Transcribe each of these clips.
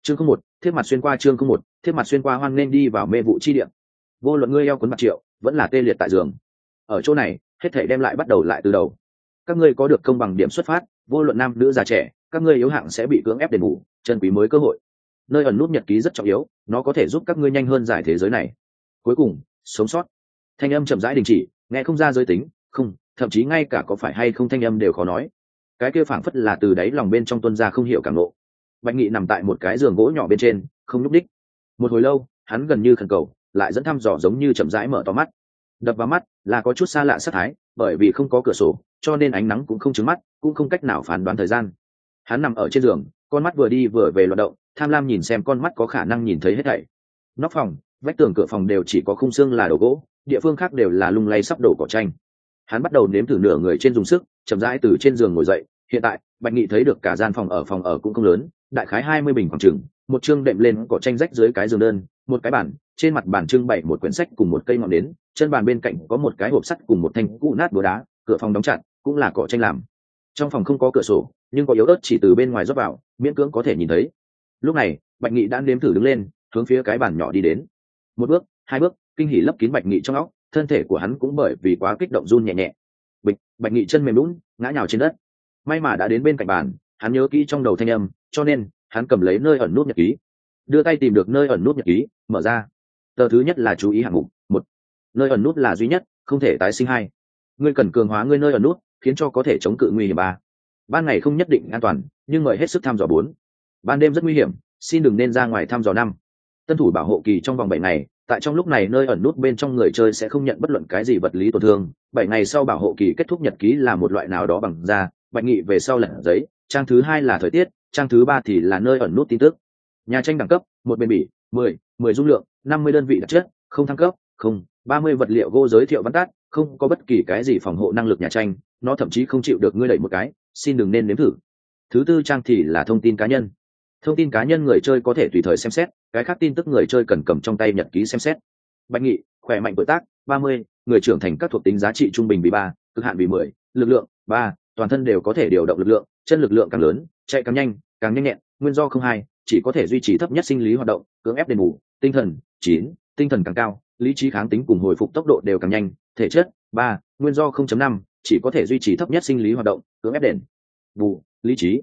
chương không một thiết mặt xuyên qua chương không một thiết mặt xuyên qua hoan nên đi vào mê vụ chi địa. Vô luận ngươi eo cuốn bạc triệu vẫn là tê liệt tại giường, ở chỗ này hết thảy đem lại bắt đầu lại từ đầu. Các ngươi có được công bằng điểm xuất phát, vô luận nam nữ già trẻ, các ngươi yếu hạng sẽ bị cưỡng ép đền bù, chân quý mới cơ hội. Nơi ẩn nút nhật ký rất trọng yếu, nó có thể giúp các ngươi nhanh hơn giải thế giới này. Cuối cùng sống sót. Thanh âm chậm rãi đình chỉ, nghe không ra giới tính, không, thậm chí ngay cả có phải hay không thanh âm đều khó nói. Cái kia phảng phất là từ đáy lòng bên trong tuôn ra không hiểu cảm ngộ. Bạch Nghị nằm tại một cái giường gỗ nhỏ bên trên, không nhúc đích. Một hồi lâu, hắn gần như khẩn cầu, lại dẫn thăm dò giống như chậm rãi mở to mắt. Đập vào mắt là có chút xa lạ sát thái, bởi vì không có cửa sổ, cho nên ánh nắng cũng không chướng mắt, cũng không cách nào phán đoán thời gian. Hắn nằm ở trên giường, con mắt vừa đi vừa về loạt động, tham lam nhìn xem con mắt có khả năng nhìn thấy hết thảy. Nóc phòng, vách tường, cửa phòng đều chỉ có khung xương là đồ gỗ, địa phương khác đều là lung lay sắp đổ cỏ tranh. Hắn bắt đầu nếm thử nửa người trên dùng sức, chậm rãi từ trên giường ngồi dậy. Hiện tại Bạch Nghị thấy được cả gian phòng ở cũng không lớn, đại khái 20 bình khoảng chừng, một chương đệm lên cỏ tranh rách dưới cái giường đơn, một cái bàn, trên mặt bàn trưng bày một quyển sách cùng một cây ngọn nến, chân bàn bên cạnh có một cái hộp sắt cùng một thanh cũ nát búa đá, cửa phòng đóng chặt, cũng là cỏ tranh làm. Trong phòng không có cửa sổ, nhưng có yếu ớt chỉ từ bên ngoài rót vào, miễn cưỡng có thể nhìn thấy. Lúc này Bạch Nghị đã nếm thử đứng lên, hướng phía cái bàn nhỏ đi đến. Một bước, hai bước, kinh hỉ lấp kín Bạch Nghị trong óc, thân thể của hắn cũng bởi vì quá kích động run nhẹ nhẹ. Bạch Nghị chân mềm lún, ngã nhào trên đất. May mà đã đến bên cạnh bàn, hắn nhớ kỹ trong đầu thanh âm, cho nên hắn cầm lấy nơi ẩn nút nhật ký, đưa tay tìm được nơi ẩn nút nhật ký, mở ra. Tờ thứ nhất là chú ý hạng mục một, nơi ẩn nút là duy nhất, không thể tái sinh. Hai, ngươi cần cường hóa ngươi nơi ẩn nút, khiến cho có thể chống cự nguy hiểm. Ba, ban ngày không nhất định an toàn, nhưng mời hết sức thăm dò. Bốn, ban đêm rất nguy hiểm, xin đừng nên ra ngoài thăm dò. Năm, tân thủ bảo hộ kỳ trong vòng 7 ngày, tại trong lúc này nơi ẩn nút bên trong người chơi sẽ không nhận bất luận cái gì vật lý tổn thương. 7 ngày sau bảo hộ kỳ kết thúc, nhật ký là một loại nào đó bằng da. Bạch Nghị về sau lật giấy, trang thứ 2 là thời tiết, trang thứ 3 thì là nơi ẩn nút tin tức. Nhà tranh đẳng cấp, một bền bỉ, 10 dung lượng, 50 đơn vị đặc chất, không thăng cấp, không, 30 vật liệu gỗ, giới thiệu văn tắt, không có bất kỳ cái gì phòng hộ năng lực nhà tranh, nó thậm chí không chịu được ngươi đẩy một cái, xin đừng nên nếm thử. Thứ tư trang thì là thông tin cá nhân. Thông tin cá nhân người chơi có thể tùy thời xem xét, cái khác tin tức người chơi cần cầm trong tay nhật ký xem xét. Bạch Nghị, khỏe mạnh tuổi tác 30, người trưởng thành, các thuộc tính giá trị trung bình vì 3, cực hạn vì 10, lực lượng 3, toàn thân đều có thể điều động lực lượng, chân lực lượng càng lớn, chạy càng nhanh nhẹn, nguyên do không hai, chỉ có thể duy trì thấp nhất sinh lý hoạt động, cưỡng ép đền bù. Tinh thần 9, tinh thần càng cao, lý trí kháng tính cùng hồi phục tốc độ đều càng nhanh. Thể chất 3, nguyên do 0.5, chỉ có thể duy trì thấp nhất sinh lý hoạt động, cưỡng ép đền bù. Lý trí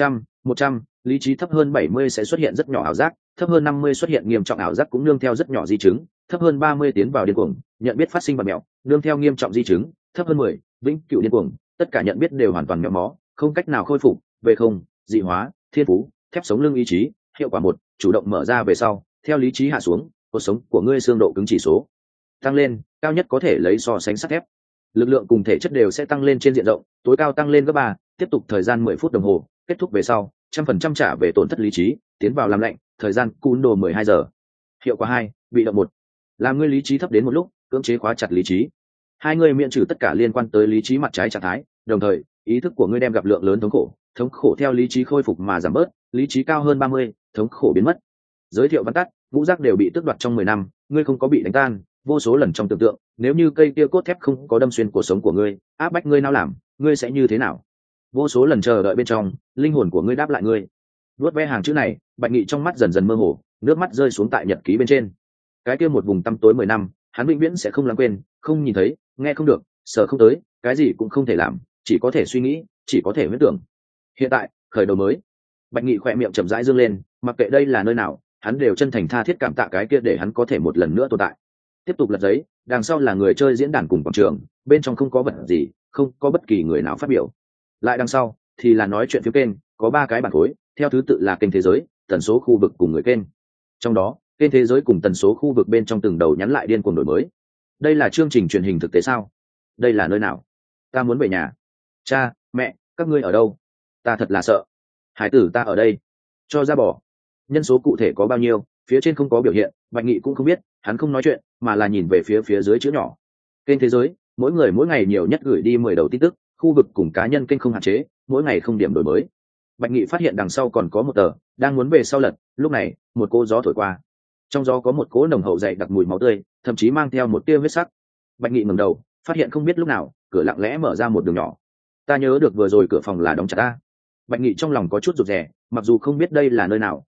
100, lý trí thấp hơn 70 sẽ xuất hiện rất nhỏ ảo giác, thấp hơn 50 xuất hiện nghiêm trọng ảo giác cũng nương theo rất nhỏ di chứng, thấp hơn 30 tiến vào điên cuồng, nhận biết phát sinh bạt mẹo, nương theo nghiêm trọng di chứng, thấp hơn 10, vĩnh cửu điên cuồng, tất cả nhận biết đều hoàn toàn méo mó, không cách nào khôi phục. Về không, dị hóa, thiên phú, thép sống lưng ý chí, hiệu quả 1, chủ động mở ra về sau, theo lý trí hạ xuống, cuộc sống của ngươi xương độ cứng chỉ số tăng lên, cao nhất có thể lấy so sánh sắt thép. Lực lượng cùng thể chất đều sẽ tăng lên trên diện rộng, tối cao tăng lên gấp 3, tiếp tục thời gian 10 phút đồng hồ, kết thúc về sau 100% trả về tổn thất lý trí, tiến vào làm lạnh, thời gian cún đồ 12 giờ. Hiệu quả 2, bị động 1, làm ngươi lý trí thấp đến một lúc, cưỡng chế khóa chặt lý trí. Hai người miễn trừ tất cả liên quan tới lý trí mặt trái trạng thái, đồng thời ý thức của ngươi đem gặp lượng lớn thống khổ theo lý trí khôi phục mà giảm bớt, lý trí cao hơn 30, thống khổ biến mất. Giới thiệu văn tắt, ngũ giác đều bị tước đoạt trong 10 năm, ngươi không có bị đánh tan, vô số lần trong tưởng tượng, nếu như cây kia cốt thép không có đâm xuyên cuộc sống của ngươi, áp bách ngươi nào làm, ngươi sẽ như thế nào? Vô số lần chờ đợi bên trong, linh hồn của ngươi đáp lại ngươi. Nuốt ve hàng chữ này, Bạch Nghị trong mắt dần dần mơ hồ, nước mắt rơi xuống tại nhật ký bên trên. Cái kia một vùng tăm tối 10 năm, hắn vĩnh viễn sẽ không lãng quên, không nhìn thấy, nghe không được, sợ không tới, cái gì cũng không thể làm, chỉ có thể suy nghĩ, chỉ có thể huyễn tưởng. Hiện tại, khởi đầu mới. Bạch Nghị khỏe miệng chậm rãi dương lên, mặc kệ đây là nơi nào, hắn đều chân thành tha thiết cảm tạ cái kia để hắn có thể một lần nữa tồn tại. Tiếp tục lật giấy, đằng sau là người chơi diễn đàn cùng quảng trường, bên trong không có vật gì, không có bất kỳ người nào phát biểu. Lại đằng sau thì là nói chuyện phiếm kênh, có 3 cái bản khối, theo thứ tự là kênh thế giới, tần số khu vực cùng người kênh. Trong đó, kênh thế giới cùng tần số khu vực bên trong từng đầu nhắn lại điên cuồng đổi mới. Đây là chương trình truyền hình thực tế sao? Đây là nơi nào? Ta muốn về nhà. Cha, mẹ, các ngươi ở đâu? Ta thật là sợ. Hải tử ta ở đây. Cho ra bỏ. Nhân số cụ thể có bao nhiêu, phía trên không có biểu hiện, Bạch Nghị cũng không biết, hắn không nói chuyện, mà là nhìn về phía dưới chữ nhỏ. Kênh thế giới, mỗi người mỗi ngày nhiều nhất gửi đi 10 đầu tin tức, khu vực cùng cá nhân kênh không hạn chế, mỗi ngày không điểm đổi mới. Bạch Nghị phát hiện đằng sau còn có một tờ, đang muốn về sau lật, lúc này, một cỗ gió thổi qua. Trong gió có một cỗ nồng hậu dày đặc mùi máu tươi, thậm chí mang theo một tia huyết sắc. Bạch Nghị ngẩng đầu, phát hiện không biết lúc nào, cửa lặng lẽ mở ra một đường nhỏ. Ta nhớ được vừa rồi cửa phòng là đóng chặt ta. Bạch Nghị trong lòng có chút rụt rè, mặc dù không biết đây là nơi nào,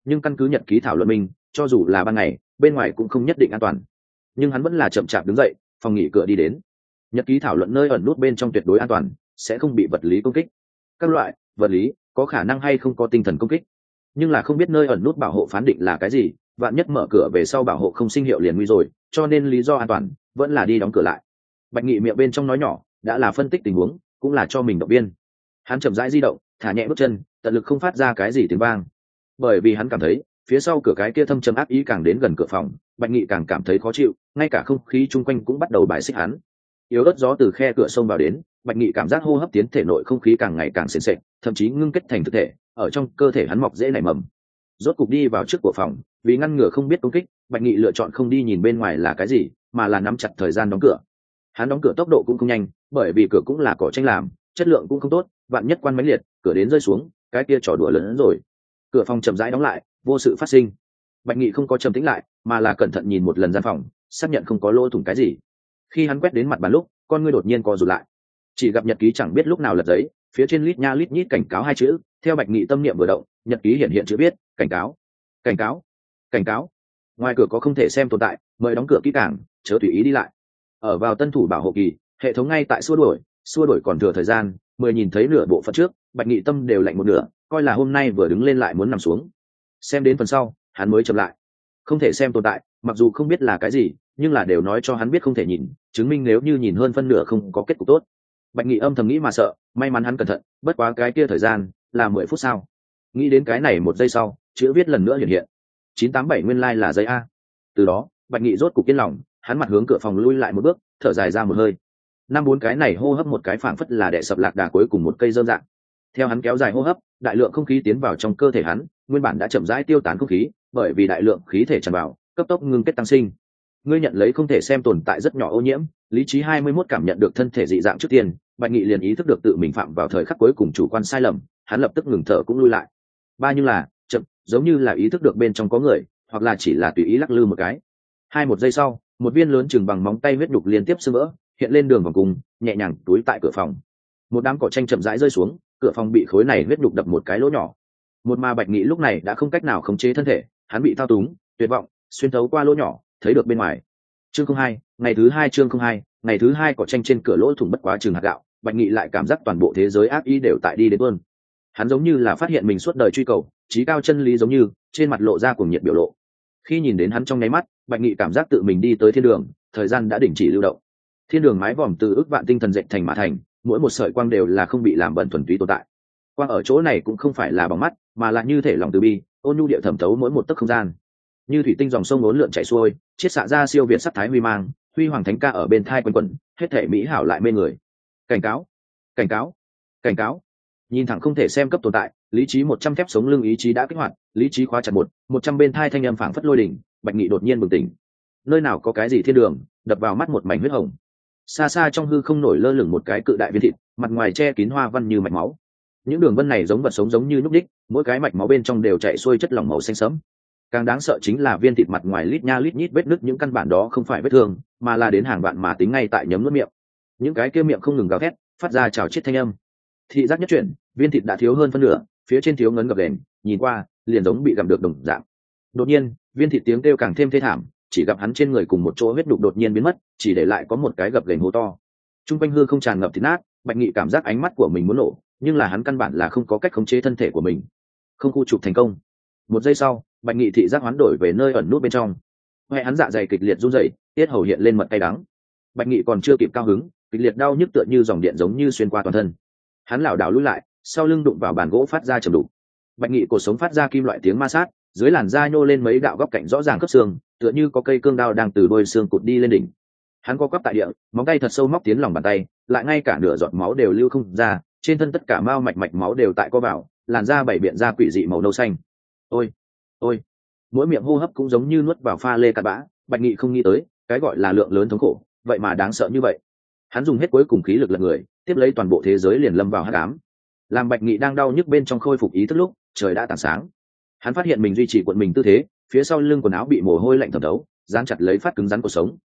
nhưng căn cứ nhật ký thảo luận mình cho dù là ban ngày bên ngoài cũng không nhất định an toàn. Nhưng hắn vẫn là chậm chạp đứng dậy, phòng nghỉ cửa đi đến. Nhật ký thảo luận nơi ẩn nút bên trong tuyệt đối an toàn, sẽ không bị vật lý công kích. Các loại vật lý có khả năng hay không có tinh thần công kích, nhưng là không biết nơi ẩn nút bảo hộ phán định là cái gì, vạn nhất mở cửa về sau bảo hộ không sinh hiệu liền nguy rồi, cho nên lý do an toàn vẫn là đi đóng cửa lại. Bạch Nghị miệng bên trong nói nhỏ, đã là phân tích tình huống, cũng là cho mình động viên. Hắn chậm rãi di động, thả nhẹ bước chân, tận lực không phát ra cái gì tiếng vang, bởi vì hắn cảm thấy phía sau cửa cái kia thâm trầm ác ý càng đến gần cửa phòng, Bạch Nghị càng cảm thấy khó chịu, ngay cả không khí chung quanh cũng bắt đầu bài xích hắn. Yếu ớt gió từ khe cửa xông vào đến, Bạch Nghị cảm giác hô hấp tiến thể nội không khí càng ngày càng xiển xệ, thậm chí ngưng kết thành thực thể, ở trong cơ thể hắn mọc dễ nảy mầm. Rốt cục đi vào trước của phòng, vì ngăn ngừa không biết công kích, Bạch Nghị lựa chọn không đi nhìn bên ngoài là cái gì, mà là nắm chặt thời gian đóng cửa. Hắn đóng cửa tốc độ cũng không nhanh, bởi vì cửa cũng là cỏ tranh làm, chất lượng cũng không tốt, vạn nhất quan mãnh liệt, cửa đến rơi xuống, cái kia trò đùa lớn hơn rồi. Cửa phòng chậm rãi đóng lại, vô sự phát sinh. Bạch Nghị không có trầm tĩnh lại, mà là cẩn thận nhìn một lần gian phòng, xác nhận không có lỗ thủng cái gì. Khi hắn quét đến mặt bàn lúc, con ngươi đột nhiên co rụt lại. Chỉ gặp nhật ký chẳng biết lúc nào lật giấy, phía trên lít nha lít nhít cảnh cáo hai chữ, theo Bạch Nghị tâm niệm vừa động, nhật ký hiện hiện chữ viết, cảnh cáo, cảnh cáo, cảnh cáo. Ngoài cửa có không thể xem tồn tại, mời đóng cửa kỹ càng, chớ tùy ý đi lại. Ở vào tân thủ bảo hộ kỳ, hệ thống ngay tại xua đuổi còn thừa thời gian, nhìn thấy nửa bộ phận trước, Bạch Nghị tâm đều lạnh một nửa, coi là hôm nay vừa đứng lên lại muốn nằm xuống. Xem đến phần sau, hắn mới chậm lại. Không thể xem tồn tại, mặc dù không biết là cái gì, nhưng là đều nói cho hắn biết không thể nhìn, chứng minh nếu như nhìn hơn phân nửa không có kết cục tốt. Bạch Nghị âm thầm nghĩ mà sợ, may mắn hắn cẩn thận, bất quá cái kia thời gian là 10 phút sau. Nghĩ đến cái này một giây sau, chữ viết lần nữa hiện hiện. 987 nguyên lai là giây a. Từ đó, Bạch Nghị rốt cục yên lòng, hắn mặt hướng cửa phòng lui lại một bước, thở dài ra một hơi. Năm bốn cái này hô hấp một cái phảng phất là đè sập lạc đà cuối cùng một cây dơm dạng. Theo hắn kéo dài hô hấp, đại lượng không khí tiến vào trong cơ thể hắn, nguyên bản đã chậm rãi tiêu tán không khí, bởi vì đại lượng khí thể tràn vào, cấp tốc ngưng kết tăng sinh. Ngươi nhận lấy không thể xem tồn tại rất nhỏ ô nhiễm, lý trí 21 cảm nhận được thân thể dị dạng trước tiên, Bạch Nghị liền ý thức được tự mình phạm vào thời khắc cuối cùng chủ quan sai lầm, hắn lập tức ngừng thở cũng lui lại. Nhưng là, chậm, giống như là ý thức được bên trong có người, hoặc là chỉ là tùy ý lắc lư một cái. Một giây sau, một viên lớn chừng bằng móng tay huyết đục liên tiếp sưng vỡ, hiện lên đường vòng cung, nhẹ nhàng túi tại cửa phòng. Một đám cỏ tranh chậm rãi rơi xuống, cửa phòng bị khối này huyết đục đập một cái lỗ nhỏ. Bạch Nghị lúc này đã không cách nào khống chế thân thể, hắn bị thao túng, tuyệt vọng, xuyên thấu qua lỗ nhỏ, thấy được bên ngoài. Chương 02, ngày thứ 2 chương 02, ngày thứ 2 cỏ tranh trên cửa lỗ thủng bất quá chừng hạt gạo, Bạch Nghị lại cảm giác toàn bộ thế giới ác ý đều tại đi đến luôn. Hắn giống như là phát hiện mình suốt đời truy cầu, chí cao chân lý giống như, trên mặt lộ ra cuồng nhiệt biểu lộ. Khi nhìn đến hắn trong nháy mắt, Bạch Nghị cảm giác tự mình đi tới thiên đường, thời gian đã đình chỉ lưu động. Thiên đường mái vòm từ ức vạn tinh thần dệt thành mà thành, mỗi một sợi quang đều là không bị làm bẩn thuần túy tồn tại. Quang ở chỗ này cũng không phải là bằng mắt, mà là như thể lòng từ bi, ôn nhu địa thẩm thấu mỗi một tấc không gian. Như thủy tinh dòng sông uốn lượn chảy xuôi, chiết xạ ra siêu việt sắc thái huy mang, huy hoàng thánh ca ở bên thai quanh quẩn, hết thể mỹ hảo lại mê người. Cảnh cáo, cảnh cáo, cảnh cáo. Nhìn thẳng không thể xem cấp tồn tại, lý trí 100 thép sống lưng ý chí đã kích hoạt, lý trí khóa chặt 100 bên thai thanh âm phảng phất lôi đỉnh, Bạch Nghị đột nhiên bừng tỉnh. Nơi nào có cái gì thiên đường, đập vào mắt một mảnh huyết hồng. Xa xa trong hư không nổi lơ lửng một cái cự đại viên thịt, mặt ngoài che kín hoa văn như mạch máu. Những đường vân này giống vật sống giống như nhúc đích, mỗi cái mạch máu bên trong đều chạy xuôi chất lỏng màu xanh sẫm. Càng đáng sợ chính là viên thịt mặt ngoài lít nha lít nhít vết nứt, những căn bản đó không phải vết thương, mà là đến hàng vạn mà tính ngay tại nhấm nuốt miệng. Những cái kia miệng không ngừng gào thét, phát ra chào chết thanh âm. Thị giác nhất chuyển, viên thịt đã thiếu hơn phân nửa, phía trên thiếu ngấn gập ghềnh, nhìn qua liền giống bị gặm được đồng dạng. Đột nhiên, viên thịt tiếng kêu càng thêm thê thảm, chỉ gặp hắn trên người cùng một chỗ huyết đục đột nhiên biến mất, chỉ để lại có một cái gập ghềnh hố to. Trung quanh hư không tràn ngập thịt nát, Bạch Nghị cảm giác ánh mắt của mình muốn nổ, nhưng là hắn căn bản là không có cách khống chế thân thể của mình. Không khu trục thành công. Một giây sau, Bạch Nghị thị giác hoán đổi về nơi ẩn nút bên trong. Hoè hắn dạ dày kịch liệt run rẩy, tiết hầu hiện lên mật cay đắng. Bạch Nghị còn chưa kịp cao hứng, kịch liệt đau nhức tựa như dòng điện giống như xuyên qua toàn thân. Hắn lảo đảo lùi lại, sau lưng đụng vào bàn gỗ phát ra trầm đục. Bạch Nghị cổ sống phát ra kim loại tiếng ma sát, dưới làn da nhô lên mấy đạo góc cạnh rõ ràng khớp xương, tựa như có cây cương đao đang từ đôi xương cụt đi lên đỉnh. Hắn co quắp tại địa, móng tay thật sâu móc tiến lòng bàn tay, lại ngay cả nửa giọt máu đều lưu không ra, trên thân tất cả mao mạch máu đều tại co vào, làn da bảy biện ra quỷ dị màu nâu xanh. Ôi, ôi, mỗi miệng hô hấp cũng giống như nuốt vào pha lê cặn bã. Bạch Nghị không nghĩ tới, cái gọi là lượng lớn thống khổ, vậy mà đáng sợ như vậy. Hắn dùng hết cuối cùng khí lực lật người, tiếp lấy toàn bộ thế giới liền lâm vào hắc ám. Làm Bạch Nghị đang đau nhức bên trong khôi phục ý thức lúc, trời đã tảng sáng. Hắn phát hiện mình duy trì cuộn mình tư thế, phía sau lưng quần áo bị mồ hôi lạnh thẩm thấu, dán chặt lấy phát cứng rắn cuộc sống.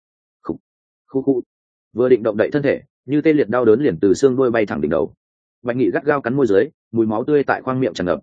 Khu. Vừa định động đậy thân thể, như tê liệt đau đớn liền từ xương đuôi bay thẳng đỉnh đầu. Bạch Nghị gắt gao cắn môi dưới, mùi máu tươi tại khoang miệng tràn ngập.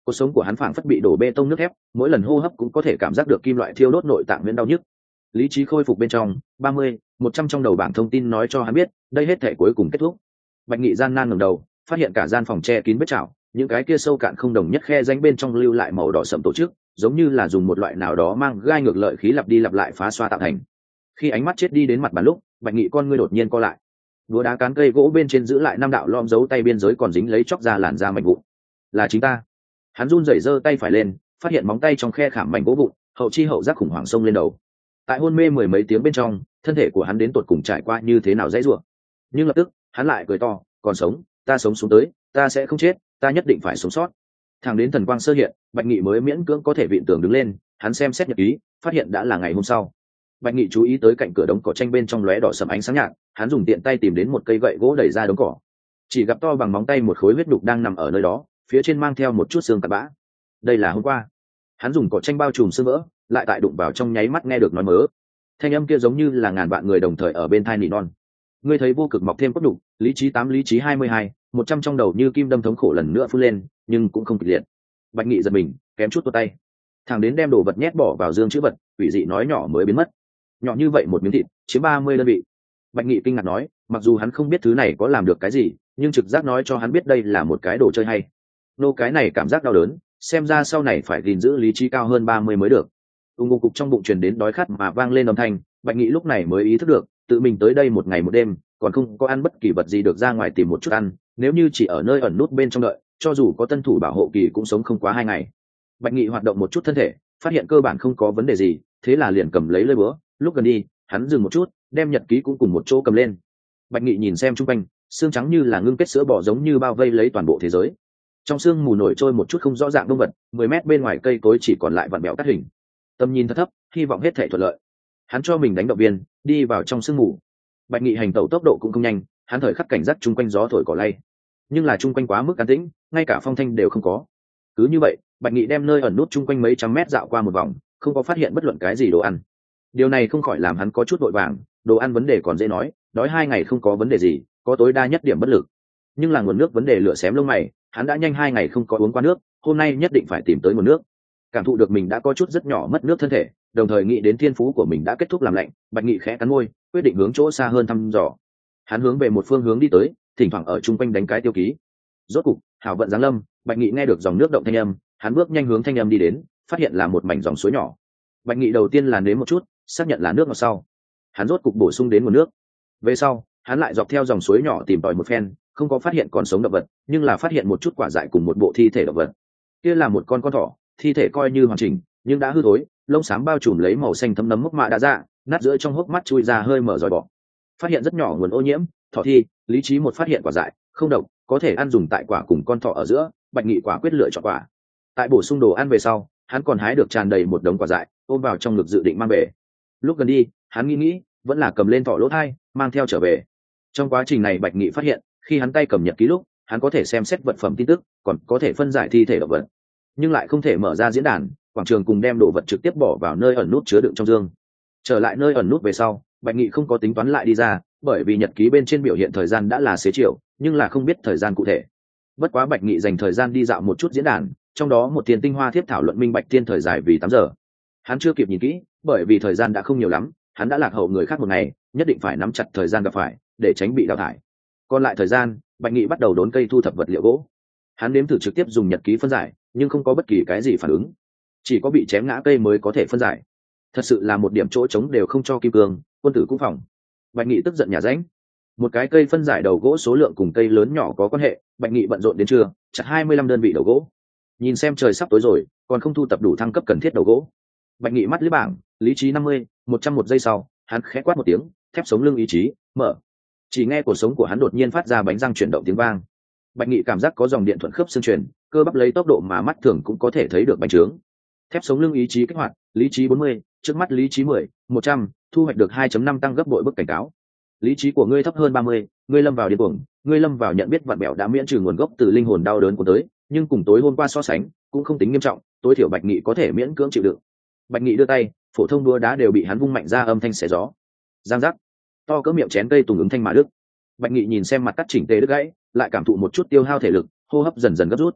Cuộc sống của hắn phảng phất bị đổ bê tông nước thép, mỗi lần hô hấp cũng có thể cảm giác được kim loại thiêu đốt nội tạng miễn đau nhức. Lý trí khôi phục bên trong, 30, 100 trong đầu bảng thông tin nói cho hắn biết, đây hết thể cuối cùng kết thúc. Bạch Nghị gian nan ngẩng đầu, phát hiện cả gian phòng che kín vết chảo, những cái kia sâu cạn không đồng nhất khe rãnh bên trong lưu lại màu đỏ sẫm tổ chức, giống như là dùng một loại nào đó mang gai ngược lợi khí lặp đi lặp lại phá xoa tạo thành. Khi ánh mắt chết đi đến mặt bàn lúc, Bạch Nghị con ngươi đột nhiên co lại. Đũa đá cán cây gỗ bên trên giữ lại 5 đạo lõm dấu tay biên giới còn dính lấy chóc ra làn da mảnh vụn. Là chính ta. Hắn run rẩy giơ tay phải lên, phát hiện móng tay trong khe khảm mảnh gỗ vụn, hậu chi hậu giác khủng hoảng xông lên đầu. Tại hôn mê mười mấy tiếng bên trong, thân thể của hắn đến tột cùng trải qua như thế nào dãy rủa. Nhưng lập tức, hắn lại cười to, còn sống, ta sống xuống tới, ta sẽ không chết, ta nhất định phải sống sót. Thẳng đến thần quang sơ hiện, Bạch Nghị mới miễn cưỡng có thể vịn tường đứng lên, hắn xem xét nhật ký, phát hiện đã là ngày hôm sau. Bạch Nghị chú ý tới cạnh cửa đống cỏ tranh bên trong lóe đỏ sẫm ánh sáng nhạt, hắn dùng tiện tay tìm đến một cây gậy gỗ đẩy ra đống cỏ. Chỉ gặp to bằng móng tay một khối huyết đục đang nằm ở nơi đó, phía trên mang theo một chút xương cặn bã. Đây là hôm qua. Hắn dùng cỏ tranh bao trùm xương vỡ, lại tại đụng vào trong nháy mắt nghe được nói mớ. Thanh âm kia giống như là ngàn vạn người đồng thời ở bên tai nỉ non. Ngươi thấy vô cực mọc thêm cốt đục, lý trí 8 lý trí 22, 100 trong đầu như kim đâm thống khổ lần nữa phun lên, nhưng cũng không kịch liệt. Bạch Nghị giật mình, kém chút tuột tay. Thằng đến đem đồ vật nhét bỏ vào dương chữ vật, quỷ dị nói nhỏ mới biến mất. Nhỏ như vậy một miếng thịt, chiếm 30 đơn vị. Bạch Nghị kinh ngạc nói, mặc dù hắn không biết thứ này có làm được cái gì, nhưng trực giác nói cho hắn biết đây là một cái đồ chơi hay. Nô cái này cảm giác đau đớn, xem ra sau này phải gìn giữ lý trí cao hơn 30 mới được. Ngục cục trong bụng truyền đến đói khát mà vang lên âm thanh, Bạch Nghị lúc này mới ý thức được, tự mình tới đây một ngày một đêm, còn không có ăn bất kỳ vật gì được ra ngoài tìm một chút ăn, nếu như chỉ ở nơi ẩn nút bên trong đợi, cho dù có tân thủ bảo hộ kỳ cũng sống không quá 2 ngày. Bạch Nghị hoạt động một chút thân thể, phát hiện cơ bản không có vấn đề gì, thế là liền cầm lấy lưỡi búa, lúc gần đi, hắn dừng một chút, đem nhật ký cũng cùng một chỗ cầm lên. Bạch Nghị nhìn xem xung quanh, xương trắng như là ngưng kết sữa bò giống như bao vây lấy toàn bộ thế giới. Trong sương mù nổi trôi một chút không rõ ràng động vật, 10 mét bên ngoài cây cối chỉ còn lại vặn vẹo cắt hình. Tầm nhìn thật thấp, hy vọng hết thể thuận lợi. Hắn cho mình đánh động viên, đi vào trong sương mù. Bạch Nghị hành tẩu tốc độ cũng không nhanh, hắn thời khắc cảnh giác chung quanh gió thổi cỏ lay. Nhưng là chung quanh quá mức an tĩnh, ngay cả phong thanh đều không có. Cứ như vậy, Bạch Nghị đem nơi ẩn nút chung quanh mấy trăm mét dạo qua một vòng, không có phát hiện bất luận cái gì đồ ăn. Điều này không khỏi làm hắn có chút vội vàng, đồ ăn vấn đề còn dễ nói, đói 2 ngày không có vấn đề gì, có tối đa nhất điểm bất lực. Nhưng là nguồn nước vấn đề lửa xém lông mày, hắn đã nhanh 2 ngày không có uống qua nước, hôm nay nhất định phải tìm tới nguồn nước. Cảm thụ được mình đã có chút rất nhỏ mất nước thân thể, đồng thời nghĩ đến thiên phú của mình đã kết thúc làm lạnh, Bạch Nghị khẽ cắn môi, quyết định hướng chỗ xa hơn thăm dò. Hắn hướng về một phương hướng đi tới, thỉnh thoảng ở chung quanh đánh cái tiêu ký. Rốt cục, hảo vận giáng lâm, Bạch Nghị nghe được dòng nước động thanh âm, hắn bước nhanh hướng thanh âm đi đến, phát hiện là một mảnh dòng suối nhỏ. Bạch Nghị đầu tiên là nếm một chút, xác nhận là nước ngọt sau, hắn rốt cục bổ sung đến nguồn nước. Về sau, hắn lại dọc theo dòng suối nhỏ tìm tòi một phen, không có phát hiện còn sống động vật, nhưng là phát hiện một chút quả dại cùng một bộ thi thể động vật. Kia là một con thỏ, thi thể coi như hoàn chỉnh, nhưng đã hư thối, lông xám bao trùm lấy màu xanh thấm nấm mốc mạ đã ra, nát giữa trong hốc mắt chui ra hơi mở roi bọ. Phát hiện rất nhỏ nguồn ô nhiễm, thỏ thi, lý trí một phát hiện quả dại, không độc, có thể ăn dùng tại quả cùng con thỏ ở giữa, Bạch Nghị quả quyết lựa chọn quả. Tại bổ sung đồ ăn về sau, hắn còn hái được tràn đầy một đống quả dại, ôm vào trong ngực dự định mang về. Lúc gần đi, hắn nghĩ, vẫn là cầm lên thỏ lỗ thai, mang theo trở về. Trong quá trình này Bạch Nghị phát hiện, khi hắn tay cầm nhật ký lúc, hắn có thể xem xét vật phẩm tin tức, còn có thể phân giải thi thể động vật, nhưng lại không thể mở ra diễn đàn, quảng trường cùng đem đồ vật trực tiếp bỏ vào nơi ẩn nút chứa đựng trong dương. Trở lại nơi ẩn nút về sau, Bạch Nghị không có tính toán lại đi ra, bởi vì nhật ký bên trên biểu hiện thời gian đã là xế chiều, nhưng là không biết thời gian cụ thể. Bất quá Bạch Nghị dành thời gian đi dạo một chút diễn đàn, trong đó một tiền tinh hoa thiếp thảo luận minh bạch tiên thời dài vì 8 giờ. Hắn chưa kịp nhìn kỹ, bởi vì thời gian đã không nhiều lắm, hắn đã lạc hậu người khác một ngày, nhất định phải nắm chặt thời gian gặp phải, để tránh bị đào thải. Còn lại thời gian, Bạch Nghị bắt đầu đốn cây thu thập vật liệu gỗ. Hắn nếm thử trực tiếp dùng nhật ký phân giải, nhưng không có bất kỳ cái gì phản ứng, chỉ có bị chém ngã cây mới có thể phân giải. Thật sự là một điểm chỗ trống đều không cho kim cương, quân tử cũng phòng. Bạch Nghị tức giận nhà ránh. Một cái cây phân giải đầu gỗ số lượng cùng cây lớn nhỏ có quan hệ, Bạch Nghị bận rộn đến trưa, chặt 25 đơn vị đầu gỗ. Nhìn xem trời sắp tối rồi, còn không thu tập đủ thăng cấp cần thiết đầu gỗ. Bạch Nghị mắt liếc bảng, lý trí 50, 101 giây sau, hắn khẽ quát một tiếng, thép sống lưng ý chí, mở. Chỉ nghe cuộc sống của hắn đột nhiên phát ra bánh răng chuyển động tiếng vang. Bạch Nghị cảm giác có dòng điện thuận khớp xương truyền, cơ bắp lấy tốc độ mà mắt thường cũng có thể thấy được bành trướng. Thép sống lưng ý chí kích hoạt, lý trí 40, trước mắt lý trí 10, 100, thu hoạch được 2.5 tăng gấp bội bức cảnh cáo. Lý trí của ngươi thấp hơn 30, ngươi lâm vào điên cuồng, ngươi lâm vào nhận biết vặn bẹo đã miễn trừ nguồn gốc từ linh hồn đau đớn của tới, nhưng cùng tối hôm qua so sánh, cũng không tính nghiêm trọng, tối thiểu Bạch Nghị có thể miễn cưỡng chịu đựng. Bạch Nghị đưa tay, phổ thông đũa đá đều bị hắn vung mạnh ra âm thanh xé gió. Giang giác, to cỡ miệng chén cây tùng ứng thanh mà đứt. Bạch Nghị nhìn xem mặt cắt chỉnh tề đứt gãy, lại cảm thụ một chút tiêu hao thể lực, hô hấp dần dần gấp rút.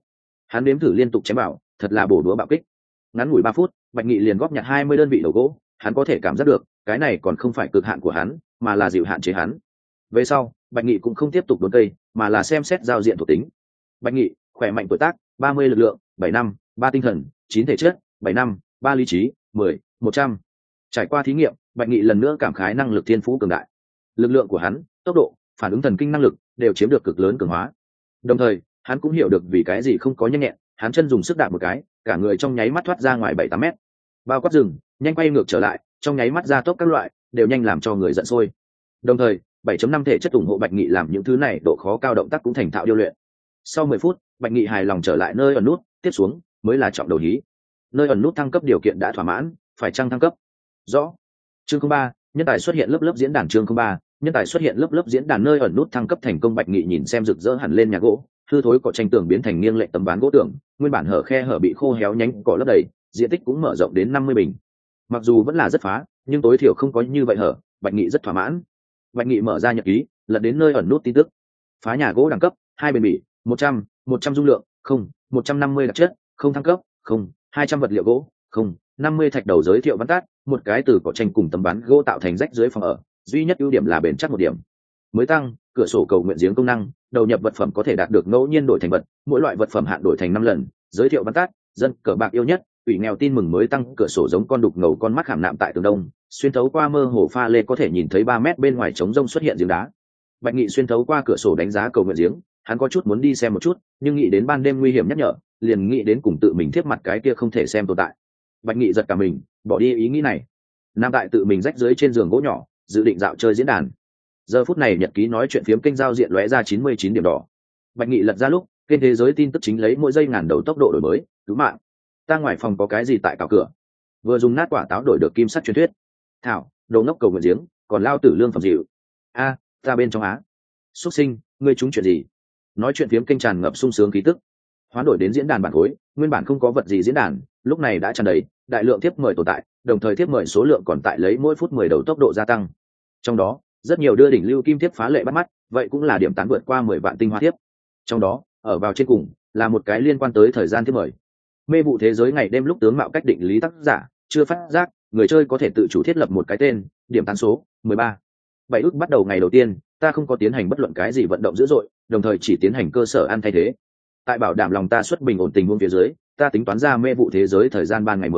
Hắn đếm thử liên tục chém bảo, thật là bổ đũa bạo kích. Ngắn ngủi 3 phút, Bạch Nghị liền góp nhặt 20 đơn vị đầu gỗ. Hắn có thể cảm giác được, cái này còn không phải cực hạn của hắn, mà là dịu hạn chế hắn. Về sau, Bạch Nghị cũng không tiếp tục đốn cây, mà là xem xét giao diện thuộc tính. Bạch Nghị, khỏe mạnh tuổi tác, 30 lực lượng, 7 năm, 3 tinh thần, 9 thể chất, 7 năm, 3 lý trí, 10, 100. Trải qua thí nghiệm, Bạch Nghị lần nữa cảm khái năng lực thiên phú cường đại. Lực lượng của hắn, tốc độ, phản ứng thần kinh năng lực đều chiếm được cực lớn cường hóa. Đồng thời, hắn cũng hiểu được vì cái gì không có nhanh nhẹn, hắn chân dùng sức đạp một cái, cả người trong nháy mắt thoát ra ngoài 7-8 mét. Bao quát rừng, nhanh quay ngược trở lại, trong nháy mắt ra tốc các loại, đều nhanh làm cho người giận sôi. Đồng thời, 7.5 thể chất ủng hộ Bạch Nghị làm những thứ này độ khó cao động tác cũng thành thạo điêu luyện. Sau 10 phút, Bạch Nghị hài lòng trở lại nơi ẩn nút, tiếp xuống mới là trọng đầu hí. Nơi ẩn nút thăng cấp điều kiện đã thỏa mãn, phải chăng thăng cấp? Rõ. Chương 03, nhân tài xuất hiện lớp diễn đàn. Chương 03, nhân tài xuất hiện lớp diễn đàn. Nơi ẩn nút thăng cấp thành công. Bạch Nghị nhìn xem rực rỡ hẳn lên nhà gỗ, hư thối cỏ tranh tường biến thành nghiêng lệch tấm ván gỗ tường, nguyên bản hở khe hở bị khô héo nhánh cỏ lấp đầy, diện tích cũng mở rộng đến 50 bình. Mặc dù vẫn là rất phá, nhưng tối thiểu không có như vậy hở, Bạch Nghị rất thỏa mãn. Bạch Nghị mở ra nhật ký, lật đến nơi ẩn nút tin tức. Phá nhà gỗ đẳng cấp 2 bền bỉ, 100 dung lượng, không 150 đặc chất, không thăng cấp, không 200 vật liệu gỗ, không 50 thạch đầu. Giới thiệu văn tắt, một cái từ cỏ tranh cùng tấm ván gỗ tạo thành rách dưới phòng ở, duy nhất ưu điểm là bền chắc 1 điểm. Mới tăng cửa sổ cầu nguyện giếng công năng, đầu nhập vật phẩm có thể đạt được ngẫu nhiên đổi thành vật, mỗi loại vật phẩm hạn đổi thành 5 lần. Giới thiệu văn tắt, dân cờ bạc yêu nhất, ủy nghèo tin mừng. Mới tăng cửa sổ giống con đục ngầu con mắt khảm nạm tại tường đông, xuyên thấu qua mơ hồ pha lê có thể nhìn thấy 3 mét bên ngoài trống rông xuất hiện giếng đá. Bạch Nghị xuyên thấu qua cửa sổ đánh giá cầu nguyện giếng, hắn có chút muốn đi xem một chút, nhưng nghĩ đến ban đêm nguy hiểm nhắc nhở, liền nghĩ đến cùng tự mình tiếp mặt cái kia không thể xem tồn tại. Bạch Nghị giật cả mình, bỏ đi ý nghĩ này. Nam tại tự mình rách dưới trên giường gỗ nhỏ, dự định dạo chơi diễn đàn. Giờ phút này nhật ký nói chuyện phiếm kênh giao diện lóe ra 99 điểm đỏ. Bạch Nghị lật ra lúc, kênh thế giới tin tức chính lấy mỗi giây ngàn đầu tốc độ đổi mới, cứu mạng. Ta ngoài phòng có cái gì tại cào cửa? Vừa dùng nát quả táo đổi được kim sắt truyền thuyết. Thảo, đồ ngốc cầu nguyện giếng, còn lao tử lương phẩm dịu. A, ta bên trong á. Xuất sinh, ngươi trúng chuyện gì? Nói chuyện phiếm kênh tràn ngập sung sướng khí tức. Hoán đổi đến diễn đàn bản khối, nguyên bản không có vật gì diễn đàn, lúc này đã tràn đầy, đại lượng thiếp mời tồn tại, đồng thời thiếp mời số lượng còn tại lấy mỗi phút 10 đầu tốc độ gia tăng. Trong đó, rất nhiều đưa đỉnh lưu kim thiếp phá lệ bắt mắt, vậy cũng là điểm tán vượt qua 10 vạn tinh hoa thiếp. Trong đó, ở vào trên cùng, là một cái liên quan tới thời gian thiếp mời. Mê vụ thế giới ngày đêm lúc tướng mạo cách định lý tác giả, chưa phát giác, người chơi có thể tự chủ thiết lập một cái tên, điểm tán số 13. 7 ức bắt đầu ngày đầu tiên, ta không có tiến hành bất luận cái gì vận động dữ dội, đồng thời chỉ tiến hành cơ sở ăn thay thế. Tại bảo đảm lòng ta xuất bình ổn tình huống phía dưới, ta tính toán ra mê vụ thế giới thời gian ban ngày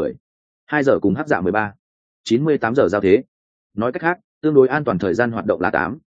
2 giờ cùng hắc dạ 98 giờ giao thế. Nói cách khác, tương đối an toàn thời gian hoạt động là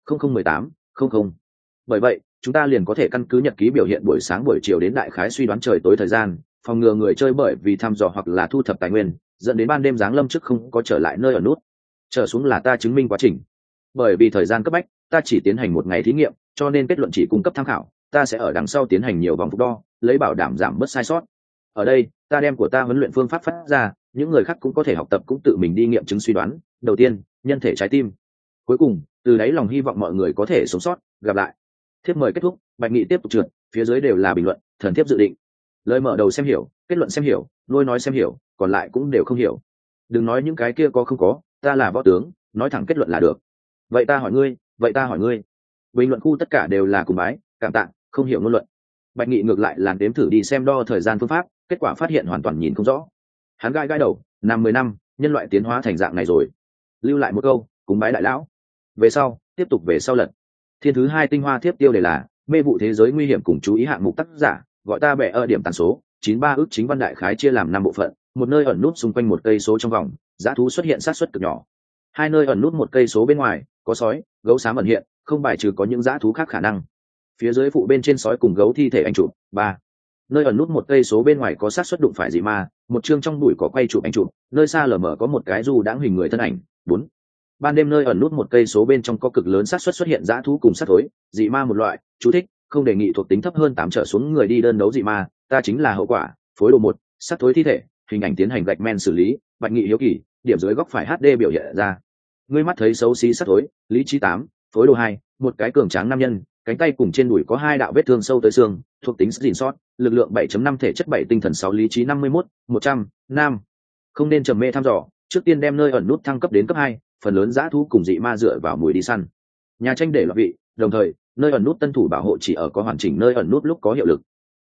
8:00-18:00. Bởi vậy, chúng ta liền có thể căn cứ nhật ký biểu hiện buổi sáng buổi chiều đến đại khái suy đoán trời tối thời gian, phòng ngừa người chơi bởi vì thăm dò hoặc là thu thập tài nguyên, dẫn đến ban đêm giáng lâm trước không có trở lại nơi ở nút. Trở xuống là ta chứng minh quá trình. Bởi vì thời gian cấp bách, ta chỉ tiến hành 1 ngày thí nghiệm, cho nên kết luận chỉ cung cấp tham khảo, ta sẽ ở đằng sau tiến hành nhiều vòng phục đo, lấy bảo đảm giảm bớt sai sót. Ở đây, ta đem của ta huấn luyện phương pháp phát ra, những người khác cũng có thể học tập cũng tự mình đi nghiệm chứng suy đoán. Đầu tiên, nhân thể trái tim. Cuối cùng, từ đáy lòng hy vọng mọi người có thể sống sót, gặp lại. Thiếp mời kết thúc, Bạch Nghị tiếp tục trượt, phía dưới đều là bình luận, thần thiếp dự định. Lời mở đầu xem hiểu, kết luận xem hiểu, nuôi nói xem hiểu, còn lại cũng đều không hiểu. Đừng nói những cái kia có không có, ta là võ tướng, nói thẳng kết luận là được. Vậy ta hỏi ngươi. Bình luận khu tất cả đều là cùng bái, cảm tạ, không hiểu ngôn luận. Bạch Nghị ngược lại làm đếm thử đi xem đo thời gian phương pháp, kết quả phát hiện hoàn toàn nhìn không rõ. Hắn gai đầu, 10 năm, nhân loại tiến hóa thành dạng này rồi. Lưu lại một câu, cúng bái đại lão. Về sau, tiếp tục về sau lật. Thiên thứ 2 tinh hoa thiếp tiêu đề là mê vụ thế giới nguy hiểm cùng chú ý hạng mục tác giả, gọi ta bẻ ở điểm tần số 93 ước chính văn đại khái chia làm 5 bộ phận, một nơi ẩn nút xung quanh 1 cây số trong vòng, dã thú xuất hiện sát suất cực nhỏ. 2 nơi ẩn nút 1 cây số bên ngoài, có sói, gấu xám ẩn hiện, không bài trừ có những dã thú khác khả năng. Phía dưới phụ bên trên sói cùng gấu thi thể anh chụp. 3 nơi ẩn nút 1 cây số bên ngoài có sát suất đụng phải dị ma, một chương trong bụi có quay chụp anh chụp, nơi xa lờ mờ có một cái du đãng hình người thân ảnh. 4 ban đêm nơi ẩn nút 1 cây số bên trong có cực lớn xác suất xuất hiện dã thú cùng sát thối, dị ma một loại. Chú thích: không đề nghị thuộc tính thấp hơn 8 trở xuống người đi đơn đấu dị ma, ta chính là hậu quả. Phối đồ 1, sát thối thi thể, hình ảnh tiến hành gạch men xử lý. Bạch Nghị hiếu kỳ, điểm dưới góc phải HD biểu hiện ra. Ngươi mắt thấy xấu xí sát thối, lý trí 8, phối đồ 2, một cái cường tráng nam nhân, cánh tay cùng trên đùi có 2 đạo vết thương sâu tới xương, thuộc tính gìn sót, lực lượng 7.5 thể chất 7 tinh thần 6 lý trí 51, 100, nam. Không nên trầm mê thăm dò, trước tiên đem nơi ẩn nút thăng cấp đến cấp 2, phần lớn dã thú cùng dị ma dựa vào mùi đi săn. Nhà tranh để lọt vị, đồng thời, nơi ẩn nút tân thủ bảo hộ chỉ ở có hoàn chỉnh nơi ẩn nút lúc có hiệu lực.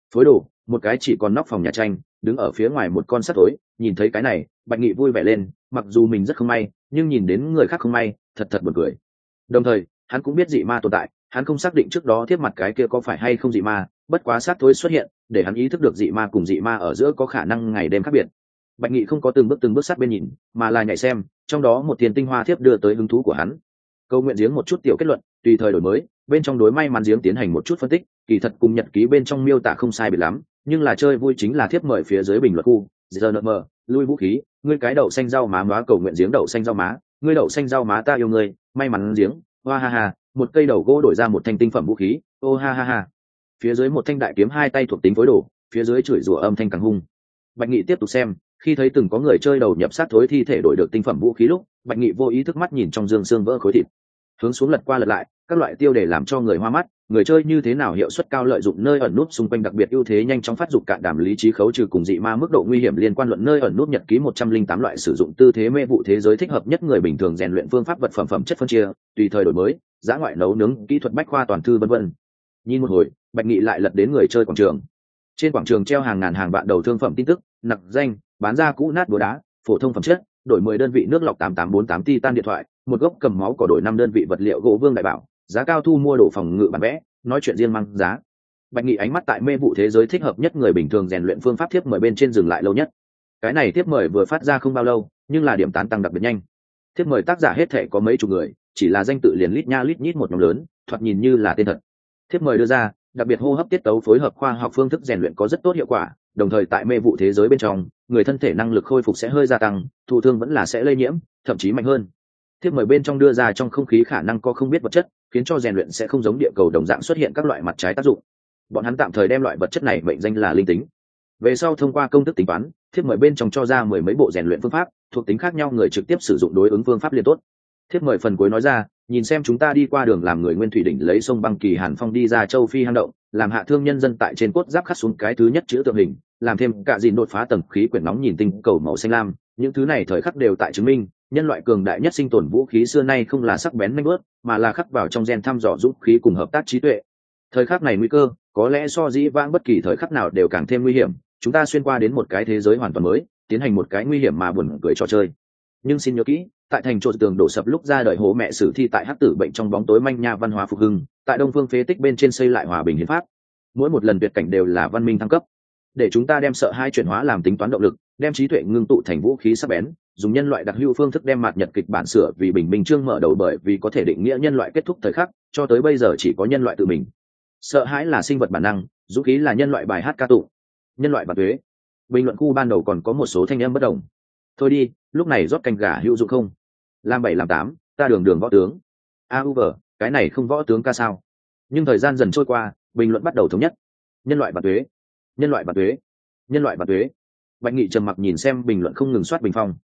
phối đồ một cái chỉ còn nóc phòng nhà tranh, đứng ở phía ngoài một con sắt tối. Nhìn thấy cái này, Bạch Nghị vui vẻ lên, mặc dù mình rất không may, nhưng nhìn đến người khác không may, thật thật buồn cười. Đồng thời hắn cũng biết dị ma tồn tại, hắn không xác định trước đó tiếp mặt cái kia có phải hay không dị ma, bất quá sát tối xuất hiện để hắn ý thức được dị ma cùng dị ma ở giữa có khả năng ngày đêm khác biệt. Bạch Nghị không có từng bước sát bên nhìn, mà là nhảy xem, trong đó một tiền tinh hoa thiếp đưa tới hứng thú của hắn. Câu nguyện giếng một chút tiểu kết luận, tùy thời đổi mới, bên trong đối may mắn giếng tiến hành một chút phân tích, kỳ thật cùng nhật ký bên trong miêu tả không sai biệt lắm, nhưng là chơi vui chính là thiếp mời phía dưới bình luận khu, giờ nợ mờ, lui vũ khí, ngươi cái đậu xanh rau má móa cầu nguyện giếng đậu xanh rau má, ngươi đậu xanh rau má ta yêu ngươi, may mắn giếng, hoa ha ha, một cây đầu gỗ đổi ra một thanh tinh phẩm vũ khí, ô ha ha ha. Phía dưới một thanh đại kiếm hai tay thuộc tính phối đồ, phía dưới chửi rủa âm thanh càng hung. Bạch Nghị tiếp tục xem, khi thấy từng có người chơi đầu nhập sát thối thi thể đổi được tinh phẩm vũ khí lúc, Bạch Nghị vô ý thức mắt nhìn trong dương xương vỡ khối thịt, hướng xuống lật qua lật lại, các loại tiêu để làm cho người hoa mắt, người chơi như thế nào hiệu suất cao lợi dụng nơi ẩn nút xung quanh đặc biệt ưu thế nhanh chóng phát dục cạn đảm lý trí khấu trừ cùng dị ma mức độ nguy hiểm liên quan luận nơi ẩn nút nhật ký 108 loại sử dụng tư thế mê vụ thế giới thích hợp nhất người bình thường rèn luyện phương pháp vật phẩm chất phân chia, tùy thời đổi mới, giá ngoại nấu nướng, kỹ thuật bách khoa toàn thư vân vân. Nhìn một hồi, Bạch Nghị lại lật đến người chơi quảng trường. Trên quảng trường treo hàng ngàn hàng vạn đầu thương phẩm tin tức, nặc danh, bán ra cũ nát búa đá, phổ thông phẩm chất, đổi 10 đơn vị nước lọc 8848 titan điện thoại, một gốc cầm máu cỏ đổi 5 đơn vị vật liệu gỗ vương đại bảo, giá cao thu mua đồ phòng ngự bản vẽ, nói chuyện riêng mang giá. Bạch Nghị ánh mắt tại mê vụ thế giới thích hợp nhất người bình thường rèn luyện phương pháp thiếp mời bên trên dừng lại lâu nhất. Cái này thiếp mời vừa phát ra không bao lâu, nhưng là điểm tán tăng đặc biệt nhanh. Thiếp mời tác giả hết thảy có mấy chục người, chỉ là danh tự liền lít nha lít nhít một nhóm lớn, thoạt nhìn như là tên thật. Thiếp mời đưa ra, đặc biệt hô hấp tiết tấu phối hợp khoa học phương thức rèn luyện có rất tốt hiệu quả, đồng thời tại mê vụ thế giới bên trong, người thân thể năng lực khôi phục sẽ hơi gia tăng, thụ thương vẫn là sẽ lây nhiễm, thậm chí mạnh hơn. Thiếp mời bên trong đưa ra trong không khí khả năng có không biết vật chất, khiến cho rèn luyện sẽ không giống địa cầu đồng dạng xuất hiện các loại mặt trái tác dụng. Bọn hắn tạm thời đem loại vật chất này mệnh danh là linh tính. Về sau thông qua công thức tính toán, thiếp mời bên trong cho ra 10 mấy bộ rèn luyện phương pháp, thuộc tính khác nhau người trực tiếp sử dụng đối ứng phương pháp liên tốt. Thiếp mời phần cuối nói ra, nhìn xem chúng ta đi qua đường làm người nguyên thủy đỉnh lấy sông băng kỳ hàn phong đi ra châu phi hang động, làm hạ thương nhân dân tại trên cốt giáp khắc xuống cái thứ nhất chữ tượng hình, làm thêm cả gìn đột phá tầng khí quyển nóng nhìn tinh cầu màu xanh lam, những thứ này thời khắc đều tại chứng minh nhân loại cường đại nhất sinh tồn vũ khí xưa nay không là sắc bén nanh bớt, mà là khắc vào trong gen thăm dò dũng khí cùng hợp tác trí tuệ. Thời khắc này nguy cơ có lẽ so dĩ vãng bất kỳ thời khắc nào đều càng thêm nguy hiểm, chúng ta xuyên qua đến một cái thế giới hoàn toàn mới, tiến hành một cái nguy hiểm mà buồn cười trò chơi. Nhưng xin nhớ kỹ, tại thành trộn tường đổ sập lúc ra đời hố mẹ sử thi tại hắc tử bệnh trong bóng tối manh nha văn hóa phục hưng, tại đông phương phế tích bên trên xây lại hòa bình hiến pháp. Mỗi một lần tuyệt cảnh đều là văn minh thăng cấp, để chúng ta đem sợ hai chuyển hóa làm tính toán động lực, đem trí tuệ ngưng tụ thành vũ khí sắc bén, dùng nhân loại đặc hữu phương thức đem mạt nhật kịch bản sửa vì bình minh chương mở đầu, bởi vì có thể định nghĩa nhân loại kết thúc thời khắc, cho tới bây giờ chỉ có nhân loại tự mình. Sợ hãi là sinh vật bản năng, dũng khí là nhân loại bài hát ca tụng. Nhân loại bản tuế. Bình luận khu ban đầu còn có một số thanh âm bất đồng. Thôi đi, lúc này rót canh gà hữu dụng không? Làm 7 làm 8, ta đường đường võ tướng. AUV, cái này không võ tướng ca sao? Nhưng thời gian dần trôi qua, bình luận bắt đầu thống nhất. Nhân loại bản tuế, nhân loại bản tuế, nhân loại bản tuế. Bạch Nghị trầm mặc nhìn xem bình luận không ngừng soát bình phong.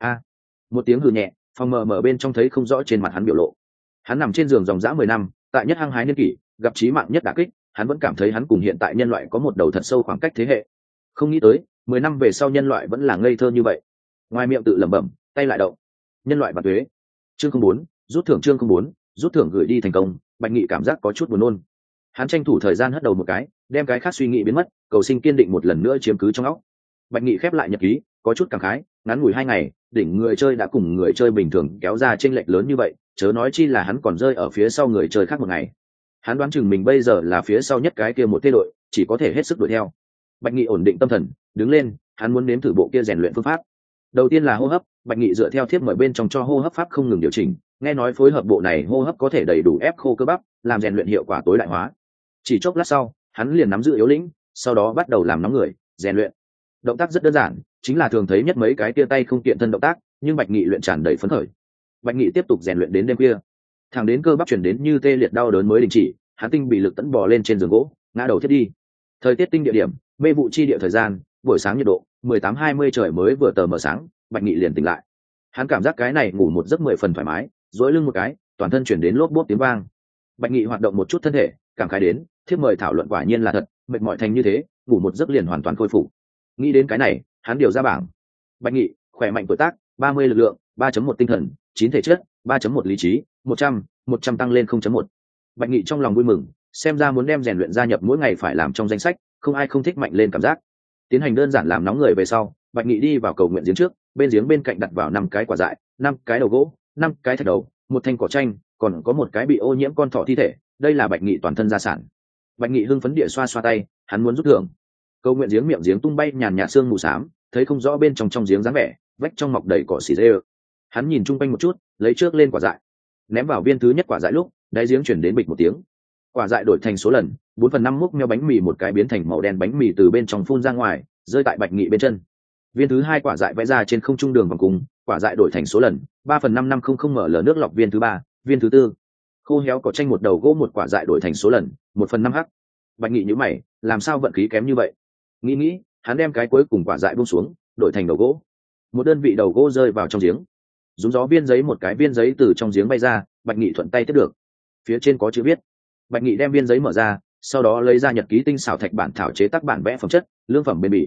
Một tiếng hừ nhẹ, phòng mờ mờ bên trong thấy không rõ trên mặt hắn biểu lộ. Hắn nằm trên giường dòng dã 10 năm, tại nhất hăng hái niên kỷ, gặp chí mạng nhất đả kích, hắn vẫn cảm thấy hắn cùng hiện tại nhân loại có một đầu thật sâu khoảng cách thế hệ. Không nghĩ tới, 10 năm về sau nhân loại vẫn là ngây thơ như vậy. Ngoài miệng tự lẩm bẩm, tay lại động. Nhân loại bản tuế. Chương 04, rút thưởng chương 04, rút thưởng gửi đi thành công. Bạch Nghị cảm giác có chút buồn nôn. Hắn tranh thủ thời gian hất đầu một cái, đem cái khác suy nghĩ biến mất, cầu sinh kiên định một lần nữa chiếm cứ trong óc. Bạch Nghị khép lại nhật ký, có chút cảm khái, ngắn ngủi 2 ngày, đỉnh người chơi đã cùng người chơi bình thường kéo ra chênh lệch lớn như vậy, chớ nói chi là hắn còn rơi ở phía sau người chơi khác một ngày. Hắn đoán chừng mình bây giờ là phía sau nhất cái kia một thế đội, chỉ có thể hết sức đuổi theo. Bạch Nghị ổn định tâm thần, đứng lên, hắn muốn nếm thử bộ kia rèn luyện phương pháp. Đầu tiên là hô hấp, Bạch Nghị dựa theo thiếp mời bên trong cho hô hấp pháp không ngừng điều chỉnh, nghe nói phối hợp bộ này hô hấp có thể đầy đủ ép khô cơ bắp, làm rèn luyện hiệu quả tối đại hóa. Chỉ chốc lát sau, hắn liền nắm giữ yếu lĩnh, sau đó bắt đầu làm nóng người, rèn luyện. Động tác rất đơn giản, chính là thường thấy nhất mấy cái tia tay không tiện thân động tác, nhưng Bạch Nghị luyện tràn đầy phấn khởi. Bạch Nghị tiếp tục rèn luyện đến đêm khuya, thẳng đến cơ bắp chuyển đến như tê liệt đau đớn mới đình chỉ, hắn tinh bị lực tấn bò lên trên giường gỗ, ngã đầu thiết đi. Thời tiết tinh địa điểm, mê vụ chi địa thời gian, buổi sáng nhiệt độ 18-20 trời mới vừa tờ mờ sáng, Bạch Nghị liền tỉnh lại. Hắn cảm giác cái này ngủ một giấc 10 phần thoải mái, duỗi lưng một cái, toàn thân chuyển đến lốp bốp tiếng vang. Bạch Nghị hoạt động một chút thân thể, cảm khái đến, thiếp mời thảo luận quả nhiên là thật, mệt mỏi thành như thế, ngủ một giấc liền hoàn toàn khôi phục. Nghĩ đến cái này, hắn điều ra bảng. Bạch Nghị, khỏe mạnh tuổi tác, 30 lực lượng, 3.1 tinh thần, 9 thể chất, 3.1 lý trí, 100 tăng lên 0.1. Bạch Nghị trong lòng vui mừng, xem ra muốn đem rèn luyện gia nhập mỗi ngày phải làm trong danh sách, không ai không thích mạnh lên cảm giác. Tiến hành đơn giản làm nóng người về sau, Bạch Nghị đi vào cầu nguyện giếng trước, bên giếng bên cạnh đặt vào 5 cái quả dại, 5 cái đầu gỗ, 5 cái thạch đầu, một thanh cỏ tranh, còn có một cái bị ô nhiễm con thỏ thi thể. Đây là Bạch Nghị toàn thân gia sản. Bạch Nghị hưng phấn địa xoa xoa tay, hắn muốn rút thưởng. Cầu nguyện giếng miệng giếng tung bay nhàn nhạt sương mù xám, thấy không rõ bên trong giếng dáng vẻ, vách trong mọc đầy cỏ xì dê. Hắn nhìn chung quanh một chút, lấy trước lên quả dại, ném vào viên thứ nhất quả dại lúc, đáy giếng chuyển đến bịch một tiếng. Quả dại đổi thành số lần, 4/5 múc meo bánh mì một cái biến thành màu đen bánh mì từ bên trong phun ra ngoài, rơi tại Bạch Nghị bên chân. Viên thứ hai quả dại vẽ ra trên không trung đường vòng cung, quả dại đổi thành số lần, 3/5 mở lở nước lọc viên thứ ba, viên thứ tư. Khô héo cỏ tranh một đầu gỗ một quả dại đổi thành số lần, 1/5 hắc. Bạch Nghị nhíu mày, làm sao vận khí kém như vậy? Nghĩ, hắn đem cái cuối cùng quả dại buông xuống, đổi thành đầu gỗ. Một đơn vị đầu gỗ rơi vào trong giếng. Rúng gió viên giấy một cái viên giấy từ trong giếng bay ra, Bạch Nghị thuận tay tiếp được. Phía trên có chữ viết. Bạch Nghị đem viên giấy mở ra, sau đó lấy ra nhật ký tinh xảo thạch bản thảo chế tác bản vẽ phẩm chất, lương phẩm bền bỉ,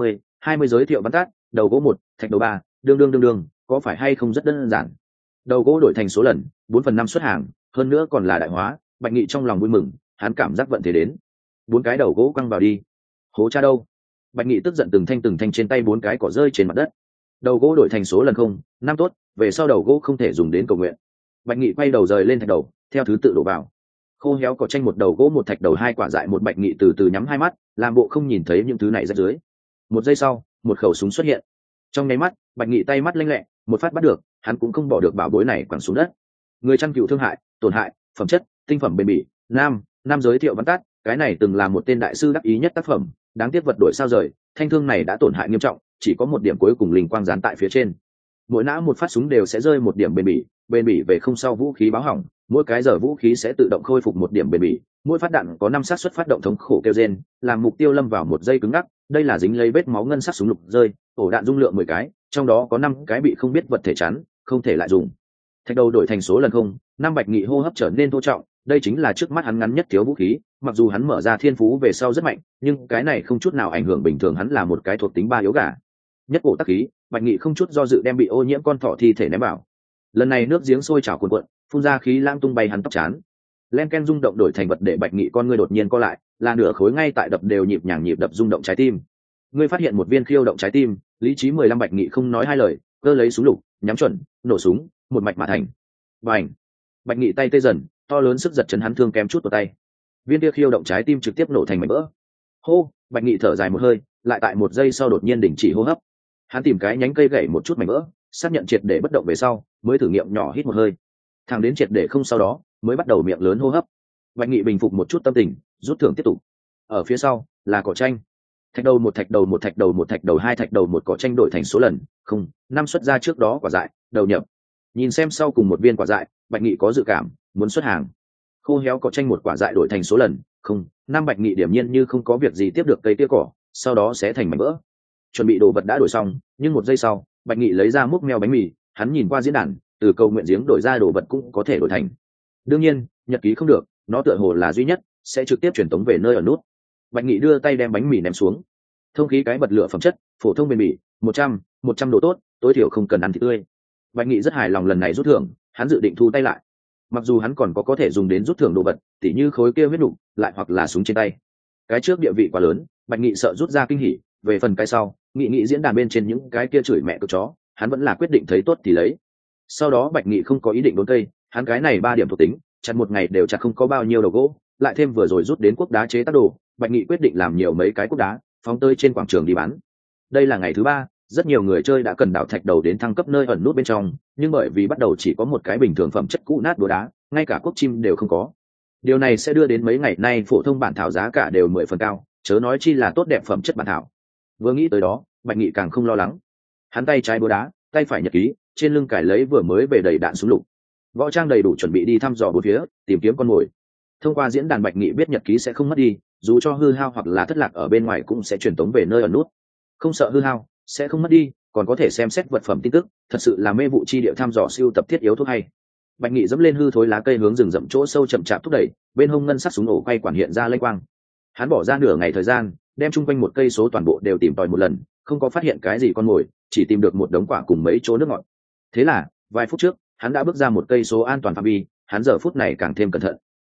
20 giới thiệu văn tắt, đầu gỗ 1, thạch đầu 3, đương, có phải hay không rất đơn giản. Đầu gỗ đổi thành số lần, 4/5 xuất hàng, hơn nữa còn là đại hóa, Bạch Nghị trong lòng vui mừng, hắn cảm giác vận thế đến. 4 cái đầu gỗ quăng vào đi. Hố cha đâu? Bạch Nghị tức giận từng thanh trên tay 4 cái cỏ rơi trên mặt đất. Đầu gỗ đổi thành số lần 0, 5 tốt, về sau đầu gỗ không thể dùng đến cầu nguyện. Bạch Nghị quay đầu rời lên thạch đầu, theo thứ tự đổ vào. Khô héo cỏ tranh một đầu gỗ một thạch đầu 2 quả dại một. Bạch Nghị từ từ nhắm 2 mắt, làm bộ không nhìn thấy những thứ này ra dưới. Một giây sau, một khẩu súng xuất hiện. Trong nháy mắt, Bạch Nghị tay mắt lanh lẹ, một phát bắt được, hắn cũng không bỏ được bảo bối này quẳng xuống đất. Người chăn cừu thương hại, tổn hại, phẩm chất, tinh phẩm bền bỉ, nam giới thiệu văn tắt, cái này từng là một tên đại sư đắc ý nhất tác phẩm, đáng tiếc vật đổi sao rời, thanh thương này đã tổn hại nghiêm trọng, chỉ có một điểm cuối cùng linh quang dán tại phía trên. Mỗi nã một phát súng đều sẽ rơi một điểm bền bỉ về không sau vũ khí báo hỏng, mỗi cái giờ vũ khí sẽ tự động khôi phục một điểm bền bỉ, mỗi phát đạn có 5 xác suất phát động thống khổ kêu rên, làm mục tiêu lâm vào một giây cứng ngắc, đây là dính lấy vết máu ngân sắc súng lục rơi, ổ đạn dung lượng 10 cái, trong đó có 5 cái bị không biết vật thể chắn, không thể lại dùng. Thạch đầu đổi thành số lần 0, năm. Bạch Nghị hô hấp trở nên thô trọng, đây chính là trước mắt hắn ngắn nhất thiếu vũ khí, mặc dù hắn mở ra thiên phú về sau rất mạnh, nhưng cái này không chút nào ảnh hưởng bình thường hắn là một cái thuộc tính 3 yếu gà. Nhất cổ tắc khí, Bạch Nghị không chút do dự đem bị ô nhiễm con thỏ thi thể ném vào. Lần này nước giếng sôi trào cuồn cuộn, phun ra khí lãng tung bay hắn tóc chán. Len ken rung động đổi thành vật để Bạch Nghị con ngươi đột nhiên co lại, là nửa khối ngay tại đập đều nhịp đập rung động trái tim. Ngươi phát hiện một viên khiêu động trái tim, lý trí 15. Bạch Nghị không nói hai lời, cơ lấy súng lục, nhắm chuẩn, nổ súng, một mạch mà thành. Bành! Bạch Nghị tay tê dần, to lớn sức giật chấn hắn thương kém chút vào tay. Viên kia khiêu động trái tim trực tiếp nổ thành mảnh vỡ. Hô! Bạch Nghị thở dài một hơi, lại tại một giây sau đột nhiên đình chỉ hô hấp. Hắn tìm cái nhánh cây gãy một chút mảnh vỡ, xác nhận triệt để bất động về sau, mới thử nghiệm nhỏ hít một hơi. Thẳng đến triệt để không sau đó, mới bắt đầu miệng lớn hô hấp. Bạch Nghị bình phục một chút tâm tình, rút thưởng tiếp tục. Ở phía sau là cỏ tranh. Thạch đầu một thạch đầu một thạch đầu một thạch đầu 2 thạch đầu một cỏ tranh đổi thành số lần, 0, 5 xuất ra trước đó quả dại, đầu nhập. Nhìn xem sau cùng một viên quả dại, Bạch Nghị có dự cảm, muốn xuất hàng. Khô héo cỏ tranh một quả dại đổi thành số lần, 0, 5. Bạch Nghị điểm nhiên như không có việc gì tiếp được cây tia cỏ, sau đó sẽ thành mảnh vỡ. Chuẩn bị đồ vật đã đổi xong, nhưng một giây sau, Bạch Nghị lấy ra múc meo bánh mì, hắn nhìn qua diễn đàn, từ cầu nguyện giếng đổi ra đồ vật cũng có thể đổi thành. Đương nhiên, nhật ký không được, nó tựa hồ là duy nhất, sẽ trực tiếp truyền tống về nơi ở nút. Bạch Nghị đưa tay đem bánh mì ném xuống. Thông khí cái bật lửa phẩm chất, phổ thông bền bỉ, 100 độ tốt, tối thiểu không cần ăn thịt tươi. Bạch Nghị rất hài lòng lần này rút thưởng, hắn dự định thu tay lại. Mặc dù hắn còn có thể dùng đến rút thưởng đồ vật, tỉ như khối kia huyết nục, lại hoặc là súng trên tay. Cái trước địa vị quá lớn, Bạch Nghị sợ rút ra kinh hỉ, về phần cái sau, nghị diễn đàn bên trên những cái kia chửi mẹ cướp chó, hắn vẫn là quyết định thấy tốt thì lấy. Sau đó Bạch Nghị không có ý định đốn cây, hắn cái này 3 điểm thuộc tính, chặt một ngày đều chặt không có bao nhiêu đầu gỗ, lại thêm vừa rồi rút đến cuốc đá chế tác đồ, Bạch Nghị quyết định làm nhiều mấy cái cuốc đá, phóng tơi trên quảng trường đi bán. Đây là ngày thứ 3, rất nhiều người chơi đã cần đào thạch đầu đến thăng cấp nơi ẩn nút bên trong, nhưng bởi vì bắt đầu chỉ có một cái bình thường phẩm chất cũ nát đúa đá, ngay cả cuốc chim đều không có. Điều này sẽ đưa đến mấy ngày nay phổ thông bản thảo giá cả đều 10 phần cao, chớ nói chi là tốt đẹp phẩm chất bản thảo. Vừa nghĩ tới đó, Bạch Nghị càng không lo lắng. Hắn tay trái búa đá, tay phải nhật ký, trên lưng cài lấy vừa mới về đầy đạn súng lục. Võ trang đầy đủ chuẩn bị đi thăm dò bốn phía, tìm kiếm con mồi. Thông qua diễn đàn, Bạch Nghị biết nhật ký sẽ không mất đi, dù cho hư hao hoặc là thất lạc ở bên ngoài cũng sẽ truyền tống về nơi ở nút. Không sợ hư hao, sẽ không mất đi, còn có thể xem xét vật phẩm tin tức, thật sự là mê vụ chi địa thăm dò siêu tập thiết yếu thuốc hay. Bạch Nghị dẫm lên hư thối lá cây hướng rừng rậm chỗ sâu chậm chạp thúc đẩy, bên hông ngân sắc súng ổ quay quản hiện ra lênh quang. Hắn bỏ ra nửa ngày thời gian, đem chung quanh một cây số toàn bộ đều tìm tòi một lần, không có phát hiện cái gì con mồi, chỉ tìm được một đống quả cùng mấy chỗ nước ngọt. Thế là, vài phút trước, hắn đã bước ra một cây số an toàn phạm vi, hắn giờ phút này càng thêm cẩn thận.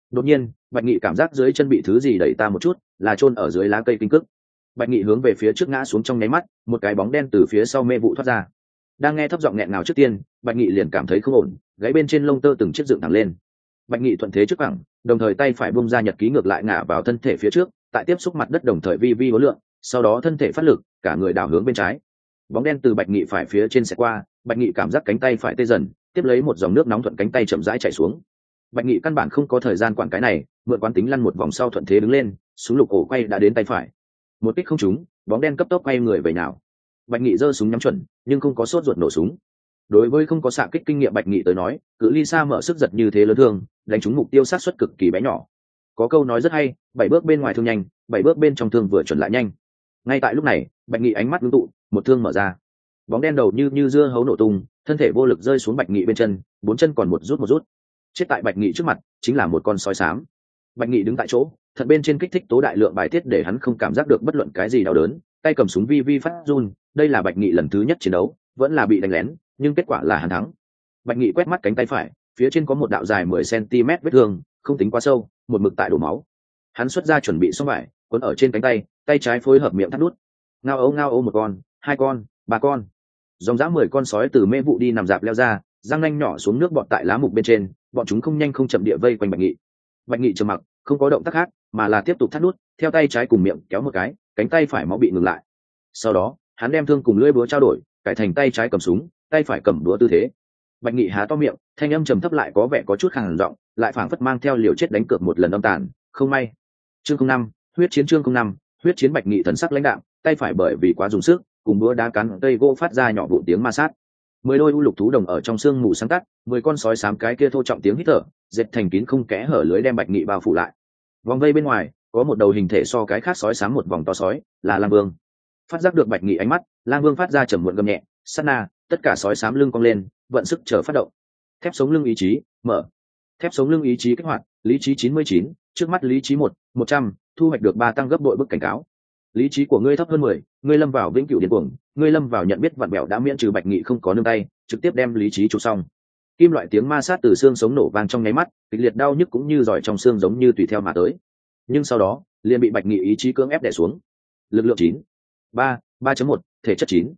Đột nhiên Bạch Nghị cảm giác dưới chân bị thứ gì đẩy ta một chút, là chôn ở dưới lá cây kinh cức. Bạch Nghị hướng về phía trước ngã xuống, trong nháy mắt một cái bóng đen từ phía sau mê vụ thoát ra. Đang nghe thấp giọng nghẹn ngào trước tiên, Bạch Nghị liền cảm thấy không ổn, gáy bên trên lông tơ từng chiếc dựng thẳng lên. Bạch Nghị thuận thế trước cẳng, đồng thời tay phải bung ra nhật ký ngược lại ngã vào thân thể phía trước, tại tiếp xúc mặt đất đồng thời vi vi uốn lượn, sau đó thân thể phát lực, cả người đảo hướng bên trái. Bóng đen từ Bạch Nghị phải phía trên sẽ qua, Bạch Nghị cảm giác cánh tay phải tê dần, tiếp lấy một dòng nước nóng thuận cánh tay chậm rãi chảy xuống. Bạch Nghị căn bản không có thời gian quản cái này, mượn quán tính lăn một vòng sau thuận thế đứng lên, súng lục ổ quay đã đến tay phải. Một kích không trúng, bóng đen cấp tốc quay người về nào. Bạch Nghị giơ súng nhắm chuẩn, nhưng không có sốt ruột nổ súng. Đối với không có xạ kích kinh nghiệm Bạch Nghị tới nói, cự ly xa mở sức giật như thế lớn thương, đánh trúng mục tiêu sát suất cực kỳ bé nhỏ. Có câu nói rất hay, 7 bước bên ngoài thương nhanh, 7 bước bên trong thương vừa chuẩn lại nhanh. Ngay tại lúc này, Bạch Nghị ánh mắt ngưng tụ, một thương mở ra. Bóng đen đầu như dưa hấu nổ tung, thân thể vô lực rơi xuống Bạch Nghị bên chân, bốn chân còn một rút. Chết tại Bạch Nghị trước mặt chính là một con sói xám. Bạch Nghị đứng tại chỗ, thận bên trên kích thích tố đại lượng bài tiết để hắn không cảm giác được bất luận cái gì đau đớn, tay cầm súng vi vi phát run. Đây là Bạch Nghị lần thứ nhất chiến đấu, vẫn là bị đánh lén, nhưng kết quả là hắn thắng. Bạch Nghị quét mắt cánh tay phải, phía trên có một đạo dài 10 cm vết thương, không tính quá sâu, một mực tại đổ máu. Hắn xuất ra chuẩn bị xong vải, cuốn ở trên cánh tay, tay trái phối hợp miệng thắt nút. Ngao ấu một con, hai con, ba con. Dòng dã 10 con sói từ mê vụ đi nằm dạp leo ra, răng nanh nhỏ xuống nước bọt tại lá mục bên trên, bọn chúng không nhanh không chậm địa vây quanh Bạch Nghị. Bạch Nghị trầm mặc, không có động tác khác, mà là tiếp tục thắt nút, theo tay trái cùng miệng kéo một cái, cánh tay phải máu bị ngừng lại. Sau đó, hắn đem thương cùng lưỡi búa trao đổi, cải thành tay trái cầm súng, tay phải cầm đũa tư thế. Bạch Nghị há to miệng, thanh âm trầm thấp lại có vẻ có chút khàn giọng, lại phảng phất mang theo liều chết đánh cược một lần âm tàn. Không may. Chương 05, huyết chiến. Chương 05, huyết chiến. Bạch Nghị thần sắc lãnh đạm, tay phải bởi vì quá dùng sức, cùng đũa đá cắn cây gỗ phát ra nhỏ vụn tiếng ma sát. 10 đôi u lục thú đồng ở trong sương mù sáng tắt, 10 con sói xám cái kia thô trọng tiếng hít thở, dệt thành kín không kẽ hở lưới đem Bạch Nghị bao phủ lại. Vòng vây bên ngoài, có một đầu hình thể so cái khác sói xám một vòng to sói, là Lang Vương. Phát giác được Bạch Nghị ánh mắt, Lang Vương phát ra trầm muộn gầm nhẹ, sát na, tất cả sói xám lưng cong lên, vận sức chờ phát động. Thép sống lưng ý chí, mở. Thép sống lưng ý chí kích hoạt, lý trí 99, trước mắt lý trí 100, thu hoạch được 3 tăng gấp bội bức cảnh cáo. Lý trí của ngươi thấp hơn 10, ngươi lâm vào vĩnh cửu điên cuồng, ngươi lâm vào nhận biết vặn bẹo đã miễn trừ. Bạch Nghị không có nương tay, trực tiếp đem lý trí chụp xong. Kim loại tiếng ma sát từ xương sống nổ vang trong nháy mắt, kịch liệt đau nhức cũng như giỏi trong xương giống như tùy theo mà tới. Nhưng sau đó, liền bị Bạch Nghị ý chí cưỡng ép đè xuống. Lực lượng 9, 3.1, thể chất 9,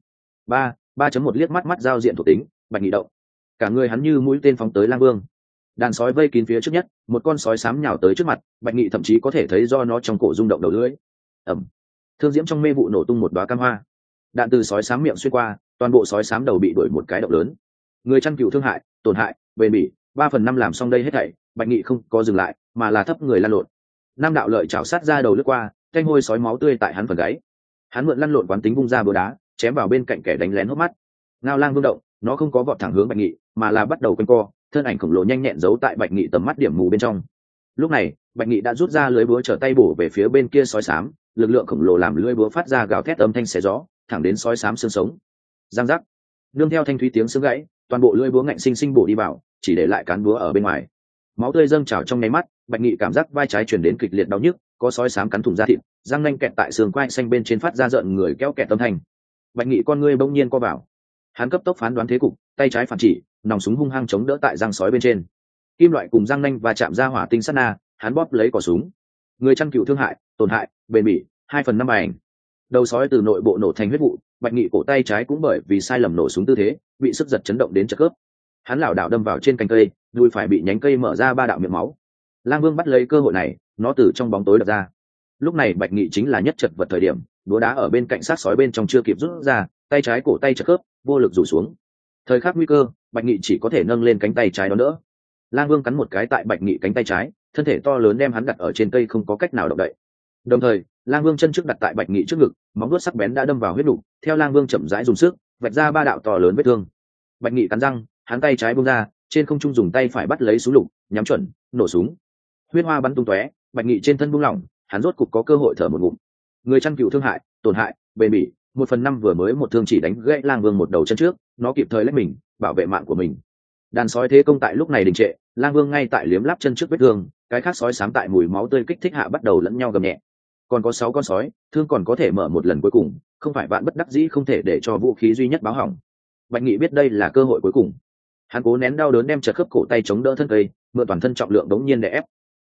3.1 liếc mắt giao diện thuộc tính, Bạch Nghị động. Cả người hắn như mũi tên phóng tới Lang Vương. Đàn sói vây kín phía trước nhất, một con sói xám nhào tới trước mặt, Bạch Nghị thậm chí có thể thấy do nó trong cổ rung động đầu lưỡi. Ầm. Thương diễm trong mê vụ nổ tung một đóa cam hoa. Đạn từ sói xám miệng xuyên qua, toàn bộ sói xám đầu bị đuổi một cái động lớn. Người chăn cừu thương hại, tổn hại, bền bỉ, 3/5 làm xong đây hết thảy, Bạch Nghị không có dừng lại, mà là thấp người lăn lộn. Nam đạo lợi chảo sát ra đầu lướt qua, canh hôi sói máu tươi tại hắn phần gáy. Hắn mượn lăn lộn quán tính vung ra búa đá, chém vào bên cạnh kẻ đánh lén hốc mắt. Ngao Lang vương động, nó không có vọt thẳng hướng Bạch Nghị, mà là bắt đầu quanh co, thân ảnh khổng lồ nhanh nhẹn giấu tại Bạch Nghị tầm mắt điểm mù bên trong. Lúc này, Bạch Nghị đã rút ra lưới búa trở tay bổ về phía bên kia sói xám, lực lượng khổng lồ làm lưới búa phát ra gào thét âm thanh xé gió, thẳng đến sói xám xương sống. Giang giác. Nương theo thanh thúy tiếng xương gãy, toàn bộ lưới búa ngạnh sinh sinh bổ đi vào, chỉ để lại cán búa ở bên ngoài. Máu tươi dâng trào trong nháy mắt, Bạch Nghị cảm giác vai trái truyền đến kịch liệt đau nhức, có sói xám cắn thủng da thịt, răng nanh kẹt tại xương quai xanh bên trên phát ra rợn người kéo kẹt âm thanh. Bạch Nghị con ngươi bỗng nhiên co vào. Hắn cấp tốc phán đoán thế cục, tay trái phản chỉ, nòng súng hung hăng chống đỡ tại răng sói bên trên. Kim loại cùng răng nanh và chạm ra hỏa tinh sát na, hắn bóp lấy cò súng. Người chăn cừu thương hại, tổn hại, bền bỉ, 2/5 ảnh. Đầu sói từ nội bộ nổ thành huyết vụ, Bạch Nghị cổ tay trái cũng bởi vì sai lầm nổ súng tư thế, bị sức giật chấn động đến chật khớp. Hắn lảo đảo đâm vào trên cành cây, đùi phải bị nhánh cây mở ra 3 đạo miệng máu. Lang Vương bắt lấy cơ hội này, nó từ trong bóng tối đập ra. Lúc này Bạch Nghị chính là nhất chật vật thời điểm, búa đá ở bên cạnh sát sói bên trong chưa kịp rút ra, tay trái cổ tay chật khớp, vô lực rủ xuống. Thời khắc nguy cơ, Bạch Nghị chỉ có thể nâng lên cánh tay trái đó đỡ. Lang Vương cắn một cái tại Bạch Nghị cánh tay trái, thân thể to lớn đem hắn đặt ở trên cây không có cách nào động đậy. Đồng thời, Lang Vương chân trước đặt tại Bạch Nghị trước ngực, móng vuốt sắc bén đã đâm vào huyết nục, theo Lang Vương chậm rãi dùng sức, vạch ra 3 đạo to lớn vết thương. Bạch Nghị cắn răng, hắn tay trái buông ra, trên không trung dùng tay phải bắt lấy súng lục, nhắm chuẩn, nổ súng. Huyết hoa bắn tung tóe, Bạch Nghị trên thân buông lỏng, hắn rốt cục có cơ hội thở một ngụm. Người chăn cừu thương hại, tổn hại, bền bỉ, 1/5 vừa mới một thương chỉ đánh gãy Lang Vương một đầu chân trước, nó kịp thời lách mình, bảo vệ mạng của mình. Đàn sói thế công tại lúc này đình trệ, Lang Vương ngay tại liếm láp chân trước vết thương, cái khác sói xám tại mùi máu tươi kích thích hạ bắt đầu lẫn nhau gầm nhẹ. Còn có 6 con sói, thương còn có thể mở một lần cuối cùng, không phải vạn bất đắc dĩ không thể để cho vũ khí duy nhất báo hỏng. Bạch Nghị biết đây là cơ hội cuối cùng. Hắn cố nén đau đớn đem chật khớp cổ tay chống đỡ thân cây, mượn toàn thân trọng lượng đống nhiên để ép.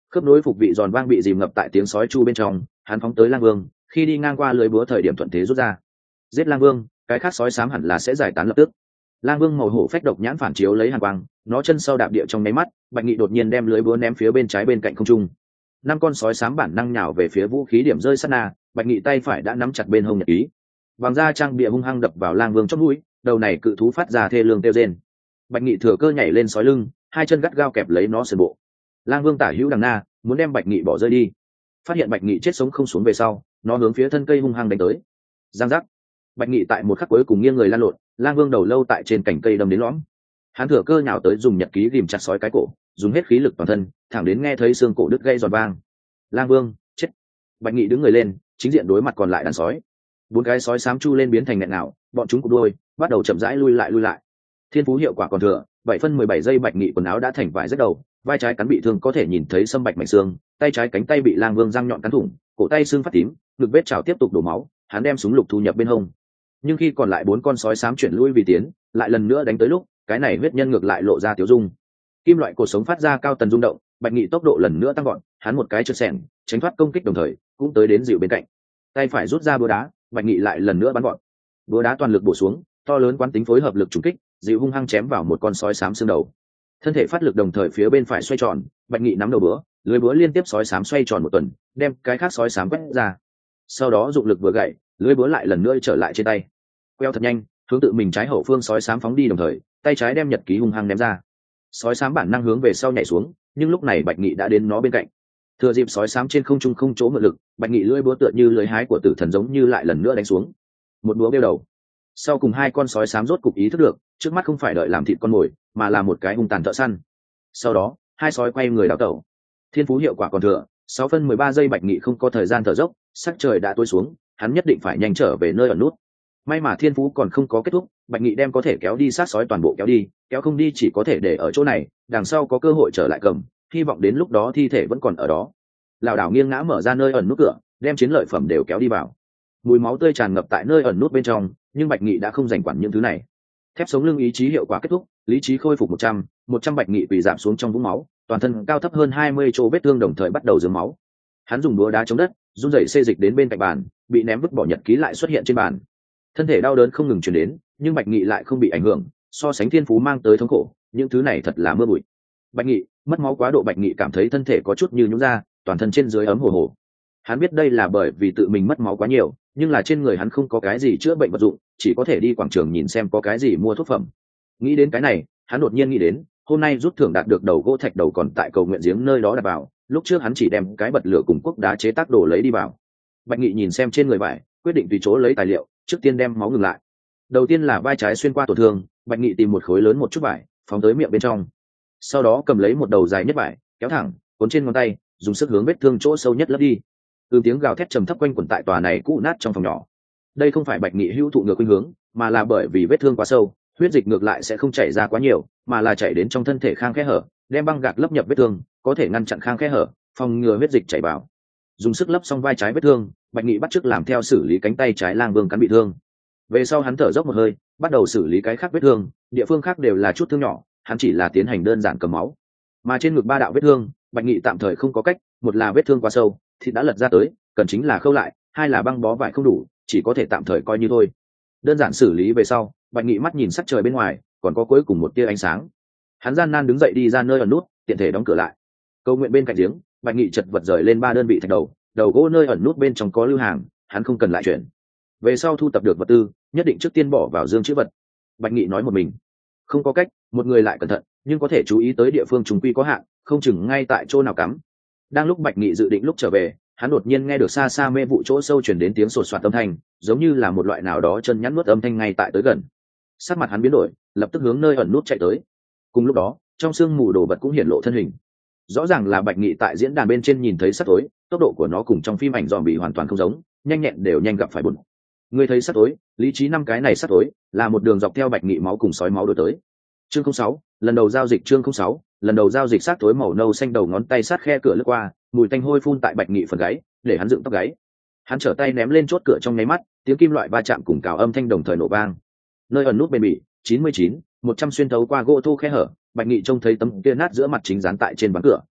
khớp nối phục vị giòn vang bị dìm ngập tại tiếng sói chu bên trong, hắn phóng tới lang vương, khi đi ngang qua lưới búa thời điểm thuận thế rút ra giết lang vương. Cái khác sói xám hẳn là sẽ giải tán lập tức. Lang vương màu hổ phách độc nhãn phản chiếu lấy hàn quang, nó chân sau đạp địa trong nháy mắt, Bạch Nghị đột nhiên đem lưới búa ném phía bên trái bên cạnh không trung. Năm con sói xám bản năng nhào về phía vũ khí điểm rơi sát na, Bạch Nghị tay phải đã nắm chặt bên hông nhật ký, vàng da trang bịa hung hăng đập vào lang vương chót mũi, đầu này cự thú phát ra thê lương kêu rên. Bạch Nghị thừa cơ nhảy lên sói lưng, hai chân gắt gao kẹp lấy nó sườn bộ. Lang vương tả hữu đằng na, muốn đem Bạch Nghị bỏ rơi đi. Phát hiện Bạch Nghị chết sống không xuống về sau, nó hướng phía thân cây hung hăng đánh tới. Giang giác. Bạch Nghị tại một khắc cuối cùng nghiêng người lăn lộn, lang vương đầu lâu tại trên cành cây đâm đến lõm. Hắn thừa cơ nhào tới dùng nhật ký ghìm chặt sói cái cổ, dùng hết khí lực toàn thân, thẳng đến nghe thấy xương cổ đứt gãy giòn vang. Lang vương chết. Bạch Nghị đứng người lên, chính diện đối mặt còn lại đàn sói. Bốn cái sói xám chu lên biến thành nghẹn ngào, bọn chúng cụp đuôi, bắt đầu chậm rãi lui lại. Thiên phú hiệu quả còn thừa, 7 phân 17 giây Bạch Nghị quần áo đã thành vải rách đầu, vai trái cắn bị thương có thể nhìn thấy sâm bạch mảnh xương, tay trái cánh tay bị lang vương răng nhọn cắn thủng, cổ tay xương phát tím, ngực vết trào tiếp tục đổ máu. Hắn đem súng lục thu nhập bên hông. Nhưng khi còn lại 4 con sói xám chuyển lui vì tiến, lại lần nữa đánh tới lúc, cái này huyết nhân ngược lại lộ ra tiểu dung. Kim loại cột sống phát ra cao tần rung động, Bạch Nghị tốc độ lần nữa tăng gọn, hắn một cái trượt xẻng, tránh thoát công kích đồng thời, cũng tới đến dịu bên cạnh. Tay phải rút ra búa đá, Bạch Nghị lại lần nữa bắn gọn. Búa đá toàn lực bổ xuống, to lớn quán tính phối hợp lực trùng kích, dịu hung hăng chém vào một con sói xám xương đầu. Thân thể phát lực đồng thời phía bên phải xoay tròn, Bạch Nghị nắm đầu búa, lưới búa liên tiếp sói xám xoay tròn một tuần, đem cái khác sói xám quét ra. Sau đó dụng lực vừa gậy, lưới búa lại lần nữa trở lại trên tay. Queo thật nhanh, hướng tự mình trái hậu phương sói xám phóng đi đồng thời, tay trái đem nhật ký hung hăng ném ra. Sói xám bản năng hướng về sau nhảy xuống, nhưng lúc này Bạch Nghị đã đến nó bên cạnh. Thừa dịp sói xám trên không trung không chỗ mượn lực, Bạch Nghị lưỡi búa tựa như lưỡi hái của tử thần giống như lại lần nữa đánh xuống. Một búa bêu đầu. Sau cùng hai con sói xám rốt cục ý thức được, trước mắt không phải đợi làm thịt con mồi, mà là một cái hung tàn thợ săn. Sau đó, hai sói quay người đào tẩu. Thiên phú hiệu quả còn thừa, 6 phân 13 giây Bạch Nghị không có thời gian thở dốc, sắc trời đã tối xuống, hắn nhất định phải nhanh trở về nơi ẩn nút. May mà thiên phú còn không có kết thúc, Bạch Nghị đem có thể kéo đi sát sói toàn bộ kéo đi, kéo không đi chỉ có thể để ở chỗ này, đằng sau có cơ hội trở lại cầm, hy vọng đến lúc đó thi thể vẫn còn ở đó. Lảo đảo nghiêng ngã mở ra nơi ẩn nút cửa, đem chiến lợi phẩm đều kéo đi vào. Mùi máu tươi tràn ngập tại nơi ẩn nút bên trong, nhưng Bạch Nghị đã không dành quản những thứ này. Thép sống lưng ý chí hiệu quả kết thúc, lý trí khôi phục 100 Bạch Nghị quỳ giảm xuống trong vũng máu, toàn thân cao thấp hơn 20 chỗ vết thương đồng thời bắt đầu rớm máu. Hắn dùng búa đá chống đất, run rẩy xê dịch đến bên cạnh bàn, bị ném vứt bỏ nhật ký lại xuất hiện trên bàn. Thân thể đau đớn không ngừng truyền đến, nhưng Bạch Nghị lại không bị ảnh hưởng, so sánh thiên phú mang tới thống khổ, những thứ này thật là mưa bụi. Bạch Nghị mất máu quá độ, Bạch Nghị cảm thấy thân thể có chút như nhũn ra, toàn thân trên dưới ấm hồ hồ. Hắn biết đây là bởi vì tự mình mất máu quá nhiều, nhưng là trên người hắn không có cái gì chữa bệnh vật dụng, chỉ có thể đi quảng trường nhìn xem có cái gì mua thuốc phẩm. Nghĩ đến cái này, hắn đột nhiên nghĩ đến, hôm nay rút thưởng đạt được đầu gỗ thạch đầu còn tại cầu nguyện giếng nơi đó đặt vào, lúc trước hắn chỉ đem cái bật lửa cùng quốc đá chế tác đồ lấy đi vào. Bạch Nghị nhìn xem trên người vải, quyết định tùy chỗ lấy tài liệu, trước tiên đem máu ngừng lại. Đầu tiên là vai trái xuyên qua tổn thương, Bạch Nghị tìm một khối lớn một chút vải, phóng tới miệng bên trong. Sau đó cầm lấy một đầu dài nhất vải, kéo thẳng, cuốn trên ngón tay, dùng sức hướng vết thương chỗ sâu nhất lấp đi. Tiếng gào thét trầm thấp quanh quẩn tại tòa này cũ nát trong phòng nhỏ. Đây không phải Bạch Nghị hữu thụ ngược khuynh hướng, mà là bởi vì vết thương quá sâu, huyết dịch ngược lại sẽ không chảy ra quá nhiều, mà là chảy đến trong thân thể khang khe hở, đem băng gạc lấp nhập vết thương, có thể ngăn chặn khang khe hở, phòng ngừa huyết dịch chảy vào. Dùng sức lấp xong vai trái vết thương, Bạch Nghị bắt chước làm theo xử lý cánh tay trái lang vương cắn bị thương. Về sau hắn thở dốc một hơi, bắt đầu xử lý cái khác vết thương, địa phương khác đều là chút thương nhỏ, hắn chỉ là tiến hành đơn giản cầm máu. Mà trên ngực 3 đạo vết thương, Bạch Nghị tạm thời không có cách, một là vết thương quá sâu, thịt đã lật ra tới, cần chính là khâu lại, hai là băng bó vải không đủ, chỉ có thể tạm thời coi như thôi. Đơn giản xử lý về sau, Bạch Nghị mắt nhìn sắc trời bên ngoài, còn có cuối cùng một tia ánh sáng. Hắn gian nan đứng dậy đi ra nơi ẩn nút, tiện thể đóng cửa lại. Câu nguyện bên cạnh giếng, Bạch Nghị chật vật rời lên 3 đơn vị thạch đầu, đầu gỗ nơi ẩn nút bên trong có lưu hàng, hắn không cần lại chuyển. Về sau thu tập được vật tư, nhất định trước tiên bỏ vào dương trữ vật. Bạch Nghị nói một mình, không có cách, một người lại cẩn thận, nhưng có thể chú ý tới địa phương trùng quy có hạn, không chừng ngay tại chỗ nào cắm. Đang lúc Bạch Nghị dự định lúc trở về, hắn đột nhiên nghe được xa xa mê vụ chỗ sâu truyền đến tiếng sột soạt âm thanh, giống như là một loại nào đó chân nhắn nuốt âm thanh ngay tại tới gần. Sắc mặt hắn biến đổi, lập tức hướng nơi ẩn nút chạy tới. Cùng lúc đó, trong sương mù đồ vật cũng hiển lộ thân hình. Rõ ràng là Bạch Nghị tại diễn đàn bên trên nhìn thấy sắt tối, tốc độ của nó cùng trong phim ảnh zombie hoàn toàn không giống, nhanh nhẹn đều nhanh gặp phải buồn. Người thấy sắt tối, lý trí 5 cái này sắt tối, là một đường dọc theo Bạch Nghị máu cùng sói máu đuổi tới. Chương 06, lần đầu giao dịch. Chương 06, lần đầu giao dịch. Sát tối màu nâu xanh đầu ngón tay sát khe cửa lướt qua, mùi tanh hôi phun tại Bạch Nghị phần gáy, để hắn dựng tóc gáy. Hắn trở tay ném lên chốt cửa trong nháy mắt, tiếng kim loại va chạm cùng cào âm thanh đồng thời nổ vang. Nơi ẩn nút bền bỉ, 99, 100 xuyên thấu qua gỗ thô khe hở, Bạch Nghị trông thấy tấm kia nát giữa mặt chính dán tại trên ván cửa.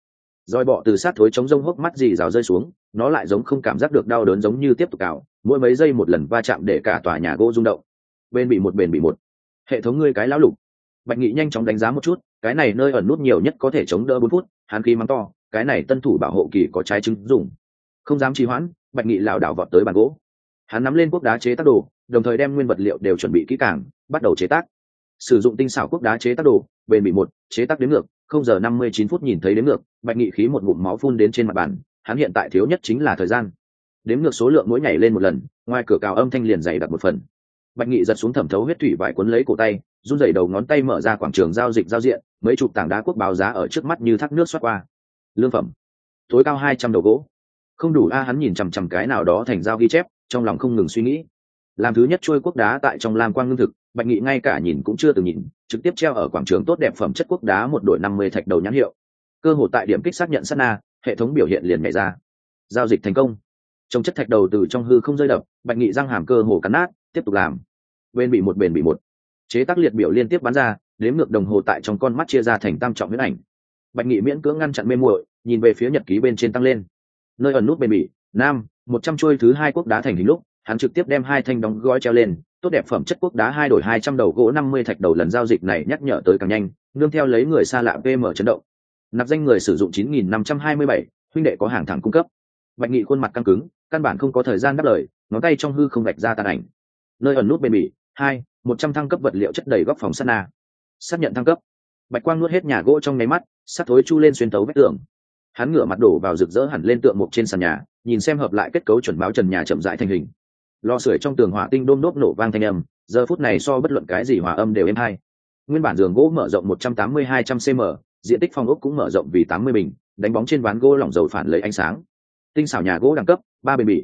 Roi bọ từ sát thối chống rông hốc mắt dì rào rơi xuống, nó lại giống không cảm giác được đau đớn giống như tiếp tục cào, mỗi mấy giây một lần va chạm để cả tòa nhà gỗ rung động. Bên bị một. Hệ thống ngươi cái lão lục. Bạch Nghị nhanh chóng đánh giá một chút, cái này nơi ẩn nút nhiều nhất có thể chống đỡ 4 phút, hắn khí mắng to, cái này tân thủ bảo hộ kỳ có trái chứng dùng. Không dám trì hoãn, Bạch Nghị lảo đảo vọt tới bàn gỗ. Hắn nắm lên cuốc đá chế tác đồ, đồng thời đem nguyên vật liệu đều chuẩn bị kỹ càng, bắt đầu chế tác. Sử dụng tinh xảo cuốc đá chế tác đồ, bền bị 1, chế tác đếm ngược, 0 giờ 59 phút nhìn thấy đếm ngược, Bạch Nghị khí một ngụm máu phun đến trên mặt bàn, hắn hiện tại thiếu nhất chính là thời gian. Đếm ngược số lượng mỗi nhảy lên một lần, ngoài cửa cào âm thanh liền dày đặc một phần. Bạch Nghị giật xuống thẩm thấu huyết thủy vải cuốn lấy cổ tay, run rẩy đầu ngón tay mở ra quảng trường giao dịch giao diện, mấy chục tảng đá quốc báo giá ở trước mắt như thác nước xoát qua. Lương phẩm tối cao 200 đầu gỗ. Không đủ a, hắn nhìn chằm chằm cái nào đó thành giao ghi chép, trong lòng không ngừng suy nghĩ. Làm thứ nhất trôi quốc đá tại trong lam quang ngưng thực, Bạch Nghị ngay cả nhìn cũng chưa từng nhìn, trực tiếp treo ở quảng trường tốt đẹp phẩm chất quốc đá một đội 50 thạch đầu nhãn hiệu. Cơ hội tại điểm kích xác nhận sát na, hệ thống biểu hiện liền nhảy ra. Giao dịch thành công. Trong chất thạch đầu từ trong hư không rơi đập, Bạch Nghị răng hàm cơ hồ cắn nát, tiếp tục làm. Bên bị một. Chế tác liệt biểu liên tiếp bắn ra, đếm ngược đồng hồ tại trong con mắt chia ra thành tam trọng huyễn ảnh. Bạch Nghị miễn cưỡng ngăn chặn mê muội, nhìn về phía nhật ký bên trên tăng lên. Nơi ẩn nút bên bị, nam, 100 trôi thứ 2 quốc đá thành hình lúc, hắn trực tiếp đem 2 thanh đóng gói treo lên, tốt đẹp phẩm chất quốc đá 2 đổi 200 đầu gỗ 50 thạch đầu, lần giao dịch này nhắc nhở tới càng nhanh, nương theo lấy người xa lạ VM chấn động. Nạp danh người sử dụng 9527, huynh đệ có hàng thẳng cung cấp. Bạch Nghị khuôn mặt căng cứng, căn bản không có thời gian đáp lời, ngón tay trong hư không vạch ra tàn ảnh. Nơi ẩn nút bên bị, 2, 100 thăng cấp vật liệu chất đầy góc phòng sát na. Xác nhận thăng cấp. Bạch quang nuốt hết nhà gỗ trong nháy mắt, sắt thối chu lên xuyên tấu vách tường. Hắn ngửa mặt đổ vào rực rỡ hẳn lên tượng mục trên sàn nhà, nhìn xem hợp lại kết cấu chuẩn báo trần nhà chậm rãi thành hình. Lò sưởi trong tường hỏa tinh đôm đốp nổ vang thanh âm, giờ phút này so bất luận cái gì hòa âm đều êm hay. Nguyên bản giường gỗ mở rộng 180-200 cm, diện tích phòng ốc cũng mở rộng vì 80 bình, đánh bóng trên ván gỗ lỏng dầu phản lấy ánh sáng. Tinh xảo nhà gỗ đẳng cấp, 3 bền bỉ,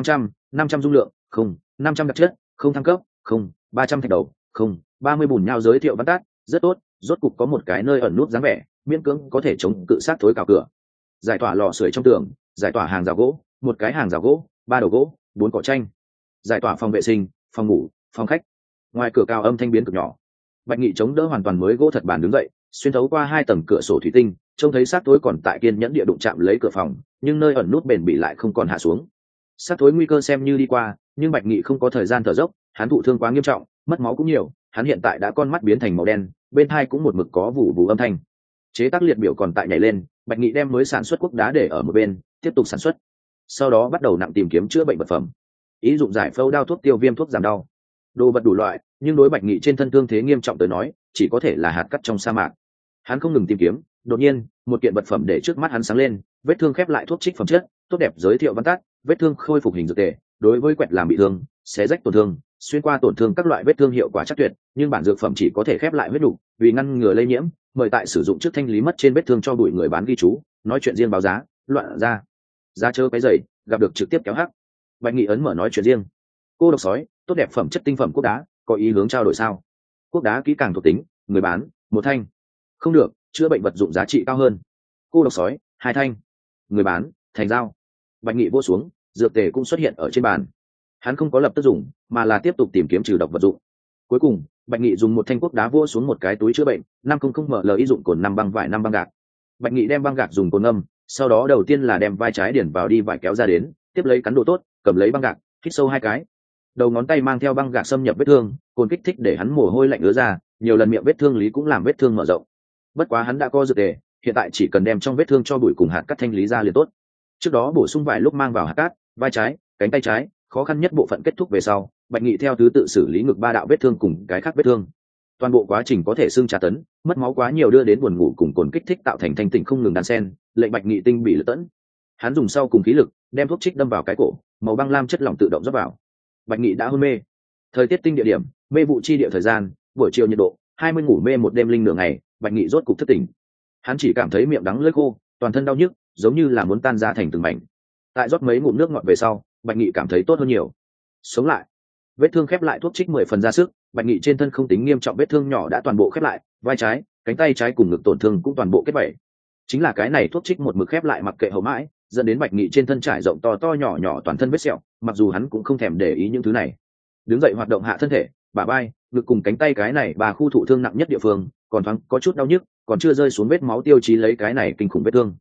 500 dung lượng, 500 đặc chất, không thăng cấp, 300 thạch đầu, 30 bùn nhau giới thiệu văn tát, rất tốt, rốt cục có một cái nơi ẩn nút dáng vẻ, miễn cưỡng có thể chống cự sát thối cào cửa. Giải tỏa lò sưởi trong tường, giải tỏa hàng rào gỗ, một cái hàng rào gỗ, 3 đầu gỗ, 4 cỏ tranh. Giải tỏa phòng vệ sinh, phòng ngủ, phòng khách. Ngoài cửa cao âm thanh biến cực nhỏ. Bạch Nghị chống đỡ hoàn toàn mới gỗ thật bàn đứng dậy, xuyên thấu qua 2 tầng cửa sổ thủy tinh, trông thấy sát thối còn tại kiên nhẫn địa đụng chạm lấy cửa phòng, nhưng nơi ẩn nút bền bị lại không còn hạ xuống. Sát thối nguy cơ xem như đi qua, nhưng Bạch Nghị không có thời gian thở dốc, hắn thụ thương quá nghiêm trọng, mất máu cũng nhiều, hắn hiện tại đã con mắt biến thành màu đen, bên tai cũng một mực có vụ vụ âm thanh. Chế tác liệt biểu còn tại nhảy lên, Bạch Nghị đem mới sản xuất quốc đá để ở một bên, tiếp tục sản xuất. Sau đó bắt đầu nặng tìm kiếm chữa bệnh vật phẩm, ý dụng giải phẫu, đao, thuốc tiêu viêm, thuốc giảm đau, đồ vật đủ loại, nhưng đối Bạch Nghị trên thân thương thế nghiêm trọng tới nói, chỉ có thể là hạt cát trong sa mạc. Hắn không ngừng tìm kiếm, đột nhiên, một kiện vật phẩm để trước mắt hắn sáng lên, vết thương khép lại thuốc trích phẩm chất, tốt đẹp giới thiệu văn tắt, vết thương khôi phục hình dược tề, đối với quẹt làm bị thương, xé rách tổn thương, xuyên qua tổn thương các loại vết thương hiệu quả chắc tuyệt, nhưng bản dược phẩm chỉ có thể khép lại huyết đủ, vì ngăn ngừa lây nhiễm, mời tại sử dụng trước thanh lý mất trên vết thương cho bụi người bán ghi chú, nói chuyện riêng báo giá, loạn ra. Giá chớ cái giày, gặp được trực tiếp kéo hắc. Bạch Nghị ấn mở nói chuyện riêng. Cô độc sói, tốt đẹp phẩm chất tinh phẩm quốc đá, có ý hướng trao đổi sao? Quốc đá kỹ càng thuộc tính, người bán, 1 thanh. Không được, chữa bệnh vật dụng giá trị cao hơn. Cô độc sói, 2 thanh. Người bán, thành dao. Bạch Nghị vô xuống, dược tề cũng xuất hiện ở trên bàn. Hắn không có lập tức dùng, mà là tiếp tục tìm kiếm trừ độc vật dụng. Cuối cùng, Bạch Nghị dùng 1 thanh quốc đá vô xuống một cái túi chữa bệnh, 500 ml ý dụng cồn 5 băng vải 5 băng gạc. Bạch Nghị đem băng gạc dùng cồn ngâm, sau đó đầu tiên là đem vai trái điển vào đi vải kéo ra đến, tiếp lấy cắn độ tốt, cầm lấy băng gạc, hít sâu 2 cái. Đầu ngón tay mang theo băng gạc xâm nhập vết thương, cồn kích thích để hắn mồ hôi lạnh ứa ra, nhiều lần miệng vết thương lý cũng làm vết thương mở rộng. Bất quá hắn đã có dược tề, hiện tại chỉ cần đem trong vết thương cho bụi cùng hạt cát thanh lý ra liền tốt. Trước đó bổ sung vài lúc mang vào hạt cát, vai trái, cánh tay trái, khó khăn nhất bộ phận kết thúc về sau, Bạch Nghị theo thứ tự xử lý ngực 3 đạo vết thương cùng cái khác vết thương. Toàn bộ quá trình có thể xương tra tấn, mất máu quá nhiều đưa đến buồn ngủ cùng cồn kích thích tạo thành thanh tỉnh không ngừng đan sen, lệnh Bạch Nghị tinh bị lật tẫn. Hắn dùng sau cùng khí lực, đem thuốc trích đâm vào cái cổ, màu băng lam chất lỏng tự động rót vào. Bạch Nghị đã hôn mê. Thời tiết tinh địa điểm, mê vụ chi địa thời gian, buổi chiều nhiệt độ 20, ngủ mê một đêm linh nửa ngày, Bạch Nghị rốt cục thức tỉnh. Hắn chỉ cảm thấy miệng đắng lưỡi khô, toàn thân đau nhức, giống như là muốn tan ra thành từng mảnh. Tại rót mấy ngụm nước ngọt về sau, Bạch Nghị cảm thấy tốt hơn nhiều. Sống lại. Vết thương khép lại thuốc trích 10 phần ra sức, Bạch Nghị trên thân không tính nghiêm trọng, vết thương nhỏ đã toàn bộ khép lại, vai trái, cánh tay trái cùng ngực tổn thương cũng toàn bộ kết vảy. Chính là cái này thuốc trích một mực khép lại mặc kệ hậu mãi, dẫn đến Bạch Nghị trên thân trải rộng to to nhỏ nhỏ toàn thân vết sẹo, mặc dù hắn cũng không thèm để ý những thứ này. Đứng dậy hoạt động hạ thân thể, bả vai, ngực cùng cánh tay cái này 3 khu thụ thương nặng nhất địa phương, còn thoáng có chút đau nhức, còn chưa rơi xuống vết máu tiêu chí lấy cái này kinh khủng vết thương.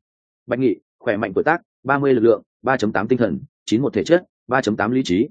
Bạch Nghị, khỏe mạnh tuổi tác, 30 lực lượng, 3.8 tinh thần, 91 thể chất, 3.8 lý trí,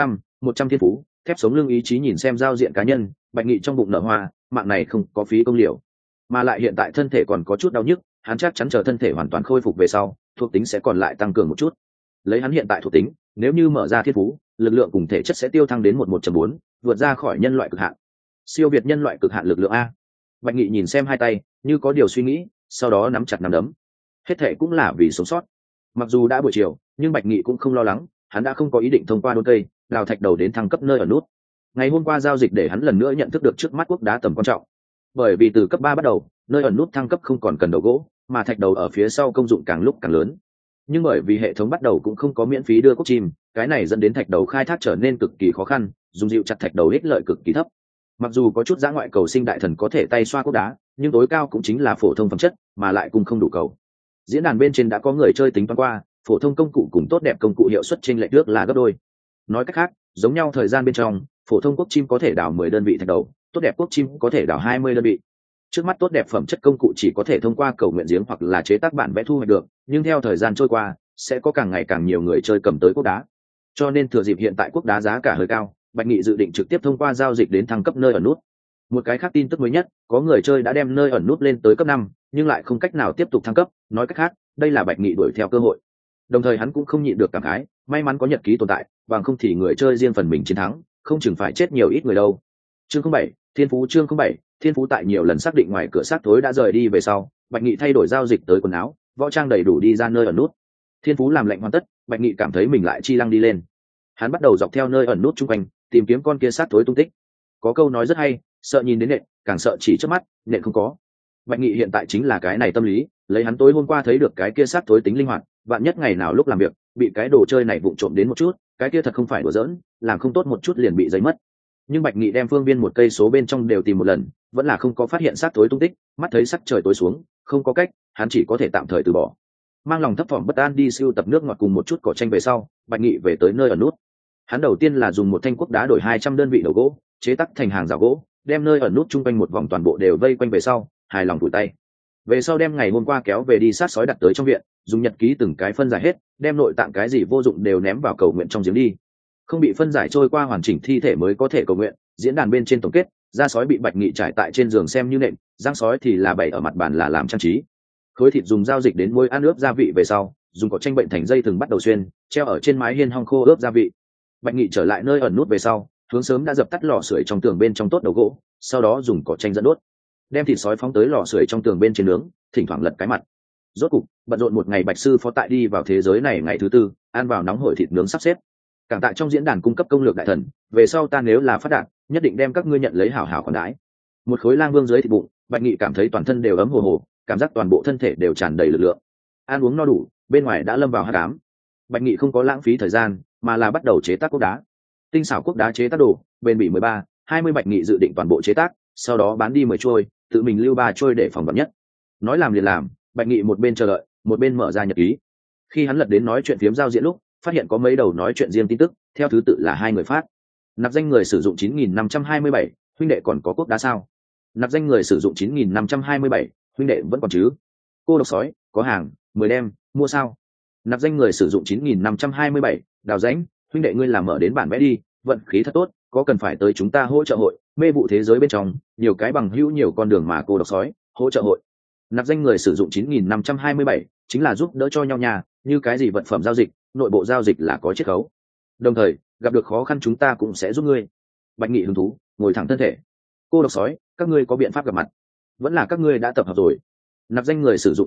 100 thiên phú, thép sống lưng ý chí. Nhìn xem giao diện cá nhân, Bạch Nghị trong bụng nở hoa, mạng này không có phí công liều, mà lại hiện tại thân thể còn có chút đau nhức, hắn chắc chắn chờ thân thể hoàn toàn khôi phục về sau, thuộc tính sẽ còn lại tăng cường một chút. Lấy hắn hiện tại thuộc tính, nếu như mở ra thiên phú, lực lượng cùng thể chất sẽ tiêu thăng đến 1.4, vượt ra khỏi nhân loại cực hạn, siêu việt nhân loại cực hạn lực lượng a. Bạch Nghị nhìn xem hai tay, như có điều suy nghĩ, sau đó nắm chặt nắm đấm. Hết thệ cũng là vì sống sót. Mặc dù đã buổi chiều, nhưng Bạch Nghị cũng không lo lắng, hắn đã không có ý định thông qua đốn cây đào thạch đầu đến thăng cấp nơi ở nút. Ngày hôm qua giao dịch để hắn lần nữa nhận thức được trước mắt quốc đá tầm quan trọng, bởi vì từ cấp 3 bắt đầu, nơi ẩn nút thăng cấp không còn cần đầu gỗ, mà thạch đầu ở phía sau công dụng càng lúc càng lớn. Nhưng bởi vì hệ thống bắt đầu cũng không có miễn phí đưa cốc chim, cái này dẫn đến thạch đầu khai thác trở nên cực kỳ khó khăn, dùng dịu chặt thạch đầu ích lợi cực kỳ thấp. Mặc dù có chút dã ngoại cầu sinh đại thần có thể tay xoa cốc đá, nhưng tối cao cũng chính là phổ thông phẩm chất, mà lại cũng không đủ cầu. Diễn đàn bên trên đã có người chơi tính toán qua, phổ thông công cụ cùng tốt đẹp công cụ hiệu suất trên lệch nước là gấp đôi. Nói cách khác, giống nhau thời gian bên trong, phổ thông quốc chim có thể đào 10 đơn vị thạch đầu, tốt đẹp quốc chim có thể đào 20 đơn vị. Trước mắt tốt đẹp phẩm chất công cụ chỉ có thể thông qua cầu nguyện giếng hoặc là chế tác bản vẽ thu hoạch được, nhưng theo thời gian trôi qua, sẽ có càng ngày càng nhiều người chơi cầm tới quốc đá. Cho nên thừa dịp hiện tại quốc đá giá cả hơi cao, Bạch Nghị dự định trực tiếp thông qua giao dịch đến thăng cấp nơi ẩn nút. Một cái khác tin tức mới nhất, có người chơi đã đem nơi ẩn nút lên tới cấp 5, nhưng lại không cách nào tiếp tục thăng cấp, nói cách khác, đây là Bạch Nghị đuổi theo cơ hội. Đồng thời hắn cũng không nhịn được cảm khái, may mắn có nhật ký tồn tại, bằng không thì người chơi riêng phần mình chiến thắng, không chừng phải chết nhiều ít người đâu. Chương 07, Thiên phú. Chương 07, Thiên phú. Tại nhiều lần xác định ngoài cửa xác thối đã rời đi về sau, Bạch Nghị thay đổi giao dịch tới quần áo, võ trang đầy đủ đi ra nơi ẩn nút. Thiên phú làm lệnh hoàn tất, Bạch Nghị cảm thấy mình lại chi lăng đi lên. Hắn bắt đầu dọc theo nơi ẩn nút chung quanh, tìm kiếm con kia xác thối tung tích. Có câu nói rất hay, sợ nhìn đến nện, càng sợ chỉ trước mắt, nện không có. Bạch Nghị hiện tại chính là cái này tâm lý, lấy hắn tối hôm qua thấy được cái kia xác thối tính linh hoạt, vạn nhất ngày nào lúc làm việc, bị cái đồ chơi này vụng trộm đến một chút, cái kia thật không phải đùa giỡn, làm không tốt một chút liền bị giấy mất. Nhưng Bạch Nghị đem phương viên một cây số bên trong đều tìm một lần, vẫn là không có phát hiện xác thối tung tích. Mắt thấy sắc trời tối xuống, không có cách, hắn chỉ có thể tạm thời từ bỏ. Mang lòng thấp thỏm bất an đi sưu tập nước ngọt cùng một chút cỏ tranh về sau, Bạch Nghị về tới nơi ở nút. Hắn đầu tiên là dùng một thanh cuốc đá đổi 200 đơn vị đầu gỗ, chế tác thành hàng rào gỗ, đem nơi ở nút chung quanh một vòng toàn bộ đều vây quanh về sau, hài lòng tủi tay. Về sau đem ngày hôm qua kéo về đi sát sói đặt tới trong viện, dùng nhật ký từng cái phân giải hết, đem nội tạng cái gì vô dụng đều ném vào cầu nguyện trong giếng đi. Không bị phân giải trôi qua hoàn chỉnh thi thể mới có thể cầu nguyện. Diễn đàn bên trên tổng kết, da sói bị Bạch Nghị trải tại trên giường xem như nệm, răng sói thì là bày ở mặt bàn là làm trang trí. Khối thịt dùng dao dịch đến muối ăn ướp gia vị về sau, dùng cỏ tranh bệnh thành dây thừng bắt đầu xuyên, treo ở trên mái hiên hong khô ướp gia vị. Bạch Nghị trở lại nơi ẩn nút về sau, hướng sớm đã dập tắt lò sưởi trong tường bên trong tốt đầu gỗ, sau đó dùng cỏ tranh dẫn đốt, đem thịt sói phóng tới lò sưởi trong tường bên trên nướng, thỉnh thoảng lật cái mặt. Rốt cục, bận rộn một ngày Bạch sư phó tại đi vào thế giới này ngày thứ tư, ăn vào nóng hổi thịt nướng sắp xếp. Cảm tạ trong diễn đàn cung cấp công lược đại thần, về sau ta nếu là phát đạt, nhất định đem các ngươi nhận lấy hảo hảo khoản đãi. Một khối lang vương dưới thịt bụng, Bạch Nghị cảm thấy toàn thân đều ấm hồ hồ, cảm giác toàn bộ thân thể đều tràn đầy lực lượng. Ăn uống no đủ, bên ngoài đã lâm vào hắc ám. Bạch Nghị không có lãng phí thời gian, mà là bắt đầu chế tác cuốc đá. Tinh xảo cuốc đá chế tác đồ, bền bỉ 13-20 Bạch Nghị dự định toàn bộ chế tác, sau đó bán đi 10 trôi, tự mình lưu 3 trôi để phòng vạn nhất. Nói làm liền làm, Bạch Nghị một bên chờ đợi, một bên mở ra nhật ký. Khi hắn lật đến nói chuyện phiếm giao diện lúc, phát hiện có mấy đầu nói chuyện riêng tin tức, theo thứ tự là 2 người phát. Nạp danh người sử dụng 9527, huynh đệ còn có cuốc đá sao? Nạp danh người sử dụng 9527, huynh đệ vẫn còn chứ? Cô độc sói, có hàng, 10 đem, mua sao? Nạp danh người sử dụng 9527, đào rãnh, huynh đệ ngươi làm mở đến bản vẽ đi, vận khí thật tốt, có cần phải tới chúng ta hỗ trợ hội, mê vụ thế giới bên trong, nhiều cái bằng hữu nhiều con đường mà cô độc sói, hỗ trợ hội. Nạp danh người sử dụng 9527, chính là giúp đỡ cho nhau nhà, như cái gì vật phẩm giao dịch, nội bộ giao dịch là có chiết khấu. Đồng thời, gặp được khó khăn chúng ta cũng sẽ giúp ngươi. Bạch Nghị hứng thú, ngồi thẳng thân thể. Cô độc sói, các ngươi có biện pháp gặp mặt? Vẫn là các ngươi đã tập hợp rồi. Nạp danh người sử dụng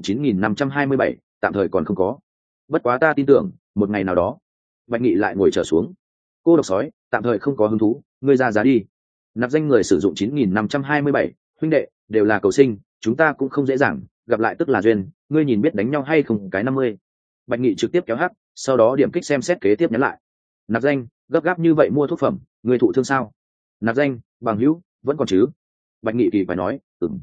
9527, tạm thời còn không có. Bất quá ta tin tưởng, một ngày nào đó. Bạch Nghị lại ngồi trở xuống. Cô độc sói, tạm thời không có hứng thú, ngươi ra giá đi. Nạp danh người sử dụng 9527, huynh đệ, đều là cầu sinh, chúng ta cũng không dễ dàng, gặp lại tức là duyên, ngươi nhìn biết đánh nhau hay không cái 50. Bạch Nghị trực tiếp kéo hắc, sau đó điểm kích xem xét kế tiếp nhắn lại. Nạp danh, gấp gáp như vậy mua thuốc phẩm, ngươi thụ thương sao? Nạp danh, bằng hữu, vẫn còn chứ? Bạch Nghị kỳ phải nói,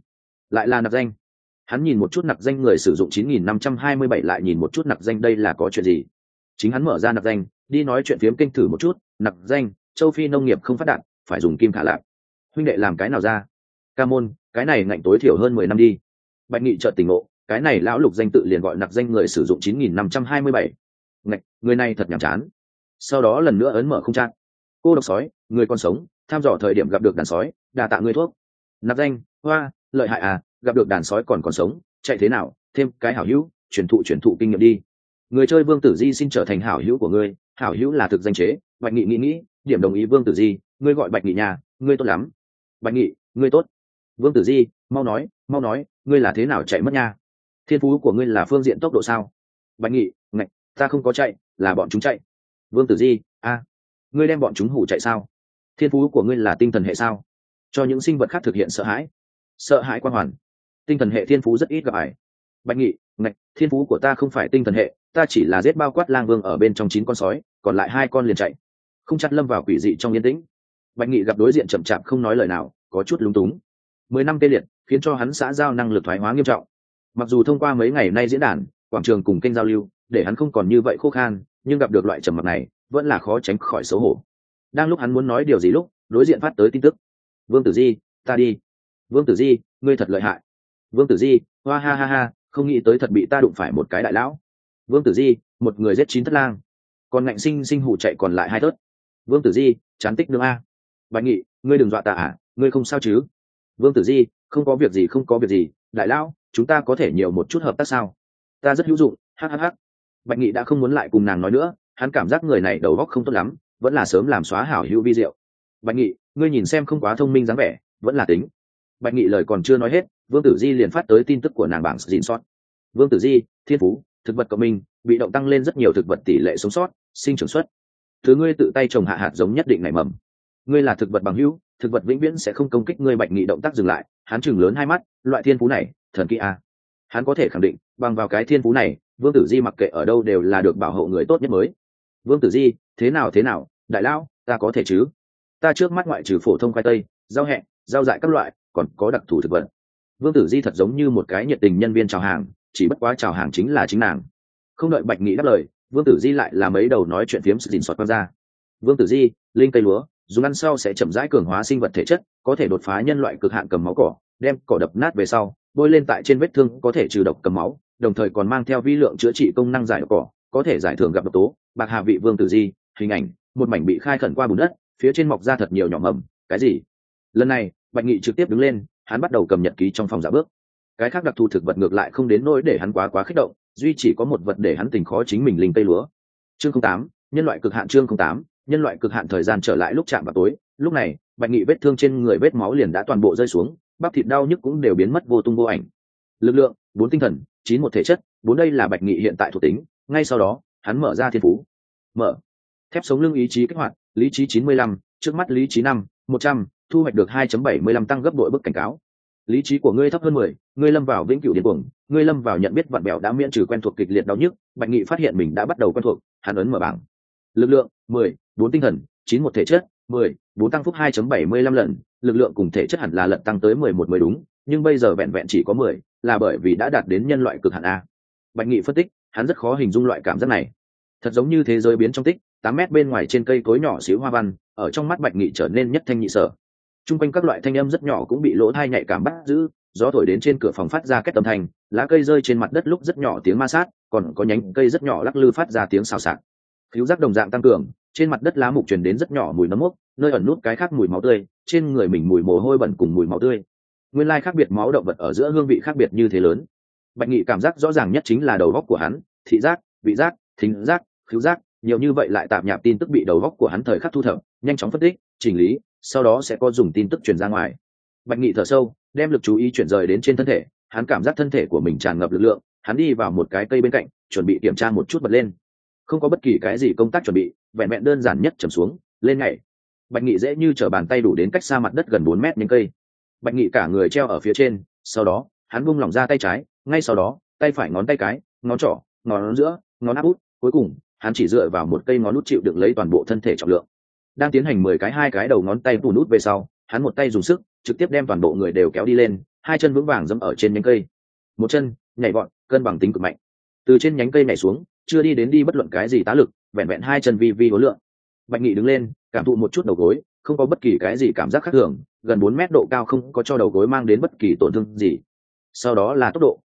lại là nạp danh. Hắn nhìn một chút nạp danh người sử dụng 9527 lại nhìn một chút nạp danh đây là có chuyện gì? Chính hắn mở ra nạp danh, đi nói chuyện phiếm kinh thử một chút, nạp danh, châu Phi nông nghiệp không phát đạt, phải dùng kim khả lạc. Huynh đệ làm cái nào ra? Ca môn, cái này ngạnh tối thiểu hơn 10 năm đi. Bạch Nghị chợt tỉnh ngộ, cái này lão lục danh tự liền gọi nặc danh người sử dụng 9527. Ngạch, người này thật nhàm chán. Sau đó lần nữa ấn mở không trang. Cô độc sói, người còn sống, tham dò thời điểm gặp được đàn sói, đà tạ người thuốc. Nạp danh, hoa, lợi hại à, gặp được đàn sói còn sống, chạy thế nào, thêm cái hảo hữu, truyền thụ kinh nghiệm đi. Người chơi Vương Tử Di xin trở thành hảo hữu của ngươi, hảo hữu là thực danh chế. Bạch Nghị nghĩ, điểm đồng ý. Vương Tử Di, ngươi gọi Bạch Nghị nhà, ngươi tốt lắm. Bạch Nghị, ngươi tốt. Vương Tử Di, mau nói, ngươi là thế nào chạy mất nha? Thiên phú của ngươi là phương diện tốc độ sao? Bạch Nghị, ngạch, ta không có chạy, là bọn chúng chạy. Vương Tử Di, ngươi đem bọn chúng hủ chạy sao? Thiên phú của ngươi là tinh thần hệ sao? Cho những sinh vật khác thực hiện sợ hãi quan hoàn. Tinh thần hệ thiên phú rất ít gặp ải. Bạch Nghị, ngạch, thiên phú của ta không phải tinh thần hệ, ta chỉ là giết bao quát lang vương ở bên trong 9 con sói, còn lại 2 con liền chạy. Không chặt lâm vào quỷ dị trong yên tĩnh. Bạch Nghị gặp đối diện chậm chạp không nói lời nào, có chút lúng túng. 10 năm tê liệt khiến cho hắn xã giao năng lực thoái hóa nghiêm trọng. Mặc dù thông qua mấy ngày nay diễn đàn, quảng trường cùng kênh giao lưu, để hắn không còn như vậy khô khan, nhưng gặp được loại trầm mặc này, vẫn là khó tránh khỏi xấu hổ. Đang lúc hắn muốn nói điều gì lúc, đối diện phát tới tin tức. Vương Tử Di, ta đi. Vương Tử Di, ngươi thật lợi hại. Vương Tử Di, hoa ha ha ha, không nghĩ tới thật bị ta đụng phải một cái đại lão. Vương Tử Di, một người giết 9 thất lang, còn ngạnh sinh hủ chạy còn lại 2 thớt. Vương Tử Di, chán tích nương a. Bạch Nghị, ngươi đừng dọa ta à, ngươi không sao chứ? Vương Tử Di, không có việc gì, đại lão, chúng ta có thể nhiều một chút hợp tác sao? Ta rất hữu dụng, hhh. Bạch Nghị đã không muốn lại cùng nàng nói nữa, hắn cảm giác người này đầu óc không tốt lắm, vẫn là sớm làm xóa hảo hữu vi diệu. Bạch Nghị, ngươi nhìn xem không quá thông minh dáng vẻ, vẫn là tính. Bạch Nghị lời còn chưa nói hết, Vương Tử Di liền phát tới tin tức của nàng bảng gìn sót. Vương Tử Di, thiên phú, thực vật cộng minh, bị động tăng lên rất nhiều thực vật tỷ lệ sống sót, sinh trưởng suất. Thứ ngươi tự tay trồng hạ hạt giống nhất định nảy mầm. Ngươi là thực vật bằng hữu, thực vật vĩnh viễn sẽ không công kích ngươi. Bạch Nghị động tác dừng lại, hắn chừng lớn 2 mắt, loại thiên phú này, thần kỳ a. Hắn có thể khẳng định, bằng vào cái thiên phú này, Vương Tử Di mặc kệ ở đâu đều là được bảo hộ người tốt nhất mới. Vương Tử Di, thế nào, đại lão, ta có thể chứ? Ta trước mắt ngoại trừ phổ thông khoai tây, rau hẹ, rau dại các loại, còn có đặc thù thực vật. Vương Tử Di thật giống như một cái nhiệt tình nhân viên chào hàng, chỉ bất quá chào hàng chính là chính nàng. Không đợi Bạch Nghị đáp lời, Vương Tử Di lại là mấy đầu nói chuyện phiếm sự dình soạt qua ra. Vương Tử Di, linh cây lúa, dùng ăn sau sẽ chậm rãi cường hóa sinh vật thể chất, có thể đột phá nhân loại cực hạn cầm máu cỏ, đem cỏ đập nát về sau, bôi lên tại trên vết thương có thể trừ độc cầm máu, đồng thời còn mang theo vi lượng chữa trị công năng giải độc cỏ, có thể giải thưởng gặp độc tố. Bạc Hà vị Vương Tử Di, hình ảnh, một mảnh bị khai khẩn qua bùn đất, phía trên mọc ra thật nhiều nhỏ mầm. Cái gì? Lần này, Bạch Nghị trực tiếp đứng lên, hắn bắt đầu cầm nhật ký trong phòng dạ bước. Cái khác đặc thù thực vật ngược lại không đến nỗi để hắn quá kích động, duy chỉ có một vật để hắn tình khó chính mình, linh cây lúa. Chương 08, nhân loại cực hạn. Chương 08, nhân loại cực hạn. Thời gian trở lại lúc chạm vào tối, lúc này Bạch Nghị vết thương trên người, vết máu liền đã toàn bộ rơi xuống, bắp thịt đau nhức cũng đều biến mất vô tung vô ảnh. Lực lượng 4 tinh thần 9 một thể chất 4, đây là Bạch Nghị hiện tại thuộc tính. Ngay sau đó hắn mở ra thiên phú, mở thép sống lưng, ý chí kích hoạt, lý trí 95, trước mắt lý trí 100, thu hoạch được 2.75 tăng gấp đội bức cảnh cáo. Lý trí của ngươi thấp hơn 10, ngươi lâm vào vĩnh cửu điên cuồng, ngươi lâm vào nhận biết vặn bèo đã miễn trừ quen thuộc kịch liệt đau nhức. Bạch Nghị phát hiện mình đã bắt đầu quen thuộc, hắn ấn mở bảng. Lực lượng 10, 4 tinh thần 9 một thể chất 10, 4 tăng phúc 2.75 lần, lực lượng cùng thể chất hẳn là lần tăng tới 11 mới đúng, nhưng bây giờ vẹn vẹn chỉ có 10, là bởi vì đã đạt đến nhân loại cực hạn a. Bạch Nghị phân tích, hắn rất khó hình dung loại cảm giác này, thật giống như thế giới biến trong tích 8 mét bên ngoài trên cây cối nhỏ xíu hoa văn, ở trong mắt Bạch Nghị trở nên nhất thanh nhị sở. Trung quanh các loại thanh âm rất nhỏ cũng bị lỗ tai nhạy cảm bắt giữ, gió thổi đến trên cửa phòng phát ra két âm thanh, lá cây rơi trên mặt đất lúc rất nhỏ tiếng ma sát, còn có nhánh cây rất nhỏ lắc lư phát ra tiếng xào xạc. Khứu giác đồng dạng tăng cường, trên mặt đất lá mục truyền đến rất nhỏ mùi nấm mốc, nơi ẩn nút cái khác mùi máu tươi, trên người mình mùi mồ hôi bẩn cùng mùi máu tươi. Nguyên lai khác biệt máu động vật ở giữa hương vị khác biệt như thế lớn. Bạch Nghị cảm giác rõ ràng nhất chính là đầu óc của hắn, thị giác, vị giác, thính giác, khứu giác, nhiều như vậy lại tạp nhạp tin tức bị đầu óc của hắn thời khắc thu thập, nhanh chóng phân tích, chỉnh lý, sau đó sẽ có dùng tin tức truyền ra ngoài. Bạch Nghị thở sâu, đem lực chú ý chuyển rời đến trên thân thể, hắn cảm giác thân thể của mình tràn ngập lực lượng, hắn đi vào một cái cây bên cạnh, chuẩn bị kiểm tra một chút bật lên. Không có bất kỳ cái gì công tác chuẩn bị, vẹn vẹn đơn giản nhất trầm xuống, lên nhảy. Bạch Nghị dễ như trở bàn tay đủ đến cách xa mặt đất gần 4 mét nhánh cây. Bạch Nghị cả người treo ở phía trên, sau đó, hắn buông lỏng ra tay trái, ngay sau đó, tay phải ngón tay cái, ngón trỏ, ngón giữa, ngón áp út, cuối cùng, hắn chỉ dựa vào một cây ngón út chịu đựng lấy toàn bộ thân thể trọng lượng. Đang tiến hành 10 cái 2 cái đầu ngón tay bùn út về sau, hắn một tay dùng sức, trực tiếp đem toàn bộ người đều kéo đi lên, 2 chân vững vàng dẫm ở trên nhánh cây. Một chân, nhảy vọt, cân bằng tính cực mạnh. Từ trên nhánh cây nhảy xuống, chưa đi đến đi bất luận cái gì tá lực, vẹn vẹn 2 chân vi hối lượng. Bạch Nghị đứng lên, cảm thụ một chút đầu gối, không có bất kỳ cái gì cảm giác khác thường, gần 4 mét độ cao không có cho đầu gối mang đến bất kỳ tổn thương gì. Sau đó là tốc độ,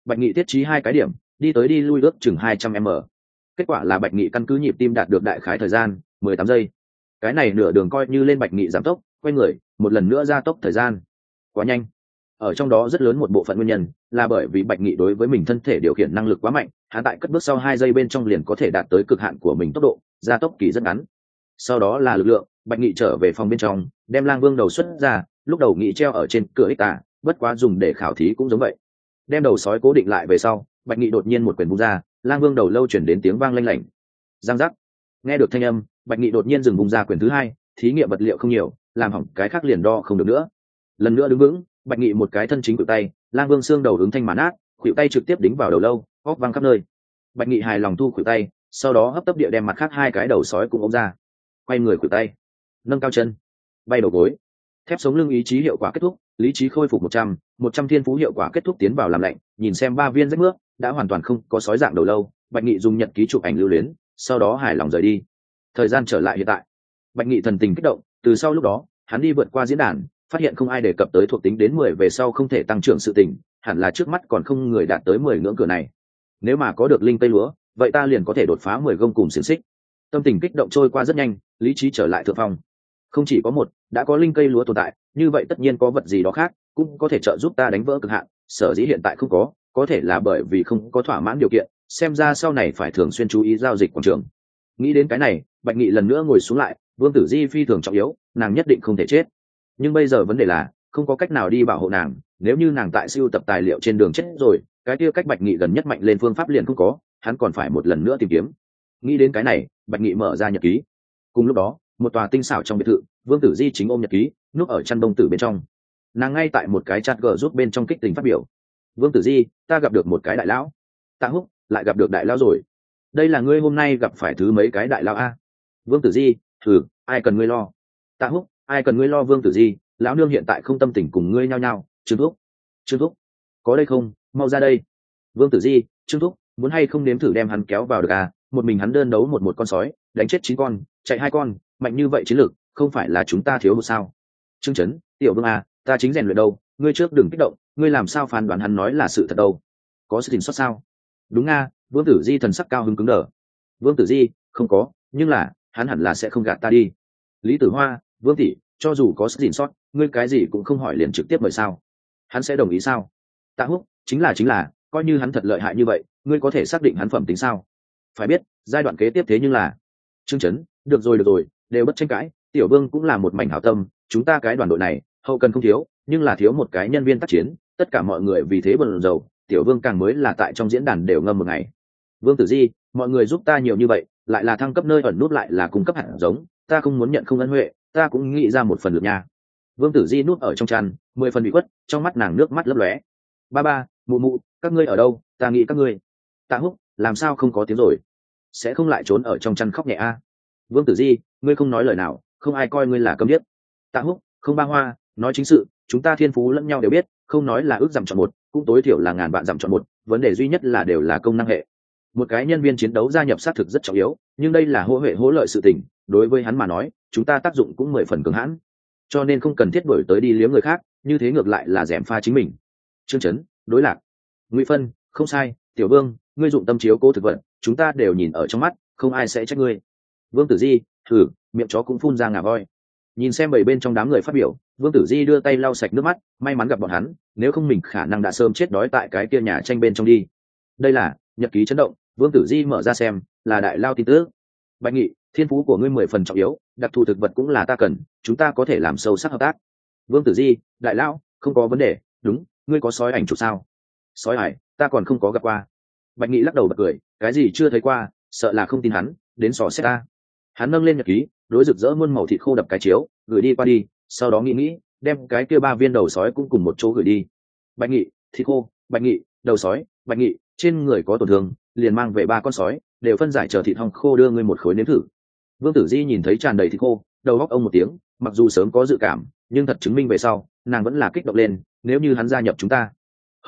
Bạch Nghị tiết trí 2 cái điểm, đi tới đi lui ước chừng 200 m. Kết quả là Bạch Nghị căn cứ nhịp tim đạt được đại khái thời gian 18 giây. Cái này nửa đường coi như lên Bạch Nghị giảm tốc, quay người một lần nữa gia tốc thời gian quá nhanh. Ở trong đó rất lớn một bộ phận nguyên nhân là bởi vì Bạch Nghị đối với mình thân thể điều khiển năng lực quá mạnh, hắn tại cất bước sau 2 giây bên trong liền có thể đạt tới cực hạn của mình tốc độ, gia tốc kỳ rất ngắn. Sau đó là lực lượng, Bạch Nghị trở về phòng bên trong, đem Lang Vương đầu xuất ra, lúc đầu Nghị treo ở trên cửa ích tà, bất quá dùng để khảo thí cũng giống vậy. Đem đầu sói cố định lại về sau, Bạch Nghị đột nhiên một quyền vung ra, Lang Vương đầu lâu chuyển đến tiếng vang lanh lảnh. Giang giác. Nghe được thanh âm, Bạch Nghị đột nhiên dừng vung ra quyền thứ 2, thí nghiệm vật liệu không nhiều, làm hỏng cái khác liền đo không được nữa. Lần nữa đứng vững, Bạch Nghị một cái thân chính cự tay, Lang Vương xương đầu ứng thanh mà nát, khuỷu tay trực tiếp đính vào đầu lâu, óc văng khắp nơi. Bạch Nghị hài lòng thu khuỷu tay, sau đó hấp tấp địa đem mặt khác 2 cái đầu sói cũng ôm ra, quay người khuỷu tay, nâng cao chân, bay đầu gối. Thép sống lưng ý chí hiệu quả kết thúc, lý trí khôi phục 100 thiên phú hiệu quả kết thúc tiến vào làm lạnh, nhìn xem 3 viên rách nước đã hoàn toàn không có sói dạng đầu lâu, Bạch Nghị dùng nhật ký chụp ảnh lưu luyến, sau đó hài lòng rời đi. Thời gian trở lại hiện tại, Bạch Nghị thần tình kích động, từ sau lúc đó, hắn đi vượt qua diễn đàn, phát hiện không ai đề cập tới thuộc tính đến 10 về sau không thể tăng trưởng sự tình, hẳn là trước mắt còn không người đạt tới 10 ngưỡng cửa này. Nếu mà có được linh tây lúa, vậy ta liền có thể đột phá 10 gông cùng xiềng xích. Tâm tình kích động trôi qua rất nhanh, lý trí trở lại thượng phong. Không chỉ có một, đã có linh cây lúa tồn tại, như vậy tất nhiên có vật gì đó khác cũng có thể trợ giúp ta đánh vỡ cực hạn, sở dĩ hiện tại không có thể là bởi vì không có thỏa mãn điều kiện, xem ra sau này phải thường xuyên chú ý giao dịch quảng trường. Nghĩ đến cái này, Bạch Nghị lần nữa ngồi xuống lại, Vương Tử Di phi thường trọng yếu, nàng nhất định không thể chết. Nhưng bây giờ vấn đề là không có cách nào đi bảo hộ nàng, nếu như nàng tại siêu tập tài liệu trên đường chết rồi, cái kia cách Bạch Nghị gần nhất mạnh lên phương pháp liền không có, hắn còn phải một lần nữa tìm kiếm. Nghĩ đến cái này, Bạch Nghị mở ra nhật ký. Cùng lúc đó, một tòa tinh xảo trong biệt thự, Vương Tử Di chính ôm nhật ký, núp ở chăn đông tử bên trong. Nàng ngay tại một cái chat gờ giúp bên trong kích tình phát biểu. Vương Tử Di, ta gặp được một cái đại lão. Tạ Húc, lại gặp được đại lão rồi. Đây là ngươi hôm nay gặp phải thứ mấy cái đại lão a? Vương Tử Di, ai cần ngươi lo. Tạ Húc, ai cần ngươi lo. Vương Tử Di, lão nương hiện tại không tâm tình cùng ngươi nhao nhao. Trương Thúc, có đây không, mau ra đây. Vương Tử Di, Trương Thúc, muốn hay không nếm thử đem hắn kéo vào được à? Một mình hắn đơn đấu một con sói, đánh chết 9 con, chạy 2 con, mạnh như vậy chiến lược, không phải là chúng ta thiếu một sao? Trương Chấn, Tiểu Vương à, ta chính rèn luyện đâu, ngươi trước đừng kích động, ngươi làm sao phán đoán hắn nói là sự thật đâu? Có sự tình sót sao? Đúng a. Vương Tử Di thần sắc cao hứng cứng đờ. Vương Tử Di, không có, nhưng là hắn hẳn là sẽ không gạt ta đi. Lý Tử Hoa, Vương tỷ, cho dù có sự tình sót, ngươi cái gì cũng không hỏi liền trực tiếp mời sao? Hắn sẽ đồng ý sao? Tạ Húc, chính là, coi như hắn thật lợi hại như vậy, ngươi có thể xác định hắn phẩm tính sao? Phải biết, giai đoạn kế tiếp thế nhưng là Trương Chấn, được rồi, đều bất tranh cãi, Tiểu Vương cũng là một mảnh hảo tâm, chúng ta cái đoàn đội này hậu cần không thiếu, nhưng là thiếu một cái nhân viên tác chiến, tất cả mọi người vì thế bận rộn, Tiểu Vương càng mới là tại trong diễn đàn đều ngâm một ngày. Vương Tử Di, mọi người giúp ta nhiều như vậy, lại là thăng cấp nơi ẩn nút, lại là cung cấp hạt giống, ta không muốn nhận không ân huệ, ta cũng nghĩ ra một phần lực nha. Vương Tử Di núp ở trong chăn, 10 phần bị khuất, trong mắt nàng nước mắt lấp lóe. Ba, mụ, các ngươi ở đâu? Ta nghĩ các ngươi. Tạ Húc, làm sao không có tiếng rồi? Sẽ không lại trốn ở trong chăn khóc nhẹ a? Vương Tử Di, ngươi không nói lời nào, không ai coi ngươi là câm điếc. Tạ Húc, không ba hoa, nói chính sự, chúng ta thiên phú lẫn nhau đều biết, không nói là ước dặm chọn một, cũng tối thiểu là ngàn vạn dặm chọn một, vấn đề duy nhất là đều là công năng hệ. Một cái nhân viên chiến đấu gia nhập xác thực rất trọng yếu, nhưng đây là hỗ huệ hỗ lợi sự tình, đối với hắn mà nói, chúng ta tác dụng cũng 10 phần cường hãn, cho nên không cần thiết đổi tới đi liếm người khác, như thế ngược lại là gièm pha chính mình. Trương Chấn, đối lạc. Ngụy Phân, không sai, Tiểu Vương, ngươi dụng tâm chiếu cố thực vật, chúng ta đều nhìn ở trong mắt, không ai sẽ trách ngươi. Vương Tử Di, miệng chó cũng phun ra ngà voi. Nhìn xem bảy bên trong đám người phát biểu, Vương Tử Di đưa tay lau sạch nước mắt, may mắn gặp bọn hắn, nếu không mình khả năng đã sớm chết đói tại cái kia nhà tranh bên trong đi. Đây là nhật ký chấn động. Vương Tử Di mở ra xem, là đại lao tin tức. Bạch Nghị, thiên phú của ngươi 10 phần trọng yếu, đặc thù thực vật cũng là ta cần, chúng ta có thể làm sâu sắc hợp tác. Vương Tử Di, đại lao, không có vấn đề, đúng, ngươi có sói ảnh chụp sao? Sói ải, ta còn không có gặp qua. Bạch Nghị lắc đầu bật cười, cái gì chưa thấy qua, sợ là không tin hắn, đến sò xét ta. Hắn nâng lên nhật ký, đối rực rỡ muôn màu thịt khô đập cái chiếu, gửi đi qua đi, sau đó nghĩ, đem cái kia 3 viên đầu sói cũng cùng một chỗ gửi đi. Bạch Nghị, thịt khô, Bạch Nghị, đầu sói, Bạch Nghị, trên người có tổn thương, liền mang về 3 con sói, đều phân giải chờ thịt hong khô đưa ngươi một khối nếm thử. Vương Tử Di nhìn thấy tràn đầy thịt khô, đầu góc ông một tiếng, mặc dù sớm có dự cảm, nhưng thật chứng minh về sau, nàng vẫn là kích động lên, nếu như hắn gia nhập chúng ta.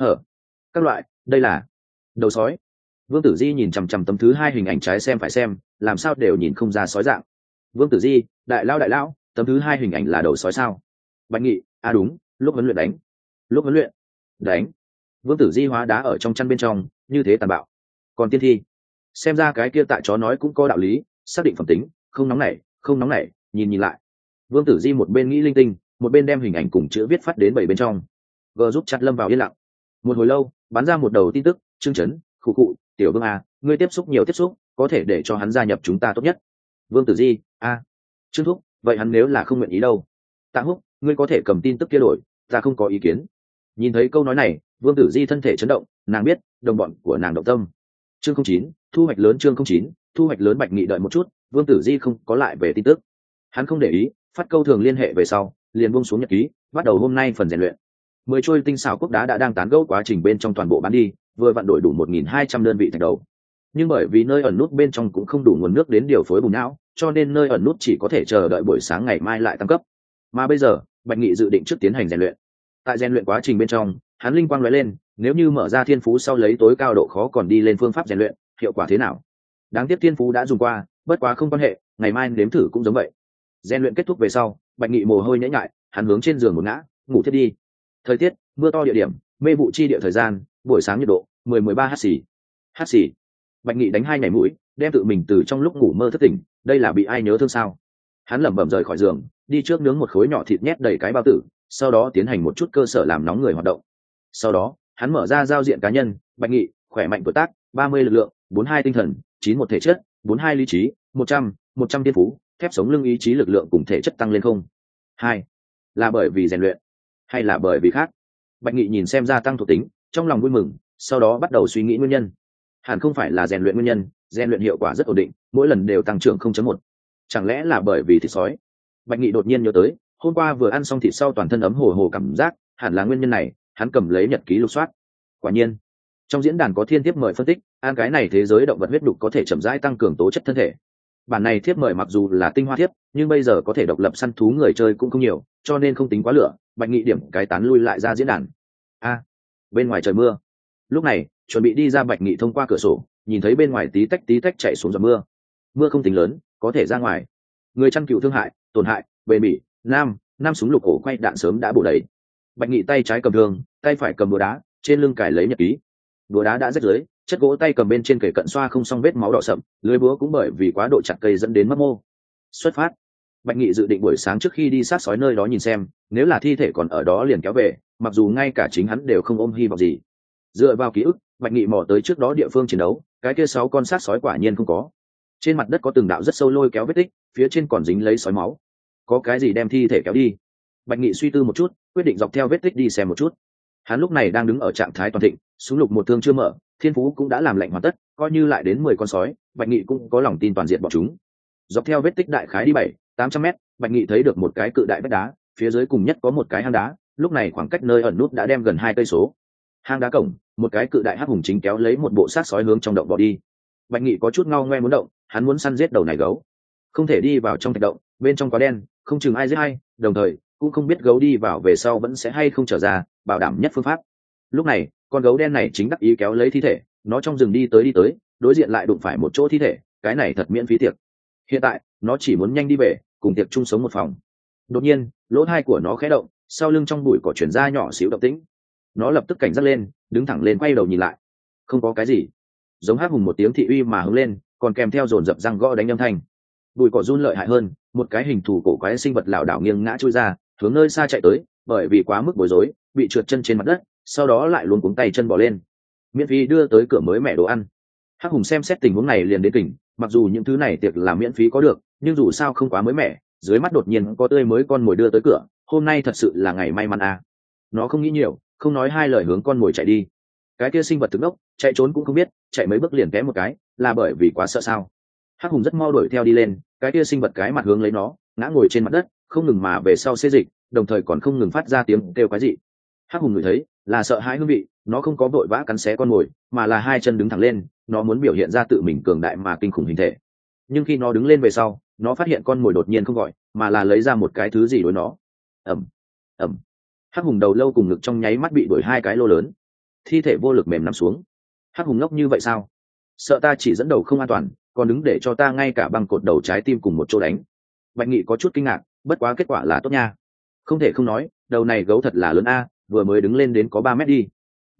Các loại, đây là đầu sói. Vương Tử Di nhìn chằm chằm tấm thứ 2 hình ảnh trái xem phải xem, làm sao đều nhìn không ra sói dạng. Vương Tử Di, đại lão, tấm thứ 2 hình ảnh là đầu sói sao? Bạch Nghị, đúng, lúc huấn luyện đánh. Vương Tử Di hóa đá ở trong chăn bên trong, như thế tàn bạo. Còn tiên thi, xem ra cái kia tại chó nói cũng có đạo lý, xác định phẩm tính, không nóng nảy, không nóng nảy, nhìn lại. Vương Tử Di một bên nghĩ linh tinh, một bên đem hình ảnh cùng chữ viết phát đến 7 bên trong. G giúp chặt lâm vào yên lặng. Một hồi lâu, bắn ra một đầu tin tức, Trương Chấn, khụ khụ, tiểu Vương a, ngươi tiếp xúc nhiều tiếp xúc, có thể để cho hắn gia nhập chúng ta tốt nhất. Vương Tử Di, a, Trương Thúc, vậy hắn nếu là không nguyện ý đâu? Tạ Húc, ngươi có thể cầm tin tức kia đổi, ta không có ý kiến. Nhìn thấy câu nói này, Vương Tử Di thân thể chấn động, nàng biết đồng bọn của nàng động tâm. Chương 09, thu hoạch lớn. Chương 09, thu hoạch lớn. Bạch Nghị đợi một chút, Vương Tử Di không có lại về tin tức. Hắn không để ý, phát câu thường liên hệ về sau, liền buông xuống nhật ký, bắt đầu hôm nay phần rèn luyện. 10 trôi tinh xảo quốc đá đã đang tán gẫu quá trình bên trong toàn bộ bán đi, vừa vặn đổi đủ 1.200 đơn vị thạch đầu. Nhưng bởi vì nơi ẩn nút bên trong cũng không đủ nguồn nước đến điều phối bùn não, cho nên nơi ẩn nút chỉ có thể chờ đợi buổi sáng ngày mai lại tăng cấp. Mà bây giờ, Bạch Nghị dự định trước tiến hành rèn luyện. Tại rèn luyện quá trình bên trong, hắn linh quang lóe lên, nếu như mở ra thiên phú sau lấy tối cao độ khó còn đi lên phương pháp rèn luyện, hiệu quả thế nào? Đáng tiếc thiên phú đã dùng qua, bất quá không quan hệ, ngày mai nếm thử cũng giống vậy. Rèn luyện kết thúc về sau, Bạch Nghị mồ hôi nhễ nhại, hắn hướng trên giường một ngã, ngủ thiếp đi. Thời tiết, mưa to địa điểm, mê vụ chi địa thời gian, buổi sáng nhiệt độ 10-13 h xì. H xì. Bạch Nghị đánh 2 nhảy mũi, đem tự mình từ trong lúc ngủ mơ thức tỉnh, đây là bị ai nhớ thương sao? Hắn lẩm bẩm rời khỏi giường, đi trước nướng một khối nhỏ thịt nhét đầy cái bao tử, sau đó tiến hành một chút cơ sở làm nóng người hoạt động. Sau đó, hắn mở ra giao diện cá nhân, Bạch Nghị, khỏe mạnh tuổi tác, 30 lực lượng, 42 tinh thần, 91 thể chất, 42 lý trí, 100 thiên phú, thép sống lưng ý chí lực lượng cùng thể chất tăng lên không. 2. Là bởi vì rèn luyện, hay là bởi vì khác? Bạch Nghị nhìn xem gia tăng thuộc tính, trong lòng vui mừng, sau đó bắt đầu suy nghĩ nguyên nhân. Hẳn không phải là rèn luyện nguyên nhân, rèn luyện hiệu quả rất ổn định, mỗi lần đều tăng trưởng 0.1. Chẳng lẽ là bởi vì thịt sói? Bạch Nghị đột nhiên nhớ tới, hôm qua vừa ăn xong thịt sau toàn thân ấm hồ hồ cảm giác, hẳn là nguyên nhân này. Hắn cầm lấy nhật ký lục soát. Quả nhiên, trong diễn đàn có thiên thiếp mời phân tích, ăn cái này thế giới động vật huyết đục có thể chậm rãi tăng cường tố chất thân thể. Bản này thiếp mời mặc dù là tinh hoa thiếp, nhưng bây giờ có thể độc lập săn thú người chơi cũng không nhiều, cho nên không tính quá lửa. Bạch Nghị điểm cái tán lui lại ra diễn đàn. Bên ngoài trời mưa. Lúc này, chuẩn bị đi ra Bạch Nghị thông qua cửa sổ, nhìn thấy bên ngoài tí tách chạy xuống giọt mưa. Mưa không tính lớn, có thể ra ngoài. Người chăn cừu thương hại, tổn hại, bền bỉ, năm súng lục cổ quay đạn sớm đã bổ đầy. Bạch Nghị tay trái cầm thương, tay phải cầm búa đá, trên lưng cài lấy nhật ký. Búa đá đã rách rưới, chất gỗ tay cầm bên trên kề cận xoa không xong vết máu đỏ sậm, lưỡi búa cũng bởi vì quá độ chặt cây dẫn đến mất mô. Xuất phát. Bạch Nghị dự định buổi sáng trước khi đi sát sói nơi đó nhìn xem, nếu là thi thể còn ở đó liền kéo về, mặc dù ngay cả chính hắn đều không ôm hy vọng gì. Dựa vào ký ức, Bạch Nghị mò tới trước đó địa phương chiến đấu, cái kia 6 con sát sói quả nhiên không có. Trên mặt đất có từng đạo rất sâu lôi kéo vết tích, phía trên còn dính lấy sói máu. Có cái gì đem thi thể kéo đi? Bạch Nghị suy tư một chút, quyết định dọc theo vết tích đi xem một chút. Hắn lúc này đang đứng ở trạng thái toàn thịnh, súng lục một thương chưa mở, thiên phú cũng đã làm lạnh hoàn tất, coi như lại đến 10 con sói, Bạch Nghị cũng có lòng tin toàn diện bọn chúng. Dọc theo vết tích đại khái đi 700-800 mét, Bạch Nghị thấy được một cái cự đại vách đá, phía dưới cùng nhất có một cái hang đá, lúc này khoảng cách nơi ẩn nút đã đem gần 2 cây số. Hang đá cổng, một cái cự đại hắc hùng chính kéo lấy một bộ xác sói hướng trong động bỏ đi. Bạch Nghị có chút ngao ngoe muốn động, hắn muốn săn giết đầu này gấu. Không thể đi vào trong thạch động, bên trong quá đen, không chừng ai giết hay, đồng thời cũng không biết gấu đi vào về sau vẫn sẽ hay không trở ra, bảo đảm nhất phương pháp. Lúc này, con gấu đen này chính đắc ý kéo lấy thi thể, nó trong rừng đi tới, đối diện lại đụng phải một chỗ thi thể, cái này thật miễn phí tiệc. Hiện tại, nó chỉ muốn nhanh đi về, cùng tiệc chung sống một phòng. Đột nhiên, lỗ tai của nó khẽ động, sau lưng trong bụi cỏ chuyển ra nhỏ xíu động tĩnh. Nó lập tức cảnh giác lên, đứng thẳng lên quay đầu nhìn lại. Không có cái gì. Giống hắc hùng một tiếng thị uy mà hướng lên, còn kèm theo dồn dập răng gõ đánh âm thanh. Bụi cỏ run lợi hại hơn, một cái hình thù cổ quái sinh vật lảo đảo nghiêng ngã chui ra, hướng nơi xa chạy tới, bởi vì quá mức bối rối, bị trượt chân trên mặt đất, sau đó lại luống cuống tay chân bỏ lên. Miễn phí đưa tới cửa mới mẹ đồ ăn. Hắc hùng xem xét tình huống này liền đến kỉnh, mặc dù những thứ này tiệc là miễn phí có được, nhưng dù sao không quá mới mẻ, dưới mắt đột nhiên có tươi mới con mồi đưa tới cửa, hôm nay thật sự là ngày may mắn à. Nó không nghĩ nhiều, không nói hai lời hướng con mồi chạy đi. Cái kia sinh vật thực ốc, chạy trốn cũng không biết, chạy mấy bước liền té một cái, là bởi vì quá sợ sao? Hắc hùng rất mau đuổi theo đi lên, cái kia sinh vật cái mặt hướng lấy nó, ngã ngồi trên mặt đất, không ngừng mà về sau xê dịch, đồng thời còn không ngừng phát ra tiếng kêu quái dị. Hắc hùng ngửi thấy, là sợ hãi hương vị, nó không có vội vã cắn xé con mồi, mà là hai chân đứng thẳng lên, nó muốn biểu hiện ra tự mình cường đại mà kinh khủng hình thể. Nhưng khi nó đứng lên về sau, nó phát hiện con mồi đột nhiên không gọi, mà là lấy ra một cái thứ gì đối nó. ầm ầm, Hắc hùng đầu lâu cùng ngực trong nháy mắt bị đuổi 2 cái lô lớn, thi thể vô lực mềm nằm xuống. Hắc hùng ngốc như vậy sao? Sợ ta chỉ dẫn đầu không an toàn, còn đứng để cho ta ngay cả băng cột đầu trái tim cùng một chỗ đánh. Bạch Nghị có chút kinh ngạc, bất quá kết quả là tốt nha. Không thể không nói, đầu này gấu thật là lớn a, vừa mới đứng lên đến có 3 mét đi.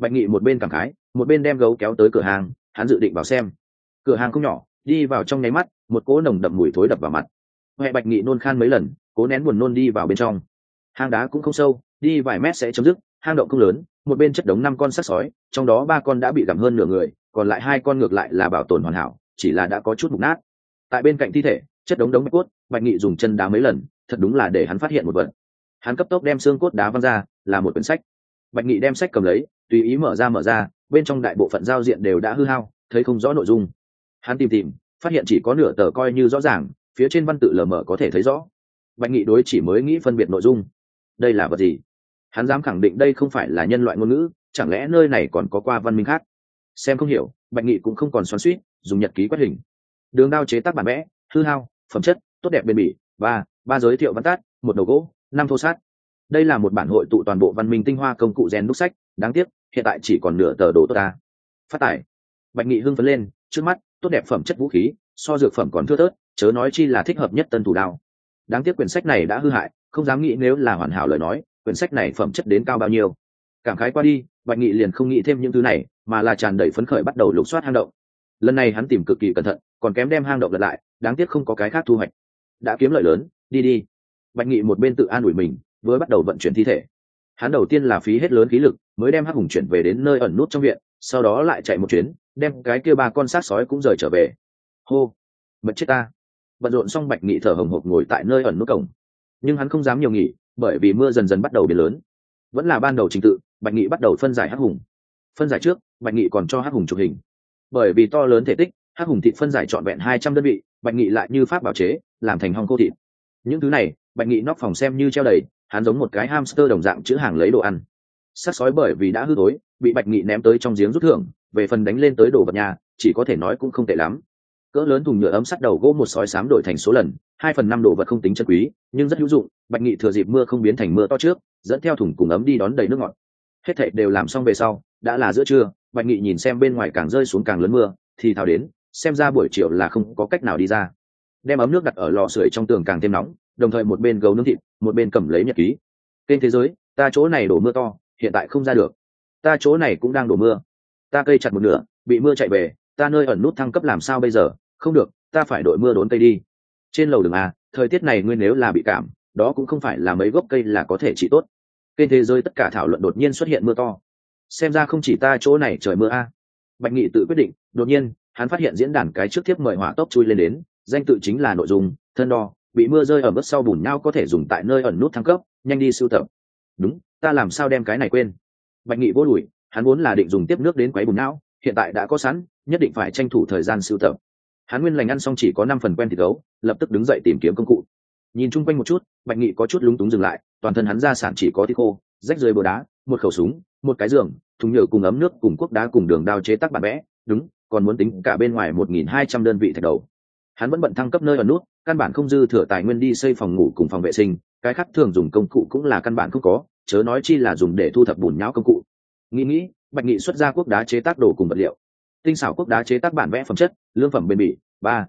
Bạch Nghị một bên cảm khái một bên đem gấu kéo tới cửa hàng, hắn dự định vào xem. Cửa hàng không nhỏ, đi vào trong nháy mắt một cỗ nồng đậm mùi thối đập vào mặt. Huệ Bạch Nghị nôn khan mấy lần, cố nén buồn nôn đi vào bên trong. Hang đá cũng không sâu, đi vài mét sẽ chấm dứt, hang động không lớn, một bên chất đống 5 con xác sói, trong đó 3 con đã bị gặm hơn nửa người, còn lại 2 con ngược lại là bảo tồn hoàn hảo, chỉ là đã có chút mục nát. Tại bên cạnh thi thể, chất đống đống bạch cốt, Bạch Nghị dùng chân đá mấy lần, thật đúng là để hắn phát hiện một vật. Hắn cấp tốc đem xương cốt đá văng ra, là một quyển sách. Bạch Nghị đem sách cầm lấy, tùy ý mở ra, bên trong đại bộ phận giao diện đều đã hư hao, thấy không rõ nội dung. Hắn tìm, phát hiện chỉ có nửa tờ coi như rõ ràng, phía trên văn tự lờ mờ có thể thấy rõ. Bạch Nghị đối chỉ mới nghĩ phân biệt nội dung. Đây là vật gì? Hắn dám khẳng định đây không phải là nhân loại ngôn ngữ, chẳng lẽ nơi này còn có qua văn minh khác? Xem không hiểu, Bạch Nghị cũng không còn xoắn xuýt, dùng nhật ký quét hình. Đường đao chế tác bản vẽ, hư hao, phẩm chất tốt đẹp bền bỉ, ba giới thiệu văn tắt, 1 đầu gỗ, 5 thô sát. Đây là một bản hội tụ toàn bộ văn minh tinh hoa công cụ rèn đúc sách, đáng tiếc hiện tại chỉ còn nửa tờ đồ tốt ta. Phát tải. Bạch Nghị hưng phấn lên, trước mắt tốt đẹp phẩm chất vũ khí, so dược phẩm còn thưa thớt, chớ nói chi là thích hợp nhất tân thủ đao. Đáng tiếc quyển sách này đã hư hại, không dám nghĩ nếu là hoàn hảo lời nói quyển sách này phẩm chất đến cao bao nhiêu. Cảm khái qua đi, Bạch Nghị liền không nghĩ thêm những thứ này, mà là tràn đầy phấn khởi bắt đầu lục soát hang động. Lần này hắn tìm cực kỳ cẩn thận, còn kém đem hang động lật lại, đáng tiếc không có cái khác thu hoạch. Đã kiếm lợi lớn, đi. Bạch Nghị một bên tự an ủi mình, vừa bắt đầu vận chuyển thi thể. Hắn đầu tiên là phí hết lớn khí lực mới đem hắc hùng chuyển về đến nơi ẩn nút trong viện, sau đó lại chạy một chuyến, đem cái kia 3 con xác sói cũng rời trở về. Hô, mệt chết ta. Bận rộn xong, Bạch Nghị thở hổn hộc ngồi tại nơi ẩn nút cổng, nhưng hắn không dám nhiều nghỉ, bởi vì mưa dần dần bắt đầu biến lớn. Vẫn là ban đầu trình tự, Bạch Nghị bắt đầu phân giải hắc hùng. Phân giải trước, Bạch Nghị còn cho hắc hùng chụp hình. Bởi vì to lớn thể tích, hắc hùng thịt phân giải trọn vẹn 200 đơn vị, Bạch Nghị lại như pháp bảo chế, làm thành hong khô thịt. Những thứ này, Bạch Nghị nóc phòng xem như treo đầy, hắn giống một cái hamster đồng dạng chữ hàng lấy đồ ăn. Xác sói bởi vì đã hư tối, bị Bạch Nghị ném tới trong giếng rút thưởng, về phần đánh lên tới đồ vật nhà, chỉ có thể nói cũng không tệ lắm. Cỡ lớn thùng nhựa ấm sắt đầu gỗ một sói xám đổi thành số lần, 2/5 đồ vật không tính chân quý, nhưng rất hữu dụng. Bạch Nghị thừa dịp mưa không biến thành mưa to trước, dẫn theo thùng cùng ấm đi đón đầy nước ngọt. Hết thảy đều làm xong về sau, đã là giữa trưa. Bạch Nghị nhìn xem bên ngoài càng rơi xuống càng lớn mưa, thì thào đến, xem ra buổi chiều là không có cách nào đi ra. Đem ấm nước đặt ở lò sưởi trong tường càng thêm nóng, đồng thời một bên gấu nướng thịt, một bên cầm lấy nhật ký. Kênh thế giới, ta chỗ này đổ mưa to, hiện tại không ra được. Ta chỗ này cũng đang đổ mưa. Ta cây chặt một nửa, bị mưa chạy về, ta nơi ẩn nút thăng cấp làm sao bây giờ? Không được, ta phải đội mưa đốn cây đi. Trên lầu đường à, thời tiết này ngươi nếu là bị cảm, đó cũng không phải là mấy gốc cây là có thể trị tốt. Kênh thế giới tất cả thảo luận đột nhiên xuất hiện mưa to. Xem ra không chỉ ta chỗ này trời mưa a. Bạch Nghị tự quyết định, đột nhiên, hắn phát hiện diễn đàn cái trước tiếp mời hỏa tốc chui lên đến, danh tự chính là nội dung, thân đo, bị mưa rơi ở mức sau bùn nhau có thể dùng tại nơi ẩn nút thăng cấp, nhanh đi sưu tập. Đúng, ta làm sao đem cái này quên. Bạch Nghị vô đuổi, hắn vốn là định dùng tiếp nước đến quấy bùn não, hiện tại đã có sẵn, nhất định phải tranh thủ thời gian sưu tập. Hắn nguyên lành ăn xong chỉ có 5 phần quen thịt gấu, lập tức đứng dậy tìm kiếm công cụ. Nhìn chung quanh một chút, Bạch Nghị có chút lúng túng dừng lại, toàn thân hắn ra sản chỉ có thịt khô, rách rơi bờ đá, một khẩu súng, một cái giường, thùng nhựa cùng ấm nước cùng cuốc đá cùng đường đao chế tác bản vẽ, đúng, còn muốn tính cả bên ngoài 1200 đơn vị thạch đầu. Hắn vẫn bận thăng cấp nơi ở nút, căn bản không dư thừa tài nguyên đi xây phòng ngủ cùng phòng vệ sinh, cái khác thường dùng công cụ cũng là căn bản không có, chớ nói chi là dùng để thu thập bùn nhão công cụ. Nghĩ, Bạch Nghị xuất ra cuốc đá chế tác đồ cùng vật liệu. Tinh xảo cuốc đá chế tác bản vẽ phẩm chất, lương phẩm bền bỉ,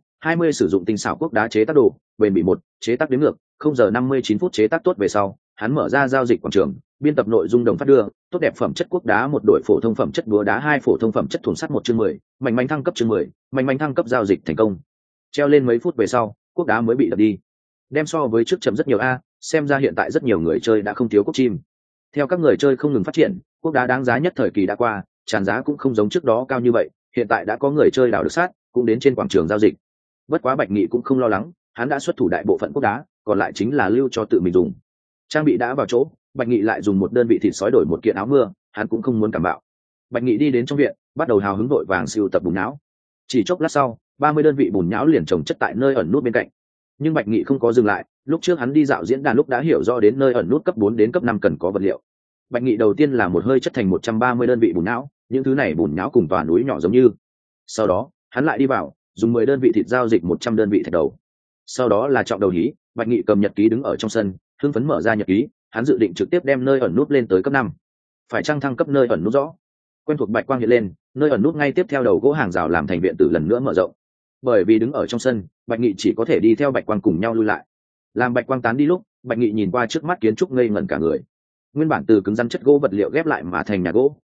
20 sử dụng tinh xảo cuốc đá chế tác đồ, bền bỉ 1, chế tác đến ngược, 0 giờ 59 phút chế tác tốt về sau, hắn mở ra giao dịch quảng trường, biên tập nội dung đồng phát đưa, tốt đẹp phẩm chất cuốc đá 1 đội phổ thông phẩm chất búa đá 2 phổ thông phẩm chất thùng sắt 1/10, mạnh manh thăng cấp chương 10, mạnh manh thăng cấp giao dịch thành công. Treo lên mấy phút về sau, cuốc đá mới bị đập đi. Đem so với trước chậm rất nhiều a, xem ra hiện tại rất nhiều người chơi đã không thiếu cuốc chim. Theo các người chơi không ngừng phát triển, cuốc đá đáng giá nhất thời kỳ đã qua, tràn giá cũng không giống trước đó cao như vậy, hiện tại đã có người chơi đào được sát, cũng đến trên quảng trường giao dịch. Bất quá Bạch Nghị cũng không lo lắng, hắn đã xuất thủ đại bộ phận cuốc đá, còn lại chính là lưu cho tự mình dùng. Trang bị đã vào chỗ, Bạch Nghị lại dùng một đơn vị thịt sói đổi một kiện áo mưa, hắn cũng không muốn cảm bạo. Bạch Nghị đi đến trong viện, bắt đầu hào hứng vội vàng sưu tập bùn nhão. Chỉ chốc lát sau, 30 đơn vị bùn nhão liền chồng chất tại nơi ẩn nút bên cạnh. Nhưng Bạch Nghị không có dừng lại, lúc trước hắn đi dạo diễn đàn lúc đã hiểu rõ đến nơi ẩn nút cấp 4 đến cấp 5 cần có vật liệu. Bạch Nghị đầu tiên là một hơi chất thành 130 đơn vị bùn nhão, những thứ này bùn nhão cùng tòa núi nhỏ giống như. Sau đó, hắn lại đi vào, dùng 10 đơn vị thịt giao dịch 100 đơn vị thạch đầu. Sau đó là trọng đầu hí, Bạch Nghị cầm nhật ký đứng ở trong sân, hưng phấn mở ra nhật ký, hắn dự định trực tiếp đem nơi ẩn nút lên tới cấp 5. Phải chăng thăng cấp nơi ẩn nút rõ? Quen thuộc bạch quang hiện lên, nơi ẩn nút ngay tiếp theo đầu gỗ hàng rào làm thành viện tử lần nữa mở rộng. Bởi vì đứng ở trong sân, Bạch Nghị chỉ có thể đi theo bạch quang cùng nhau lui lại. Làm bạch quang tán đi lúc, Bạch Nghị nhìn qua trước mắt kiến trúc ngây ngẩn cả người. Nguyên bản từ cứng rắn chất gỗ vật liệu ghép lại mà thành nhà gỗ,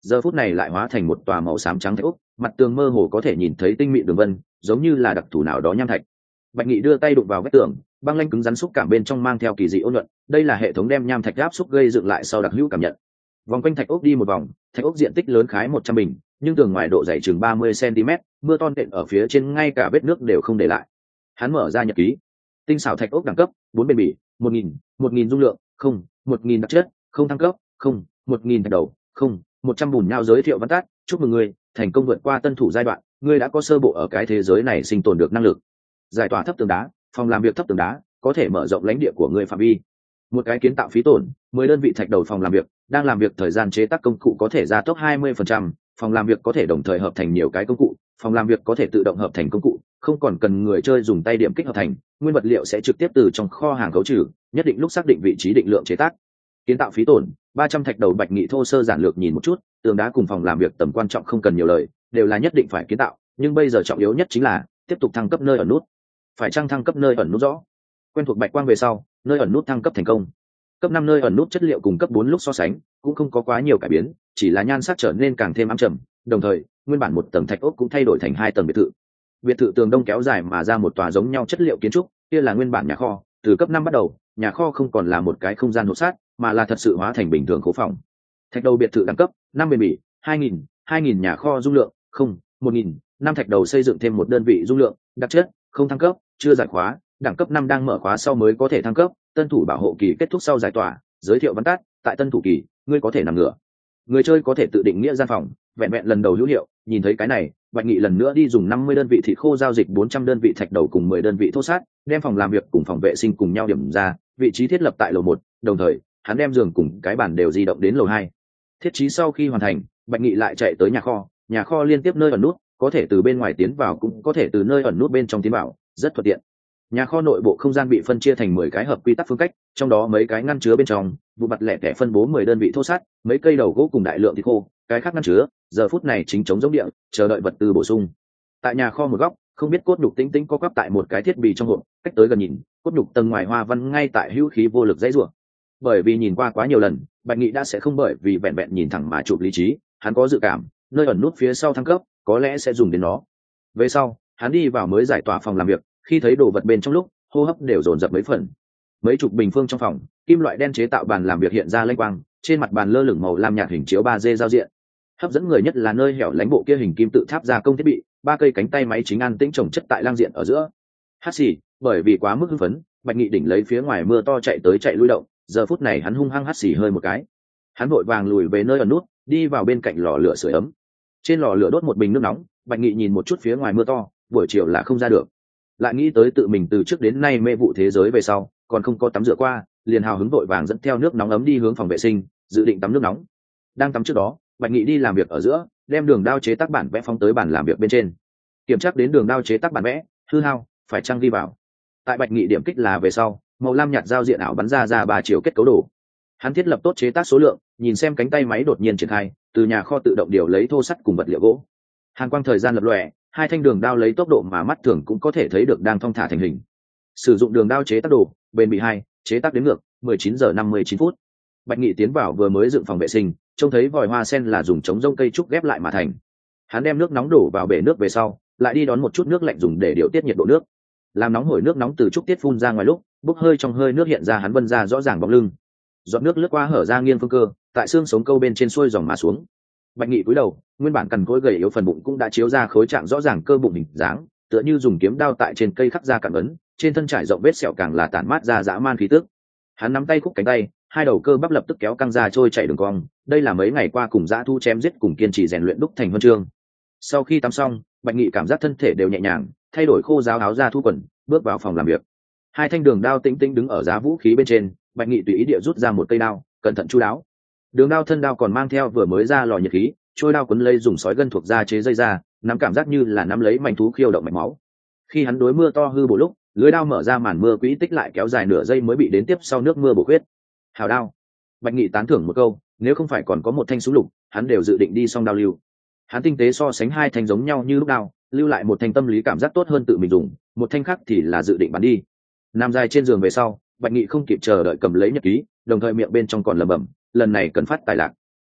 giờ phút này lại hóa thành một tòa màu xám trắng thạch ốc, mặt tường mơ hồ có thể nhìn thấy tinh mịn đường vân, giống như là đặc thù nào đó nham thạch. Bạch Nghị đưa tay đụng vào vách tường, băng lanh cứng rắn xúc cảm bên trong mang theo kỳ dị ôn nhuận, đây là hệ thống đem nham thạch áp xúc gây dựng lại sau đặc hữu cảm nhận. Vòng quanh thạch ốc đi một vòng, thạch ốc diện tích lớn khái 100 bình, nhưng tường ngoài độ dày chừng 30 cm, mưa to nện ở phía trên ngay cả vết nước đều không để lại. Hắn mở ra nhật ký. Tinh xảo thạch ốc đẳng cấp 4 bền bỉ, 1000 dung lượng, không, 1000 đặc chất, không thăng cấp, không, 1000 thạch đầu, không, 100 bùn nhau giới thiệu văn tắt, chúc mừng ngươi, thành công vượt qua tân thủ giai đoạn, ngươi đã có sơ bộ ở cái thế giới này sinh tồn được năng lực. Giải tỏa thấp tường đá, phòng làm việc thấp tường đá, có thể mở rộng lãnh địa của ngươi phạm vi. Một cái kiến tạo phí tổn, 10 đơn vị thạch đầu phòng làm việc, đang làm việc thời gian chế tác công cụ có thể gia tốc 20%, phòng làm việc có thể đồng thời hợp thành nhiều cái công cụ, phòng làm việc có thể tự động hợp thành công cụ, không còn cần người chơi dùng tay điểm kích hợp thành, nguyên vật liệu sẽ trực tiếp từ trong kho hàng khấu trừ, nhất định lúc xác định vị trí định lượng chế tác. Kiến tạo phí tổn, 300 thạch đầu. Bạch Nghị thô sơ giản lược nhìn một chút, tường đá cùng phòng làm việc tầm quan trọng không cần nhiều lời, đều là nhất định phải kiến tạo, nhưng bây giờ trọng yếu nhất chính là tiếp tục thăng cấp nơi ẩn nút. Phải chăng thăng cấp nơi ẩn nút rõ? Quen thuộc bạch quang về sau, nơi ẩn nút thăng cấp thành công. Cấp 5 nơi ẩn nút chất liệu cùng cấp 4 lúc so sánh, cũng không có quá nhiều cải biến, chỉ là nhan sắc trở nên càng thêm ám trầm, đồng thời, nguyên bản một tầng thạch ốc cũng thay đổi thành 2 tầng biệt thự. Biệt thự tường đông kéo dài mà ra một tòa giống nhau chất liệu kiến trúc, kia là nguyên bản nhà kho, từ cấp 5 bắt đầu, nhà kho không còn là một cái không gian hỗn sát, mà là thật sự hóa thành bình thường khố phòng. Thạch đầu biệt thự đẳng cấp 5 bền bỉ, 2000 nhà kho dung lượng, không, 1000, 5 thạch đầu xây dựng thêm một đơn vị dung lượng, đặc chất, không thăng cấp, chưa giải khóa, đẳng cấp 5 đang mở khóa sau mới có thể thăng cấp, tân thủ bảo hộ kỳ kết thúc sau giải tỏa, giới thiệu văn tắt, tại tân thủ kỳ, ngươi có thể nằm ngửa. Người chơi có thể tự định nghĩa gian phòng, vẹn vẹn lần đầu hữu hiệu, nhìn thấy cái này, Bạch Nghị lần nữa đi dùng 50 đơn vị thịt khô giao dịch 400 đơn vị thạch đầu cùng 10 đơn vị thô sát, đem phòng làm việc cùng phòng vệ sinh cùng nhau điểm ra, vị trí thiết lập tại lầu 1, đồng thời, hắn đem giường cùng cái bàn đều di động đến lầu 2. Thiết trí sau khi hoàn thành, Bạch Nghị lại chạy tới nhà kho liên tiếp nơi ẩn nút, có thể từ bên ngoài tiến vào cũng có thể từ nơi ẩn nút bên trong tiến vào, rất thuận tiện. Nhà kho nội bộ không gian bị phân chia thành 10 cái hợp quy tắc phương cách, trong đó mấy cái ngăn chứa bên trong, vụ mặt lẻ tẻ phân bố 10 đơn vị thô sắt, mấy cây đầu gỗ cùng đại lượng thịt khô, cái khác ngăn chứa, giờ phút này chính chống giống địa, chờ đợi vật tư bổ sung. Tại nhà kho một góc, không biết cốt nhục tĩnh tĩnh có quắp tại một cái thiết bị trong hộp, cách tới gần nhìn, cốt nhục tầng ngoài hoa văn ngay tại hữu khí vô lực dãy rủa. Bởi vì nhìn qua quá nhiều lần, Bạch Nghị đã sẽ không bởi vì vẹn vẹn nhìn thẳng mà chụp lý trí, hắn có dự cảm, nơi ẩn nút phía sau thăng cấp, có lẽ sẽ dùng đến nó. Về sau, hắn đi vào mới giải tỏa phòng làm việc, khi thấy đồ vật bên trong lúc, hô hấp đều dồn dập mấy phần. Mấy chục bình phương trong phòng, kim loại đen chế tạo bàn làm việc hiện ra lênh quang, trên mặt bàn lơ lửng màu lam nhạt hình chiếu 3D giao diện. Hấp dẫn người nhất là nơi hẻo lánh bộ kia hình kim tự tháp gia công thiết bị, 3 cây cánh tay máy chính an tĩnh chồng chất tại lang diện ở giữa. Hát xì, bởi vì quá mức hưng phấn, Bạch Nghị đỉnh lấy phía ngoài mưa to chạy tới chạy lui động, giờ phút này hắn hung hăng hắt xì hơi một cái. Hắn vội vàng lùi về nơi ẩn nút, đi vào bên cạnh lò lửa sưởi ấm. Trên lò lửa đốt một bình nước nóng, Bạch Nghị nhìn một chút phía ngoài mưa to, buổi chiều là không ra được. Lại nghĩ tới tự mình từ trước đến nay mê vụ thế giới về sau, còn không có tắm rửa qua, liền hào hứng vội vàng dẫn theo nước nóng ấm đi hướng phòng vệ sinh, dự định tắm nước nóng. Đang tắm trước đó, Bạch Nghị đi làm việc ở giữa, đem đường đao chế tác bản vẽ phóng tới bàn làm việc bên trên. Kiểm tra đến đường đao chế tác bản vẽ, hư hao, phải trang ghi vào. Tại Bạch Nghị điểm kích là về sau, màu lam nhạt giao diện ảo bắn ra 3 chiều kết cấu đồ. Hắn thiết lập tốt chế tác số lượng, nhìn xem cánh tay máy đột nhiên triển khai, từ nhà kho tự động điều lấy thô sắt cùng vật liệu gỗ. Hàn quang thời gian lập lòe, 2 thanh đường đao lấy tốc độ mà mắt thường cũng có thể thấy được đang thong thả thành hình. Sử dụng đường đao chế tác đồ, bền bỉ 2, chế tác đến ngược, 19 giờ 59 phút. Bạch Nghị tiến vào vừa mới dựng phòng vệ sinh, trông thấy vòi hoa sen là dùng chống rông cây trúc ghép lại mà thành. Hắn đem nước nóng đổ vào bể nước về sau, lại đi đón một chút nước lạnh dùng để điều tiết nhiệt độ nước. Làm nóng hổi nước nóng từ trúc tiết phun ra ngoài lúc, bốc hơi trong hơi nước hiện ra hắn vân ra rõ ràng bóng lưng. Giọt nước lướt qua hở ra nghiêng phương cơ, tại xương sống câu bên trên xuôi dòng mà xuống. Bạch Nghị cúi đầu, nguyên bản cằn cỗi gầy yếu phần bụng cũng đã chiếu ra khối trạng rõ ràng cơ bụng hình dáng, tựa như dùng kiếm đao tại trên cây khắc ra cản ấn, trên thân trải rộng vết sẹo càng là tản mát ra dã man khí tức. Hắn nắm tay khúc cánh tay, 2 đầu cơ bắp lập tức kéo căng ra trôi chảy đường cong, đây là mấy ngày qua cùng dã thu chém giết cùng kiên trì rèn luyện đúc thành huân chương. Sau khi tắm xong, Bạch Nghị cảm giác thân thể đều nhẹ nhàng, thay đổi khô ráo áo ra thu quần, bước vào phòng làm việc. 2 thanh đường đao tĩnh tĩnh đứng ở giá vũ khí bên trên, Bạch Nghị tùy ý địa rút ra một cây đao, cẩn thận chu đáo. Đường đao thân đao còn mang theo vừa mới ra lò nhiệt khí, trôi đao quấn lây dùng sói gân thuộc da chế dây ra, nắm cảm giác như là nắm lấy manh thú khiêu động mạch máu. Khi hắn đối mưa to hư bổ lúc, lưới đao mở ra màn mưa quỹ tích lại kéo dài nửa giây mới bị đến tiếp sau nước mưa bổ khuyết. Hào đao. Bạch Nghị tán thưởng một câu, nếu không phải còn có một thanh súng lục, hắn đều dự định đi song đao lưu. Hắn tinh tế so sánh 2 thanh giống nhau như lúc đao, lưu lại một thanh tâm lý cảm giác tốt hơn tự mình dùng, một thanh khác thì là dự định bắn đi. Nằm dài trên giường về sau, Bạch Nghị không kịp chờ đợi cầm lấy nhật ký, đồng thời miệng bên trong còn lẩm bẩm, lần này cần phát tài lạc.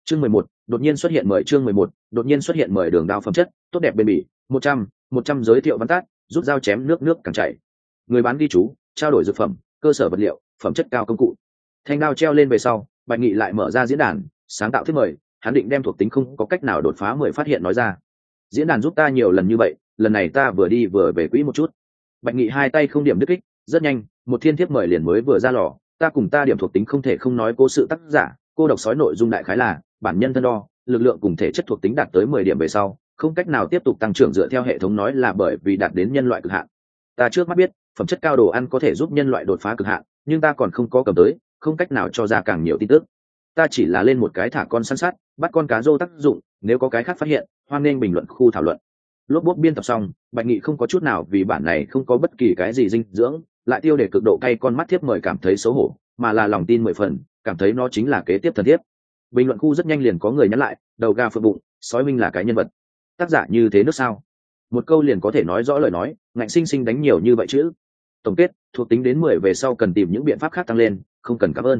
Chương 11, đột nhiên xuất hiện mời chương 11, đột nhiên xuất hiện mời đường đao phẩm chất, tốt đẹp bền bỉ, 100 giới thiệu văn tát, rút dao chém nước càng chảy. Người bán ghi chú, trao đổi dược phẩm, cơ sở vật liệu, phẩm chất cao công cụ. Thanh đao treo lên về sau, Bạch Nghị lại mở ra diễn đàn, sáng tạo thiết mời, hắn định đem thuộc tính không có cách nào đột phá 10 phát hiện nói ra. Diễn đàn giúp ta nhiều lần như vậy, lần này ta vừa đi vừa về quỹ một chút. Bạch Nghị hai tay không điểm đứt kích, rất nhanh, một thiên thiếp mời liền mới vừa ra lò, ta cùng ta điểm thuộc tính không thể không nói cố sự tác giả, cô độc sói nội dung đại khái là bản nhân thân đo, lực lượng cùng thể chất thuộc tính đạt tới 10 điểm về sau, không cách nào tiếp tục tăng trưởng dựa theo hệ thống nói là bởi vì đạt đến nhân loại cực hạn. Ta trước mắt biết, phẩm chất cao đồ ăn có thể giúp nhân loại đột phá cực hạn, nhưng ta còn không có cầm tới, không cách nào cho ra càng nhiều tin tức. Ta chỉ là lên một cái thả con săn sát, bắt con cá rô tác dụng, nếu có cái khác phát hiện, hoan nên bình luận khu thảo luận. Lốp bốp biên tập xong, Bạch Nghị không có chút nào vì bản này không có bất kỳ cái gì dinh dưỡng, lại tiêu để cực độ cay con mắt thiếp mời cảm thấy xấu hổ, mà là lòng tin 10 phần, cảm thấy nó chính là kế tiếp thần thiếp. Bình luận khu rất nhanh liền có người nhắn lại, đầu ga phượng bụng, sói minh là cái nhân vật. Tác giả như thế nước sao? Một câu liền có thể nói rõ lời nói, ngạnh sinh sinh đánh nhiều như vậy chứ. Tổng kết, thuộc tính đến 10 về sau cần tìm những biện pháp khác tăng lên, không cần cảm ơn.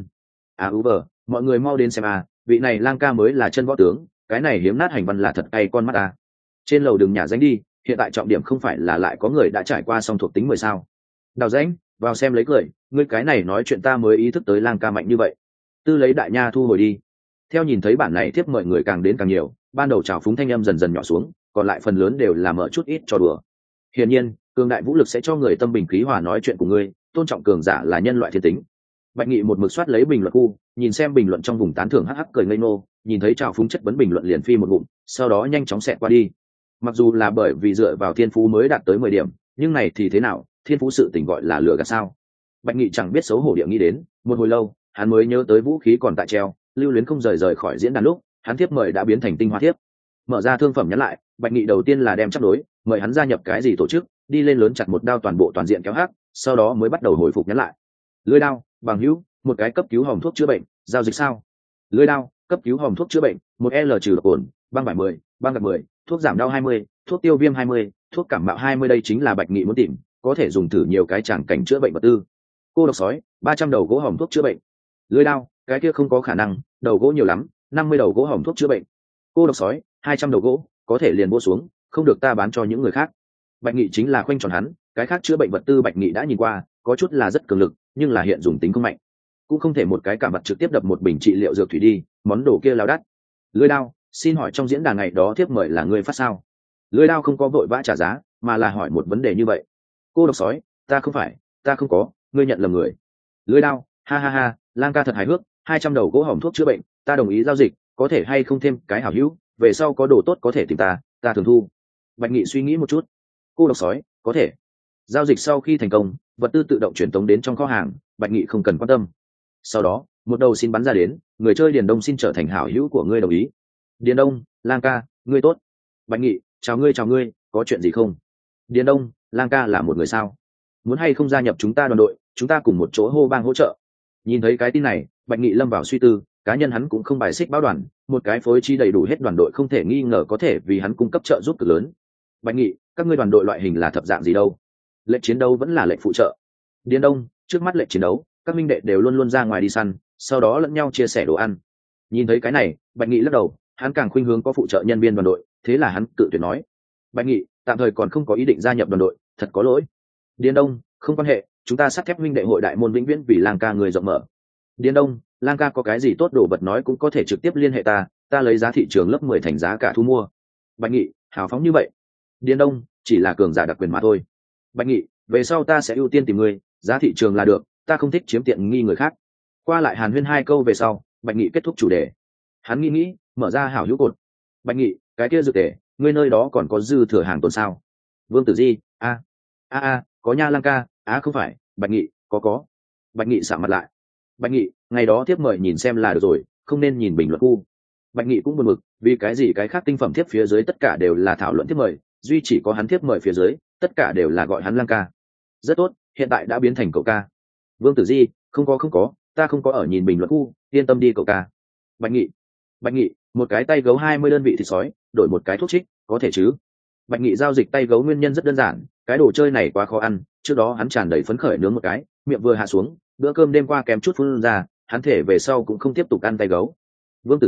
Mọi người mau đến xem vị này Lang ca mới là chân võ tướng, cái này hiếm nát hành văn là thật cay con mắt Trên lầu đừng nhả danh đi, hiện tại trọng điểm không phải là lại có người đã trải qua xong thuộc tính 10 sao. Đào danh, vào xem lấy cười, ngươi cái này nói chuyện ta mới ý thức tới Lang ca mạnh như vậy. Tư lấy đại nha thu hồi đi. Theo nhìn thấy bản này tiếp mọi người càng đến càng nhiều, ban đầu trào phúng thanh âm dần dần nhỏ xuống, còn lại phần lớn đều là mở chút ít cho đùa. Hiển nhiên, cường đại vũ lực sẽ cho người tâm bình khí hòa nói chuyện của ngươi, tôn trọng cường giả là nhân loại thiên tính. Bạch Nghị một mực soát lấy bình luận khu, nhìn xem bình luận trong vùng tán thưởng hắc hắc cười ngây ngô, nhìn thấy trào phúng chất vấn bình luận liền phi một ngụm, sau đó nhanh chóng xẹt qua đi. Mặc dù là bởi vì dựa vào thiên phú mới đạt tới 10 điểm, nhưng này thì thế nào, thiên phú sự tình gọi là lừa gạt sao? Bạch Nghị chẳng biết xấu hổ địa nghĩ đến, một hồi lâu, hắn mới nhớ tới vũ khí còn tại treo, lưu luyến không rời khỏi diễn đàn lúc, hắn thiếp mời đã biến thành tinh hoa thiếp. Mở ra thương phẩm nhắn lại, Bạch Nghị đầu tiên là đem chấp đối, mời hắn gia nhập cái gì tổ chức, đi lên lớn chặt một đao toàn bộ toàn diện kéo hắc, sau đó mới bắt đầu hồi phục nhắn lại. Lưỡi đao, bằng hữu, một cái cấp cứu hòm thuốc chữa bệnh, giao dịch sao? Lưỡi đao, cấp cứu hòm thuốc chữa bệnh, một L trừ độc ổn, băng vải 10, băng gạc 10, thuốc giảm đau 20, thuốc tiêu viêm 20, thuốc cảm mạo 20 đây chính là Bạch Nghị muốn tìm, có thể dùng thử nhiều cái tràng cảnh chữa bệnh vật tư. Cô độc sói, 300 đầu gỗ hòm thuốc chữa bệnh. Lưỡi đao, cái kia không có khả năng, đầu gỗ nhiều lắm, 50 đầu gỗ hòm thuốc chữa bệnh. Cô độc sói, 200 đầu gỗ, có thể liền mua xuống, không được ta bán cho những người khác. Bạch Nghị chính là khoanh tròn hắn, cái khác chữa bệnh vật tư Bạch Nghị đã nhìn qua, có chút là rất cường lực, nhưng là hiện dùng tính không mạnh, cũng không thể một cái cảm vật trực tiếp đập một bình trị liệu dược thủy đi, món đồ kia lao đắt. Lưỡi đao, xin hỏi trong diễn đàn ngày đó thiếp mời là người phát sao? Lưỡi đao không có vội vã trả giá, mà là hỏi một vấn đề như vậy. Cô độc sói, ta không có, ngươi nhận lầm người. Lưỡi đao, ha ha ha, Lang ca thật hài hước, 200 đầu gỗ hòm thuốc chữa bệnh, ta đồng ý giao dịch, có thể hay không thêm cái hảo hữu, về sau có đồ tốt có thể tìm ta thường thu. Bạch Nghị suy nghĩ một chút. Cô độc sói, có thể. Giao dịch sau khi thành công, vật tư tự động chuyển tống đến trong kho hàng, Bạch Nghị không cần quan tâm. Sau đó, một đầu xin bắn ra đến, người chơi Điền Đông xin trở thành hảo hữu của ngươi đồng ý. Điền Đông, Lang ca, ngươi tốt. Bạch Nghị, chào ngươi, có chuyện gì không? Điền Đông, Lang ca là một người sao? Muốn hay không gia nhập chúng ta đoàn đội, chúng ta cùng một chỗ hô bang hỗ trợ. Nhìn thấy cái tin này, Bạch Nghị lâm vào suy tư, cá nhân hắn cũng không bài xích báo đoàn, một cái phối trí đầy đủ hết đoàn đội không thể nghi ngờ có thể vì hắn cung cấp trợ giúp cực lớn. Bạch Nghị, các ngươi đoàn đội loại hình là thập dạng gì đâu? Lệnh chiến đấu vẫn là lệnh phụ trợ. Điền Đông, trước mắt lệnh chiến đấu, các minh đệ đều luôn luôn ra ngoài đi săn, sau đó lẫn nhau chia sẻ đồ ăn. Nhìn thấy cái này, Bạch Nghị lắc đầu, hắn càng khuynh hướng có phụ trợ nhân viên đoàn đội, thế là hắn cự tuyệt nói. Bạch Nghị, tạm thời còn không có ý định gia nhập đoàn đội, thật có lỗi. Điền Đông, không quan hệ, chúng ta sắt thép minh đệ hội đại môn vĩnh viễn vì Lang ca người rộng mở. Điền Đông, Lang ca có cái gì tốt đồ vật nói cũng có thể trực tiếp liên hệ ta lấy giá thị trường lớp 10 thành giá cả thu mua. Bạch Nghị, hào phóng như vậy. Điền Đông, chỉ là cường giả đặc quyền mà thôi. Bạch Nghị, về sau ta sẽ ưu tiên tìm người, giá thị trường là được, ta không thích chiếm tiện nghi người khác. Qua lại hàn huyên 2 câu về sau, Bạch Nghị kết thúc chủ đề. Hắn nghĩ, mở ra hảo hữu cột. Bạch Nghị, cái kia dược tề, ngươi nơi đó còn có dư thừa hàng tồn sao? Vương Tử Di, có nha Lang ca, không phải, Bạch Nghị, có. Bạch Nghị sạm mặt lại. Bạch Nghị, ngày đó tiếp mời nhìn xem là được rồi, không nên nhìn bình luận khu. Bạch Nghị cũng buồn bực, vì cái gì cái khác tinh phẩm tiếp phía dưới tất cả đều là thảo luận tiếp mời, duy chỉ có hắn tiếp mời phía dưới, tất cả đều là gọi hắn Lang ca. Rất tốt, hiện tại đã biến thành cậu ca. Vương Tử Di, không có, ta không có ở nhìn bình luận khu, yên tâm đi cậu ca. Bạch Nghị, một cái tay gấu 20 đơn vị thịt sói, đổi một cái thuốc trích, có thể chứ? Bạch Nghị giao dịch tay gấu nguyên nhân rất đơn giản, cái đồ chơi này quá khó ăn, trước đó hắn tràn đầy phấn khởi nướng một cái, miệng vừa hạ xuống, bữa cơm đêm qua kém chút phun ra, hắn thể về sau cũng không tiếp tục ăn tay gấu. Vương Tử Di,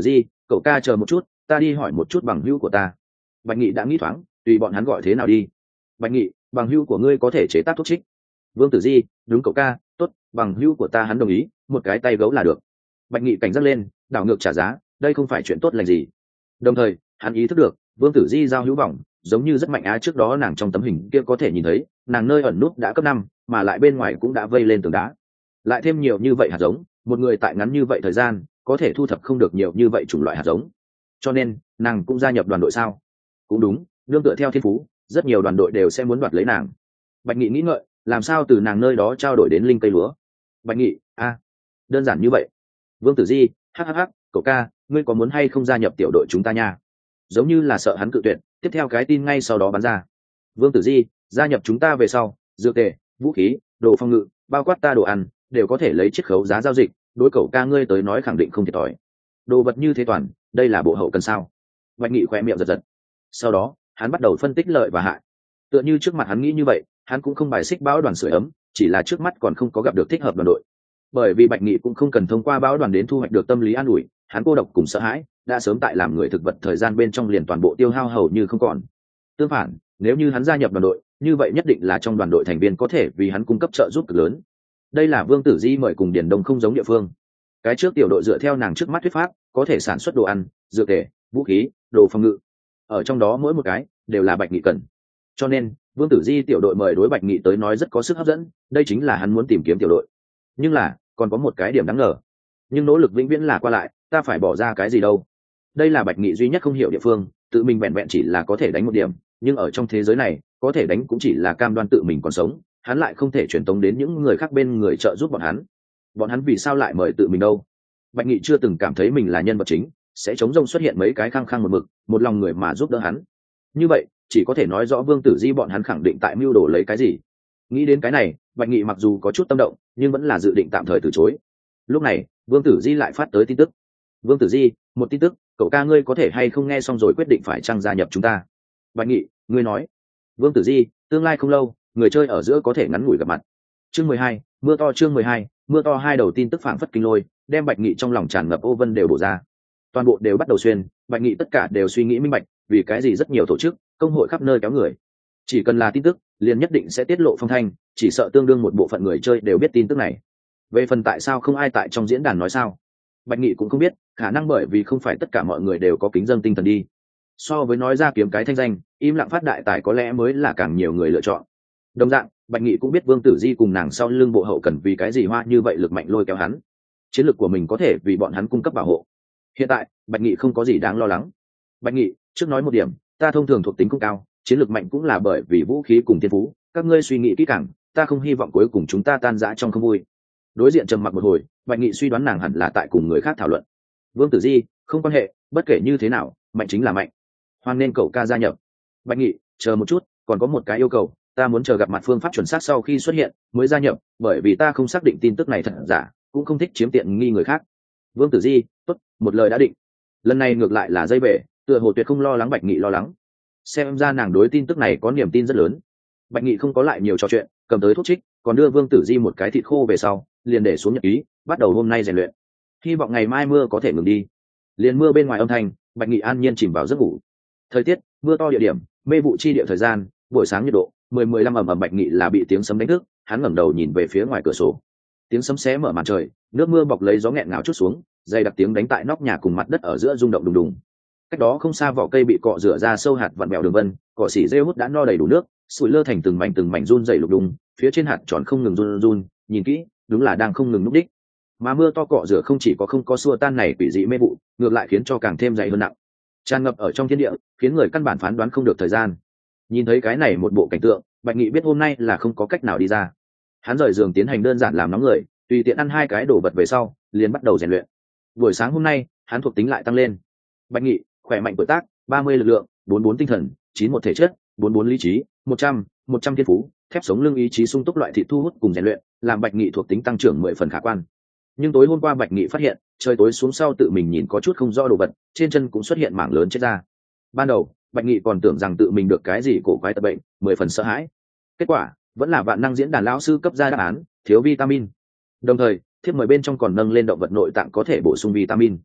cậu ca chờ một chút, ta đi hỏi một chút bằng hữu của ta. Bạch Nghị đã nghĩ thoáng, tùy bọn hắn gọi thế nào đi. Bạch Nghị, bằng hữu của ngươi có thể chế tác thuốc trích. Vương Tử Di, đúng cậu ca, tốt, bằng hữu của ta hắn đồng ý, một cái tay gấu là được. Bạch Nghị cảnh giác lên, đảo ngược trả giá, đây không phải chuyện tốt lành gì. Đồng thời hắn ý thức được Vương Tử Di giao hữu vọng giống như rất mạnh á, trước đó nàng trong tấm hình kia có thể nhìn thấy nàng nơi ẩn nút đã cấp 5, mà lại bên ngoài cũng đã vây lên tường đá, lại thêm nhiều như vậy hạt giống, một người tại ngắn như vậy thời gian có thể thu thập không được nhiều như vậy chủng loại hạt giống, cho nên nàng cũng gia nhập đoàn đội sao? Cũng đúng, nương tựa theo thiên phú rất nhiều đoàn đội đều sẽ muốn đoạt lấy nàng. Bạch Nghị nghĩ ngợi, làm sao từ nàng nơi đó trao đổi đến linh cây lúa. Bạch Nghị, đơn giản như vậy. Vương Tử Di, hhh, cậu ca, ngươi có muốn hay không gia nhập tiểu đội chúng ta nha? Giống như là sợ hắn cự tuyệt, tiếp theo cái tin ngay sau đó bắn ra. Vương Tử Di, gia nhập chúng ta về sau, dược tề, vũ khí, đồ phòng ngự, bao quát ta đồ ăn, đều có thể lấy chiết khấu giá giao dịch, đối cậu ca ngươi tới nói khẳng định không thiệt thòi. Đồ vật như thế toàn, đây là bộ hậu cần sao? Bạch Nghị khỏe miệng giật giật. Sau đó hắn bắt đầu phân tích lợi và hại. Tựa như trước mặt hắn nghĩ như vậy, hắn cũng không bài xích bão đoàn sưởi ấm, chỉ là trước mắt còn không có gặp được thích hợp đoàn đội. Bởi vì Bạch Nghị cũng không cần thông qua bão đoàn đến thu hoạch được tâm lý an ủi, hắn cô độc cùng sợ hãi đã sớm tại làm người thực vật thời gian bên trong liền toàn bộ tiêu hao hầu như không còn. Tương phản, nếu như hắn gia nhập đoàn đội, như vậy nhất định là trong đoàn đội thành viên có thể vì hắn cung cấp trợ giúp cực lớn. Đây là Vương Tử Di mời cùng Điền Đông không giống địa phương. Cái trước tiểu đội dựa theo nàng trước mắt thuyết pháp, có thể sản xuất đồ ăn, dược tề, vũ khí, đồ phòng ngự. Ở trong đó mỗi một cái đều là Bạch Nghị cần. Cho nên, Vương Tử Di tiểu đội mời đối Bạch Nghị tới nói rất có sức hấp dẫn, đây chính là hắn muốn tìm kiếm tiểu đội. Nhưng là, còn có một cái điểm đáng ngờ. Nhưng nỗ lực vĩnh viễn là qua lại, ta phải bỏ ra cái gì đâu? Đây là Bạch Nghị duy nhất không hiểu địa phương, tự mình vẹn vẹn chỉ là có thể đánh một điểm, nhưng ở trong thế giới này, có thể đánh cũng chỉ là cam đoan tự mình còn sống, hắn lại không thể truyền tống đến những người khác bên người trợ giúp bọn hắn. Bọn hắn vì sao lại mời tự mình đâu? Bạch Nghị chưa từng cảm thấy mình là nhân vật chính, sẽ chống rông xuất hiện mấy cái khăng khăng một mực, một lòng người mà giúp đỡ hắn. Như vậy, chỉ có thể nói rõ Vương Tử Di bọn hắn khẳng định tại mưu đồ lấy cái gì. Nghĩ đến cái này, Bạch Nghị mặc dù có chút tâm động, nhưng vẫn là dự định tạm thời từ chối. Lúc này, Vương Tử Di lại phát tới tin tức. Vương Tử Di, một tin tức, cậu ca ngươi có thể hay không nghe xong rồi quyết định phải chăng gia nhập chúng ta? Bạch Nghị, ngươi nói. Vương Tử Di, tương lai không lâu, người chơi ở giữa có thể ngắn ngủi gặp mặt. Chương 12, mưa to chương 12, mưa to hai đầu tin tức phảng phất kinh lôi, đem Bạch Nghị trong lòng tràn ngập ô vân đều bổ ra. Toàn bộ đều bắt đầu xuyên, Bạch Nghị tất cả đều suy nghĩ minh bạch, vì cái gì rất nhiều tổ chức, công hội khắp nơi kéo người. Chỉ cần là tin tức, liền nhất định sẽ tiết lộ phong thanh, chỉ sợ tương đương một bộ phận người chơi đều biết tin tức này. Về phần tại sao không ai tại trong diễn đàn nói sao, Bạch Nghị cũng không biết, khả năng bởi vì không phải tất cả mọi người đều có kính dâng tinh thần đi. So với nói ra kiếm cái thanh danh, im lặng phát đại tài có lẽ mới là càng nhiều người lựa chọn. Đồng dạng, Bạch Nghị cũng biết Vương Tử Di cùng nàng sau lưng bộ hậu cần vì cái gì hoa như vậy lực mạnh lôi kéo hắn. Chiến lược của mình có thể vì bọn hắn cung cấp bảo hộ. Hiện tại, Bạch Nghị không có gì đáng lo lắng. Bạch Nghị, trước nói một điểm, ta thông thường thuộc tính cũng cao, chiến lược mạnh cũng là bởi vì vũ khí cùng thiên phú, các ngươi suy nghĩ kỹ càng, ta không hy vọng cuối cùng chúng ta tan rã trong không vui. Đối diện trầm mặc một hồi, Bạch Nghị suy đoán nàng hẳn là tại cùng người khác thảo luận. Vương Tử Di, không quan hệ, bất kể như thế nào, mạnh chính là mạnh. Hoan nên cậu ca gia nhập. Bạch Nghị, chờ một chút, còn có một cái yêu cầu, ta muốn chờ gặp mặt phương pháp chuẩn xác sau khi xuất hiện mới gia nhập, bởi vì ta không xác định tin tức này thật giả, cũng không thích chiếm tiện nghi người khác. Vương Tử Di, tốt, một lời đã định. Lần này ngược lại là dây bể, tựa hồ tuyệt không lo lắng Bạch Nghị lo lắng. Xem ra nàng đối tin tức này có niềm tin rất lớn. Bạch Nghị không có lại nhiều trò chuyện, cầm tới thuốc trích, còn đưa Vương Tử Di một cái thịt khô về sau, liền để xuống nhật ký, bắt đầu hôm nay rèn luyện. Hy vọng ngày mai mưa có thể ngừng đi. Liền mưa bên ngoài âm thanh, Bạch Nghị an nhiên chìm vào giấc ngủ. Thời tiết, mưa to địa điểm, mê vụ chi địa thời gian, buổi sáng nhiệt độ 10-15 ẩm ẩm. Bạch Nghị là bị tiếng sấm đánh thức, hắn ngẩng đầu nhìn về phía ngoài cửa sổ. Tiếng sấm xé mở màn trời, nước mưa bọc lấy gió nghẹn ngào chút xuống, dày đặc tiếng đánh tại nóc nhà cùng mặt đất ở giữa rung động đùng đùng. Cách đó không xa vỏ cây bị cọ rửa ra sâu hạt vặn bèo đường vân, cỏ xỉ rêu hút đã no đầy đủ nước, sủi lơ thành từng mảnh run rẩy lục đùng, phía trên hạt tròn không ngừng run run, nhìn kỹ, đúng là đang không ngừng núp đích. Mà mưa to cọ rửa không chỉ không có xua tan này quỷ dị mê vụ, ngược lại khiến cho càng thêm dày hơn nặng, tràn ngập ở trong thiên địa, khiến người căn bản phán đoán không được thời gian. Nhìn thấy cái này một bộ cảnh tượng, Bạch Nghị biết hôm nay là không có cách nào đi ra. Hắn rời giường tiến hành đơn giản làm nóng người, tùy tiện ăn 2 cái đồ vật về sau, liền bắt đầu rèn luyện. Buổi sáng hôm nay, hắn thuộc tính lại tăng lên. Bạch Nghị, khỏe mạnh tuổi tác, 30 lực lượng, 44 tinh thần, 91 thể chất, 44 lý trí, 100 thiên phú, thép sống lưng ý chí sung túc loại thị thu hút cùng rèn luyện, làm Bạch Nghị thuộc tính tăng trưởng 10 phần khả quan. Nhưng tối hôm qua Bạch Nghị phát hiện, trời tối xuống sau tự mình nhìn có chút không rõ đồ vật, trên chân cũng xuất hiện mảng lớn chết ra. Ban đầu, Bạch Nghị còn tưởng rằng tự mình được cái gì cổ quái tật bệnh, 10 phần sợ hãi. Kết quả, vẫn là vạn năng diễn đàn lão sư cấp ra đáp án, thiếu vitamin. Đồng thời, thiếp mời bên trong còn nâng lên động vật nội tạng có thể bổ sung vitamin.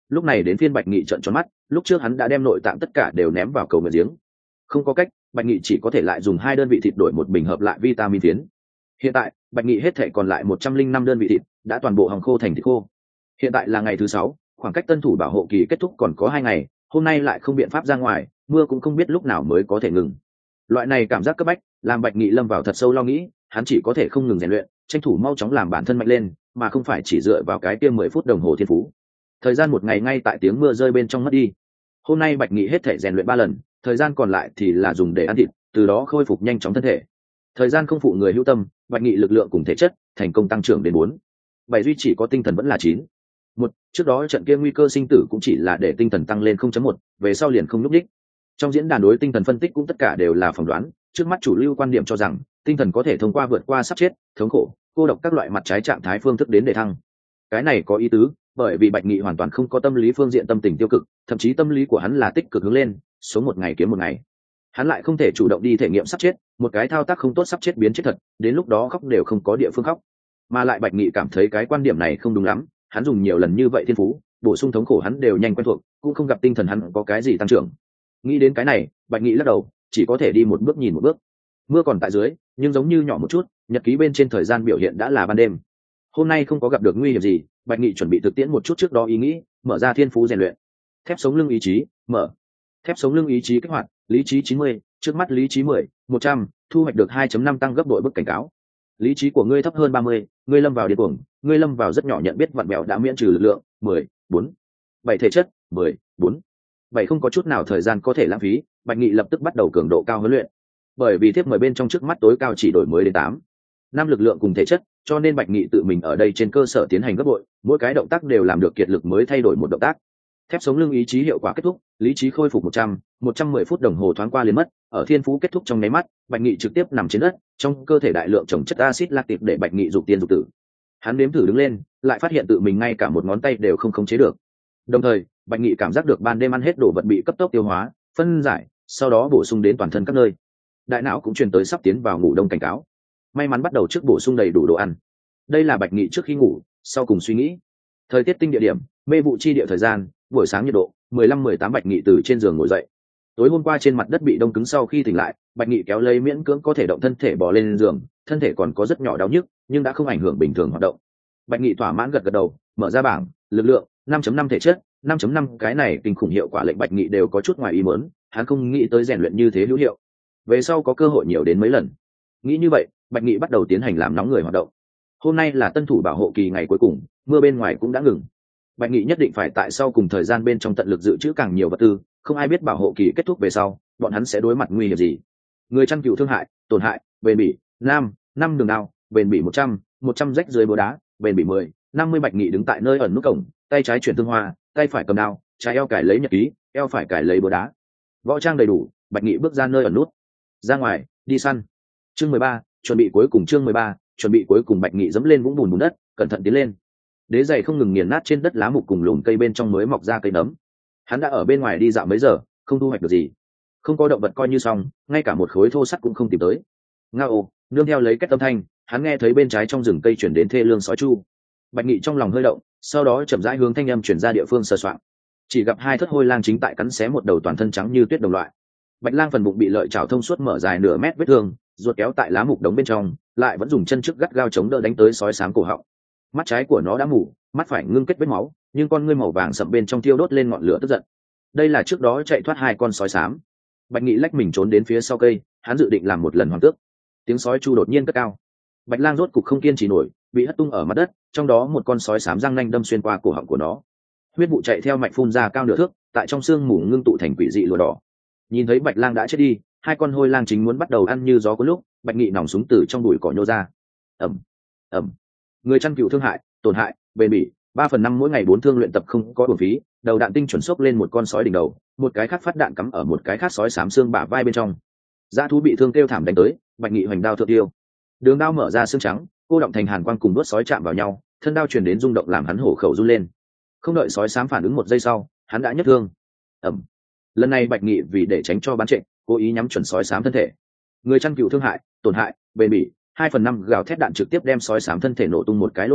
lúc này đến phiên Bạch Nghị trợn tròn mắt, lúc trước hắn đã đem nội tạng tất cả đều ném vào cầu nguyện giếng. Không có cách, Bạch Nghị chỉ có thể lại dùng 2 đơn vị thịt đổi một bình hợp lại vitamin phiến. Hiện tại Bạch Nghị hết thể còn lại 105 đơn vị thịt đã toàn bộ hòng khô thành thịt khô. Hiện tại là ngày thứ 6, khoảng cách tân thủ bảo hộ kỳ kết thúc còn có 2 ngày, hôm nay lại không biện pháp ra ngoài, mưa cũng không biết lúc nào mới có thể ngừng. Loại này cảm giác cấp bách làm Bạch Nghị lâm vào thật sâu lo nghĩ, hắn chỉ có thể không ngừng rèn luyện, tranh thủ mau chóng làm bản thân mạnh lên, mà không phải chỉ dựa vào cái kia 10 phút đồng hồ thiên phú. Thời gian một ngày ngay tại tiếng mưa rơi bên trong mất đi. Hôm nay Bạch Nghị hết thể rèn luyện 3 lần, thời gian còn lại thì là dùng để ăn thịt, từ đó khôi phục nhanh chóng thân thể. Thời gian không phụ người hữu tâm, Bạch Nghị lực lượng cùng thể chất thành công tăng trưởng đến 4. 7 duy chỉ có tinh thần vẫn là 9. Trước đó trận kia nguy cơ sinh tử cũng chỉ là để tinh thần tăng lên 0.1, về sau liền không lúc đích. Trong diễn đàn đối tinh thần phân tích cũng tất cả đều là phỏng đoán, trước mắt chủ lưu quan điểm cho rằng tinh thần có thể thông qua vượt qua sắp chết, thống khổ, cô độc các loại mặt trái trạng thái phương thức đến để thăng. Cái này có ý tứ, bởi vì Bạch Nghị hoàn toàn không có tâm lý phương diện tâm tình tiêu cực, thậm chí tâm lý của hắn là tích cực hướng lên, sống một ngày kiếm một ngày. Hắn lại không thể chủ động đi thể nghiệm sắp chết, một cái thao tác không tốt sắp chết biến chết thật, đến lúc đó khóc đều không có địa phương khóc. Mà lại Bạch Nghị cảm thấy cái quan điểm này không đúng lắm, hắn dùng nhiều lần như vậy thiên phú, bổ sung thống khổ hắn đều nhanh quen thuộc, cũng không gặp tinh thần hắn có cái gì tăng trưởng. Nghĩ đến cái này, Bạch Nghị lắc đầu, chỉ có thể đi một bước nhìn một bước. Mưa còn tại dưới, nhưng giống như nhỏ một chút, nhật ký bên trên thời gian biểu hiện đã là ban đêm. Hôm nay không có gặp được nguy hiểm gì, Bạch Nghị chuẩn bị thực tiễn một chút trước đó ý nghĩ, mở ra thiên phú rèn luyện. Thép sống lưng ý chí, mở. Thép sống lưng ý chí kích hoạt, lý trí 90, trước mắt lý trí 10, 100, thu hoạch được 2.5 tăng gấp đội bức cảnh cáo. Lý trí của ngươi thấp hơn 30, ngươi lâm vào điên cuồng, ngươi lâm vào rất nhỏ nhận biết vặn bẹo đã miễn trừ lực lượng, 10, 4. 7 thể chất, 10, 4. 7 không có chút nào thời gian có thể lãng phí, Bạch Nghị lập tức bắt đầu cường độ cao huấn luyện. Bởi vì thiếp mời bên trong trước mắt tối cao chỉ đổi mới đến 8. 5 lực lượng cùng thể chất, cho nên Bạch Nghị tự mình ở đây trên cơ sở tiến hành gấp bội, mỗi cái động tác đều làm được kiệt lực mới thay đổi một động tác. Thép sống lưng ý chí hiệu quả kết thúc, lý trí khôi phục 110 phút đồng hồ thoáng qua liền mất, ở thiên phú kết thúc trong nháy mắt, Bạch Nghị trực tiếp nằm trên đất, trong cơ thể đại lượng trồng chất axit lactic để Bạch Nghị dục tiên dục tử. Hắn nếm thử đứng lên, lại phát hiện tự mình ngay cả một ngón tay đều không khống chế được. Đồng thời, Bạch Nghị cảm giác được ban đêm ăn hết đồ vật bị cấp tốc tiêu hóa, phân giải, sau đó bổ sung đến toàn thân các nơi. Đại não cũng truyền tới sắp tiến vào ngủ đông cảnh cáo. May mắn bắt đầu trước bổ sung đầy đủ đồ ăn. Đây là Bạch Nghị trước khi ngủ, sau cùng suy nghĩ. Thời tiết tinh địa điểm, mê vụ chi địa thời gian, buổi sáng nhiệt độ 15-18. Bạch Nghị từ trên giường ngồi dậy. Tối hôm qua trên mặt đất bị đông cứng, sau khi tỉnh lại, Bạch Nghị kéo lấy miễn cưỡng có thể động thân thể bò lên giường, thân thể còn có rất nhỏ đau nhức, nhưng đã không ảnh hưởng bình thường hoạt động. Bạch Nghị thỏa mãn gật gật đầu, mở ra bảng, lực lượng 5.5 thể chất, 5.5 cái này kinh khủng hiệu quả lệnh Bạch Nghị đều có chút ngoài ý muốn, hắn không nghĩ tới rèn luyện như thế hữu hiệu. Về sau có cơ hội nhiều đến mấy lần. Nghĩ như vậy, Bạch Nghị bắt đầu tiến hành làm nóng người hoạt động. Hôm nay là tân thủ bảo hộ kỳ ngày cuối cùng, mưa bên ngoài cũng đã ngừng. Bạch Nghị nhất định phải tại sau cùng thời gian bên trong tận lực dự trữ càng nhiều vật tư, không ai biết bảo hộ kỳ kết thúc về sau, bọn hắn sẽ đối mặt nguy hiểm gì. Người chăn cừu thương hại, tổn hại, bền bỉ, năm đường đao, bền bỉ 100 rách dưới búa đá, bền bỉ 10, 50. Bạch Nghị đứng tại nơi ẩn nút cổng, tay trái chuyển thương hoa, tay phải cầm đao, trái eo cài lấy nhật ký, eo phải cài lấy búa đá. Võ trang đầy đủ, Bạch Nghị bước ra nơi ẩn nút. Ra ngoài, đi săn. Chương 13, chuẩn bị cuối cùng. Chương 13, chuẩn bị cuối cùng. Bạch Nghị dẫm lên vũng bùn đất, cẩn thận tiến lên. Đế giày không ngừng nghiền nát trên đất lá mục cùng lùm cây bên trong mới mọc ra cây nấm. Hắn đã ở bên ngoài đi dạo mấy giờ, không thu hoạch được gì. Không có động vật coi như xong, ngay cả một khối thô sắt cũng không tìm tới. Ngao, nương theo lấy cách âm thanh, hắn nghe thấy bên trái trong rừng cây chuyển đến thê lương sói chu. Bạch Nghị trong lòng hơi động, sau đó chậm rãi hướng thanh âm chuyển ra địa phương sờ soạng. Chỉ gặp 2 thất hôi lang chính tại cắn xé một đầu toàn thân trắng như tuyết đồng loại. Bạch lang phần bụng bị lợi chảo thông suốt mở dài nửa mét vết thương, ruột kéo tại lá mục đống bên trong, lại vẫn dùng chân trước gắt gao chống đỡ đánh tới sói xám cổ họng. Mắt trái của nó đã mù, mắt phải ngưng kết vết máu, nhưng con ngươi màu vàng sậm bên trong thiêu đốt lên ngọn lửa tức giận. Đây là trước đó chạy thoát 2 con sói xám. Bạch Nghị lách mình trốn đến phía sau cây, hắn dự định làm một lần hoàng tước. Tiếng sói chu đột nhiên cất cao. Bạch lang rốt cục không kiên trì nổi, bị hất tung ở mặt đất, trong đó một con sói xám răng nanh đâm xuyên qua cổ họng của nó. Huyết vụ chạy theo mạch phun ra cao nửa thước, tại trong xương mù ngưng tụ thành quỷ dị lụa đỏ. Nhìn thấy Bạch lang đã chết đi, 2 con hôi lang chính muốn bắt đầu ăn như gió có lúc, Bạch Nghị nòng súng từ trong bụi cỏ nhô ra. Ầm. Người chăn cừu thương hại, tổn hại, bền bỉ, 3/5 mỗi ngày 4 thương luyện tập không có uổng phí, đầu đạn tinh chuẩn xốc lên một con sói đỉnh đầu, một cái khác phát đạn cắm ở một cái khác sói xám xương bả vai bên trong. Dã thú bị thương kêu thảm đánh tới, Bạch Nghị hoành đao thượng tiêu. Đường đao mở ra xương trắng, cô động thành hàn quang cùng đuốt sói chạm vào nhau, thân đao truyền đến rung động làm hắn hổ khẩu run lên. Không đợi sói xám phản ứng 1 giây sau, hắn đã nhất thương. Lần này Bạch Nghị vì để tránh cho bắn trệ, cố ý nhắm chuẩn sói xám thân thể. Người chăn cừu thương hại, tổn hại, bền bỉ, 2/5 gào thét đạn trực tiếp đem sói xám thân thể nổ tung một cái lỗ máu,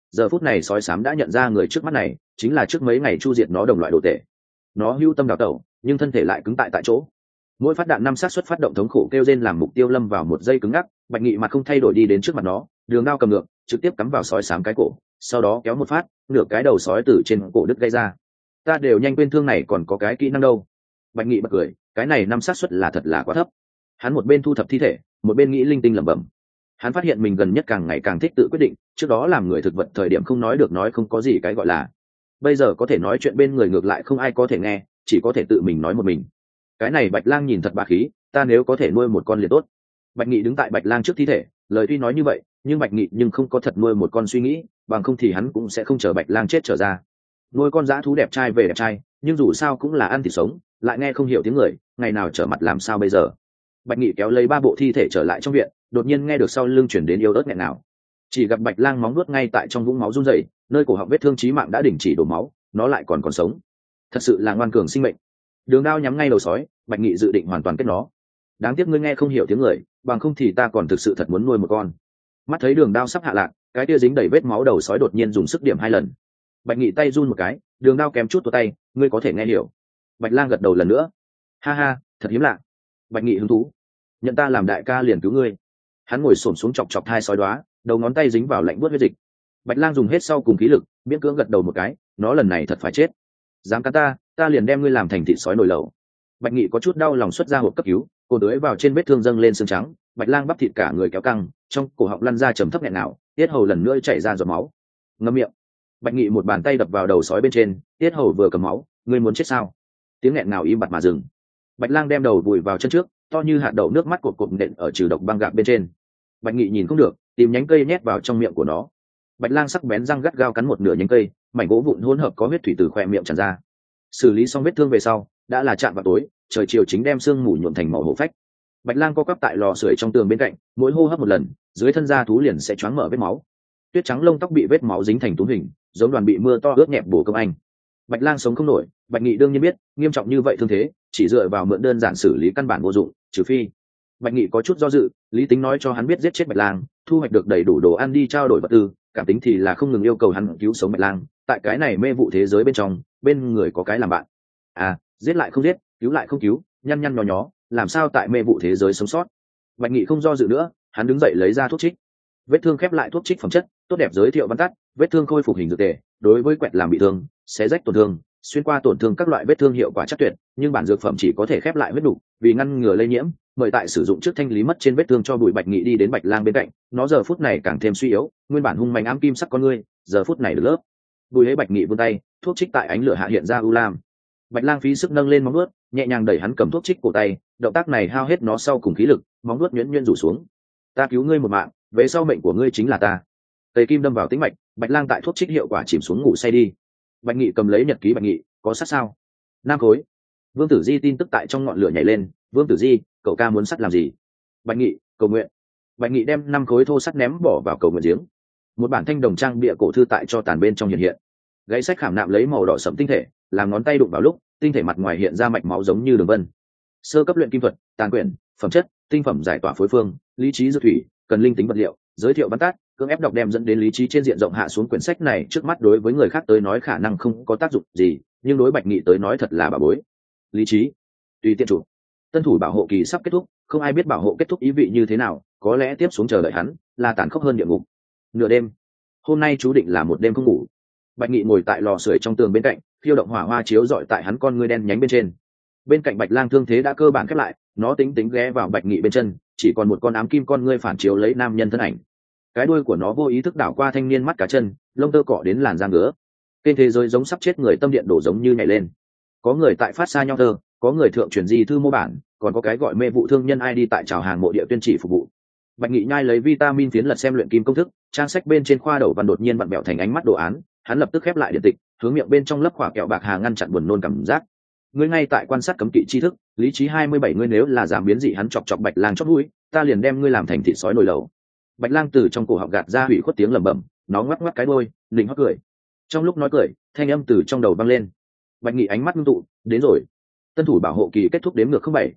giờ phút này sói xám đã nhận ra người trước mắt này chính là trước mấy ngày chu diệt nó đồng loại đồ tể. Nó hưu tâm đào tẩu nhưng thân thể lại cứng tại chỗ. Mỗi phát đạn 5 xác suất phát động thống khổ kêu rên làm mục tiêu lâm vào một giây cứng ngắc. Bạch Nghị mặt không thay đổi đi đến trước mặt nó, đường đao cầm ngược trực tiếp cắm vào sói xám cái cổ, sau đó kéo một phát, nửa cái đầu sói từ trên cổ đứt gây ra. Ta đều nhanh quên thương này còn có cái kỹ năng đâu. Bạch Nghị bật cười, cái này 5 xác suất là thật là quá thấp. Hắn một bên thu thập thi thể, một bên nghĩ linh tinh lẩm bẩm. Hắn phát hiện mình gần nhất càng ngày càng thích tự quyết định, trước đó làm người thực vật thời điểm không nói được nói không có gì cái gọi là. Bây giờ có thể nói chuyện bên người ngược lại không ai có thể nghe, chỉ có thể tự mình nói một mình. Cái này Bạch Lang nhìn thật bá khí, ta nếu có thể nuôi một con liền tốt. Bạch Nghị đứng tại Bạch Lang trước thi thể, lời tuy nói như vậy, nhưng Bạch Nghị nhưng không có thật nuôi một con suy nghĩ, bằng không thì hắn cũng sẽ không chờ Bạch Lang chết trở ra. Nuôi con dã thú đẹp trai về đẹp trai, nhưng dù sao cũng là ăn thịt sống, lại nghe không hiểu tiếng người, ngày nào trở mặt làm sao bây giờ. Bạch Nghị kéo lấy 3 bộ thi thể trở lại trong viện, đột nhiên nghe được sau lưng chuyển đến yếu ớt nghẹn nào. Chỉ gặp Bạch Lang móng nuốt ngay tại trong vũng máu run rẩy, nơi cổ họng vết thương chí mạng đã đình chỉ đổ máu, nó lại còn sống. Thật sự là ngoan cường sinh mệnh. Đường đao nhắm ngay đầu sói, Bạch Nghị dự định hoàn toàn kết nó. Đáng tiếc ngươi nghe không hiểu tiếng người, bằng không thì ta còn thực sự thật muốn nuôi một con. Mắt thấy đường đao sắp hạ lạc, cái kia dính đầy vết máu đầu sói đột nhiên dùng sức điểm 2 lần. Bạch Nghị tay run một cái, đường đao kém chút tuột tay, ngươi có thể nghe hiểu. Bạch Lang gật đầu lần nữa. Ha ha, thật hiếm lạ. Bạch Nghị hứng thú. Nhận ta làm đại ca liền cứu ngươi. Hắn ngồi xổm xuống chọc chọc thai sói đóa, đầu ngón tay dính vào lạnh buốt huyết dịch. Bạch Lang dùng hết sau cùng khí lực, miễn cưỡng gật đầu một cái, nó lần này thật phải chết. Dám cắn ta liền đem ngươi làm thành thịt sói nồi lẩu. Bạch Nghị có chút đau lòng xuất ra hộp cấp cứu, cô tưới vào trên vết thương dâng lên xương trắng. Bạch Lang bắp thịt cả người kéo căng, trong cổ họng lăn ra trầm thấp nghẹn nào, tiết hầu lần nữa chảy ra giọt máu. Ngậm miệng. Bạch Nghị một bàn tay đập vào đầu sói bên trên, tiết hầu vừa cầm máu, ngươi muốn chết sao? Tiếng nghẹn nào im bặt mà dừng. Bạch Lang đem đầu vùi vào chân trước, to như hạt đậu nước mắt cột cột nện ở trừ độc băng gạc bên trên. Bạch Nghị nhìn không được, tìm nhánh cây nhét vào trong miệng của nó. Bạch Lang sắc bén răng gắt gao cắn một nửa nhánh cây, mảnh gỗ vụn hỗn hợp có huyết thủy từ khóe miệng tràn ra. Xử lý xong vết thương về sau, đã là chạm vào tối, trời chiều chính đem sương mù nhuộm thành màu hổ phách. Bạch Lang co quắp tại lò sưởi trong tường bên cạnh, mỗi hô hấp một lần, dưới thân da thú liền sẽ choáng mở vết máu. Tuyết trắng lông tóc bị vết máu dính thành túm hình, giống đoàn bị mưa to ướt nhẹp bổ công anh. Bạch Lang sống không nổi, Bạch Nghị đương nhiên biết, nghiêm trọng như vậy thương thế, chỉ dựa vào mượn đơn giản xử lý căn bản vô dụng, trừ phi. Bạch Nghị có chút do dự, lý tính nói cho hắn biết giết chết Bạch Lang, thu hoạch được đầy đủ đồ ăn đi trao đổi vật tư, cảm tính thì là không ngừng yêu cầu hắn cứu sống Bạch Lang, tại cái này mê vụ thế giới bên trong, bên người có cái làm bạn. À, giết lại không giết, cứu lại không cứu, nhăn nhăn nhó nhó, làm sao tại mê vụ thế giới sống sót. Bạch Nghị không do dự nữa, hắn đứng dậy lấy ra thuốc trích. Vết thương khép lại thuốc trích phẩm chất, tốt đẹp giới thiệu văn tắt, vết thương khôi phục hình dược tề, đối với quẹt làm bị thương, xé rách tổn thương, xuyên qua tổn thương các loại vết thương hiệu quả chắc tuyệt, nhưng bản dược phẩm chỉ có thể khép lại vết đủ, vì ngăn ngừa lây nhiễm, mời tại sử dụng trước thanh lý mất trên vết thương cho Bùi Bạch Nghị đi đến Bạch Lang bên cạnh, nó giờ phút này càng thêm suy yếu, nguyên bản hung mạnh ám kim sắc con ngươi, giờ phút này được lớp. Bùi Hễ Bạch Nghị vươn tay, thuốc trích tại ánh lửa hạ hiện ra u lam. Bạch Lang phí sức nâng lên móng vuốt, nhẹ nhàng đẩy hắn cầm thuốc trích cổ tay, động tác này hao hết nó sau cùng khí lực, móng vuốt nhuyễn nhuyễn rủ xuống. Ta cứu ngươi một mạng, về sau mệnh của ngươi chính là ta. Tây kim đâm vào tĩnh mạch, Bạch Lang tại thuốc trích hiệu quả chìm xuống ngủ say đi. Bạch Nghị cầm lấy nhật ký Bạch Nghị, có sát sao? 5 khối. Vương Tử Di tin tức tại trong ngọn lửa nhảy lên, Vương Tử Di, cậu ca muốn sắt làm gì? Bạch Nghị, cầu nguyện. Bạch Nghị đem 5 khối thô sắt ném bỏ vào cầu nguyện giếng. Một bản thanh đồng trang bìa cổ thư tại cho tàn bên trong hiện hiện. Gãy sách khảm nạm lấy màu đỏ sẫm tinh thể, làm ngón tay đụng vào lúc, tinh thể mặt ngoài hiện ra mạch máu giống như đường vân. Sơ cấp luyện kim thuật, tàn quyển, phẩm chất, tinh phẩm giải tỏa phối phương, lý trí dược thủy, cần linh tính vật liệu, giới thiệu văn tắt, cưỡng ép đọc đem dẫn đến lý trí trên diện rộng hạ xuống. Quyển sách này trước mắt đối với người khác tới nói khả năng không có tác dụng gì, nhưng đối Bạch Nghị tới nói thật là bà bối. Lý trí, tùy tiện chủ. Tân thủ bảo hộ kỳ sắp kết thúc, không ai biết bảo hộ kết thúc ý vị như thế nào, có lẽ tiếp xuống chờ đợi hắn là tàn khốc hơn địa ngục. Nửa đêm, hôm nay chú định là một đêm không ngủ. Bạch Nghị ngồi tại lò sưởi trong tường bên cạnh, khiêu động hỏa hoa chiếu rọi tại hắn con ngươi đen nhánh bên trên. Bên cạnh Bạch Lang thương thế đã cơ bản khép lại, nó tính ghé vào Bạch Nghị bên chân, chỉ còn một con ám kim con ngươi phản chiếu lấy nam nhân thân ảnh. Cái đuôi của nó vô ý thức đảo qua thanh niên mắt cá chân, lông tơ cọ đến làn da ngứa. Trên thế giới giống sắp chết người, tâm điện đổ giống như nhảy lên. Có người tại phát xa nhau thơ, có người thượng truyền di thư mô bản, còn có cái gọi mê vụ thương nhân ID tại chào hàng mộ địa tuyên chỉ phục vụ. Bạch Nghị nhai lấy vitamin phiến lật xem luyện kim công thức, trang sách bên trên khoa đầu văn đột nhiên vặn bẹo thành ánh mắt đồ án, hắn lập tức khép lại điện tịch, hướng miệng bên trong lớp khỏa kẹo bạc hà ngăn chặn buồn nôn cảm giác. Ngươi ngay tại quan sát cấm kỵ tri thức, lý trí 27 ngươi nếu là giảm biến dị hắn chọc chọc Bạch Lang chót mũi, ta liền đem ngươi làm thành thịt sói nồi lẩu. Bạch Lang từ trong cổ họng gạt ra hủy khuất tiếng lẩm bẩm, nó ngoắc ngoắc cái đuôi, lỉnh hót cười. Trong lúc nói cười, thanh âm từ trong đầu vang lên. Bạch Nghị ánh mắt ngưng tụ, đến rồi. Tân thủ bảo hộ kỳ kết thúc đếm ngược 07,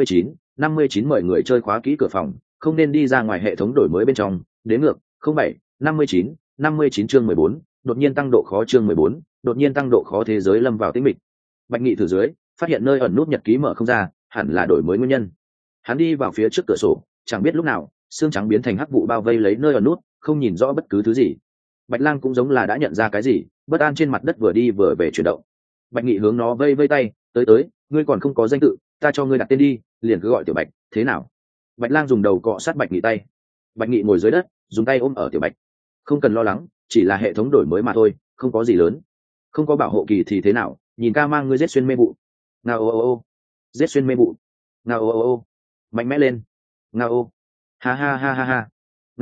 59 mời người chơi khóa kỹ cửa phòng, không nên đi ra ngoài hệ thống đổi mới bên trong, đếm ngược 07, 59 chương 14, đột nhiên tăng độ khó chương 14, đột nhiên tăng độ khó thế giới lâm vào tĩnh mịch. Bạch Nghị thử dưới, phát hiện nơi ẩn nút nhật ký mở không ra, hẳn là đổi mới nguyên nhân. Hắn đi vào phía trước cửa sổ, chẳng biết lúc nào, xương trắng biến thành hắc vụ bao vây lấy nơi ẩn nút, không nhìn rõ bất cứ thứ gì. Bạch Lang cũng giống là đã nhận ra cái gì, bất an trên mặt đất vừa đi vừa về chuyển động. Bạch Nghị hướng nó vây vây tay, tới, ngươi còn không có danh tự, ta cho ngươi đặt tên đi, liền cứ gọi Tiểu Bạch, thế nào? Bạch Lang dùng đầu cọ sát Bạch Nghị tay. Bạch Nghị ngồi dưới đất, dùng tay ôm ở Tiểu Bạch. Không cần lo lắng, chỉ là hệ thống đổi mới mà thôi, không có gì lớn. Không có bảo hộ kỳ thì thế nào, nhìn ca mang ngươi giết xuyên mê vụ. Ngao ô, giết xuyên mê vụ. Ngao ô, mạnh mẽ lên. Ngao ô, ha ha ha ha ha.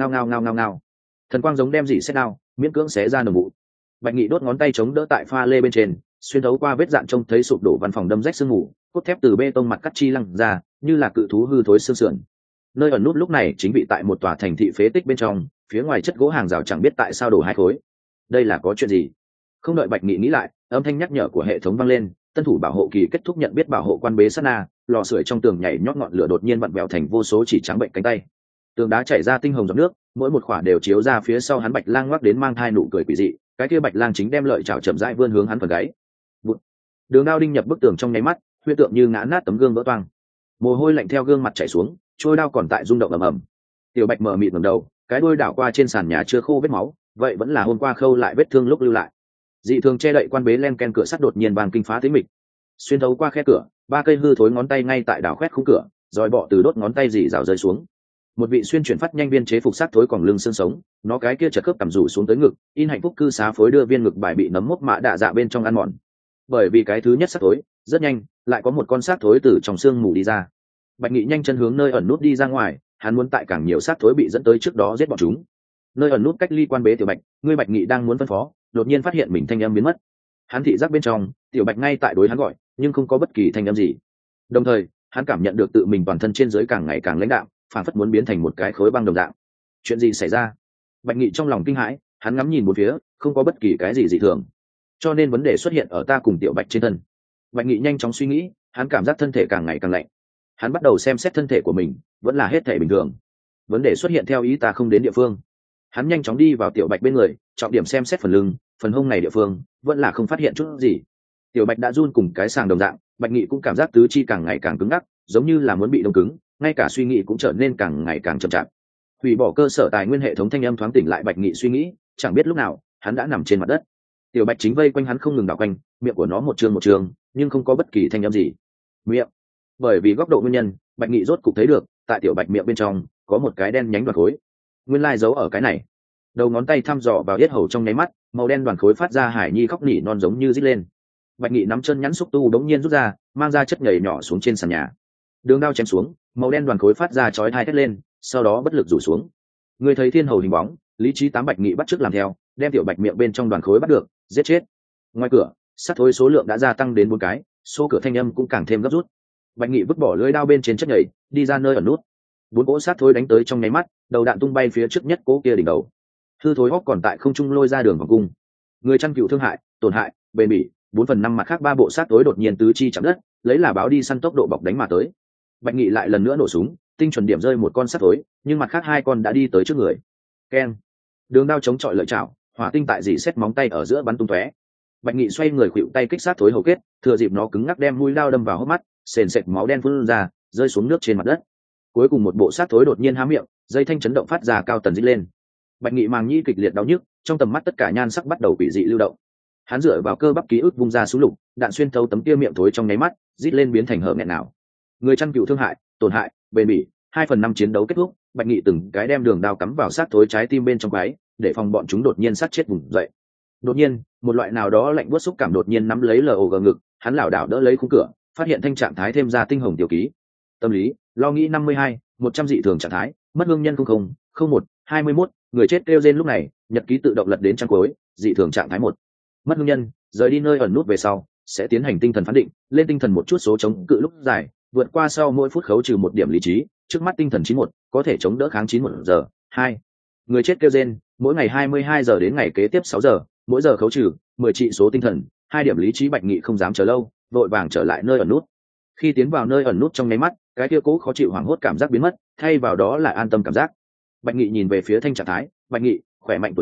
Ngao. Thần quang giống đem dị xét đao, miễn cưỡng xé ra nồng vụ. Bạch Nghị đốt ngón tay chống đỡ tại pha lê bên trên, xuyên thấu qua vết dạn trông thấy sụp đổ văn phòng đâm rách sương mù, cốt thép từ bê tông mặt cắt chi lăng ra, như là cự thú hư thối xương sườn. Nơi ẩn nút lúc này chính bị tại một tòa thành thị phế tích bên trong, phía ngoài chất gỗ hàng rào chẳng biết tại sao đổ hai khối. Đây là có chuyện gì? Không đợi Bạch Nghị nghĩ lại, âm thanh nhắc nhở của hệ thống vang lên, tân thủ bảo hộ kỳ kết thúc nhận biết bảo hộ quan bế sát na, lò sưởi trong tường nhảy nhót ngọn lửa đột nhiên vặn vẹo thành vô số chỉ trắng bệnh cánh tay. Tường đá chảy ra tinh hồng giọt nước, mỗi một khỏa đều chiếu ra phía sau hắn. Bạch Lang ngoắc đến mang thai nụ cười quỷ dị, cái kia Bạch Lang chính đem lợi chảo chậm rãi vươn hướng hắn phần gáy. Bụt. Đường đao đinh nhập bức tường trong nháy mắt, huyễn tượng như ngã nát tấm gương vỡ toang. Mồ hôi lạnh theo gương mặt chảy xuống, trôi đao còn tại rung động ầm ầm. Tiểu Bạch mở mịt ngẩng đầu, cái đuôi đảo qua trên sàn nhà chưa khô vết máu, vậy vẫn là hôm qua khâu lại vết thương lúc lưu lại. Dị thường che đậy quan bế len ken cửa sắt đột nhiên vang kinh phá tĩnh mịch. Xuyên thấu qua khe cửa, ba cây hư thối ngón tay ngay tại đảo khoét khung cửa, roi bọ từ đốt ngón tay dì rào rơi xuống. Một vị xuyên chuyển phát nhanh viên chế phục sát thối còn lưng xương sống, nó cái kia chật khớp cầm rủ xuống tới ngực, in hạnh phúc cư xá phối đưa viên ngực bài bị nấm mốc mạ đạ dạ bên trong ăn mòn. Bởi vì cái thứ nhất sát thối, rất nhanh, lại có một con sát thối từ trong xương mù đi ra. Bạch Nghị nhanh chân hướng nơi ẩn nút đi ra ngoài, hắn muốn tại càng nhiều sát thối bị dẫn tới trước đó giết bọn chúng. Nơi ẩn nút cách ly quan bế Tiểu Bạch, ngươi Bạch Nghị đang muốn phân phó, đột nhiên phát hiện mình thanh âm biến mất. Hắn thị giác bên trong, Tiểu Bạch ngay tại đối hắn gọi, nhưng không có bất kỳ thanh âm gì. Đồng thời, hắn cảm nhận được tự mình toàn thân trên dưới càng ngày càng lãnh đạm, phản phất muốn biến thành một cái khối băng đồng dạng. Chuyện gì xảy ra? Bạch Nghị trong lòng kinh hãi, hắn ngắm nhìn một phía, không có bất kỳ cái gì dị thường. Cho nên vấn đề xuất hiện ở ta cùng Tiểu Bạch trên thân. Bạch Nghị nhanh chóng suy nghĩ, hắn cảm giác thân thể càng ngày càng lạnh. Hắn bắt đầu xem xét thân thể của mình, vẫn là hết thể bình thường. Vấn đề xuất hiện theo ý ta không đến địa phương. Hắn nhanh chóng đi vào Tiểu Bạch bên người, trọng điểm xem xét phần lưng, phần hông này địa phương, vẫn là không phát hiện chút gì. Tiểu Bạch đã run cùng cái sàng đồng dạng, Bạch Nghị cũng cảm giác tứ chi càng ngày càng cứng ngắc, giống như là muốn bị đông cứng, ngay cả suy nghĩ cũng trở nên càng ngày càng chậm chạp. Hủy bỏ cơ sở tài nguyên hệ thống thanh âm thoáng tỉnh lại Bạch Nghị suy nghĩ, chẳng biết lúc nào, hắn đã nằm trên mặt đất. Tiểu Bạch chính vây quanh hắn không ngừng đảo quanh, miệng của nó một trường, nhưng không có bất kỳ thanh âm gì. Miệng. Bởi vì góc độ nguyên nhân, Bạch Nghị rốt cục thấy được, tại Tiểu Bạch miệng bên trong có một cái đen nhánh đoàn khối. Nguyên lai giấu ở cái này. Đầu ngón tay thăm dò vào yết hầu trong nháy mắt, màu đen đoàn khối phát ra hải nhi khóc nỉ non giống như rít lên. Bạch Nghị nắm chân nhắn xúc tu đống nhiên rút ra, mang ra chất nhầy nhỏ xuống trên sàn nhà. Đường đao chém xuống, màu đen đoàn khối phát ra chói tai thét lên, sau đó bất lực rủ xuống. Người thấy thiên hầu hình bóng, lý trí tám Bạch Nghị bắt chước làm theo, đem Tiểu Bạch miệng bên trong đoàn khối bắt được, giết chết. Ngoài cửa, sát thối số lượng đã gia tăng đến 4 cái, số cửa thanh âm cũng càng thêm gấp rút. Bạch Nghị vứt bỏ lưỡi đao bên trên chất nhầy, đi ra nơi ẩn nút. 4 cỗ sát thối đánh tới trong nháy mắt, đầu đạn tung bay phía trước nhất cỗ kia đỉnh đầu. Hư thối hốc còn tại không trung lôi ra đường vòng cung. Người chăn cừu thương hại, tổn hại, bền bỉ, 4/5 mặt khác 3 bộ sát thối đột nhiên tứ chi chạm đất, lấy là báo đi săn tốc độ bọc đánh mà tới. Bạch Nghị lại lần nữa nổ súng, tinh chuẩn điểm rơi một con sát thối, nhưng mặt khác 2 con đã đi tới trước người. Keng. Đường đao chống chọi lợi chảo, hỏa tinh tại dỉ xét móng tay ở giữa bắn tung tóe. Bạch Nghị xoay người khuỵu tay kích sát thối hầu kết, thừa dịp nó cứng ngắc đem mũi dao đâm vào hốc mắt, sền sệt máu đen phun ra, rơi xuống nước trên mặt đất. Cuối cùng một bộ sát thối đột nhiên há miệng, dây thanh chấn động phát ra cao tần rít lên. Bạch Nghị màng nhĩ kịch liệt đau nhức, trong tầm mắt tất cả nhan sắc bắt đầu quỷ dị lưu động. Hắn dựa vào cơ bắp ký ức vung ra súng lục, đạn xuyên thấu tấm kia miệng thối trong nháy mắt, rít lên biến thành hở nghẹn nào. Người chăn cừu thương hại, tổn hại, bền bỉ, 2/5 chiến đấu kết thúc, Bạch Nghị từng cái đem đường đao cắm vào sát thối trái tim bên trong quái, để phòng bọn chúng đột nhiên sát chết vùng dậy. Đột nhiên, một loại nào đó lạnh buốt xúc cảm đột nhiên nắm lấy LOG ngực, hắn lảo đảo đỡ lấy khung cửa, phát hiện thanh trạng thái thêm ra tinh hồng tiểu ký. Tâm lý, lo nghĩ 52, 100 dị thường trạng thái, mất hương nhân 00, 01, 21, người chết kêu rên lúc này, nhật ký tự động lật đến trang cuối, dị thường trạng thái 1. Mất hương nhân, rời đi nơi ẩn nút về sau, sẽ tiến hành tinh thần phán định, lên tinh thần một chút số chống cự lúc dài, vượt qua sau mỗi phút khấu trừ 1 điểm lý trí, trước mắt tinh thần 91, có thể chống đỡ kháng 91 giờ. 2. Người chết kêu rên, mỗi ngày 22 giờ đến ngày kế tiếp 6 giờ, mỗi giờ khấu trừ 10 trị số tinh thần, 2 điểm lý trí. Bạch Nghị không dám chờ lâu, vội vàng trở lại nơi ẩn nút. Khi tiến vào nơi ẩn nút trong nháy mắt, cái kia cố khó chịu hoảng hốt cảm giác biến mất, thay vào đó là an tâm cảm giác. Bạch Nghị nhìn về phía thanh trạng thái, Bạch Nghị, khỏe mạnh tuổi tác,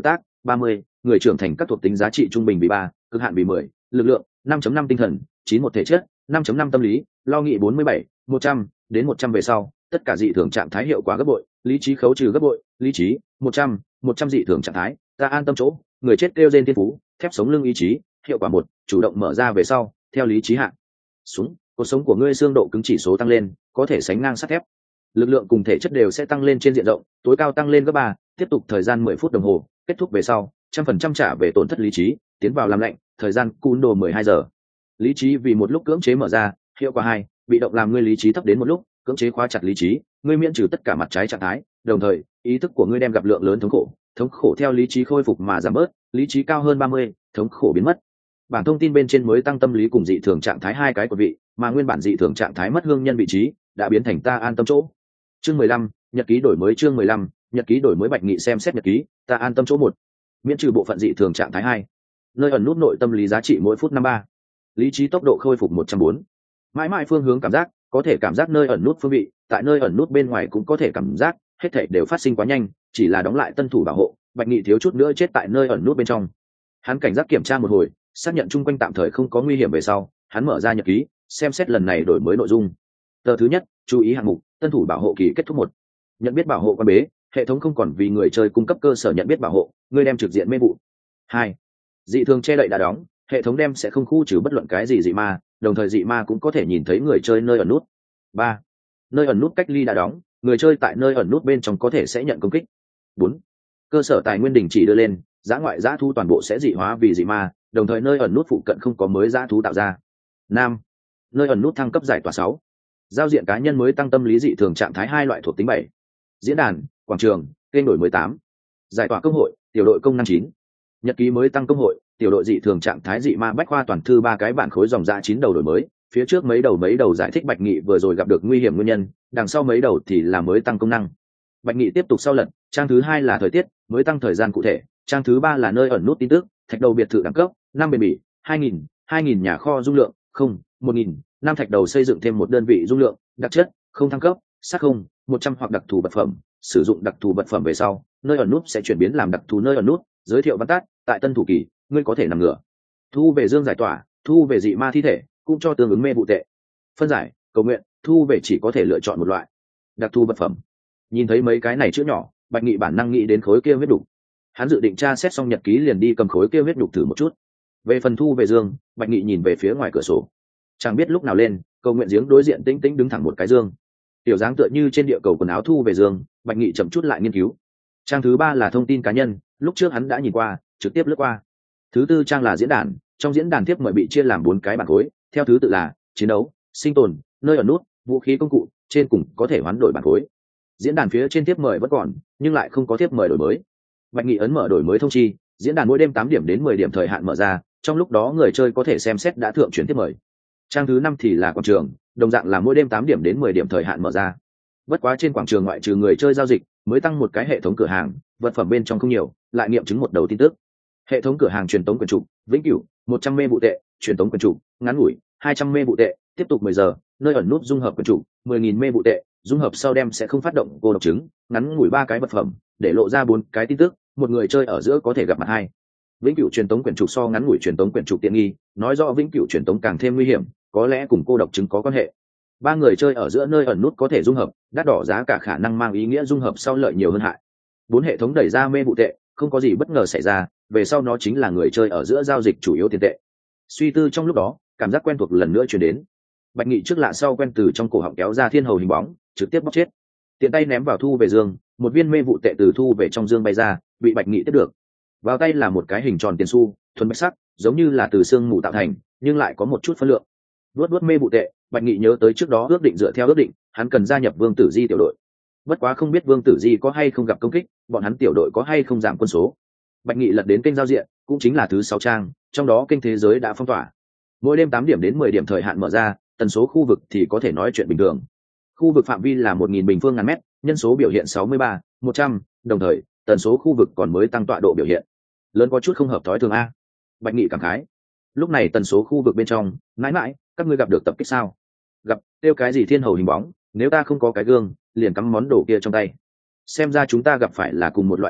30, người trưởng thành các thuộc tính giá trị trung bình vì 3, cực hạn vì 10, lực lượng 5.5 tinh thần, 91 thể chất, 5.5 tâm lý, lo nghị 47, 100 đến 100 về sau, tất cả dị thường trạng thái hiệu quả gấp bội, lý trí khấu trừ gấp bội, lý trí 100 dị thường trạng thái, ta an tâm chỗ, người chết kêu trên thiên phú, thép sống lưng ý chí, hiệu quả 1, chủ động mở ra về sau, theo lý trí hạn xuống, cuộc sống của ngươi xương độ cứng chỉ số tăng lên, có thể sánh ngang sắt thép. Lực lượng cùng thể chất đều sẽ tăng lên trên diện rộng, tối cao tăng lên gấp 3, tiếp tục thời gian 10 phút đồng hồ, kết thúc về sau, 100% trả về tổn thất lý trí, tiến vào làm lạnh, thời gian cún đồ 12 giờ. Lý trí vì một lúc cưỡng chế mở ra, hiệu quả 2, bị động làm ngươi lý trí thấp đến một lúc, cưỡng chế khóa chặt lý trí, ngươi miễn trừ tất cả mặt trái trạng thái, đồng thời, ý thức của ngươi đem gặp lượng lớn thống khổ theo lý trí khôi phục mà giảm bớt, lý trí cao hơn 30, thống khổ biến mất. Bản thông tin bên trên mới tăng tâm lý cùng dị thường trạng thái hai cái của vị, mà nguyên bản dị thường trạng thái mất hương nhân vị trí, đã biến thành ta an tâm chỗ. Chương 15, nhật ký đổi mới chương 15, nhật ký đổi mới Bạch Nghị xem xét nhật ký, ta an tâm chỗ 1. Miễn trừ bộ phận dị thường trạng thái 2. Nơi ẩn nút nội tâm lý giá trị mỗi phút 53. Lý trí tốc độ khôi phục 104. Mãi mãi phương hướng cảm giác, có thể cảm giác nơi ẩn nút phương vị, tại nơi ẩn nút bên ngoài cũng có thể cảm giác, hết thảy đều phát sinh quá nhanh, chỉ là đóng lại tân thủ bảo hộ, Bạch Nghị thiếu chút nữa chết tại nơi ẩn nút bên trong. Hắn cảnh giác kiểm tra một hồi, xác nhận chung quanh tạm thời không có nguy hiểm về sau, hắn mở ra nhật ký, xem xét lần này đổi mới nội dung. Tờ thứ nhất, chú ý hạng mục, tân thủ bảo hộ kỳ kết thúc 1. Nhận biết bảo hộ quan bế, hệ thống không còn vì người chơi cung cấp cơ sở nhận biết bảo hộ, người đem trực diện mê vụ. 2. Dị thường che đậy đã đóng, hệ thống đem sẽ không khu trừ bất luận cái gì dị ma, đồng thời dị ma cũng có thể nhìn thấy người chơi nơi ẩn nút. 3. Nơi ẩn nút cách ly đã đóng, người chơi tại nơi ẩn nút bên trong có thể sẽ nhận công kích. 4. Cơ sở tài nguyên đình chỉ đưa lên, dã ngoại dã thu toàn bộ sẽ dị hóa vì dị ma, đồng thời nơi ẩn nút phụ cận không có mới dã thú tạo ra. 5. Nơi ẩn nút thăng cấp giải tỏa 6. Giao diện cá nhân mới tăng tâm lý dị thường trạng thái 2 loại thuộc tính 7. Diễn đàn, quảng trường, kênh đổi mới 8. Giải tỏa công hội, tiểu đội công năng 9. Nhật ký mới tăng công hội, tiểu đội dị thường trạng thái dị ma bách khoa toàn thư 3 cái bản khối dòng ra 9 đầu đổi mới, phía trước mấy đầu giải thích Bạch Nghị vừa rồi gặp được nguy hiểm nguyên nhân, đằng sau mấy đầu thì là mới tăng công năng. Bạch Nghị tiếp tục sau lật, trang thứ 2 là thời tiết, mới tăng thời gian cụ thể, trang thứ 3 là nơi ẩn nút tin tức, thạch đầu biệt thự đẳng cấp, 5 bền bỉ, 2000 nhà kho dung lượng, 1000, 5 thạch đầu xây dựng thêm một đơn vị dung lượng, đặc chất, không thăng cấp, sắc 100 hoặc đặc thù vật phẩm, sử dụng đặc thù vật phẩm về sau, nơi ẩn nút sẽ chuyển biến làm đặc thù nơi ẩn nút, giới thiệu văn tắt, tại tân thủ kỳ, ngươi có thể nằm ngửa. Thu về dương giải tỏa, thu về dị ma thi thể, cũng cho tương ứng mê vụ tệ. Phân giải, cầu nguyện, thu về chỉ có thể lựa chọn một loại. Đặc thù vật phẩm. Nhìn thấy mấy cái này chữ nhỏ, Bạch Nghị bản năng nghĩ đến khối kia huyết đục. Hắn dự định tra xét xong nhật ký liền đi cầm khối kia huyết đục thử một chút. Về phần thu về dương, Bạch Nghị nhìn về phía ngoài cửa sổ. Chẳng biết lúc nào lên, cầu nguyện giếng đối diện tĩnh tĩnh đứng thẳng một cái dương. Tiểu dáng tựa như trên địa cầu quần áo thu về dương, Bạch Nghị chậm chút lại nghiên cứu. Trang thứ 3 là thông tin cá nhân, lúc trước hắn đã nhìn qua, trực tiếp lướt qua. Thứ 4 trang là diễn đàn, trong diễn đàn tiếp mời bị chia làm 4 cái bản khối, theo thứ tự là chiến đấu, sinh tồn, nơi ẩn nút, vũ khí công cụ, trên cùng có thể hoán đổi bản khối. Diễn đàn phía trên tiếp mời vẫn còn, nhưng lại không có tiếp mời đổi mới. Bạch Nghị ấn mở đổi mới thông chi, diễn đàn mỗi đêm 8 điểm đến 10 điểm thời hạn mở ra, trong lúc đó người chơi có thể xem xét đã thượng chuyển tiếp mời. Trang thứ 5 thì là quảng trường, đồng dạng là mỗi đêm 8 điểm đến 10 điểm thời hạn mở ra. Bất quá trên quảng trường ngoại trừ người chơi giao dịch, mới tăng một cái hệ thống cửa hàng, vật phẩm bên trong không nhiều, lại nghiệm chứng một đầu tin tức. Hệ thống cửa hàng truyền tống quyền trục, vĩnh cửu, 100 mê vụ tệ, truyền tống quyền trục, ngắn ngủi, 200 mê vụ tệ, tiếp tục 10 giờ, nơi ẩn nút dung hợp quyền trục, 10.000 mê vụ tệ, dung hợp sau đem sẽ không phát động cô độc chứng, ngắn ngủi 3 cái vật phẩm, để lộ ra 4 cái tin tức, một người chơi ở giữa có thể gặp mặt 2. Vĩnh cửu truyền tống quyền trục so ngắn ngủi truyền tống quyền trục tiện nghi, nói rõ vĩnh cửu truyền tống càng thêm nguy hiểm, có lẽ cùng cô độc chứng có quan hệ. 3 người chơi ở giữa nơi ẩn nút có thể dung hợp, đắt đỏ giá cả khả năng mang ý nghĩa dung hợp sau lợi nhiều hơn hại. 4 hệ thống đẩy ra mê vụ tệ, không có gì bất ngờ xảy ra, về sau nó chính là người chơi ở giữa giao dịch chủ yếu tiền tệ. Suy tư trong lúc đó, cảm giác quen thuộc lần nữa truyền đến. Bạch Nghị trước lạ sau quen từ trong cổ họng kéo ra thiên hầu hình bóng, trực tiếp bóc chết. Tiện tay ném vào thu về dương, một viên mê vụ tệ từ thu về trong dương bay ra, bị Bạch Nghị tiếp được. Vào tay là một cái hình tròn tiền xu, thuần bạch sắc, giống như là từ xương mù tạo thành, nhưng lại có một chút phân lượng. Vuốt mê vụ tệ, Bạch Nghị nhớ tới trước đó ước định dựa theo ước định, hắn cần gia nhập Vương Tử Di tiểu đội. Bất quá không biết Vương Tử Di có hay không gặp công kích, bọn hắn tiểu đội có hay không giảm quân số. Bạch Nghị lật đến kênh giao diện, cũng chính là thứ 6 trang, trong đó kênh thế giới đã phong tỏa. Mỗi đêm 8 điểm đến 10 điểm thời hạn mở ra, tần số khu vực thì có thể nói chuyện bình thường. Khu vực phạm vi là 1000 bình phương ngàn mét, nhân số biểu hiện 63, 100, đồng thời, tần số khu vực còn mới tăng tọa độ biểu hiện. Lớn có chút không hợp thói thường a. Bạch Nghị cảm khái. Lúc này tần số khu vực bên trong, mãi các ngươi gặp được tập kích sao? Gặp, tiêu cái gì thiên hầu hình bóng, nếu ta không có cái gương, liền cắm món đồ kia trong tay. Xem ra chúng ta gặp phải là cùng một loại tập kích,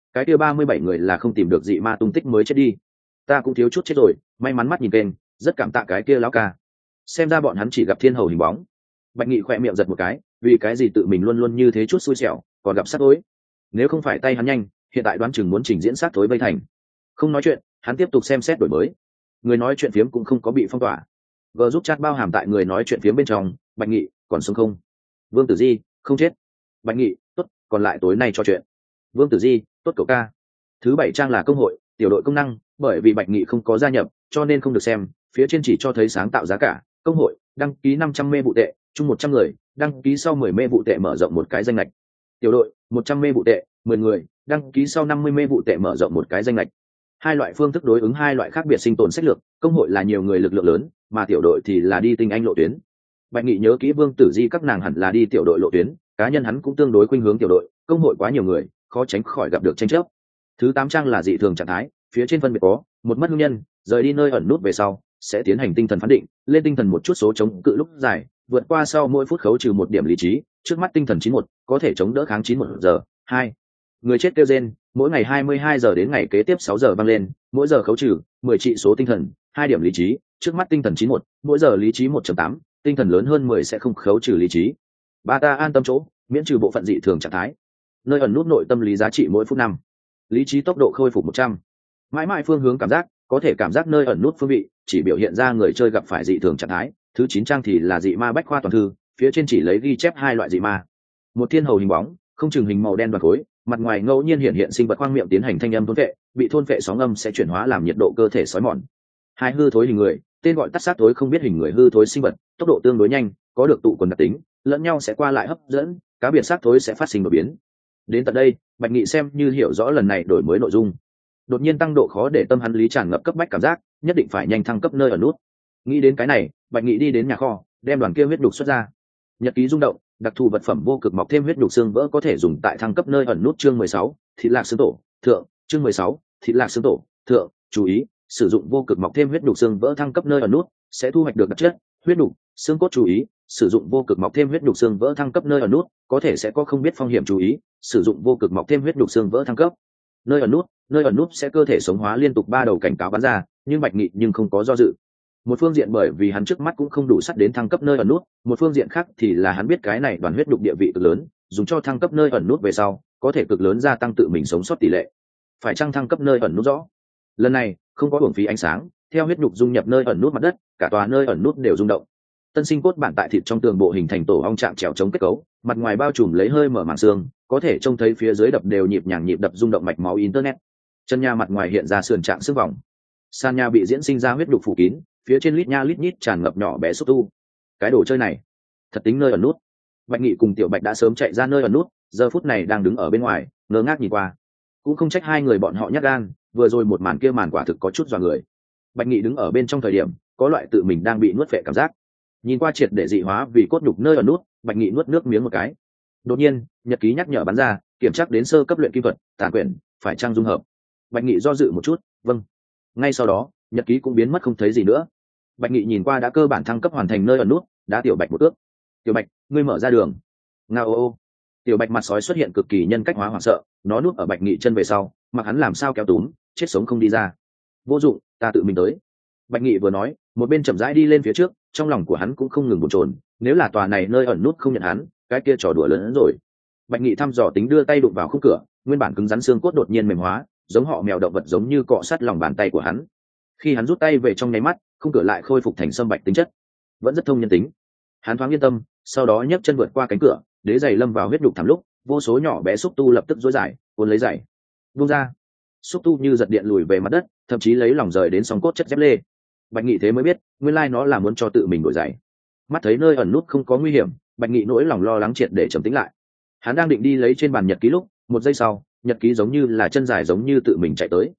cái kia 37 người là không tìm được dị ma tung tích mới chết đi. Ta cũng thiếu chút chết rồi, may mắn mắt nhìn kênh, rất cảm tạ cái kia lão ca. Xem ra bọn hắn chỉ gặp thiên hầu hình bóng. Bạch Nghị khỏe miệng giật một cái, vì cái gì tự mình luôn luôn như thế chút xui xẻo, còn gặp sát tối. Nếu không phải tay hắn nhanh, hiện tại đoán chừng muốn trình diễn sát tối vây thành. Không nói chuyện, hắn tiếp tục xem xét đổi mới. Người nói chuyện phiếm cũng không có bị phong tỏa. Vừa giúp chat bao hàm tại người nói chuyện phiếm bên trong. Bạch Nghị còn sống không? Vương Tử Di không chết. Bạch Nghị tốt, còn lại tối nay trò chuyện. Vương Tử Di tốt cậu ca. Thứ 7 trang là công hội tiểu đội công năng, bởi vì Bạch Nghị không có gia nhập cho nên không được xem, phía trên chỉ cho thấy sáng tạo giá cả. Công hội đăng ký 500 mê vụ tệ, chung 100 người, đăng ký sau 10 mê vụ tệ mở rộng một cái danh lệch. Tiểu đội 100 mê vụ tệ, 10 người, đăng ký sau 50 mê vụ tệ mở rộng một cái danh lệch. Hai loại phương thức đối ứng hai loại khác biệt sinh tồn sách lược, công hội là nhiều người lực lượng lớn, mà tiểu đội thì là đi tinh anh lộ tuyến. Bạch Nghị nhớ kỹ Vương Tử Di các nàng hẳn là đi tiểu đội lộ tuyến, cá nhân hắn cũng tương đối khuynh hướng tiểu đội, công hội quá nhiều người, khó tránh khỏi gặp được tranh chấp. Thứ 8 trang là dị thường trạng thái, phía trên phân biệt có một mất hương nhân, rời đi nơi ẩn nút về sau sẽ tiến hành tinh thần phán định, lên tinh thần một chút số chống cự lúc dài, vượt qua sau mỗi phút khấu trừ 1 điểm lý trí, trước mắt tinh thần 91, có thể chống đỡ kháng 91 giờ. 2. Người chết kêu rên, mỗi ngày 22 giờ đến ngày kế tiếp 6 giờ vang lên, mỗi giờ khấu trừ 10 trị số tinh thần, 2 điểm lý trí, trước mắt tinh thần 91, mỗi giờ lý trí 1.8, tinh thần lớn hơn 10 sẽ không khấu trừ lý trí. Ba ta an tâm chỗ, miễn trừ bộ phận dị thường trạng thái. Nơi ẩn nút nội tâm lý giá trị mỗi phút 5. Lý trí tốc độ khôi phục 100. Mãi mãi phương hướng cảm giác, có thể cảm giác nơi ẩn nút phương vị, chỉ biểu hiện ra người chơi gặp phải dị thường trạng thái. Thứ 9 trang thì là dị ma bách khoa toàn thư, phía trên chỉ lấy ghi chép hai loại dị ma. Một thiên hầu hình bóng, không chừng hình màu đen và khối, mặt ngoài ngẫu nhiên hiện sinh vật khoang miệng tiến hành thanh âm thôn vệ, bị thôn vệ sóng âm sẽ chuyển hóa làm nhiệt độ cơ thể sói mòn. Hai hư thối hình người, tên gọi tắt xác thối không biết hình người hư thối sinh vật, tốc độ tương đối nhanh, có được tụ quần đặc tính, lẫn nhau sẽ qua lại hấp dẫn, cá biệt xác thối sẽ phát sinh đột biến. Đến tận đây, Bạch Nghị xem như hiểu rõ lần này đổi mới nội dung. Đột nhiên tăng độ khó để tâm hắn lý tràn ngập cấp bách cảm giác, nhất định phải nhanh thăng cấp nơi ở nút. Nghĩ đến cái này, Bạch Nghị đi đến nhà kho, đem đoàn kia huyết đục xuất ra. Nhật ký rung động, đặc thù vật phẩm vô cực mọc thêm huyết đục xương vỡ có thể dùng tại thăng cấp nơi ẩn nút. Chương 16, thịt lạc xương tổ thượng. Chương 16, thịt lạc xương tổ thượng. Chú ý, sử dụng vô cực mọc thêm huyết đục xương vỡ thăng cấp nơi ẩn nút sẽ thu hoạch được đặc chất huyết đục xương cốt. Chú ý, sử dụng vô cực mọc thêm huyết đục xương vỡ thăng cấp nơi ẩn nút có thể sẽ có không biết phong hiểm. Chú ý, sử dụng vô cực mọc thêm huyết đục xương vỡ thăng cấp nơi ẩn nút sẽ cơ thể sống hóa liên tục 3 đầu cảnh cáo bắn ra, nhưng Bạch Nghị nhưng không có do dự. Một phương diện bởi vì hắn trước mắt cũng không đủ sắt đến thăng cấp nơi ẩn nút, một phương diện khác thì là hắn biết cái này đoàn huyết đục địa vị cực lớn, dùng cho thăng cấp nơi ẩn nút về sau có thể cực lớn gia tăng tự mình sống sót tỷ lệ. Phải chăng thăng cấp nơi ẩn nút rõ? Lần này không có uổng phí ánh sáng, theo huyết đục dung nhập nơi ẩn nút mặt đất, cả tòa nơi ẩn nút đều rung động. Tân sinh cốt bản tại thịt trong tường bộ hình thành tổ ong trạng trèo chống kết cấu, mặt ngoài bao trùm lấy hơi mở màng xương, có thể trông thấy phía dưới đập đều nhịp đập rung động mạch máu internet. Chân nhà mặt ngoài hiện ra sườn trạng xương vòng, sàn nhà bị diễn sinh ra huyết đục phủ kín, phía trên lít nha lít nhít tràn ngập nhỏ bé xúc tu. Cái đồ chơi này thật tính nơi ẩn nút. Bạch Nghị cùng Tiểu Bạch đã sớm chạy ra nơi ẩn nút, giờ phút này đang đứng ở bên ngoài ngơ ngác nhìn qua. Cũng không trách hai người bọn họ nhát gan, vừa rồi một màn kia màn quả thực có chút dọa người. Bạch Nghị đứng ở bên trong thời điểm có loại tự mình đang bị nuốt phệ cảm giác. Nhìn qua triệt để dị hóa vì cốt nhục nơi ẩn nút, Bạch Nghị nuốt nước miếng một cái. Đột nhiên nhật ký nhắc nhở bắn ra, kiểm tra đến sơ cấp luyện kim thuật tản quyển phải trang dung hợp. Bạch Nghị do dự một chút, vâng. Ngay sau đó nhật ký cũng biến mất không thấy gì nữa. Bạch Nghị nhìn qua đã cơ bản thăng cấp hoàn thành nơi ẩn nút, đã Tiểu Bạch một ước. Tiểu Bạch, ngươi mở ra đường. Ngao ô ô. Tiểu Bạch mặt sói xuất hiện cực kỳ nhân cách hóa hoảng sợ, nó núp ở Bạch Nghị chân về sau, mặc hắn làm sao kéo túm, chết sống không đi ra. Vô dụng, ta tự mình tới. Bạch Nghị vừa nói, một bên chậm rãi đi lên phía trước, trong lòng của hắn cũng không ngừng bồn chồn, nếu là tòa này nơi ẩn nút không nhận hắn, cái kia trò đùa lớn hơn rồi. Bạch Nghị thăm dò tính đưa tay đụng vào khung cửa, nguyên bản cứng rắn xương cốt đột nhiên mềm hóa, giống họ mèo động vật giống như cọ sát lòng bàn tay của hắn. Khi hắn rút tay về trong nháy mắt, khung cửa lại khôi phục thành sâm bạch tính chất, vẫn rất thông nhân tính. Hắn thoáng yên tâm, sau đó nhấc chân vượt qua cánh cửa, đế giày lâm vào huyết đục thẳm lúc, vô số nhỏ bé xúc tu lập tức duỗi dài, cuốn lấy giày. Buông ra. Xúc tu như giật điện lùi về mặt đất, thậm chí lấy lòng rời đến sóng cốt chất dép lê. Bạch Nghị thế mới biết, nguyên lai nó là muốn cho tự mình đổi giày. Mắt thấy nơi ẩn nút không có nguy hiểm, Bạch Nghị nỗi lòng lo lắng triệt để trầm tĩnh lại. Hắn đang định đi lấy trên bàn nhật ký lúc, một giây sau, nhật ký giống như là chân dài giống như tự mình chạy tới.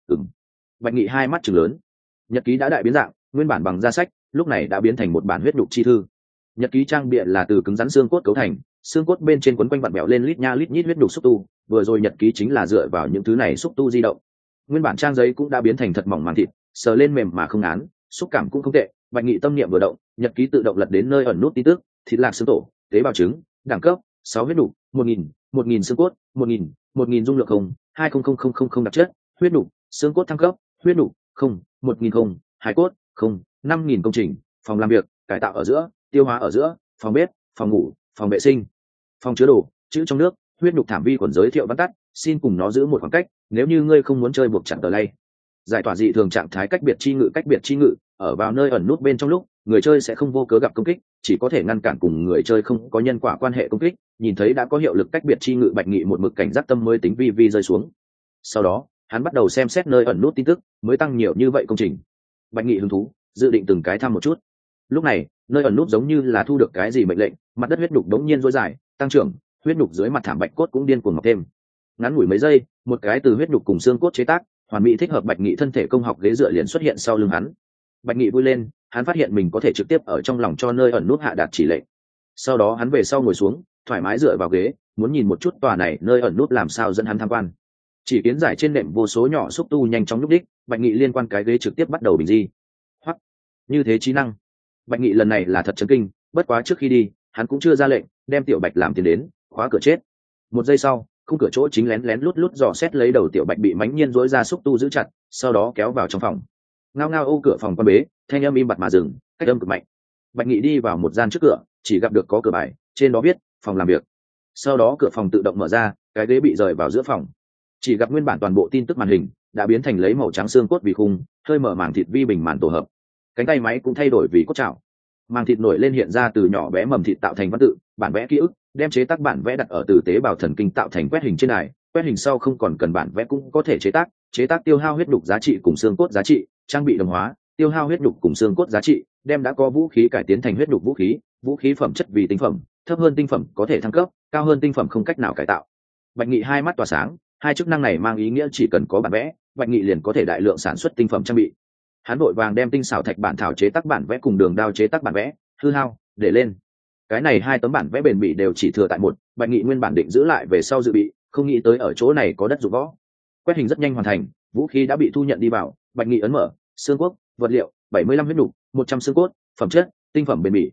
Bạch Nghị hai mắt trừng lớn. Nhật ký đã đại biến dạng, nguyên bản bằng da sách, lúc này đã biến thành một bản huyết đục chi thư. Nhật ký trang bìa là từ cứng rắn xương cốt cấu thành, xương cốt bên trên quấn quanh vặn bẹo lên lít nha lít nhít huyết đục xúc tu, vừa rồi nhật ký chính là dựa vào những thứ này xúc tu di động. Nguyên bản trang giấy cũng đã biến thành thật mỏng màng thịt, sờ lên mềm mà không ngán, xúc cảm cũng không tệ. Bạch Nghị tâm niệm vừa động, nhật ký tự động lật đến nơi ẩn nút tin tức, thịt lạc xương tổ, tế bào trứng, đẳng cấp 6 huyết đục, 1000 xương cốt, 1000 dung lượng không, 20000 đặc chất, huyết nục, xương cốt thăng cấp, huyết nục, 1000, hài cốt, 5000 công trình, phòng làm việc, cải tạo ở giữa, tiêu hóa ở giữa, phòng bếp, phòng ngủ, phòng vệ sinh, phòng chứa đồ, chữ trong nước, huyết nục thảm vi khuẩn giới thiệu văn tắt, xin cùng nó giữ một khoảng cách, nếu như ngươi không muốn chơi buộc chặt tờ lay. Giải tỏa dị thường trạng thái cách biệt chi ngự, ở vào nơi ẩn nút bên trong lúc, người chơi sẽ không vô cớ gặp công kích, chỉ có thể ngăn cản cùng người chơi không có nhân quả quan hệ công kích. Nhìn thấy đã có hiệu lực cách biệt chi ngự, Bạch Nghị một mực cảnh giác tâm mới tính vi rơi xuống. Sau đó, hắn bắt đầu xem xét nơi ẩn nút tin tức, mới tăng nhiều như vậy công trình. Bạch Nghị hứng thú, dự định từng cái thăm một chút. Lúc này, nơi ẩn nút giống như là thu được cái gì mệnh lệnh, mặt đất huyết nhục đống nhiên rối dài, tăng trưởng, huyết nhục dưới mặt thảm bạch cốt cũng điên cuồng mọc thêm. Ngắn ngủi mấy giây, một cái từ huyết nhục cùng xương cốt chế tác, hoàn mỹ thích hợp Bạch Nghị thân thể công học ghế dựa liền xuất hiện sau lưng hắn. Bạch Nghị vui lên, hắn phát hiện mình có thể trực tiếp ở trong lòng cho nơi ẩn nút hạ đạt chỉ lệnh. Sau đó hắn về sau ngồi xuống, thoải mái dựa vào ghế, muốn nhìn một chút tòa này nơi ẩn nút làm sao dẫn hắn tham quan. Chỉ kiến giải trên nệm vô số nhỏ xúc tu nhanh chóng nhúc đích, Bạch Nghị liên quan cái ghế trực tiếp bắt đầu bình di. Hoặc như thế trí năng. Bạch Nghị lần này là thật chấn kinh, bất quá trước khi đi, hắn cũng chưa ra lệnh, đem Tiểu Bạch làm tiền đến, khóa cửa chết. Một giây sau, khung cửa chỗ chính lén lén lút dò xét lấy đầu Tiểu Bạch bị mãnh nhiên rối ra xúc tu giữ chặt, sau đó kéo vào trong phòng. Ngao ngao ô cửa phòng quan bế, thanh âm im bặt mà dừng, cách âm cực mạnh. Bạch Nghị đi vào một gian trước cửa, chỉ gặp được có cửa bài, trên đó viết phòng làm việc. Sau đó cửa phòng tự động mở ra, cái ghế bị rời vào giữa phòng. Chỉ gặp nguyên bản toàn bộ tin tức màn hình đã biến thành lấy màu trắng xương cốt vì khung, hơi mở màng thịt vi bình màn tổ hợp. Cánh tay máy cũng thay đổi vì cốt chảo. Màng thịt nổi lên hiện ra từ nhỏ bé mầm thịt tạo thành văn tự, bản vẽ ký ức, đem chế tác bản vẽ đặt ở từ tế bào thần kinh tạo thành quét hình trên đài. Quét hình sau không còn cần bản vẽ cũng có thể chế tác tiêu hao huyết nhục giá trị cùng xương cốt giá trị, trang bị đồng hóa, tiêu hao huyết nhục cùng xương cốt giá trị, đem đã có vũ khí cải tiến thành huyết nhục vũ khí phẩm chất vì tinh phẩm, thấp hơn tinh phẩm có thể thăng cấp, cao hơn tinh phẩm không cách nào cải tạo. Bạch Nghị hai mắt tỏa sáng, hai chức năng này mang ý nghĩa chỉ cần có bản vẽ, Bạch Nghị liền có thể đại lượng sản xuất tinh phẩm trang bị. Hắn vội vàng đem tinh xảo thạch bản thảo chế tác bản vẽ cùng đường đao chế tác bản vẽ, hư hao, để lên. Cái này hai tấm bản vẽ bền bỉ đều chỉ thừa tại một, Bạch Nghị nguyên bản định giữ lại về sau dự bị, không nghĩ tới ở chỗ này có đất dụng võ. Quét hình rất nhanh hoàn thành, vũ khí đã bị thu nhận đi vào, Bạch Nghị ấn mở, xương cốt, vật liệu, 75 huyết nục, 100 xương cốt, phẩm chất, tinh phẩm bền bỉ,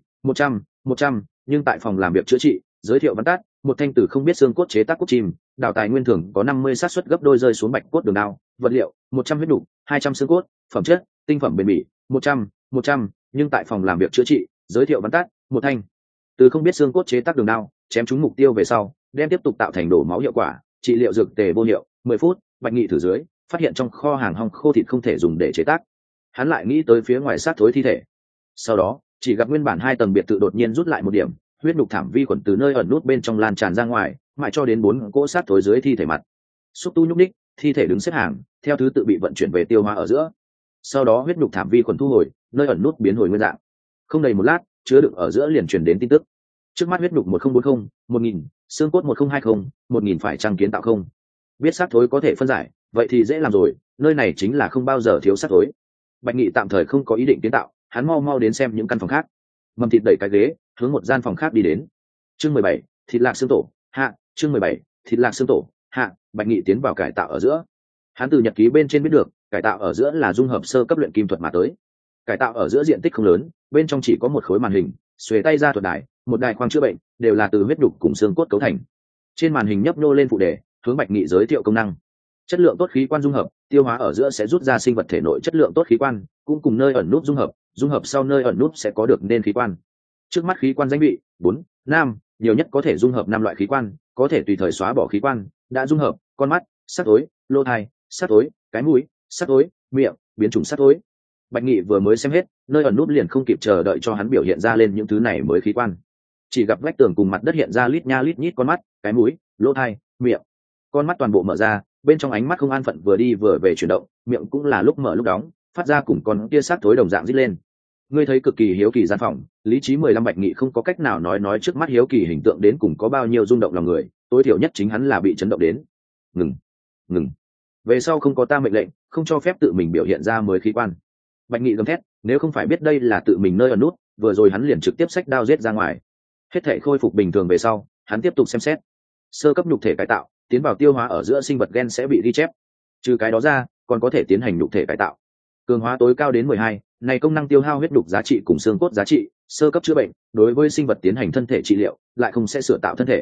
100, nhưng tại phòng làm việc chữa trị, giới thiệu văn tắt, một thanh tử không biết xương cốt chế tác cốt chim, đào tài nguyên thường có 50 xác suất gấp đôi rơi xuống bạch cốt đường đao, vật liệu, 100 huyết nục, 200 xương cốt, phẩm chất, tinh phẩm bền bỉ, 100, nhưng tại phòng làm việc chữa trị, giới thiệu văn tắt, một thanh từ không biết xương cốt chế tác đường đao, chém trúng mục tiêu về sau, đem tiếp tục tạo thành đổ máu hiệu quả, trị liệu dược tề vô hiệu, 10 phút, Bạch Nghị thử dưới, phát hiện trong kho hàng hong khô thịt không thể dùng để chế tác. Hắn lại nghĩ tới phía ngoài xác thối thi thể. Sau đó, chỉ gặp nguyên bản 2 tầng biệt thự đột nhiên rút lại một điểm, huyết nhục thảm vi khuẩn từ nơi ẩn nút bên trong lan tràn ra ngoài, mãi cho đến 4 cỗ xác thối dưới thi thể mặt. Xúc tu nhúc ních, thi thể đứng xếp hàng, theo thứ tự bị vận chuyển về tiêu hóa ở giữa. Sau đó huyết nhục thảm vi khuẩn thu hồi, nơi ẩn nút biến hồi nguyên dạng. Không đầy một lát, chứa đựng ở giữa liền truyền đến tin tức. Trước mắt huyết nhục 1040, 1000, xương cốt 1020, 1000 phải trang kiến tạo không. Biết xác thối có thể phân giải, vậy thì dễ làm rồi, nơi này chính là không bao giờ thiếu xác thối. Bạch Nghị tạm thời không có ý định kiến tạo, hắn mau đến xem những căn phòng khác. Mầm thịt đẩy cái ghế, hướng một gian phòng khác đi đến. Chương 17, thịt lạc xương tổ, hạ, chương 17, thịt lạc xương tổ, hạ, Bạch Nghị tiến vào cải tạo ở giữa. Hắn từ nhật ký bên trên biết được, cải tạo ở giữa là dung hợp sơ cấp luyện kim thuật mà tới. Cải tạo ở giữa diện tích không lớn, bên trong chỉ có một khối màn hình, xuề tay ra thuật đài, một đài khoang chữa bệnh, đều là từ huyết nhục cùng xương cốt cấu thành. Trên màn hình nhấp nhô lên phụ đề, hướng Bạch Nghị giới thiệu công năng. Chất lượng tốt khí quan dung hợp, tiêu hóa ở giữa sẽ rút ra sinh vật thể nội chất lượng tốt khí quan, cũng cùng nơi ẩn nút dung hợp sau nơi ẩn nút sẽ có được nên khí quan. Trước mắt khí quan danh vị 4, nam, nhiều nhất có thể dung hợp 5 loại khí quan, có thể tùy thời xóa bỏ khí quan, đã dung hợp con mắt, sắc tối, lỗ tai, sắc tối, cái mũi, sắc tối, miệng, biến chủng sắc tối. Bạch Nghị vừa mới xem hết, nơi ẩn nút liền không kịp chờ đợi cho hắn biểu hiện ra lên những thứ này mới khí quan. Chỉ gặp vách tường cùng mặt đất hiện ra lít nha lít nhít con mắt, cái mũi, lỗ tai, miệng. Con mắt toàn bộ mở ra, bên trong ánh mắt không an phận vừa đi vừa về chuyển động, miệng cũng là lúc mở lúc đóng, phát ra cùng con kia sắc tối đồng dạng rít lên. Ngươi thấy cực kỳ hiếu kỳ gian phòng, lý trí 15 Bạch Nghị không có cách nào nói trước mắt hiếu kỳ hình tượng đến cùng có bao nhiêu rung động lòng người, tối thiểu nhất chính hắn là bị chấn động đến. Ngừng. Về sau không có ta mệnh lệnh, không cho phép tự mình biểu hiện ra mới khí quan. Bạch Nghị gầm thét, nếu không phải biết đây là tự mình nơi ẩn nút, vừa rồi hắn liền trực tiếp xách đao giết ra ngoài. Hết thể khôi phục bình thường về sau, hắn tiếp tục xem xét. Sơ cấp nhục thể cải tạo, tiến vào tiêu hóa ở giữa sinh vật gen sẽ bị ghi chép. Trừ cái đó ra, còn có thể tiến hành nhục thể cải tạo. Cường hóa tối cao đến 12, này công năng tiêu hao huyết nhục giá trị cùng xương cốt giá trị, sơ cấp chữa bệnh, đối với sinh vật tiến hành thân thể trị liệu, lại không sẽ sửa tạo thân thể.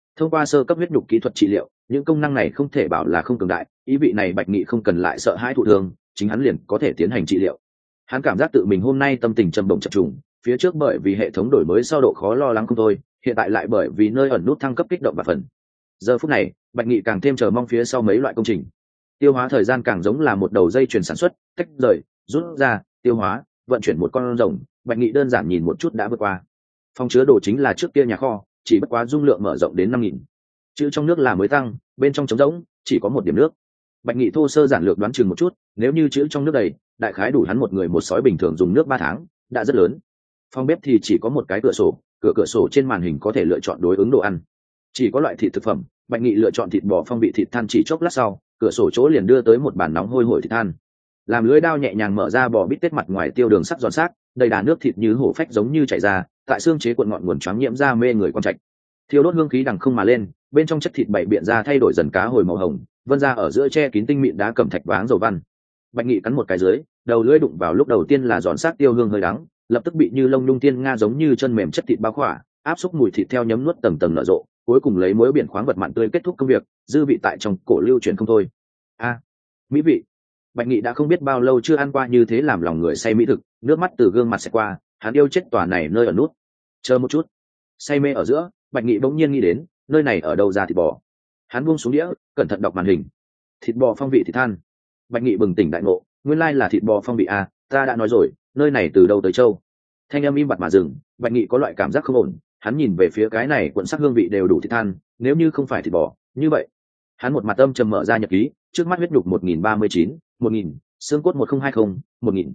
Thông qua sơ cấp huyết nhục kỹ thuật trị liệu, những công năng này không thể bảo là không cường đại, ý vị này Bạch Nghị không cần lại sợ hãi thụ thương, chính hắn liền có thể tiến hành trị liệu. Hắn cảm giác tự mình hôm nay tâm tình trầm động chập trùng, phía trước bởi vì hệ thống đổi mới sau độ khó lo lắng không thôi, hiện tại lại bởi vì nơi ẩn nút thăng cấp kích động và phần. Giờ phút này, Bạch Nghị càng thêm chờ mong phía sau mấy loại công trình. Tiêu hóa thời gian càng giống là một đầu dây chuyền sản xuất, tách rời, rút ra, tiêu hóa, vận chuyển một con rồng. Bạch Nghị đơn giản nhìn một chút đã vượt qua. Phòng chứa đồ chính là trước kia nhà kho, chỉ bất quá dung lượng mở rộng đến 5.000. Chữ trong nước là mới tăng, bên trong trống rỗng, chỉ có một điểm nước. Bạch Nghị thô sơ giản lược đoán chừng một chút, nếu như chữ trong nước đầy, đại khái đủ hắn một người một sói bình thường dùng nước 3 tháng, đã rất lớn. Phòng bếp thì chỉ có một cái cửa sổ, cửa sổ trên màn hình có thể lựa chọn đối ứng đồ ăn. Chỉ có loại thịt thực phẩm, Bạch Nghị lựa chọn thịt bò phong vị thịt than, chỉ chốc lát sau, cửa sổ chỗ liền đưa tới một bàn nóng hôi hổi thịt than. Làm lưỡi dao nhẹ nhàng mở ra bò bít tết mặt ngoài tiêu đường sắc giòn xác, đầy đà nước thịt như hổ phách giống như chảy ra, tại xương chế cuộn ngọn nguồn choáng nhiễm ra mê người quan trạch. Thiêu đốt hương khí đằng không mà lên, bên trong chất thịt bảy biện ra thay đổi dần cá hồi màu hồng, vân ra ở giữa che kín tinh mịn đá cẩm thạch váng dầu văn. Bạch Nghị cắn một cái dưới, đầu lưỡi đụng vào lúc đầu tiên là giòn xác tiêu hương hơi đắng, lập tức bị như lông nhung tiên nga giống như chân mềm chất thịt bao khỏa, áp xúc mùi thịt theo nhấm nuốt tầng tầng nở rộ, cuối cùng lấy muối biển khoáng vật mặn tươi kết thúc công việc, dư vị tại trong cổ lưu truyền không thôi. Mỹ vị. Bạch Nghị đã không biết bao lâu chưa ăn qua như thế làm lòng người say mỹ thực, nước mắt từ gương mặt xẹt qua, hắn yêu chết tòa này nơi ở nút. Chờ một chút. Say mê ở giữa, Bạch Nghị bỗng nhiên nghĩ đến, nơi này ở đâu ra thịt bò. Hắn buông xuống đĩa, cẩn thận đọc màn hình. Thịt bò phong vị thịt than. Bạch Nghị bừng tỉnh đại ngộ, nguyên lai là thịt bò phong vị a, ta đã nói rồi, nơi này từ đâu tới châu. Thanh âm im bặt mà dừng, Bạch Nghị có loại cảm giác không ổn, hắn nhìn về phía cái này cuộn sắc hương vị đều đủ thịt than, nếu như không phải thịt bò, như vậy. Hắn một mặt âm trầm mở ra nhật ký, trước mắt huyết nhục 1039, 1000, xương cốt 1020, 1000.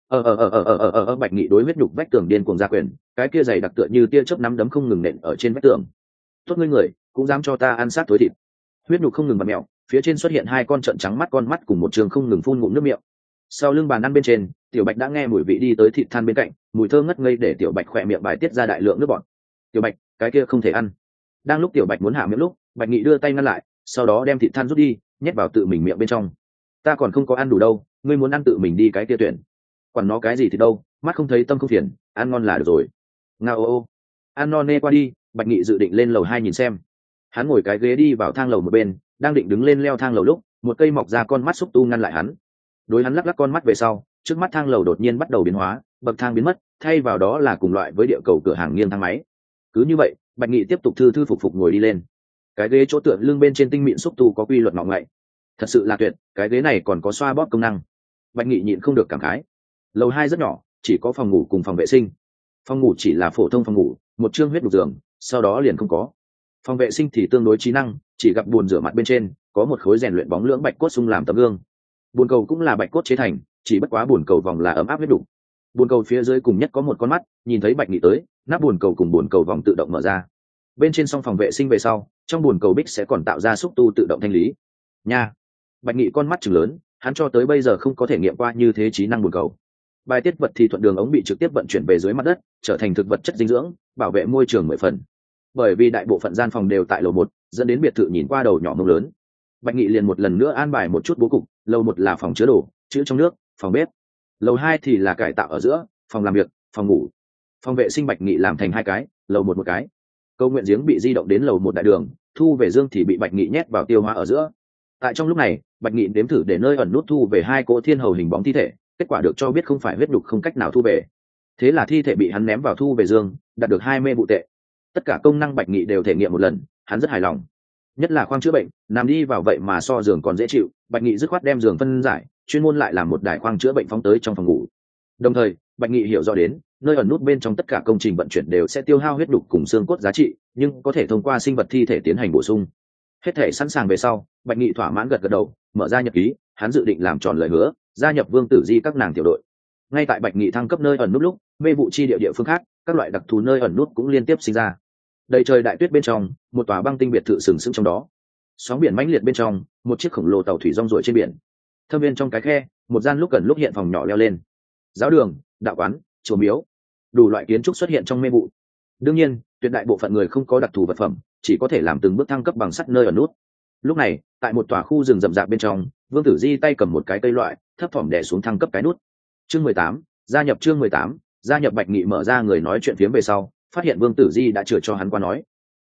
Bạch Nghị đối huyết nhục vách tường điên cuồng ra quyền, cái kia dày đặc tựa như tia chớp nắm đấm không ngừng nện ở trên vách tường. Tốt ngươi người, cũng dám cho ta ăn sát thối thịt. Huyết nhục không ngừng bật mèo, phía trên xuất hiện hai con trợn trắng mắt con mắt cùng một trường không ngừng phun ngụm nước miệng. Sau lưng bàn ăn bên trên, Tiểu Bạch đã nghe mùi vị đi tới thịt than bên cạnh, mùi thơm ngất ngây để Tiểu Bạch khỏe miệng bài tiết ra đại lượng nước bọt. Tiểu Bạch, cái kia không thể ăn. Đang lúc Tiểu Bạch muốn hạ miệng lúc, Bạch Nghị đưa tay ngăn lại, sau đó đem thịt than rút đi, nhét vào tự mình miệng bên trong. Ta còn không có ăn đủ đâu, ngươi muốn ăn tự mình đi cái kia tuyển. Quản nó cái gì thì đâu, mắt không thấy tâm không phiền, ăn ngon là được rồi. Ngao ô. Ăn no nê qua đi, Bạch Nghị dự định lên lầu 2 nhìn xem. Hắn ngồi cái ghế đi vào thang lầu một bên, đang định đứng lên leo thang lầu lúc, một cây mọc ra con mắt xúc tu ngăn lại hắn. Đối hắn lắc lắc con mắt về sau, trước mắt thang lầu đột nhiên bắt đầu biến hóa, bậc thang biến mất, thay vào đó là cùng loại với địa cầu cửa hàng nghiêng thang máy. Cứ như vậy, Bạch Nghị tiếp tục thư thư phục phục ngồi đi lên. Cái ghế chỗ tựa lưng bên trên tinh mịn xúc tu có quy luật ngọng ngậy, thật sự là tuyệt, cái ghế này còn có xoa bóp công năng. Bạch Nghị nhịn không được cảm khái. Lầu 2 rất nhỏ, chỉ có phòng ngủ cùng phòng vệ sinh. Phòng ngủ chỉ là phổ thông phòng ngủ, một chương huyết đục giường, sau đó liền không có. Phòng vệ sinh thì tương đối trí năng, chỉ gặp bồn rửa mặt bên trên có một khối rèn luyện bóng lưỡng bạch cốt sung làm tấm gương. Bồn cầu cũng là bạch cốt chế thành, chỉ bất quá bồn cầu vòng là ấm áp huyết đục. Bồn cầu phía dưới cùng nhất có một con mắt, nhìn thấy Bạch Nghị tới, nắp bồn cầu cùng bồn cầu vòng tự động mở ra. Bên trên xong phòng vệ sinh về sau, trong bồn cầu bích sẽ còn tạo ra xúc tu tự động thanh lý. Nha. Bạch Nghị con mắt trừng lớn, hắn cho tới bây giờ không có thể nghiệm qua như thế trí năng bồn cầu. Bài tiết vật thì thuận đường ống bị trực tiếp vận chuyển về dưới mặt đất, trở thành thực vật chất dinh dưỡng, bảo vệ môi trường 10 phần. Bởi vì đại bộ phận gian phòng đều tại lầu 1, dẫn đến biệt thự nhìn qua đầu nhỏ mông lớn. Bạch Nghị liền một lần nữa an bài một chút bố cục, lầu 1 là phòng chứa đồ, chữ trong nước, phòng bếp. Lầu 2 thì là cải tạo ở giữa, phòng làm việc, phòng ngủ. Phòng vệ sinh Bạch Nghị làm thành 2 cái, lầu 1 một cái. Câu nguyện giếng bị di động đến lầu 1 đại đường, thu về dương thì bị Bạch Nghị nhét vào tiêu hóa ở giữa. Tại trong lúc này, Bạch Nghị đếm thử để nơi ẩn nút thu về 2 cỗ thiên hầu hình bóng thi thể, kết quả được cho biết không phải huyết đục không cách nào thu về. Thế là thi thể bị hắn ném vào thu về dương, đạt được 20 vụ tệ. Tất cả công năng Bạch Nghị đều thể nghiệm một lần, hắn rất hài lòng. Nhất là khoang chữa bệnh, nằm đi vào vậy mà so giường còn dễ chịu, Bạch Nghị dứt khoát đem giường phân giải, chuyên môn lại làm một đài khoang chữa bệnh phóng tới trong phòng ngủ. Đồng thời, Bạch Nghị hiểu rõ đến, nơi ẩn nút bên trong tất cả công trình vận chuyển đều sẽ tiêu hao huyết đục cùng xương cốt giá trị, nhưng có thể thông qua sinh vật thi thể tiến hành bổ sung. Hết thể sẵn sàng về sau, Bạch Nghị thỏa mãn gật gật đầu, mở ra nhật ký, hắn dự định làm tròn lời hứa, gia nhập Vương Tử Di các nàng tiểu đội. Ngay tại Bạch Nghị thăng cấp nơi ẩn nút lúc, mê vụ chi địa phương khác, các loại đặc thù nơi ẩn nút cũng liên tiếp sinh ra. Đầy trời đại tuyết bên trong, một tòa băng tinh biệt thự sừng sững trong đó. Sóng biển mãnh liệt bên trong, một chiếc khổng lồ tàu thủy rong ruổi trên biển. Thâm viên trong cái khe, một gian lúc gần lúc hiện phòng nhỏ leo lên. Giáo đường, đạo quán, chùa miếu, đủ loại kiến trúc xuất hiện trong mê vụ. Đương nhiên, tuyệt đại bộ phận người không có đặc thù vật phẩm, chỉ có thể làm từng bước thăng cấp bằng sắt nơi ẩn nút. Lúc này, tại một tòa khu rừng rậm rạp bên trong, Vương Tử Di tay cầm một cái cây loại, thấp thỏm đè xuống thăng cấp cái nút. Chương 18, gia nhập chương 18, gia nhập Bạch Nghị mở ra người nói chuyện phiếm về sau, phát hiện Vương Tử Di đã chừa cho hắn qua nói.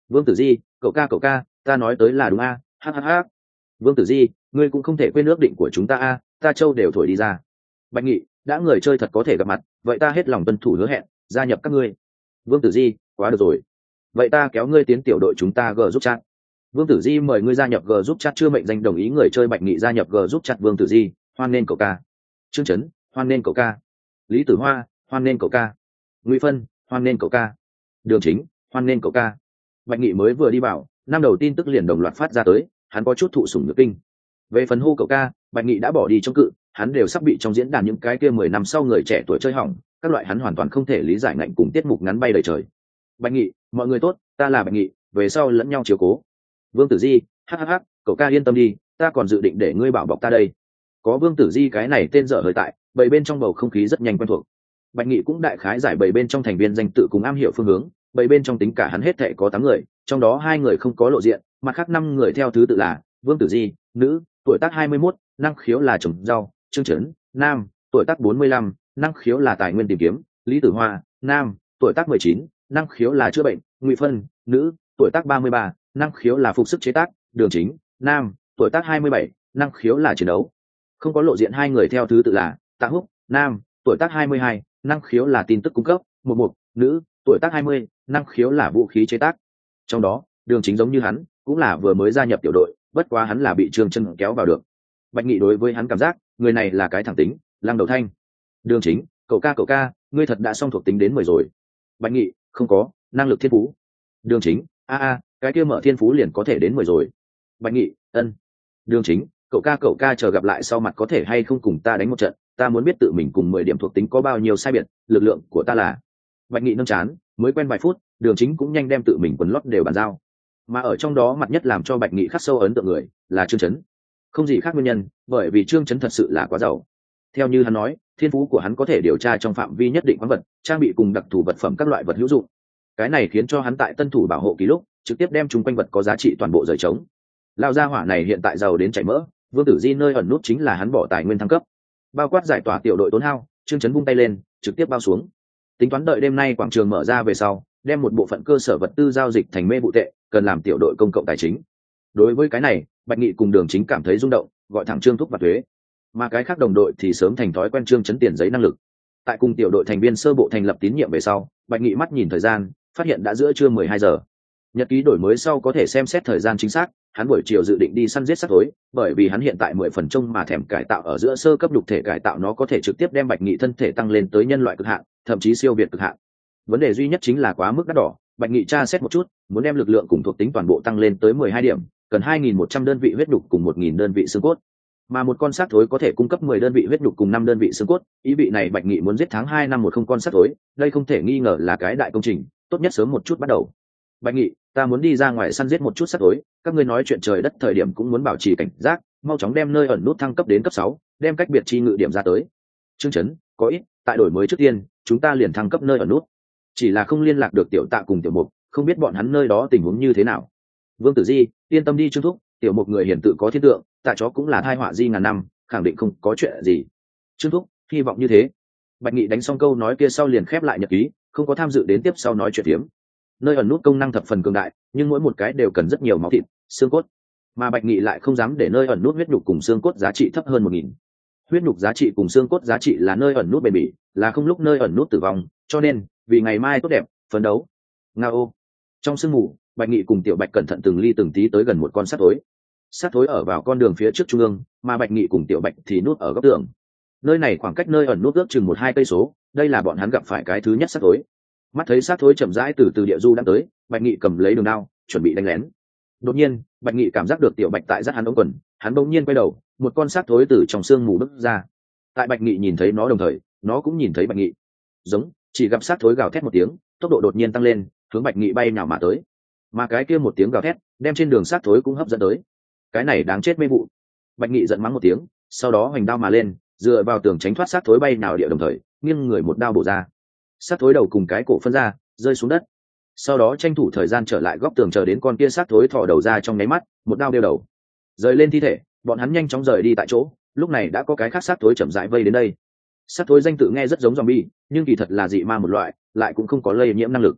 Vương Tử Di, cậu ca, ta nói tới là đúng a, ha. Vương Tử Di, ngươi cũng không thể quên ước định của chúng ta a, ta châu đều thổi đi ra. Bạch Nghị, đã người chơi thật có thể gặp mặt, vậy ta hết lòng tuân thủ hứa hẹn, gia nhập các ngươi. Vương Tử Di, quá được rồi. Vậy ta kéo ngươi tiến tiểu đội chúng ta G giúp chat. Vương Tử Di mời ngươi gia nhập G giúp chat, chưa mệnh danh đồng ý người chơi Bạch Nghị gia nhập G giúp chat. Vương Tử Di, hoan nên cậu ca. Trương Chấn, hoan nên cậu ca. Lý Tử Hoa, hoan nên cậu ca. Ngụy Phân, hoan nên cậu ca. Đường Chính, hoan nên cậu ca. Bạch Nghị mới vừa đi vào, năm đầu tin tức liền đồng loạt phát ra tới, hắn có chút thụ sủng nhược kinh. Về phần hô cậu ca, Bạch Nghị đã bỏ đi trong cự, hắn đều sắp bị trong diễn đàn những cái kia 10 năm sau người trẻ tuổi chơi hỏng, các loại hắn hoàn toàn không thể lý giải ngạnh cùng tiết mục ngắn bay đầy trời. Bạch Nghị, mọi người tốt, ta là Bạch Nghị, về sau lẫn nhau chiếu cố. Vương Tử Di, hắc, cậu ca yên tâm đi, ta còn dự định để ngươi bảo bọc ta đây. Có Vương Tử Di cái này tên dở hơi tại, bầy bên trong bầu không khí rất nhanh quen thuộc. Bạch Nghị cũng đại khái giải bầy bên trong thành viên danh tự cùng am hiểu phương hướng, bầy bên trong tính cả hắn hết thệ có 8 người, trong đó 2 người không có lộ diện, mặt khác 5 người theo thứ tự là Vương Tử Di, nữ, tuổi tác 21, năng khiếu là trồng rau. Trương Chấn, nam, tuổi tác 45, năng khiếu là tài nguyên tìm kiếm. Lý Tử Hoa, nam, tuổi tác 19, năng khiếu là chữa bệnh. Ngụy Phân, nữ, tuổi tác 33, năng khiếu là phục sức chế tác. Đường Chính, nam, tuổi tác 27, năng khiếu là chiến đấu. Không có lộ diện 2 người theo thứ tự là Tạ Húc, nam, tuổi tác 22, năng khiếu là tin tức cung cấp. Một, nữ, tuổi tác 20, năng khiếu là vũ khí chế tác. Trong đó, Đường Chính giống như hắn, cũng là vừa mới gia nhập tiểu đội, bất quá hắn là bị Trương Chân kéo vào được. Bạch Nghị đối với hắn cảm giác, người này là cái thẳng tính, lăng đầu thanh. Đường Chính, cậu ca, ngươi thật đã xong thuộc tính đến 10 rồi. Bạch Nghị, không có, năng lực thiên phú. Đường Chính, cái kia mở thiên phú liền có thể đến 10 rồi. Bạch Nghị, ân. Đường Chính, cậu ca chờ gặp lại sau mặt có thể hay không cùng ta đánh một trận, ta muốn biết tự mình cùng 10 điểm thuộc tính có bao nhiêu sai biệt, lực lượng của ta là. Bạch Nghị nâng chán, mới quen vài phút, Đường Chính cũng nhanh đem tự mình quần lót đều bàn giao. Mà ở trong đó mặt nhất làm cho Bạch Nghị khắc sâu ấn tượng người là Trương Chấn. Không gì khác nguyên nhân, bởi vì Trương Chấn thật sự là quá giàu. Theo như hắn nói, thiên phú của hắn có thể điều tra trong phạm vi nhất định khoáng vật, trang bị cùng đặc thù vật phẩm các loại vật hữu dụng. Cái này khiến cho hắn tại tân thủ bảo hộ ký lúc trực tiếp đem chung quanh vật có giá trị toàn bộ rời trống. Lao gia hỏa này hiện tại giàu đến chảy mỡ, Vương Tử Di nơi ẩn nút chính là hắn bỏ tài nguyên thăng cấp, bao quát giải tỏa tiểu đội tốn hao. Trương Chấn vung tay lên, trực tiếp bao xuống. Tính toán đợi đêm nay quảng trường mở ra về sau, đem một bộ phận cơ sở vật tư giao dịch thành mê vụ tệ, cần làm tiểu đội công cộng tài chính. Đối với cái này, Bạch Nghị cùng Đường Chính cảm thấy rung động, gọi thẳng Trương Thúc và thuế. Mà cái khác đồng đội thì sớm thành thói quen Trương Chấn tiền giấy năng lực. Tại cùng tiểu đội thành viên sơ bộ thành lập tín nhiệm về sau, Bạch Nghị mắt nhìn thời gian, phát hiện đã giữa trưa 12 giờ. Nhật ký đổi mới sau có thể xem xét thời gian chính xác, hắn buổi chiều dự định đi săn giết sắt tối, bởi vì hắn hiện tại 10 phần trông mà thèm cải tạo ở giữa sơ cấp nhục thể cải tạo nó có thể trực tiếp đem Bạch Nghị thân thể tăng lên tới nhân loại cực hạn, thậm chí siêu việt cực hạn. Vấn đề duy nhất chính là quá mức đắt đỏ, Bạch Nghị tra xét một chút, muốn đem lực lượng cùng thuộc tính toàn bộ tăng lên tới 12 điểm, cần 2.100 đơn vị huyết nhục cùng 1.000 đơn vị xương cốt. Mà một con xác thối có thể cung cấp 10 đơn vị huyết nhục cùng 5 đơn vị xương cốt, ý vị này Bạch Nghị muốn giết tháng 2 năm 10 con xác thối, đây không thể nghi ngờ là cái đại công trình, tốt nhất sớm một chút bắt đầu. Bạch Nghị, ta muốn đi ra ngoài săn giết một chút xác thối, các ngươi nói chuyện trời đất thời điểm cũng muốn bảo trì cảnh giác, mau chóng đem nơi ẩn nút thăng cấp đến cấp 6, đem cách biệt chi ngự điểm ra tới. Trương Chấn, có ít, tại đổi mới trước tiên, chúng ta liền thăng cấp nơi ẩn nút. Chỉ là không liên lạc được Tiểu Tạ cùng Tiểu Mục, không biết bọn hắn nơi đó tình huống như thế nào. Vương Tử Di, yên tâm đi Trương Thúc, Tiểu Mục người hiển tự có thiên tượng, Tạ chó cũng là thai họa di ngàn năm, khẳng định không có chuyện gì. Trương Thúc, hy vọng như thế. Bạch Nghị đánh xong câu nói kia sau liền khép lại nhật ký, không có tham dự đến tiếp sau nói chuyện tiếm. Nơi ẩn nút công năng thập phần cường đại, nhưng mỗi một cái đều cần rất nhiều máu thịt, xương cốt. Mà Bạch Nghị lại không dám để nơi ẩn nút huyết nhục cùng xương cốt giá trị thấp hơn 1.000. Huyết nhục giá trị cùng xương cốt giá trị là nơi ẩn nút bền bỉ, là không lúc nơi ẩn nút tử vong, cho nên vì ngày mai tốt đẹp, phấn đấu. Ngao. Trong sương mù, Bạch Nghị cùng Tiểu Bạch cẩn thận từng ly từng tí tới gần một con sắt thối. Sắt thối ở vào con đường phía trước trung ương, mà Bạch Nghị cùng Tiểu Bạch thì nút ở góc tường. Nơi này khoảng cách nơi ẩn nút ước chừng 1-2 cây số, đây là bọn hắn gặp phải cái thứ nhất sắt thối. Mắt thấy sắt thối chậm rãi từ địa du đang tới, Bạch Nghị cầm lấy đường đao, chuẩn bị đánh lén. Đột nhiên, Bạch Nghị cảm giác được Tiểu Bạch tại giắt hắn ống quần, hắn bỗng nhiên quay đầu, một con sắt thối từ trong sương mù bước ra. Tại Bạch Nghị nhìn thấy nó đồng thời, nó cũng nhìn thấy Bạch Nghị. Giống, chỉ gặp sắt thối gào thét một tiếng, tốc độ đột nhiên tăng lên, hướng Bạch Nghị bay nhào mà tới. Mà cái kia một tiếng gào thét, đem trên đường sắt thối cũng hấp dẫn tới. Cái này đáng chết mê vụ. Bạch Nghị giận mắng một tiếng, sau đó hoành đao mà lên, dựa vào tường tránh thoát sắt thối bay nào địa đồng thời, nghiêng người một đao bổ ra. Sắt thối đầu cùng cái cổ phân ra, rơi xuống đất. Sau đó tranh thủ thời gian trở lại góc tường chờ đến con kia sắt thối thò đầu ra trong nháy mắt, một đao đeo đầu. Rời lên thi thể, bọn hắn nhanh chóng rời đi tại chỗ, lúc này đã có cái khác sắt thối chậm rãi vây đến đây. Sắt thối danh tự nghe rất giống zombie, nhưng kỳ thật là dị ma một loại, lại cũng không có lây nhiễm năng lực.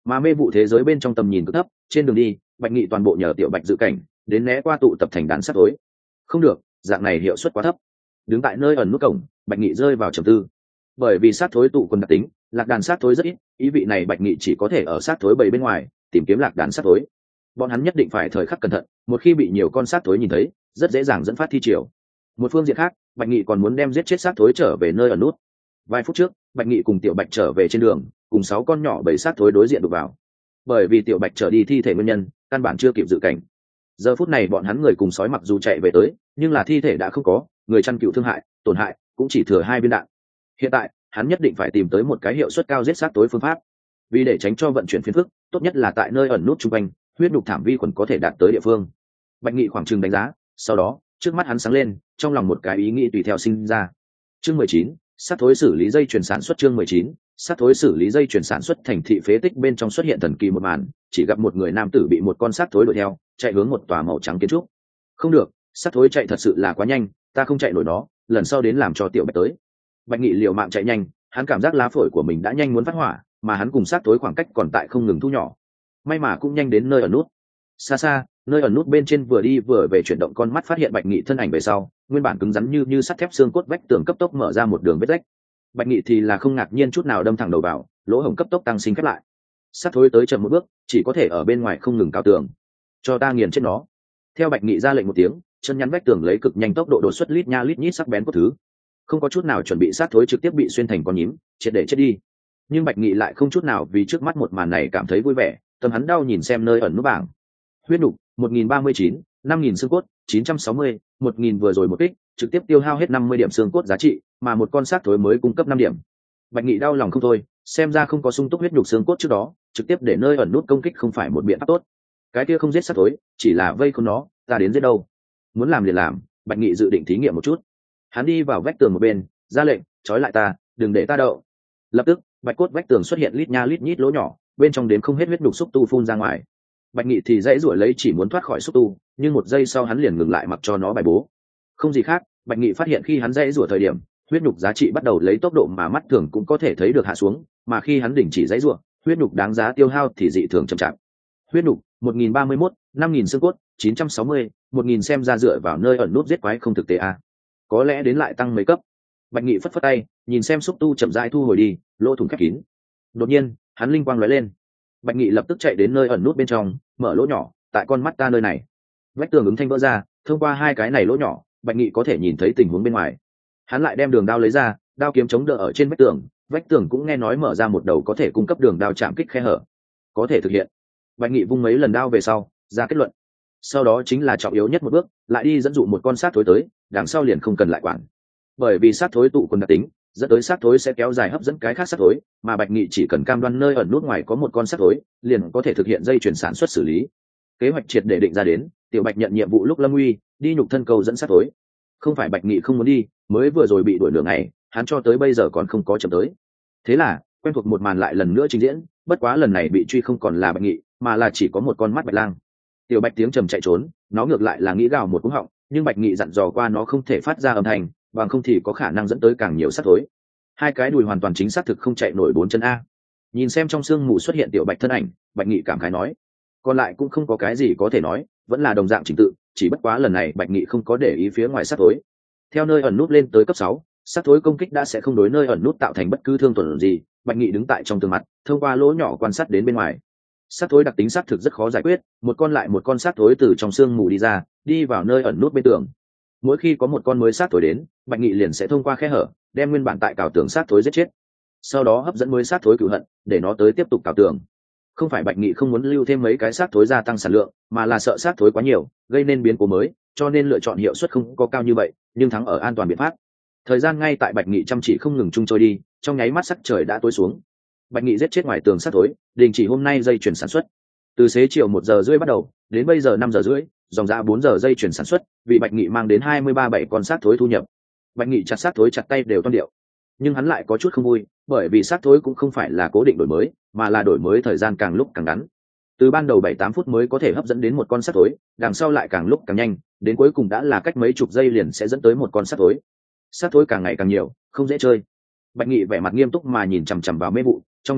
mà mê vụ thế giới bên trong tầm nhìn cực thấp, trên đường đi Bạch Nghị toàn bộ nhờ Tiểu Bạch dự cảnh đến né qua tụ tập thành đàn sát tối. Không được, dạng này hiệu suất quá thấp. Đứng tại nơi ẩn nút cổng, Bạch Nghị rơi vào trầm tư. Bởi vì sát thối tụ quần đặc tính, lạc đàn sát thối rất ít, ý vị này Bạch Nghị chỉ có thể ở sát thối bầy bên ngoài tìm kiếm lạc đàn sát thối. Bọn hắn nhất định phải thời khắc cẩn thận, một khi bị nhiều con sát thối nhìn thấy, rất dễ dàng dẫn phát thi triều. Một phương diện khác, Bạch Nghị còn muốn đem giết chết sát thối trở về nơi ẩn nút. Vài phút trước, Bạch Nghị cùng Tiểu Bạch trở về trên đường, cùng 6 con nhỏ bầy sát thối đối diện đụng vào. Bởi vì Tiểu Bạch trở đi thi thể nguyên nhân, căn bản chưa kịp dự cảnh. Giờ phút này bọn hắn người cùng sói mặc dù chạy về tới, nhưng là thi thể đã không có, người chăn cừu thương hại, tổn hại cũng chỉ thừa 2 viên đạn. Hiện tại, hắn nhất định phải tìm tới một cái hiệu suất cao giết sát tối phương pháp. Vì để tránh cho vận chuyển phiền phức, tốt nhất là tại nơi ẩn nút trung quanh, huyết nhục thảm vi khuẩn có thể đạt tới địa phương. Bạch Nghị khoảng chừng đánh giá, sau đó, trước mắt hắn sáng lên, trong lòng một cái ý nghĩ tùy theo sinh ra. Chương 19, sát thối xử lý dây chuyển sản xuất. Chương 19, sát thối xử lý dây chuyển sản xuất. Thành thị phế tích bên trong xuất hiện thần kỳ một màn, chỉ gặp một người nam tử bị một con sát thối đuổi theo, chạy hướng một tòa màu trắng kiến trúc. Không được, sát thối chạy thật sự là quá nhanh, ta không chạy nổi nó, lần sau đến làm cho Tiểu Bạch tới. Bạch Nghị liều mạng chạy nhanh, hắn cảm giác lá phổi của mình đã nhanh muốn phát hỏa, mà hắn cùng sát thối khoảng cách còn tại không ngừng thu nhỏ. May mà cũng nhanh đến nơi ẩn nút. Xa xa, nơi ẩn nút bên trên vừa đi vừa về chuyển động con mắt phát hiện Bạch Nghị thân ảnh về sau, nguyên bản cứng rắn như sắt thép xương cốt vách tường cấp tốc mở ra một đường vết rách. Bạch Nghị thì là không ngạc nhiên chút nào đâm thẳng đầu vào, lỗ hổng cấp tốc tăng sinh khép lại. Sát thối tới chậm một bước, chỉ có thể ở bên ngoài không ngừng cào tường. Cho ta nghiền chết nó. Theo Bạch Nghị ra lệnh một tiếng, chân nhắn vách tường lấy cực nhanh tốc độ đột xuất lít nha lít nhít sắc bén cốt thứ. Không có chút nào chuẩn bị, sát thối trực tiếp bị xuyên thành con nhím, triệt để chết đi. Nhưng Bạch Nghị lại không chút nào vì trước mắt một màn này cảm thấy vui vẻ, tâm hắn đau nhìn xem nơi ẩn nút bảng. Huyết nục 1039, 5000 xương cốt 960, 1000 vừa rồi một kích, trực tiếp tiêu hao hết 50 điểm xương cốt giá trị, mà một con sát thối mới cung cấp 5 điểm. Bạch Nghị đau lòng không thôi, xem ra không có sung túc huyết nhục xương cốt trước đó, trực tiếp để nơi ẩn nút công kích không phải một biện pháp tốt. Cái kia không giết sát thối, chỉ là vây khốn nó, ta đến giết đâu. Muốn làm liền làm, Bạch Nghị dự định thí nghiệm một chút. Hắn đi vào vách tường một bên, ra lệnh, trói lại ta, đừng để ta đậu. Lập tức, bạch cốt vách tường xuất hiện lít nha lít nhít lỗ nhỏ, bên trong đến không hết huyết nhục xúc tu phun ra ngoài. Bạch Nghị thì dãy rủa lấy chỉ muốn thoát khỏi xúc tu, nhưng một giây sau hắn liền ngừng lại mặc cho nó bài bố. Không gì khác, Bạch Nghị phát hiện khi hắn dãy rủa thời điểm, huyết nhục giá trị bắt đầu lấy tốc độ mà mắt thường cũng có thể thấy được hạ xuống, mà khi hắn đình chỉ dãy rủa, huyết nhục đáng giá tiêu hao thì dị thường chậm chạp. Huyết nhục 1031, 5000 xương cốt 960, 1000 xem ra dựa vào nơi ẩn nút giết quái không thực tế a. Có lẽ đến lại tăng mấy cấp. Bạch Nghị phất phất tay, nhìn xem xúc tu chậm rãi thu hồi đi, lỗ thủng khép kín. Đột nhiên, hắn linh quang lóe lên. Bạch Nghị lập tức chạy đến nơi ẩn nút bên trong, mở lỗ nhỏ, tại con mắt ta nơi này. Vách tường ứng thanh vỡ ra, thông qua hai cái này lỗ nhỏ, Bạch Nghị có thể nhìn thấy tình huống bên ngoài. Hắn lại đem đường đao lấy ra, đao kiếm chống đỡ ở trên vách tường cũng nghe nói mở ra một đầu có thể cung cấp đường đao chạm kích khe hở. Có thể thực hiện. Bạch Nghị vung mấy lần đao về sau, ra kết luận. Sau đó chính là trọng yếu nhất một bước, lại đi dẫn dụ một con sát thối tới, đằng sau liền không cần lại quản. Bởi vì sát thối tụ quần đặc tính, dẫn tới sát thối sẽ kéo dài hấp dẫn cái khác sát thối, mà Bạch Nghị chỉ cần cam đoan nơi ẩn nút ngoài có một con sát thối, liền có thể thực hiện dây chuyển sản xuất xử lý. Kế hoạch triệt để định ra đến, Tiểu Bạch nhận nhiệm vụ lúc lâm nguy, đi nhục thân cầu dẫn sát thối. Không phải Bạch Nghị không muốn đi, mới vừa rồi bị đuổi đường này, hắn cho tới bây giờ còn không có chậm tới. Thế là, quen thuộc một màn lại lần nữa trình diễn, bất quá lần này bị truy không còn là Bạch Nghị, mà là chỉ có một con mắt bạch lang. Tiểu Bạch tiếng trầm chạy trốn, nó ngược lại là nghĩ gào một cú họng, nhưng Bạch Nghị dặn dò qua nó không thể phát ra âm thanh, bằng không thì có khả năng dẫn tới càng nhiều sát thối. Hai cái đùi hoàn toàn chính xác thực không chạy nổi 4 chân a. Nhìn xem trong sương mù xuất hiện Tiểu Bạch thân ảnh, Bạch Nghị cảm khái nói, còn lại cũng không có cái gì có thể nói, vẫn là đồng dạng trình tự, chỉ bất quá lần này Bạch Nghị không có để ý phía ngoài sát thối. Theo nơi ẩn nút lên tới cấp 6, sát thối công kích đã sẽ không đối nơi ẩn nút tạo thành bất cứ thương tổn gì. Bạch Nghị đứng tại trong tường mặt, thông qua lỗ nhỏ quan sát đến bên ngoài. Sát thối đặc tính sát thực rất khó giải quyết, một con lại một con sát thối từ trong sương mù đi ra, đi vào nơi ẩn nút bên tường. Mỗi khi có một con mới sát thối đến, Bạch Nghị liền sẽ thông qua khe hở, đem nguyên bản tại cào tường sát thối giết chết. Sau đó hấp dẫn mới sát thối cửu hận, để nó tới tiếp tục cào tường. Không phải Bạch Nghị không muốn lưu thêm mấy cái sát thối gia tăng sản lượng, mà là sợ sát thối quá nhiều, gây nên biến cố mới, cho nên lựa chọn hiệu suất không có cao như vậy, nhưng thắng ở an toàn biện pháp. Thời gian ngay tại Bạch Nghị chăm chỉ không ngừng chung trôi đi, trong nháy mắt sắc trời đã tối xuống. Bạch Nghị giết chết ngoài tường sát thối, đình chỉ hôm nay dây chuyển sản xuất. Từ xế chiều 1:30 bắt đầu, đến bây giờ 5:30, dòng dã 4 giờ dây chuyển sản xuất, vì Bạch Nghị mang đến 23 con sát thối thu nhập. Bạch Nghị chặt sát thối chặt tay đều toan điệu, nhưng hắn lại có chút không vui, bởi vì sát thối cũng không phải là cố định đổi mới, mà là đổi mới thời gian càng lúc càng ngắn. Từ ban đầu 7-8 phút mới có thể hấp dẫn đến một con sát thối, đằng sau lại càng lúc càng nhanh, đến cuối cùng đã là cách mấy chục giây liền sẽ dẫn tới một con sát thối. Sát thối càng ngày càng nhiều, không dễ chơi. Bạch Nghị vẻ mặt nghiêm túc mà nhìn chằm chằm vào mê vụ, trong nháy mắt,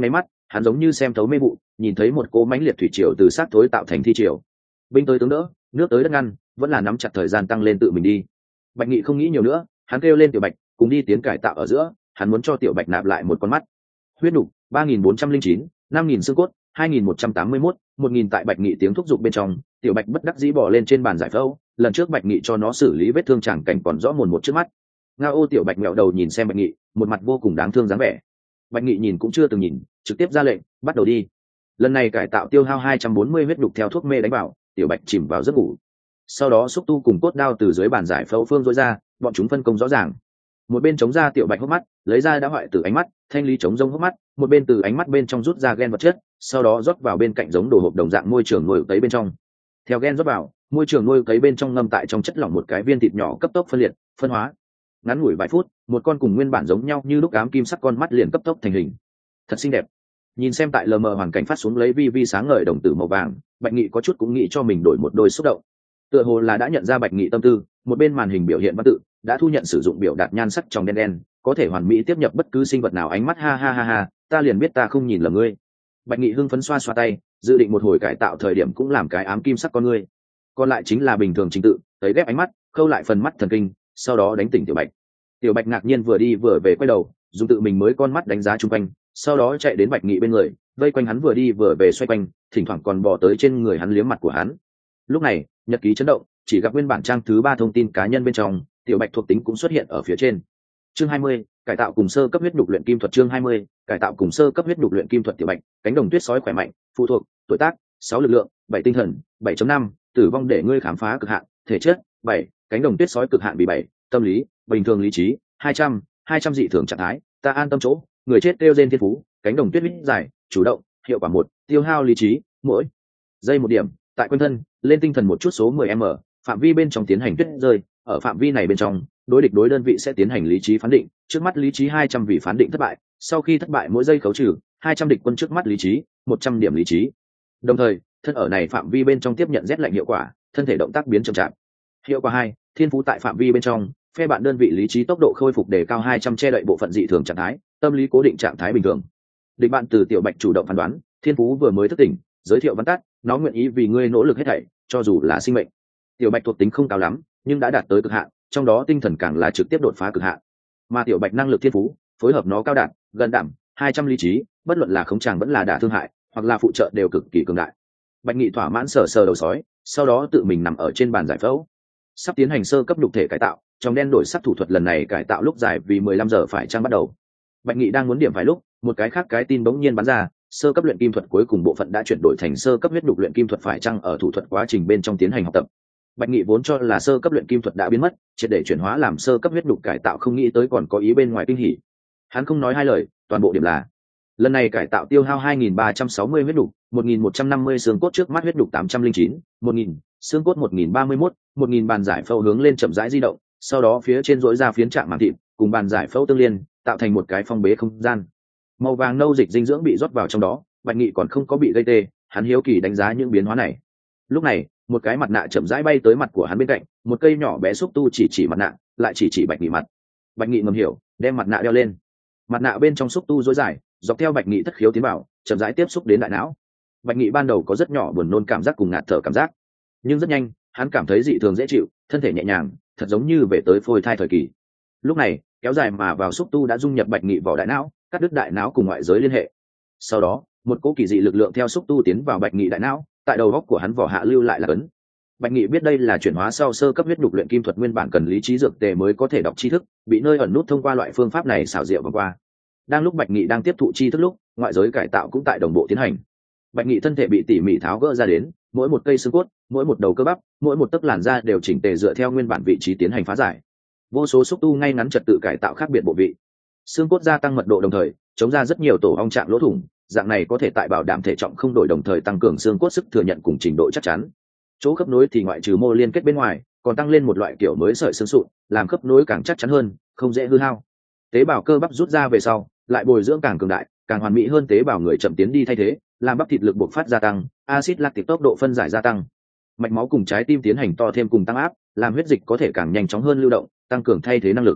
hắn giống như xem thấu mê vụ, nhìn thấy một cỗ mãnh liệt thủy triều từ xác thối tạo thành thi triều. Binh tới tướng đỡ, nước tới đất ngăn, vẫn là nắm chặt thời gian tăng lên tự mình đi. Bạch Nghị không nghĩ nhiều nữa, hắn kêu lên Tiểu Bạch cùng đi tiến cải tạo ở giữa, hắn muốn cho Tiểu Bạch nạp lại một con mắt. Huyết nục 3409, 5000 xương cốt 2181, 1000 tại Bạch Nghị tiếng thúc giục bên trong, Tiểu Bạch bất đắc dĩ bỏ lên trên bàn giải phẫu. Lần trước Bạch Nghị cho nó xử lý vết thương chẳng cảnh còn rõ mồn một trước mắt. Ngao ô Tiểu Bạch mẹo đầu nhìn xem Bạch Nghị, một mặt vô cùng đáng thương dáng vẻ. Bạch Nghị nhìn cũng chưa từng nhìn, trực tiếp ra lệnh bắt đầu đi. Lần này cải tạo tiêu hao 240 huyết đục theo thuốc mê đánh vào, Tiểu Bạch chìm vào giấc ngủ. Sau đó xúc tu cùng cốt đao từ dưới bàn giải phẫu phương rối ra, bọn chúng phân công rõ ràng. Một bên chống ra Tiểu Bạch hốc mắt, lấy ra đã hoại từ ánh mắt, thanh lý chống rông hốc mắt, một bên từ ánh mắt bên trong rút ra gen vật chất, sau đó rót vào bên cạnh giống đồ hộp đồng dạng môi trường nuôi cấy bên trong. Theo gen rót vào, môi trường nuôi cấy bên trong ngâm tại trong chất lỏng một cái viên thịt nhỏ cấp tốc phân liệt, phân hóa. Ngắn ngủi vài phút, một con cùng nguyên bản giống nhau như lúc ám kim sắc con mắt liền cấp tốc thành hình. Thật xinh đẹp. Nhìn xem tại lờ mờ hoàn cảnh phát xuống lấy vi vi sáng ngời đồng tử màu vàng, Bạch Nghị có chút cũng nghĩ cho mình đổi một đôi xúc động. Tựa hồ là đã nhận ra Bạch Nghị tâm tư, một bên màn hình biểu hiện văn tự đã thu nhận sử dụng biểu đạt nhan sắc trong đen đen, có thể hoàn mỹ tiếp nhập bất cứ sinh vật nào ánh mắt ha ha ha ha, ta liền biết ta không nhìn lầm ngươi. Bạch Nghị hưng phấn xoa xoa tay, dự định một hồi cải tạo thời điểm cũng làm cái ám kim sắc con ngươi. Còn lại chính là bình thường trình tự, tấy ghép ánh mắt, khâu lại phần mắt thần kinh, sau đó đánh tỉnh Tiểu Bạch. Tiểu Bạch ngạc nhiên vừa đi vừa về quay đầu, dùng tự mình mới con mắt đánh giá chung quanh, sau đó chạy đến Bạch Nghị bên người, vây quanh hắn vừa đi vừa về xoay quanh, thỉnh thoảng còn bò tới trên người hắn liếm mặt của hắn. Lúc này, nhật ký chấn động, chỉ gặp nguyên bản trang thứ 3 thông tin cá nhân bên trong, Tiểu Bạch thuộc tính cũng xuất hiện ở phía trên. Chương 20, cải tạo cùng sơ cấp huyết nhục luyện kim thuật. Chương 20, cải tạo cùng sơ cấp huyết nhục luyện kim thuật. Tiểu Bạch, cánh đồng tuyết sói khỏe mạnh, phụ thuộc, tuổi tác 6 lực lượng, 7 tinh thần, 7.5, tử vong để ngươi khám phá cực hạn, thể chất 7, cánh đồng tuyết sói cực hạn bị 7, tâm lý, bình thường lý trí 200 dị thường trạng thái, ta an tâm chỗ, người chết kêu trên thiên phú, cánh đồng tuyết huyết giải, chủ động, hiệu quả 1, tiêu hao lý trí, mỗi giây 1 điểm, tại quanh thân, lên tinh thần một chút số 10m, phạm vi bên trong tiến hành tuyết rơi, ở phạm vi này bên trong, đối địch đối đơn vị sẽ tiến hành lý trí phán định, trước mắt lý trí 200 vì phán định thất bại, sau khi thất bại mỗi giây khấu trừ 200 địch quân trước mắt lý trí, 100 điểm lý trí. Đồng thời, thân ở này phạm vi bên trong tiếp nhận rét lạnh hiệu quả, thân thể động tác biến chậm chạp. Hiệu quả 2, thiên phú tại phạm vi bên trong, phe bạn đơn vị lý trí tốc độ khôi phục đề cao 200 che đậy bộ phận dị thường trạng thái, tâm lý cố định trạng thái bình thường. Địch bạn từ Tiểu Bạch chủ động phán đoán, thiên phú vừa mới thức tỉnh, giới thiệu văn tắt, nó nguyện ý vì ngươi nỗ lực hết thảy, cho dù là sinh mệnh. Tiểu Bạch thuộc tính không cao lắm, nhưng đã đạt tới cực hạn, trong đó tinh thần càng là trực tiếp đột phá cực hạn. Mà Tiểu Bạch năng lực thiên phú, phối hợp nó cao đạt, gần đảm, 200 lý trí, bất luận là khống tràng vẫn là đả thương hại, hoặc là phụ trợ đều cực kỳ cường đại. Bạch Nghị thỏa mãn sờ sờ đầu sói, sau đó tự mình nằm ở trên bàn giải phẫu. Sắp tiến hành sơ cấp nhục thể cải tạo, trong đen đổi sắc thủ thuật lần này cải tạo lúc dài vì 15 giờ phải trang bắt đầu. Bạch Nghị đang muốn điểm phải lúc, một cái khác cái tin bỗng nhiên bắn ra, sơ cấp luyện kim thuật cuối cùng bộ phận đã chuyển đổi thành sơ cấp huyết nhục luyện kim thuật phải chăng ở thủ thuật quá trình bên trong tiến hành học tập. Bạch Nghị vốn cho là sơ cấp luyện kim thuật đã biến mất, triệt để chuyển hóa làm sơ cấp huyết nhục cải tạo, không nghĩ tới còn có ý bên ngoài kinh hỉ. Hắn không nói hai lời, toàn bộ điểm là lần này cải tạo tiêu hao 2360 huyết nhục, 1150 xương cốt trước mắt huyết nhục 809, 1000 xương cốt 1031, 1000 bàn giải phẫu hướng lên chậm rãi di động, sau đó phía trên rỗi ra phiến trạng màng thịt, cùng bàn giải phẫu tương liên, tạo thành một cái phong bế không gian. Màu vàng nâu dịch dinh dưỡng bị rót vào trong đó, Bạch Nghị còn không có bị gây tê, hắn hiếu kỳ đánh giá những biến hóa này. Lúc này, một cái mặt nạ chậm rãi bay tới mặt của hắn bên cạnh, một cây nhỏ bé xúc tu chỉ mặt nạ, lại chỉ Bạch Nghị mặt. Bạch Nghị ngầm hiểu, đem mặt nạ đeo lên. Mặt nạ bên trong xúc tu rối dài, dọc theo Bạch Nghị thất khiếu tiến vào, chậm rãi tiếp xúc đến đại não. Bạch Nghị ban đầu có rất nhỏ buồn nôn cảm giác cùng ngạt thở cảm giác, nhưng rất nhanh, hắn cảm thấy dị thường dễ chịu, thân thể nhẹ nhàng, thật giống như về tới phôi thai thời kỳ. Lúc này, kéo dài mà vào xúc tu đã dung nhập Bạch Nghị vỏ đại não, cắt đứt đại não cùng ngoại giới liên hệ. Sau đó, một cỗ kỳ dị lực lượng theo xúc tu tiến vào Bạch Nghị đại não, tại đầu góc của hắn vỏ hạ lưu lại là ấn. Bạch Nghị biết đây là chuyển hóa sau sơ cấp huyết nhục luyện kim thuật, nguyên bản cần lý trí dược tề mới có thể đọc tri thức, bị nơi ẩn nút thông qua loại phương pháp này xảo diệu vòng qua. Đang lúc Bạch Nghị đang tiếp thụ tri thức lúc, ngoại giới cải tạo cũng tại đồng bộ tiến hành. Bạch Nghị thân thể bị tỉ mỉ tháo gỡ ra đến, mỗi một cây xương cốt, mỗi một đầu cơ bắp, mỗi một tấc làn da đều chỉnh tề dựa theo nguyên bản vị trí tiến hành phá giải. Vô số xúc tu ngay ngắn trật tự cải tạo khác biệt bộ vị. Xương cốt gia tăng mật độ đồng thời, chống ra rất nhiều tổ ong trạng lỗ thủng, dạng này có thể tại bảo đảm thể trọng không đổi đồng thời tăng cường xương cốt sức thừa nhận cùng trình độ chắc chắn. Chỗ khớp nối thì ngoại trừ mô liên kết bên ngoài, còn tăng lên một loại kiểu mới sợi xương sụn, làm khớp nối càng chắc chắn hơn, không dễ hư hao. Tế bào cơ bắp rút ra về sau, lại bồi dưỡng càng cường đại, càng hoàn mỹ hơn tế bào người chậm tiến đi thay thế, làm bắp thịt lực bộc phát gia tăng, axit lactic tốc độ phân giải gia tăng. Mạch máu cùng trái tim tiến hành to thêm cùng tăng áp, làm huyết dịch có thể càng nhanh chóng hơn lưu động, tăng cường thay thế năng lực.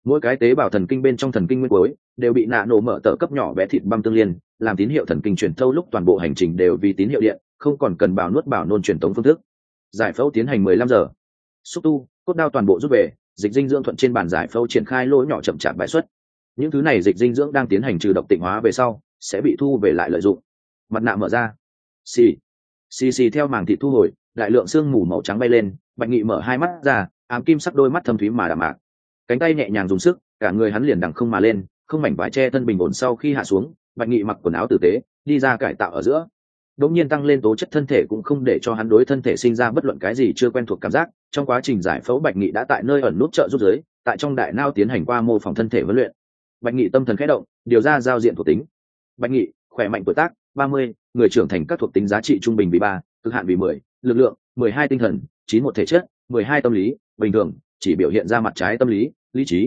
mỗi cái tế bào thần kinh bên trong thần kinh nguyên cuối đều bị nạ nổ mở tờ cấp nhỏ bé thịt băm tương liên, làm tín hiệu thần kinh truyền thâu lúc toàn bộ hành trình đều vì tín hiệu điện, không còn cần bảo nuốt bảo nôn truyền tống phương thức. Giải phẫu tiến hành 15 giờ. Xúc tu, cốt đao toàn bộ rút về, dịch dinh dưỡng thuận trên bàn giải phẫu triển khai lỗ nhỏ chậm chạp bài xuất. Những thứ này dịch dinh dưỡng đang tiến hành trừ độc tịnh hóa về sau sẽ bị thu về lại lợi dụng. Mặt nạ mở ra. Xì theo màng thịt thu hồi, đại lượng xương mù màu trắng bay lên, Bạch Nghị mở hai mắt ra, ám kim sắc đôi mắt thâm thúy mà đạm mạc. Cánh tay nhẹ nhàng dùng sức, cả người hắn liền đằng không mà lên, không mảnh vải che thân bình ổn sau khi hạ xuống, Bạch Nghị mặc quần áo tử tế, đi ra cải tạo ở giữa. Đống nhiên tăng lên tố chất thân thể cũng không để cho hắn đối thân thể sinh ra bất luận cái gì chưa quen thuộc cảm giác. Trong quá trình giải phẫu, Bạch Nghị đã tại nơi ẩn nút trợ giúp dưới, tại trong đại não tiến hành qua mô phỏng thân thể huấn luyện. Bạch Nghị tâm thần khẽ động, điều ra giao diện thuộc tính. Bạch Nghị, khỏe mạnh tuổi tác 30, người trưởng thành các thuộc tính giá trị trung bình vì 3, cực hạn vì 10, lực lượng 12 tinh thần 9 một thể chất 12 tâm lý bình thường, chỉ biểu hiện ra mặt trái tâm lý, lý trí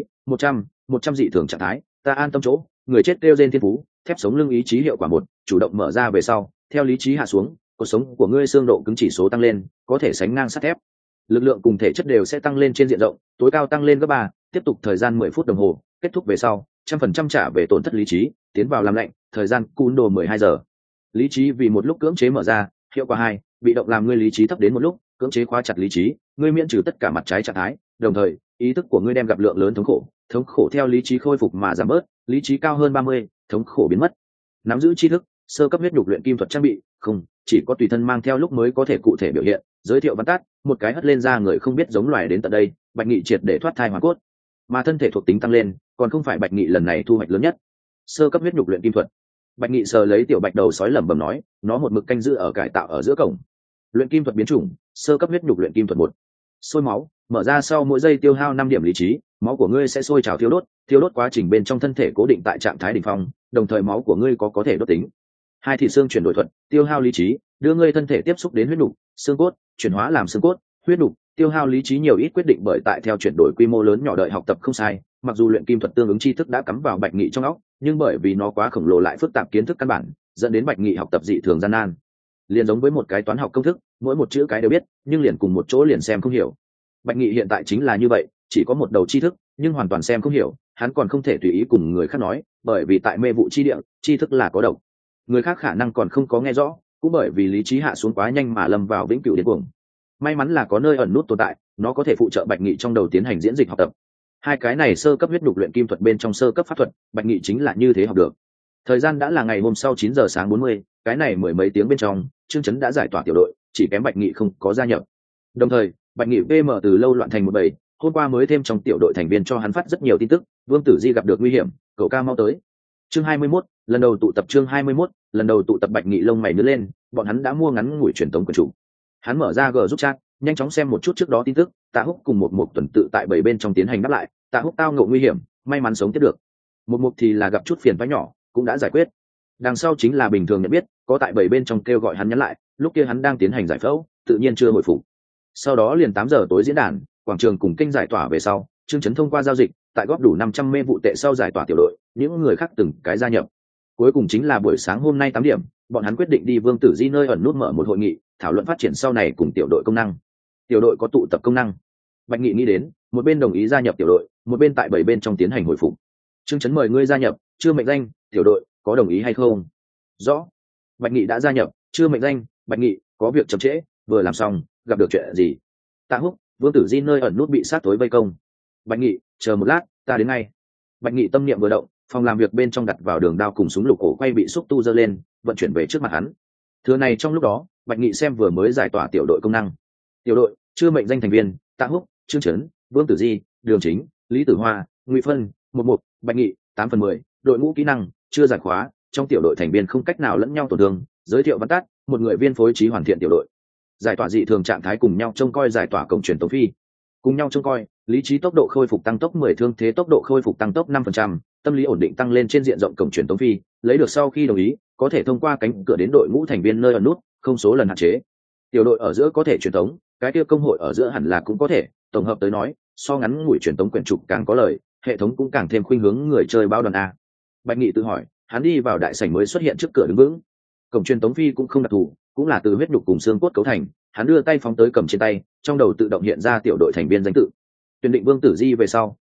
100 dị thường trạng thái, ta an tâm chỗ, người chết kêu gen thiên phú, thép sống lưng ý chí hiệu quả 1, chủ động mở ra về sau, theo lý trí hạ xuống, cuộc sống của ngươi xương độ cứng chỉ số tăng lên, có thể sánh ngang sắt thép. Lực lượng cùng thể chất đều sẽ tăng lên trên diện rộng, tối cao tăng lên gấp 3, tiếp tục thời gian 10 phút đồng hồ, kết thúc về sau, 100% trả về tổn thất lý trí, tiến vào làm lạnh, thời gian cún đồ 12 giờ. Lý trí vì một lúc cưỡng chế mở ra, hiệu quả 2, bị động làm ngươi lý trí thấp đến một lúc, cưỡng chế khóa chặt lý trí, ngươi miễn trừ tất cả mặt trái trạng thái, đồng thời, ý thức của ngươi đem gặp lượng lớn thống khổ theo lý trí khôi phục mà giảm bớt, lý trí cao hơn 30, thống khổ biến mất. Nắm giữ tri thức, sơ cấp huyết nhục luyện kim thuật trang bị, không, chỉ có tùy thân mang theo lúc mới có thể cụ thể biểu hiện, giới thiệu văn tắt, một cái hất lên ra người không biết giống loài đến tận đây, Bạch Nghị triệt để thoát thai hoàn cốt. Mà thân thể thuộc tính tăng lên, còn không phải Bạch Nghị lần này thu hoạch lớn nhất. Sơ cấp huyết nhục luyện kim thuật. Bạch Nghị sờ lấy tiểu bạch đầu sói lẩm bẩm nói, nó một mực canh giữ ở cải tạo ở giữa cổng. Luyện kim thuật biến chủng, sơ cấp huyết nhục luyện kim thuật 1. Sôi máu, mở ra sau mỗi giây tiêu hao 5 điểm lý trí, máu của ngươi sẽ sôi trào thiêu đốt quá trình bên trong thân thể cố định tại trạng thái đỉnh phong, đồng thời máu của ngươi có thể đốt tính. 2 thị xương chuyển đổi thuật, tiêu hao lý trí, đưa ngươi thân thể tiếp xúc đến huyết nục, xương cốt, chuyển hóa làm xương cốt, huyết nục, tiêu hao lý trí nhiều ít quyết định bởi tại theo chuyển đổi quy mô lớn nhỏ đợi học tập không sai, mặc dù luyện kim thuật tương ứng tri thức đã cắm vào Bạch Nghị trong óc, nhưng bởi vì nó quá khổng lồ lại phức tạp kiến thức căn bản, dẫn đến Bạch Nghị học tập dị thường gian nan. Liền giống với một cái toán học công thức, mỗi một chữ cái đều biết, nhưng liền cùng một chỗ liền xem không hiểu. Bạch Nghị hiện tại chính là như vậy, chỉ có một đầu tri thức, nhưng hoàn toàn xem không hiểu, hắn còn không thể tùy ý cùng người khác nói, bởi vì tại mê vụ chi địa, tri thức là có độc. Người khác khả năng còn không có nghe rõ, cũng bởi vì lý trí hạ xuống quá nhanh mà lâm vào vĩnh cửu điên cuồng. May mắn là có nơi ẩn nút tồn tại, nó có thể phụ trợ Bạch Nghị trong đầu tiến hành diễn dịch học tập. Hai cái này sơ cấp huyết nhục luyện kim thuật bên trong sơ cấp pháp thuật, Bạch Nghị chính là như thế học được. Thời gian đã là ngày hôm sau 9 giờ sáng 40, cái này mười mấy tiếng bên trong, Trương Chấn đã giải tỏa tiểu đội, chỉ kém Bạch Nghị không có gia nhập. Đồng thời, Bạch Nghị VM từ lâu loạn thành một bầy, hôm qua mới thêm trong tiểu đội thành viên cho hắn phát rất nhiều tin tức, Vương Tử Di gặp được nguy hiểm, cậu ca mau tới. Chương 21, lần đầu tụ tập chương 21, lần đầu tụ tập Bạch Nghị lông mày nhướng lên, bọn hắn đã mua ngắn ngủi truyền tống quyền chủ. Hắn mở ra G giúp chat, nhanh chóng xem một chút trước đó tin tức, Tạ Húc cùng một tuần tự tại bảy bên trong tiến hành đáp lại, Tạ Húc tao ngộ nguy hiểm, may mắn sống tiếp được. Một thì là gặp chút phiền toái nhỏ, cũng đã giải quyết. Đằng sau chính là bình thường nhận biết, có tại bảy bên trong kêu gọi hắn nhắn lại, lúc kia hắn đang tiến hành giải phẫu, tự nhiên chưa hồi phục. Sau đó liền 8 giờ tối diễn đàn, quảng trường cùng kênh giải tỏa về sau, Trương Chấn thông qua giao dịch, tại góp đủ 500 mê vụ tệ sau giải tỏa tiểu đội, những người khác từng cái gia nhập. Cuối cùng chính là buổi sáng hôm nay 8 điểm, bọn hắn quyết định đi Vương Tử Di nơi ẩn nút mở một hội nghị, thảo luận phát triển sau này cùng tiểu đội công năng. Tiểu đội có tụ tập công năng. Bạch Nghị nghĩ đến, một bên đồng ý gia nhập tiểu đội, một bên tại 7 bên trong tiến hành hồi phục. Trương Chấn mời ngươi gia nhập, chưa mệnh danh, tiểu đội có đồng ý hay không? Rõ. Bạch Nghị đã gia nhập, chưa mệnh danh, Bạch Nghị có việc chậm trễ, vừa làm xong, gặp được chuyện gì? Tạ Húc, Vương Tử Di nơi ẩn nút bị sát tối vây công. Bạch Nghị, chờ một lát, ta đến ngay. Bạch Nghị tâm niệm vừa động, phòng làm việc bên trong đặt vào đường đao cùng súng lục cổ quay bị xúc tu giơ lên, vận chuyển về trước mặt hắn. Thừa này trong lúc đó, Bạch Nghị xem vừa mới giải tỏa tiểu đội công năng. Tiểu đội chưa mệnh danh thành viên: Tạ Húc, Trương Chấn, Vương Tử Di, Đường Chính, Lý Tử Hoa, Ngụy Phân, một Bạch Nghị 8/10. Đội ngũ kỹ năng chưa giải khóa, trong tiểu đội thành viên không cách nào lẫn nhau tổn thương. Giới thiệu văn tắt: một người viên phối trí hoàn thiện tiểu đội. Giải tỏa dị thường trạng thái cùng nhau trông coi giải tỏa cổng truyền tống phi. Cùng nhau trông coi, lý trí tốc độ khôi phục tăng tốc 10, thương thế tốc độ khôi phục tăng tốc 5%, tâm lý ổn định tăng lên trên diện rộng cổng truyền tống phi, lấy được sau khi đồng ý, có thể thông qua cánh cửa đến đội ngũ thành viên nơi ẩn nút, không số lần hạn chế. Tiểu đội ở giữa có thể truyền tống, cái kia công hội ở giữa hẳn là cũng có thể, tổng hợp tới nói, so ngắn ngủi truyền tống quyển trục càng có lợi, hệ thống cũng càng thêm khuynh hướng người chơi bao đoàn a. Bạch Nghị tự hỏi, hắn đi vào đại sảnh mới xuất hiện trước cửa đứng vững. Cổng truyền tống phi cũng không đặc thù, cũng là từ huyết nhục cùng xương cốt cấu thành, hắn đưa tay phóng tới cầm trên tay, trong đầu tự động hiện ra tiểu đội thành viên danh tự. Tuyển định Vương Tử Di về sau,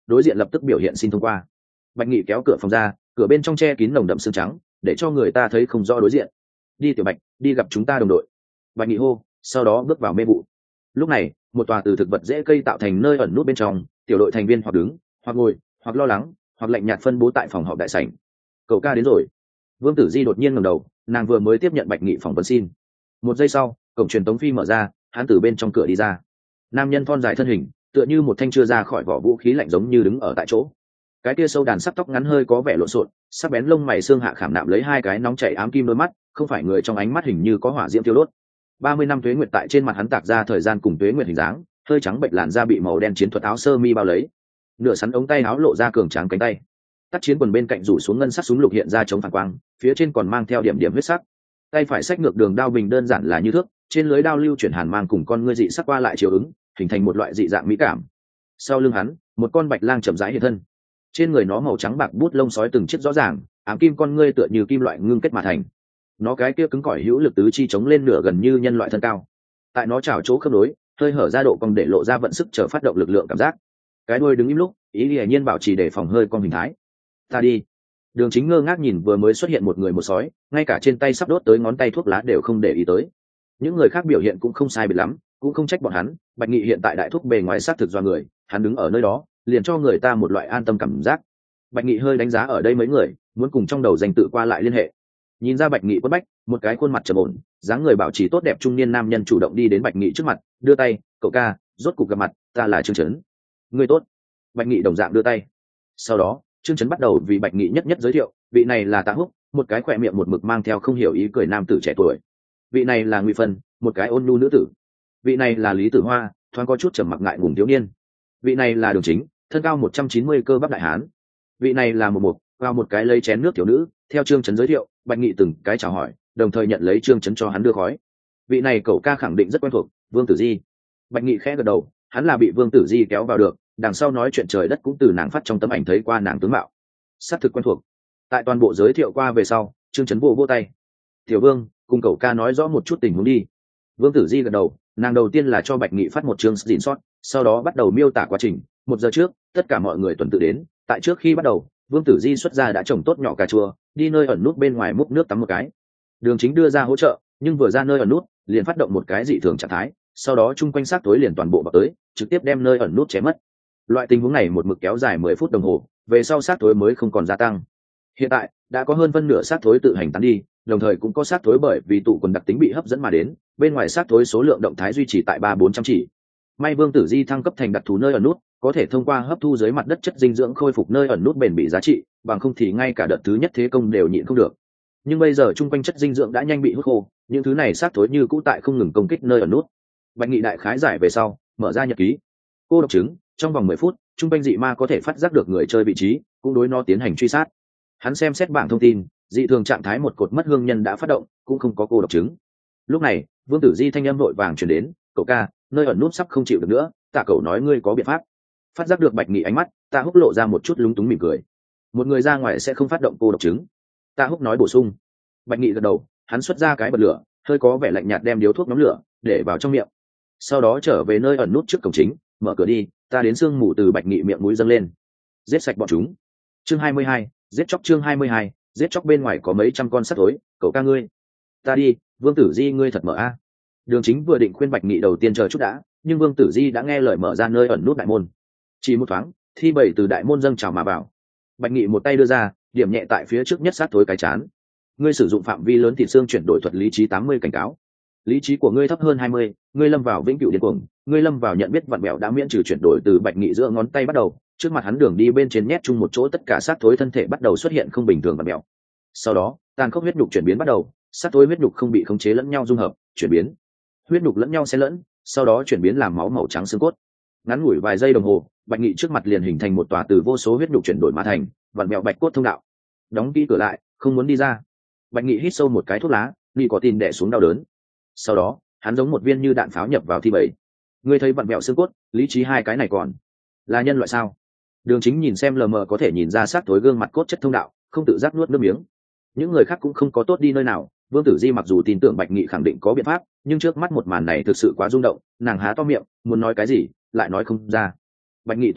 đối diện lập tức biểu hiện xin thông qua. Bạch Nghị kéo cửa phòng ra, cửa bên trong che kín nồng đậm sương trắng, để cho người ta thấy không rõ đối diện. Đi Tiểu Bạch, đi gặp chúng ta đồng đội. Bạch Nghị hô, sau đó bước vào mê vụ. Lúc này, một tòa từ thực vật dễ cây tạo thành nơi ẩn nút bên trong, tiểu đội thành viên hoặc đứng, hoặc ngồi, hoặc lo lắng, hoặc lạnh nhạt phân bố tại phòng họp đại sảnh. Cậu ca đến rồi. Vương Tử Di đột nhiên ngẩng đầu, nàng vừa mới tiếp nhận Bạch Nghị phỏng vấn xin. Một giây sau, cổng truyền tống phi mở ra, hắn từ bên trong cửa đi ra. Nam nhân thon dài thân hình, tựa như một thanh chưa ra khỏi vỏ vũ khí lạnh, giống như đứng ở tại chỗ. Cái kia sâu đàn sắc tóc ngắn hơi có vẻ lộn xộn, sắc bén lông mày xương hạ khảm nạm lấy hai cái nóng chảy ám kim đôi mắt, không phải người trong ánh mắt hình như có hỏa diễm tiêu đốt. 30 năm tuế nguyệt tại trên mặt hắn tạc ra thời gian cùng tuế nguyệt hình dáng, hơi trắng bệnh làn da bị màu đen chiến thuật áo sơ mi bao lấy, nửa sắn ống tay áo lộ ra cường tráng cánh tay. Tắt chiến quần bên cạnh rủ xuống ngân sắc súng lục hiện ra chống phản quang, phía trên còn mang theo điểm điểm huyết sắc. Tay phải xách ngược đường đao bình đơn giản là như thước, trên lưới đao lưu chuyển hàn mang cùng con ngươi dị sắc qua lại chiều ứng, hình thành một loại dị dạng mỹ cảm. Sau lưng hắn, một con bạch lang chậm rãi hiện thân. Trên người nó màu trắng bạc bút lông sói từng chiếc rõ ràng, ám kim con ngươi tựa như kim loại ngưng kết mà thành. Nó cái kia cứng cỏi hữu lực tứ chi chống lên nửa gần như nhân loại thân cao. Tại nó chảo chỗ khớp nối, hơi hở ra độ cong để lộ ra vận sức chờ phát động lực lượng cảm giác. Cái đuôi đứng im lúc, ý hiển nhiên bảo trì để phòng hơi con hình thái. Ta đi. Đường Chính ngơ ngác nhìn vừa mới xuất hiện một người một sói, ngay cả trên tay sắp đốt tới ngón tay thuốc lá đều không để ý tới. Những người khác biểu hiện cũng không sai biệt lắm, cũng không trách bọn hắn. Bạch Nghị hiện tại đại thúc bề ngoài sát thực do người, hắn đứng ở nơi đó, liền cho người ta một loại an tâm cảm giác. Bạch Nghị hơi đánh giá ở đây mấy người, muốn cùng trong đầu danh tự qua lại liên hệ. Nhìn ra Bạch Nghị quất bách, một cái khuôn mặt trầm ổn, dáng người bảo trì tốt đẹp trung niên nam nhân chủ động đi đến Bạch Nghị trước mặt, đưa tay, cậu ca, rốt cục gặp mặt, ta là Trương Chấn. Người tốt. Bạch Nghị đồng dạng đưa tay. Sau đó, Trương Chấn bắt đầu vì Bạch Nghị nhất nhất giới thiệu, vị này là Tạ Húc, một cái khỏe miệng một mực mang theo không hiểu ý cười nam tử trẻ tuổi. Vị này là Ngụy Phân, một cái ôn nhu nữ tử. Vị này là Lý Tử Hoa, thoáng có chút trầm mặc ngại ngùng thiếu niên. Vị này là Đường Chính, thân cao 190 cơ bắp đại hán. Vị này là một mục, vào một cái lấy chén nước tiểu nữ. Theo Trương Chấn giới thiệu, Bạch Nghị từng cái chào hỏi, đồng thời nhận lấy Trương Chấn cho hắn đưa khói. Vị này cậu ca khẳng định rất quen thuộc, Vương Tử Di. Bạch Nghị khẽ gật đầu, hắn là bị Vương Tử Di kéo vào được, đằng sau nói chuyện trời đất cũng từ nàng phát trong tấm ảnh thấy qua nàng tướng mạo, xác thực quen thuộc. Tại toàn bộ giới thiệu qua về sau, Trương Chấn vỗ tay. Tiểu Vương, cùng cậu ca nói rõ một chút tình huống đi. Vương Tử Di gật đầu, nàng đầu tiên là cho Bạch Nghị phát một chương dịn sót, sau đó bắt đầu miêu tả quá trình. 1 giờ trước, tất cả mọi người tuần tự đến. Tại trước khi bắt đầu, Vương Tử Di xuất ra đã trồng tốt nhỏ cà chua, đi nơi ẩn nút bên ngoài múc nước tắm một cái. Đường Chính đưa ra hỗ trợ, nhưng vừa ra nơi ẩn nút, liền phát động một cái dị thường trạng thái, sau đó chung quanh xác tối liền toàn bộ vào tới, trực tiếp đem nơi ẩn nút chém mất. Loại tình huống này một mực kéo dài 10 phút đồng hồ, về sau xác tối mới không còn gia tăng. Hiện tại đã có hơn phân nửa xác tối tự hành tán đi, đồng thời cũng có xác tối bởi vì tụ quần đặc tính bị hấp dẫn mà đến, bên ngoài xác tối số lượng động thái duy trì tại 300-400 chỉ. May Vương Tử Di thăng cấp thành đặc thù nơi ẩn nút, có thể thông qua hấp thu dưới mặt đất chất dinh dưỡng khôi phục nơi ẩn nút bền bỉ giá trị, bằng không thì ngay cả đợt thứ nhất thế công đều nhịn không được. Nhưng bây giờ chung quanh chất dinh dưỡng đã nhanh bị hút khô, những thứ này xác tối như cũ tại không ngừng công kích nơi ẩn nút. Bạch Nghị đại khái giải về sau, mở ra nhật ký. Cô độc chứng, trong vòng 10 phút, chung quanh dị ma có thể phát giác được người chơi vị trí, cũng đối nó tiến hành truy sát. Hắn xem xét bảng thông tin, dị thường trạng thái một cột mất hương nhân đã phát động, cũng không có cô độc chứng. Lúc này, Vương Tử Di thanh âm vội vàng truyền đến, cậu ca, nơi ẩn nút sắp không chịu được nữa, Tạ cậu nói ngươi có biện pháp. Phát giác được Bạch Nghị ánh mắt, Tạ Húc lộ ra một chút lúng túng mỉm cười. Một người ra ngoài sẽ không phát động cô độc chứng. Tạ Húc nói bổ sung. Bạch Nghị gật đầu, hắn xuất ra cái bật lửa, hơi có vẻ lạnh nhạt đem điếu thuốc nhóm lửa để vào trong miệng. Sau đó trở về nơi ẩn nút trước cổng chính, mở cửa đi, ta đến sương mù từ Bạch Nghị miệng mũi dâng lên. Giết sạch bọn chúng. Chương 22, giết chóc chương 22, giết chóc bên ngoài có mấy trăm con sắt tối, cậu ca ngươi. Ta đi, Vương Tử Di ngươi thật mở a. Đường Chính vừa định khuyên Bạch Nghị đầu tiên chờ chút đã, nhưng Vương Tử Di đã nghe lời mở ra nơi ẩn nút đại môn. Chỉ một thoáng, thi bảy từ đại môn dâng trào mà vào. Bạch Nghị một tay đưa ra, điểm nhẹ tại phía trước nhất sát tối cái chán. Ngươi sử dụng phạm vi lớn thịt xương chuyển đổi thuật lý trí 80 cảnh cáo. Lý trí của ngươi thấp hơn 20, ngươi lâm vào vĩnh cửu điên cuồng, ngươi lâm vào nhận biết vặn bẹo đã miễn trừ chuyển đổi từ Bạch Nghị giữa ngón tay bắt đầu, trước mặt hắn đường đi bên trên nhét chung một chỗ tất cả sát thối thân thể bắt đầu xuất hiện không bình thường vặn bẹo. Sau đó, tàn khốc huyết nhục chuyển biến bắt đầu, sát thối huyết nhục không bị khống chế lẫn nhau dung hợp, chuyển biến. Huyết nhục lẫn nhau xen lẫn, sau đó chuyển biến làm máu màu trắng xương cốt. Ngắn ngủi vài giây đồng hồ, Bạch Nghị trước mặt liền hình thành một tòa từ vô số huyết nhục chuyển đổi mà thành, vặn bẹo bạch cốt thông đạo. Đóng kỹ cửa lại, không muốn đi ra. Bạch Nghị hít sâu một cái thuốc lá, Nghị có tin đè xuống đau đớn. Sau đó, hắn giống một viên như đạn pháo nhập vào thi bầy. Ngươi thấy vặn bẹo xương cốt, lý trí hai cái này còn là nhân loại sao? Đường Chính nhìn xem lờ mờ có thể nhìn ra xác thối gương mặt cốt chất thông đạo, không tự giác nuốt nước miếng. Những người khác cũng không có tốt đi nơi nào. Vương Tử Di mặc dù tin tưởng Bạch Nghị khẳng định có biện pháp, nhưng trước mắt một màn này thực sự quá rung động, nàng há to miệng muốn nói cái gì lại nói không ra. Bạch Nghị tồn tại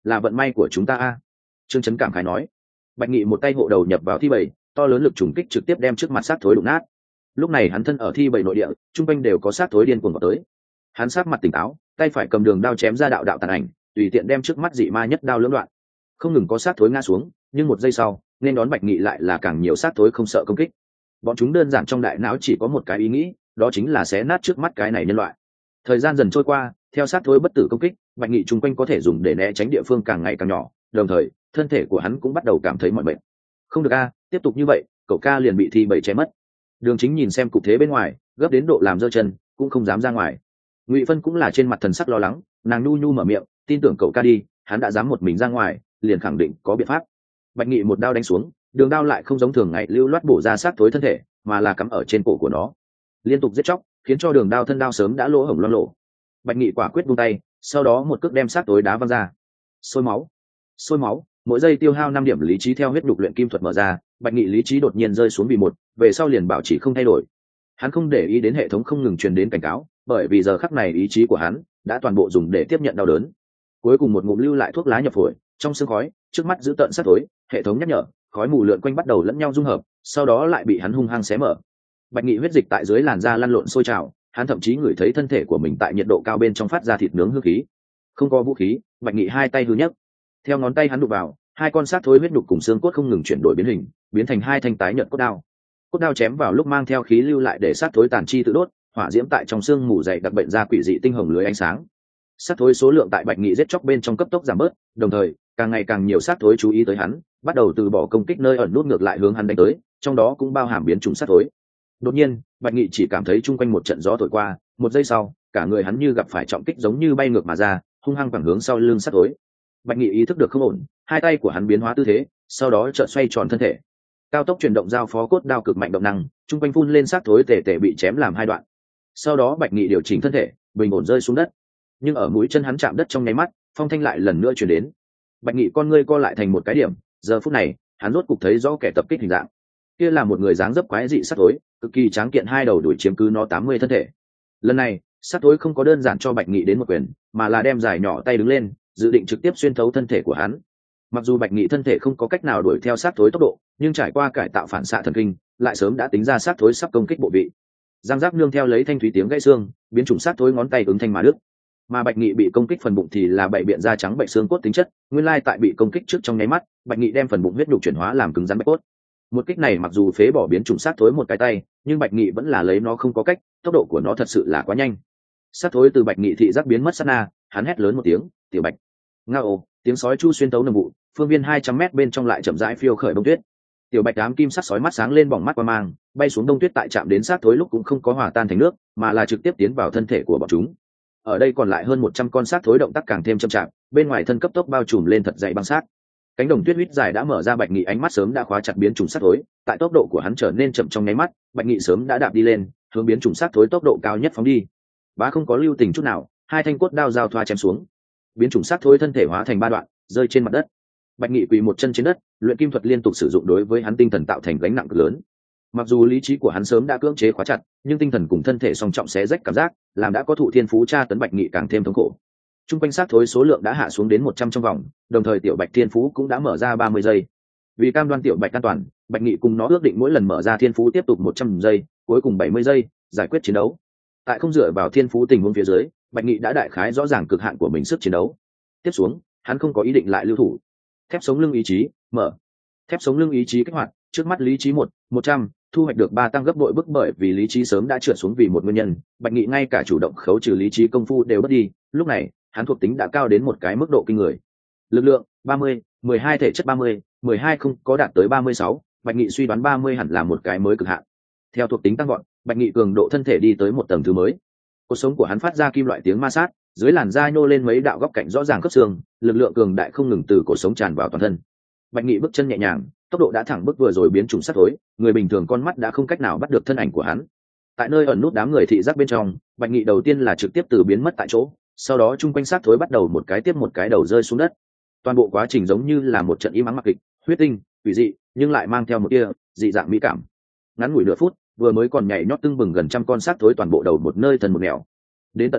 là vận may của chúng ta a. Trương Chấn cảm khái nói. Bạch Nghị một tay hộ đầu nhập vào thi bầy, to lớn lực trùng kích trực tiếp đem trước mặt xác thối đụng nát. Lúc này hắn thân ở thi bầy nội địa, trung quanh đều có xác thối điên cuồng vào tới. Hắn sát mặt tỉnh táo, tay phải cầm đường đao chém ra đạo đạo tàn ảnh, tùy tiện đem trước mắt dị ma nhất đao lưỡng đoạn. Không ngừng có xác thối ngã xuống, nhưng một giây sau, nên đón Bạch Nghị lại là càng nhiều xác thối không sợ công kích. Bọn chúng đơn giản trong đại não chỉ có một cái ý nghĩ, đó chính là xé nát trước mắt cái này nhân loại. Thời gian dần trôi qua, theo xác thối bất tử công kích, Bạch Nghị chung quanh có thể dùng để né tránh địa phương càng ngày càng nhỏ, đồng thời thân thể của hắn cũng bắt đầu cảm thấy mỏi mệt. Không được a, tiếp tục như vậy cậu ca liền bị thi bầy chém mất. Đường Chính nhìn xem cục thế bên ngoài, gấp đến độ làm giơ chân cũng không dám ra ngoài. Ngụy Phân cũng là trên mặt thần sắc lo lắng, nàng nhu nhu mở miệng, tin tưởng cậu ca đi, hắn đã dám một mình ra ngoài liền khẳng định có biện pháp. Bạch Nghị một đao đánh xuống, đường đao lại không giống thường ngày lưu loát bổ ra xác thối thân thể, mà là cắm ở trên cổ của nó, liên tục giết chóc, khiến cho đường đao thân đao sớm đã lỗ hổng loang lổ. Bạch Nghị quả quyết buông tay, sau đó một cước đem xác thối đá văng ra. Sôi máu, sôi máu, mỗi giây tiêu hao 5 điểm lý trí theo huyết đục luyện kim thuật mở ra. Bạch Nghị lý trí đột nhiên rơi xuống vì 1, về sau liền bảo trì không thay đổi. Hắn không để ý đến hệ thống không ngừng truyền đến cảnh cáo, bởi vì giờ khắc này ý chí của hắn đã toàn bộ dùng để tiếp nhận đau đớn. Cuối cùng một ngụm lưu lại thuốc lá nhập phổi, trong sương khói, trước mắt giữ tợn sát tối, hệ thống nhắc nhở, khói mù lượn quanh bắt đầu lẫn nhau dung hợp, sau đó lại bị hắn hung hăng xé mở. Bạch Nghị huyết dịch tại dưới làn da lăn lộn sôi trào, hắn thậm chí ngửi thấy thân thể của mình tại nhiệt độ cao bên trong phát ra thịt nướng hương khí. Không có vũ khí, Bạch Nghị hai tay hư nhấc, theo ngón tay hắn đụng vào, hai con sát thối huyết đục cùng xương cốt không ngừng chuyển đổi biến hình, biến thành hai thanh tái nhợt cốt đao. Cốt đao chém vào lúc mang theo khí lưu lại để sát thối tàn chi tự đốt, hỏa diễm tại trong xương mù dày đặc bệnh ra quỷ dị tinh hồng lưới ánh sáng. Sát thối số lượng tại Bạch Nghị giết chóc bên trong cấp tốc giảm bớt, đồng thời càng ngày càng nhiều sát thối chú ý tới hắn, bắt đầu từ bỏ công kích nơi ẩn nút ngược lại hướng hắn đánh tới, trong đó cũng bao hàm biến chủng sát thối. Đột nhiên, Bạch Nghị chỉ cảm thấy chung quanh một trận gió thổi qua, một giây sau, cả người hắn như gặp phải trọng kích giống như bay ngược mà ra, hung hăng phản hướng sau lưng sát thối. Bạch Nghị ý thức được không ổn, hai tay của hắn biến hóa tư thế, sau đó chợt xoay tròn thân thể, cao tốc chuyển động giao phó cốt đao cực mạnh động năng, chung quanh phun lên sát thối tề tề bị chém làm hai đoạn. Sau đó Bạch Nghị điều chỉnh thân thể, bình ổn rơi xuống đất. Nhưng ở mũi chân hắn chạm đất trong nháy mắt, phong thanh lại lần nữa truyền đến. Bạch Nghị con ngươi co lại thành một cái điểm, giờ phút này, hắn rốt cục thấy rõ kẻ tập kích hình dạng. Kia là một người dáng dấp quái dị sát thối, cực kỳ tráng kiện, hai đầu đuổi chiếm cứ nó 80 thân thể. Lần này, sát thối không có đơn giản cho Bạch Nghị đến một quyền, mà là đem dài nhỏ tay đứng lên, dự định trực tiếp xuyên thấu thân thể của hắn. Mặc dù Bạch Nghị thân thể không có cách nào đuổi theo sát thối tốc độ, nhưng trải qua cải tạo phản xạ thần kinh, lại sớm đã tính ra sát thối sắp công kích bộ vị. Giang giác nương theo lấy thanh thúy tiếng gãy xương, biến chủng sát thối ngón tay ứng thanh mà đứt. Mà Bạch Nghị bị công kích phần bụng thì là bảy biện da trắng bệnh xương cốt tính chất, nguyên lai tại bị công kích trước trong nháy mắt, Bạch Nghị đem phần bụng huyết nhục chuyển hóa làm cứng rắn bạch cốt. Một kích này mặc dù phế bỏ biến chủng sát thối một cái tay, nhưng Bạch Nghị vẫn là lấy nó không có cách, tốc độ của nó thật sự là quá nhanh. Sát thối từ Bạch Nghị thị giác biến mất sát na, hắn hét lớn một tiếng, "Tiểu Bạch!" Ngao, tiếng sói chu xuyên tấu nồng vụ, phương viên 200 mét bên trong lại chậm rãi phiêu khởi bông tuyết. Tiểu Bạch đám kim sắc sói mắt sáng lên bỏng mắt qua mang, bay xuống đông tuyết tại chạm đến sát thối lúc cũng không có hòa tan thành nước, mà là trực tiếp tiến vào thân thể của bọn chúng. Ở đây còn lại hơn 100 con sát thối động tác càng thêm chậm chạp, bên ngoài thân cấp tốc bao trùm lên thật dày băng sát. Cánh đồng tuyết huyết dài đã mở ra, Bạch Nghị ánh mắt sớm đã khóa chặt biến chủng sát thối, tại tốc độ của hắn trở nên chậm trong nháy mắt, Bạch Nghị sớm đã đạp đi lên, hướng biến chủng sát thối tốc độ cao nhất phóng đi. Bá không có lưu tình chút nào, hai thanh cốt đao giao thoa chém xuống. Biến chủng sát thối thân thể hóa thành 3 đoạn, rơi trên mặt đất. Bạch Nghị quỳ một chân trên đất, luyện kim thuật liên tục sử dụng đối với hắn tinh thần tạo thành gánh nặng cực lớn. Mặc dù lý trí của hắn sớm đã cưỡng chế khóa chặt, nhưng tinh thần cùng thân thể song trọng xé rách cảm giác, làm đã có thụ thiên phú tra tấn Bạch Nghị càng thêm thống khổ. Trung quanh sát thối số lượng đã hạ xuống đến 100 trong vòng, đồng thời tiểu Bạch thiên phú cũng đã mở ra 30 giây. Vì cam đoan tiểu Bạch an toàn, Bạch Nghị cùng nó ước định mỗi lần mở ra thiên phú tiếp tục 100 giây, cuối cùng 70 giây, giải quyết chiến đấu. Tại không dựa vào thiên phú tình huống phía dưới, Bạch Nghị đã đại khái rõ ràng cực hạn của mình sức chiến đấu. Tiếp xuống, hắn không có ý định lại lưu thủ. Thép sống lưng ý chí, mở. Thép sống lưng ý chí kích hoạt, trước mắt lý trí 100, thu hoạch được 3 tăng gấp bội bức, bởi vì lý trí sớm đã trượt xuống vì một nguyên nhân, Bạch Nghị ngay cả chủ động khấu trừ lý trí công phu đều mất đi, lúc này, hắn thuộc tính đã cao đến một cái mức độ kinh người. Lực lượng 30, 12 thể chất 30, 12 không có đạt tới 36, Bạch Nghị suy đoán 30 hẳn là một cái mới cực hạn. Theo thuộc tính tăng gọn, Bạch Nghị cường độ thân thể đi tới một tầng thứ mới. Cột sống của hắn phát ra kim loại tiếng ma sát, dưới làn da nhô lên mấy đạo góc cạnh rõ ràng khớp xương, lực lượng cường đại không ngừng từ cột sống tràn vào toàn thân. Bạch Nghị bước chân nhẹ nhàng, tốc độ đã thẳng bước vừa rồi biến chủng sát thối, người bình thường con mắt đã không cách nào bắt được thân ảnh của hắn. Tại nơi ẩn nút đám người thị giác bên trong, Bạch Nghị đầu tiên là trực tiếp từ biến mất tại chỗ, sau đó chung quanh sát thối bắt đầu một cái tiếp một cái đầu rơi xuống đất. Toàn bộ quá trình giống như là một trận im ắng mặc kịch, huyết tinh, quỷ dị, nhưng lại mang theo một tia dị dạng mỹ cảm. Ngắn ngủi nửa phút, vừa mới còn nhảy nhót tưng bừng gần trăm con sát thối toàn bộ đầu một nơi thần một nẻo. Đến tận đây,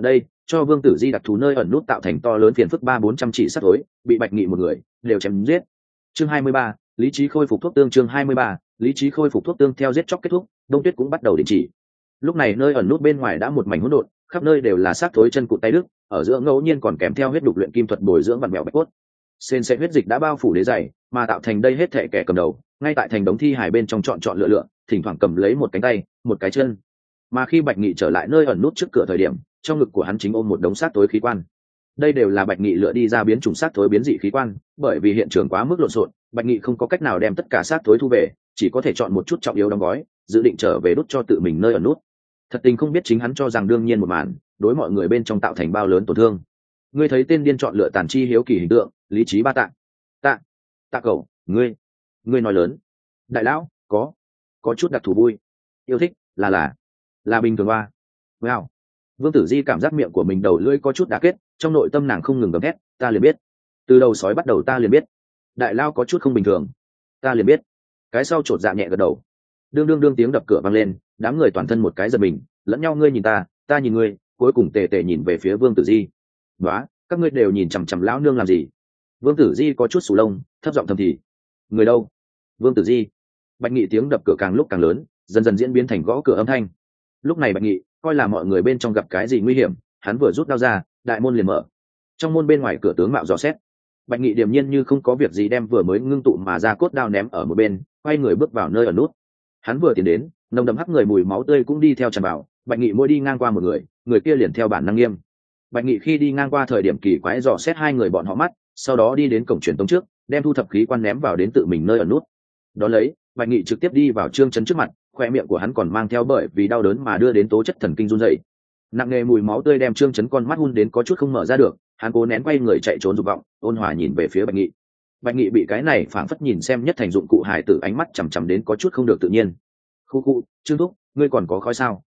cho Vương Tử Di đặc thù nơi ẩn nút tạo thành to lớn phiền phức 300-400 chỉ sắt tối, bị Bạch Nghị một người đều chém giết. Chương 23, lý trí khôi phục thuốc tương. Chương 23, lý trí khôi phục thuốc tương. Theo giết chóc kết thúc, đông tuyết cũng bắt đầu đình chỉ. Lúc này nơi ẩn nút bên ngoài đã một mảnh hỗn độn, khắp nơi đều là xác thối chân cụt tay đứt, ở giữa ngẫu nhiên còn kèm theo huyết đục luyện kim thuật bồi dưỡng vặn mèo bạch cốt. Sền sệt huyết dịch đã bao phủ đế dày, mà tạo thành đây hết thảy kẻ cầm đầu, ngay tại thành đống thi hài bên trong chọn lựa lựa, thỉnh thoảng cầm lấy một cánh tay, một cái chân. Mà khi Bạch Nghị trở lại nơi ẩn nút trước cửa thời điểm, trong ngực của hắn chính ôm một đống xác tối khí quan. Đây đều là Bạch Nghị lựa đi ra biến chủng xác tối biến dị khí quan, bởi vì hiện trường quá mức lộn xộn, Bạch Nghị không có cách nào đem tất cả xác tối thu về, chỉ có thể chọn một chút trọng yếu đóng gói, dự định trở về đút cho tự mình nơi ẩn nút. Thật tình không biết chính hắn cho rằng đương nhiên một màn, đối mọi người bên trong tạo thành bao lớn tổn thương. Ngươi thấy tên điên chọn lựa tàn chi hiếu kỳ hình tượng, lý trí ba tạ. Tạ cậu, ngươi nói lớn. Đại lão, có chút đặc thù vui. Yêu thích, là bình thường hoa. Wow. Vương Tử Di cảm giác miệng của mình đầu lưỡi có chút đá kết, trong nội tâm nàng không ngừng gầm thét, ta liền biết. Từ đầu sói bắt đầu ta liền biết. Đại lao có chút không bình thường. Ta liền biết. Cái sau chột dạ nhẹ gật đầu. Đương tiếng đập cửa vang lên, đám người toàn thân một cái giật mình, lẫn nhau ngươi nhìn ta nhìn ngươi, cuối cùng tề nhìn về phía Vương Tử Di. Đó, các ngươi đều nhìn chằm chằm lão nương làm gì? Vương Tử Di có chút sù lông, thấp giọng thầm thì. Người đâu? Vương Tử Di. Bạch Nghị tiếng đập cửa càng lúc càng lớn, dần dần diễn biến thành gõ cửa âm thanh. Lúc này Bạch Nghị coi là mọi người bên trong gặp cái gì nguy hiểm, hắn vừa rút đao ra, đại môn liền mở. Trong môn bên ngoài cửa tướng mạo dò xét. Bạch Nghị điềm nhiên như không có việc gì đem vừa mới ngưng tụ mà ra cốt đao ném ở một bên, quay người bước vào nơi ở nút. Hắn vừa tiến đến, nồng đậm hắc người mùi máu tươi cũng đi theo tràn vào. Bạch Nghị mỗi đi ngang qua một người kia liền theo bản năng nghiêm. Bạch Nghị khi đi ngang qua thời điểm kỳ quái dò xét hai người bọn họ mắt, sau đó đi đến cổng truyền tống trước, đem thu thập khí quan ném vào đến tự mình nơi ở nút. Đó lấy, Bạch Nghị trực tiếp đi vào Trương Chấn trước mặt, khoe miệng của hắn còn mang theo bởi vì đau đớn mà đưa đến tố chất thần kinh run rẩy. Nặng nề mùi máu tươi đem Trương Chấn con mắt hun đến có chút không mở ra được, hắn cố nén quay người chạy trốn dục vọng, ôn hòa nhìn về phía Bạch Nghị. Bạch Nghị bị cái này phảng phất nhìn xem nhất thành dụng cụ hài tử ánh mắt chằm đến có chút không được tự nhiên. Khu, Trương thúc, ngươi còn có khói sao?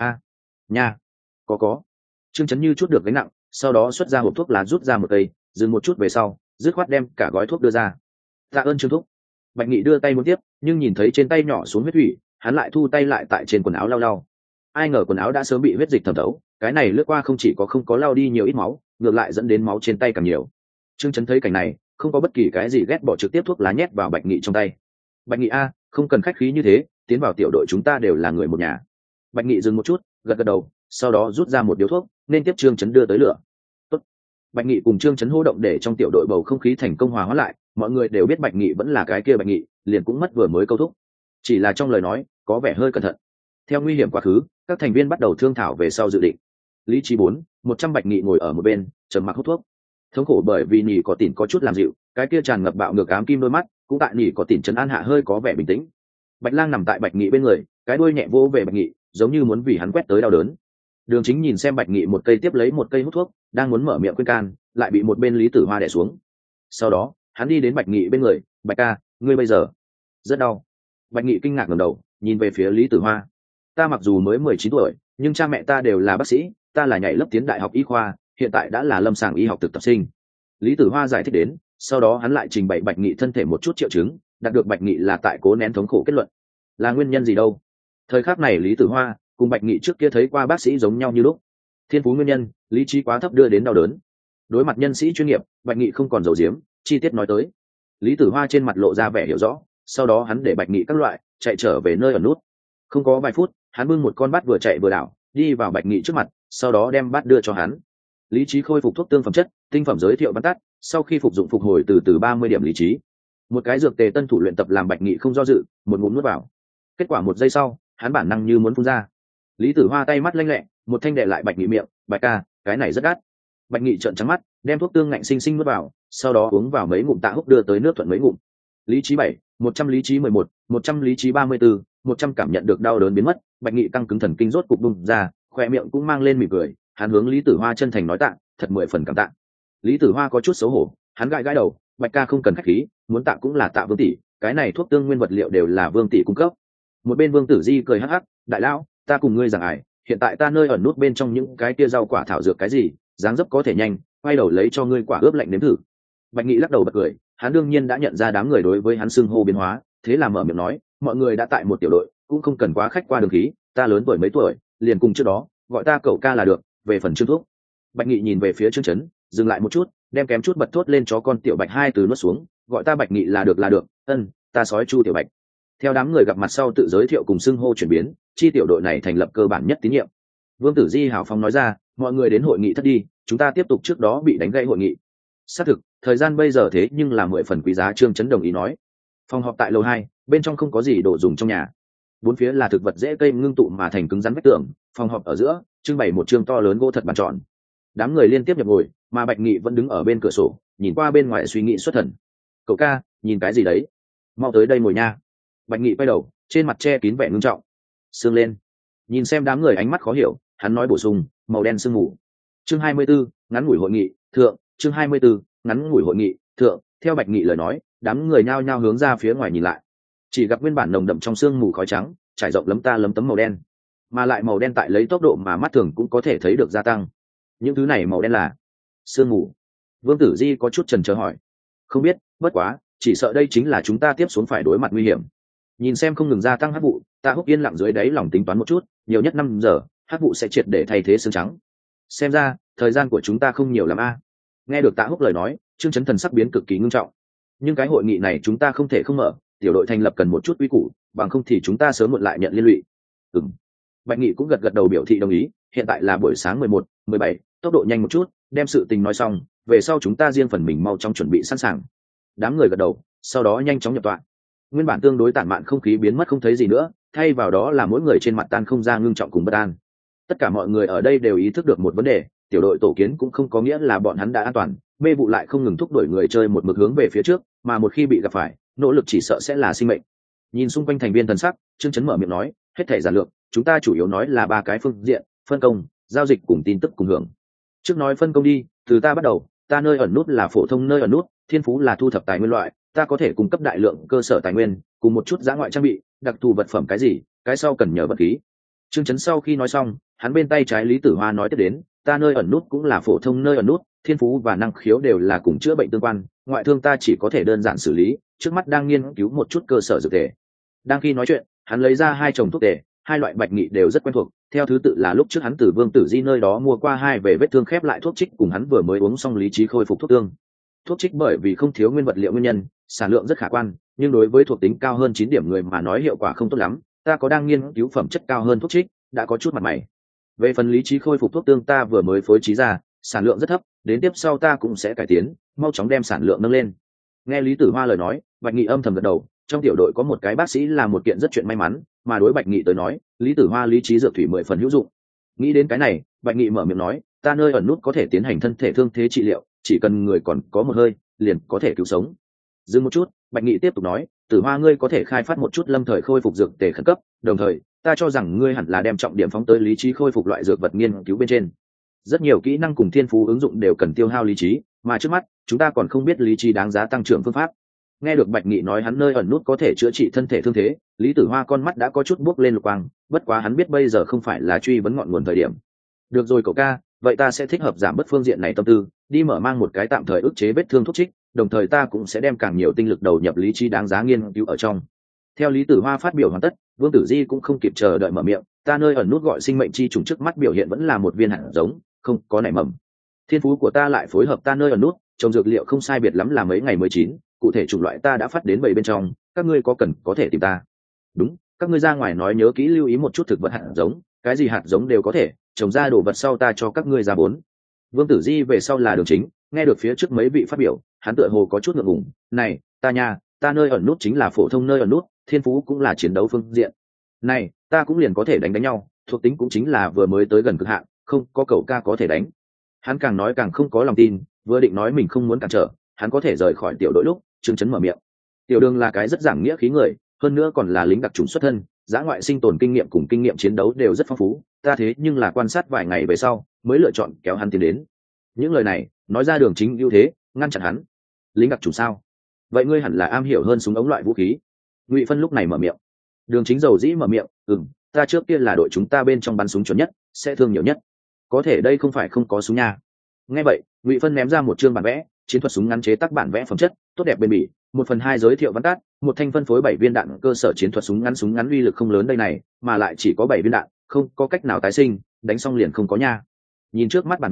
Nha, có. Trương Chấn như chút được gánh nặng, sau đó xuất ra hộp thuốc lá rút ra một cây, dừng một chút về sau, dứt khoát đem cả gói thuốc đưa ra. Tạ ơn Trương thúc. Bạch Nghị đưa tay muốn tiếp, nhưng nhìn thấy trên tay nhỏ xuống huyết thủy, hắn lại thu tay lại tại trên quần áo lau. Ai ngờ quần áo đã sớm bị huyết dịch thẩm thấu, cái này lướt qua không chỉ không có lau đi nhiều ít máu, ngược lại dẫn đến máu trên tay càng nhiều. Trương Chấn thấy cảnh này, không có bất kỳ cái gì ghét bỏ, trực tiếp thuốc lá nhét vào Bạch Nghị trong tay. Bạch Nghị a, không cần khách khí như thế, tiến vào tiểu đội chúng ta đều là người một nhà. Bạch Nghị dừng một chút, gật đầu, sau đó rút ra một điếu thuốc, nên tiếp Trương Chấn đưa tới lửa. Tốt. Bạch Nghị cùng Trương Chấn hô động để trong tiểu đội bầu không khí thành công hòa hóa lại, mọi người đều biết Bạch Nghị vẫn là cái kia Bạch Nghị, liền cũng mất vừa mới câu thúc. Chỉ là trong lời nói có vẻ hơi cẩn thận. Theo nguy hiểm quá khứ, các thành viên bắt đầu thương thảo về sau dự định. Lý trí 100 Bạch Nghị ngồi ở một bên, trầm mặc hút thuốc. Thống khổ bởi vì nỉ có tỉn có chút làm dịu, cái kia tràn ngập bạo ngược ám kim đôi mắt, cũng tại nỉ có tỉn trấn an hạ hơi có vẻ bình tĩnh. Bạch Lang nằm tại Bạch Nghị bên người, cái đuôi nhẹ vỗ về Bạch Nghị, giống như muốn vì hắn quét tới đau đớn. Đường Chính nhìn xem Bạch Nghị một cây tiếp lấy một cây hút thuốc, đang muốn mở miệng khuyên can, lại bị một bên Lý Tử Hoa đè xuống. Sau đó, hắn đi đến Bạch Nghị bên người, Bạch ca, ngươi bây giờ rất đau. Bạch Nghị kinh ngạc ngẩng đầu, nhìn về phía Lý Tử Hoa. Ta mặc dù mới 19 tuổi, nhưng cha mẹ ta đều là bác sĩ, ta là nhảy lớp tiến đại học y khoa, hiện tại đã là lâm sàng y học thực tập sinh. Lý Tử Hoa giải thích đến, sau đó hắn lại trình bày Bạch Nghị thân thể một chút triệu chứng, đạt được Bạch Nghị là tại cố nén thống khổ kết luận. Là nguyên nhân gì đâu? Thời khắc này Lý Tử Hoa cùng Bạch Nghị trước kia thấy qua bác sĩ giống nhau như lúc. Thiên phú nguyên nhân, lý trí quá thấp đưa đến đau đớn. Đối mặt nhân sĩ chuyên nghiệp, Bạch Nghị không còn giấu giếm, chi tiết nói tới. Lý Tử Hoa trên mặt lộ ra vẻ hiểu rõ, sau đó hắn để Bạch Nghị các loại chạy trở về nơi ở nút. Không có vài phút, hắn bưng một con bát vừa chạy vừa đảo, đi vào Bạch Nghị trước mặt, sau đó đem bát đưa cho hắn. Lý trí khôi phục thuốc tương phẩm chất, tinh phẩm giới thiệu văn tắt, sau khi phục dụng phục hồi từ 30 điểm lý trí. Một cái dược tề tân thủ luyện tập làm Bạch Nghị không do dự, một ngụm nuốt vào. Kết quả một giây sau, hắn bản năng như muốn phun ra. Lý Tử Hoa tay mắt lanh lẹ, một thanh đệ lại Bạch Nghị miệng, Bạch ca, cái này rất đắt. Bạch Nghị trợn trắng mắt, đem thuốc tương ngạnh sinh sinh nuốt vào, sau đó uống vào mấy ngụm Tạ Húc đưa tới nước thuận mấy ngụm. Lý trí 100 lý trí 11, 100 lý trí 34, 100 cảm nhận được đau đớn biến mất, Bạch Nghị căng cứng thần kinh rốt cục bung ra, khoe miệng cũng mang lên mỉm cười, hắn hướng Lý Tử Hoa chân thành nói tạ, thật 10 phần cảm tạ. Lý Tử Hoa có chút xấu hổ, hắn gãi đầu, Bạch ca không cần khách khí, muốn tạ cũng là tạ Vương tỷ, cái này thuốc tương nguyên vật liệu đều là Vương tỷ cung cấp. Một bên Vương Tử Di cười hắc hắc, đại lão, ta cùng ngươi rằng ải, hiện tại ta nơi ẩn nút bên trong những cái kia rau quả thảo dược cái gì, dáng dấp có thể nhanh, quay đầu lấy cho ngươi quả ướp lạnh nếm thử. Bạch Nghị lắc đầu bật cười, hắn đương nhiên đã nhận ra đám người đối với hắn xưng hô biến hóa, thế là mở miệng nói, mọi người đã tại một tiểu đội, cũng không cần quá khách qua đường khí, ta lớn tuổi mấy tuổi, liền cùng trước đó, gọi ta cậu ca là được, về phần Trương thúc. Bạch Nghị nhìn về phía Trương Chấn, dừng lại một chút, đem kém chút bật thốt lên chó con tiểu Bạch hai từ nuốt xuống, gọi ta Bạch Nghị là được là được, ta sói Chu tiểu Bạch. Theo đám người gặp mặt sau tự giới thiệu cùng xưng hô chuyển biến, chi tiểu đội này thành lập cơ bản nhất tín nhiệm. Vương Tử Di hào phóng nói ra, mọi người đến hội nghị thất đi, chúng ta tiếp tục trước đó bị đánh gãy hội nghị. Xác thực, thời gian bây giờ thế nhưng là 10 phần quý giá. Trương Chấn đồng ý nói. Phòng họp tại lầu 2, bên trong không có gì đồ dùng trong nhà. Bốn phía là thực vật dễ cây ngưng tụ mà thành cứng rắn vách tường. Phòng họp ở giữa trưng bày một chương to lớn gỗ thật bàn tròn. Đám người liên tiếp nhập ngồi, mà Bạch Nghị vẫn đứng ở bên cửa sổ, nhìn qua bên ngoài suy nghĩ xuất thần. Cậu ca, nhìn cái gì đấy? Mau tới đây ngồi nha. Bạch Nghị quay đầu, trên mặt che kín vẻ ngưng trọng. Sương lên. Nhìn xem đám người ánh mắt khó hiểu, hắn nói bổ sung, màu đen sương mù. Chương 24, ngắn ngủi hội nghị thượng. Chương 24, ngắn ngủi hội nghị thượng. Theo Bạch Nghị lời nói, đám người nhao nhao hướng ra phía ngoài nhìn lại, chỉ gặp nguyên bản nồng đậm trong sương mù khói trắng trải rộng lấm ta lấm tấm màu đen, mà lại màu đen tại lấy tốc độ mà mắt thường cũng có thể thấy được gia tăng. Những thứ này màu đen là sương mù? Vương Tử Di có chút chần chờ hỏi. Không biết, bất quá chỉ sợ đây chính là chúng ta tiếp xuống phải đối mặt nguy hiểm. Nhìn xem không ngừng gia tăng hắc vụ, Tạ Húc yên lặng dưới đáy lòng tính toán một chút, nhiều nhất 5 giờ hắc vụ sẽ triệt để thay thế sương trắng. Xem ra thời gian của chúng ta không nhiều lắm a. Nghe được Tạ Húc lời nói, Trương Chấn thần sắc biến cực kỳ ngưng trọng. Nhưng cái hội nghị này chúng ta không thể không mở, tiểu đội thành lập cần một chút quy củ, bằng không thì chúng ta sớm muộn lại nhận liên lụy. Bạch Nghị cũng gật gật đầu biểu thị đồng ý. Hiện tại là buổi sáng 11, 17, tốc độ nhanh một chút, đem sự tình nói xong, về sau chúng ta riêng phần mình mau chóng chuẩn bị sẵn sàng. Đám người gật đầu, sau đó nhanh chóng nhập tọa. Nguyên bản tương đối tản mạn không khí biến mất không thấy gì nữa, thay vào đó là mỗi người trên mặt tan không ra ngưng trọng cùng bất an. Tất cả mọi người ở đây đều ý thức được một vấn đề, tiểu đội tổ kiến cũng không có nghĩa là bọn hắn đã an toàn, mê vụ lại không ngừng thúc đuổi người chơi một mực hướng về phía trước, mà một khi bị gặp phải, nỗ lực chỉ sợ sẽ là sinh mệnh. Nhìn xung quanh thành viên thần sắc, Trương Chấn mở miệng nói, hết thảy giản lược, chúng ta chủ yếu nói là 3 cái phương diện: phân công, giao dịch cùng tin tức cùng hưởng. Trước nói phân công đi, từ ta bắt đầu. Ta nơi ẩn nút là phổ thông nơi ẩn nút, thiên phú là thu thập tài nguyên loại, ta có thể cung cấp đại lượng cơ sở tài nguyên cùng một chút dã ngoại trang bị, đặc thù vật phẩm cái gì, cái sau cần nhờ vật khí. Trương Chấn sau khi nói xong, hắn bên tay trái Lý Tử Hoa nói tiếp đến, ta nơi ẩn nút cũng là phổ thông nơi ẩn nút, thiên phú và năng khiếu đều là cùng chữa bệnh tương quan, ngoại thương ta chỉ có thể đơn giản xử lý, trước mắt đang nghiên cứu một chút cơ sở dược tề. Đang khi nói chuyện, hắn lấy ra 2 chồng thuốc tề, 2 loại Bạch Nghị đều rất quen thuộc, theo thứ tự là lúc trước hắn từ Vương Tử Di nơi đó mua qua 2 về vết thương khép lại thuốc trích, cùng hắn vừa mới uống xong lý trí khôi phục thuốc tương. Thuốc trích bởi vì không thiếu nguyên vật liệu nguyên nhân, sản lượng rất khả quan, nhưng đối với thuộc tính cao hơn 9 điểm người mà nói hiệu quả không tốt lắm, ta có đang nghiên cứu phẩm chất cao hơn thuốc trích, đã có chút mặt mày. Về phần lý trí khôi phục thuốc tương ta vừa mới phối trí ra, sản lượng rất thấp, đến tiếp sau ta cũng sẽ cải tiến, mau chóng đem sản lượng nâng lên. Nghe Lý Tử Hoa lời nói, Bạch Nghị âm thầm gật đầu, trong tiểu đội có một cái bác sĩ là một kiện rất chuyện may mắn, mà đối Bạch Nghị tới nói, Lý Tử Hoa lý trí dược thủy 10 phần hữu dụng. Nghĩ đến cái này, Bạch Nghị mở miệng nói, ta nơi ẩn nút có thể tiến hành thân thể thương thế trị liệu, chỉ cần người còn có một hơi, liền có thể cứu sống. Dừng một chút, Bạch Nghị tiếp tục nói, Tử Hoa ngươi có thể khai phát một chút lâm thời khôi phục dược tề khẩn cấp, đồng thời, ta cho rằng ngươi hẳn là đem trọng điểm phóng tới lý trí khôi phục loại dược vật nghiên cứu bên trên. Rất nhiều kỹ năng cùng thiên phú ứng dụng đều cần tiêu hao lý trí, mà trước mắt, chúng ta còn không biết lý trí đáng giá tăng trưởng phương pháp. Nghe được Bạch Nghị nói hắn nơi ẩn nút có thể chữa trị thân thể thương thế, Lý Tử Hoa con mắt đã có chút buốc lên lục quang, bất quá hắn biết bây giờ không phải là truy vấn ngọn nguồn thời điểm. Được rồi cậu ca, vậy ta sẽ thích hợp giảm bớt phương diện này tâm tư, đi mở mang một cái tạm thời ức chế vết thương thuốc trích, đồng thời ta cũng sẽ đem càng nhiều tinh lực đầu nhập lý trí đáng giá nghiên cứu ở trong. Theo Lý Tử Hoa phát biểu hoàn tất, Vương Tử Di cũng không kịp chờ đợi mở miệng, ta nơi ẩn nút gọi sinh mệnh chi trùng trước mắt biểu hiện vẫn là một viên hạt giống, không có nảy mầm. Thiên phú của ta lại phối hợp ta nơi ẩn nút, trồng dược liệu không sai biệt lắm là mấy ngày mới chín, cụ thể chủng loại ta đã phát đến 7 bên trong, các ngươi có cần có thể tìm ta. Đúng, các ngươi ra ngoài nói nhớ kỹ lưu ý một chút thực vật hạt giống, cái gì hạt giống đều có thể, trồng ra đồ vật sau ta cho các ngươi ra 4. Vương Tử Di về sau là đường chính, nghe được phía trước mấy vị phát biểu, hắn tựa hồ có chút ngượng ngùng, này, ta nha, ta nơi ẩn nút chính là phổ thông nơi ẩn nút, thiên phú cũng là chiến đấu phương diện. Này, ta cũng liền có thể đánh nhau, thuộc tính cũng chính là vừa mới tới gần cực hạn, không có cậu ca có thể đánh. Hắn càng nói càng không có lòng tin, vừa định nói mình không muốn cản trở, hắn có thể rời khỏi tiểu đội lúc, Trương Chấn mở miệng. Tiểu Đường là cái rất giảng nghĩa khí người, hơn nữa còn là lính đặc chủng xuất thân, dã ngoại sinh tồn kinh nghiệm cùng kinh nghiệm chiến đấu đều rất phong phú, ta thế nhưng là quan sát vài ngày về sau, mới lựa chọn kéo hắn tiến đến. Những lời này, nói ra Đường Chính ưu thế, ngăn chặn hắn. Lính đặc chủng sao? Vậy ngươi hẳn là am hiểu hơn súng ống loại vũ khí. Ngụy Phân lúc này mở miệng. Đường Chính dầu dĩ mở miệng, ta trước kia là đội chúng ta bên trong bắn súng chuẩn nhất, sẽ thương nhiều nhất. Có thể đây không phải không có súng nha. Nghe vậy, Ngụy Phân ném ra một chương bản vẽ, chiến thuật súng ngắn chế tác bản vẽ phẩm chất tốt đẹp bền bỉ, 1/2 giới thiệu văn tắt, một thanh phân phối 7 viên đạn cơ sở chiến thuật súng ngắn uy lực không lớn đây này, mà lại chỉ có 7 viên đạn, không có cách nào tái sinh, đánh xong liền không có nha. Nhìn trước mắt bản vẽ,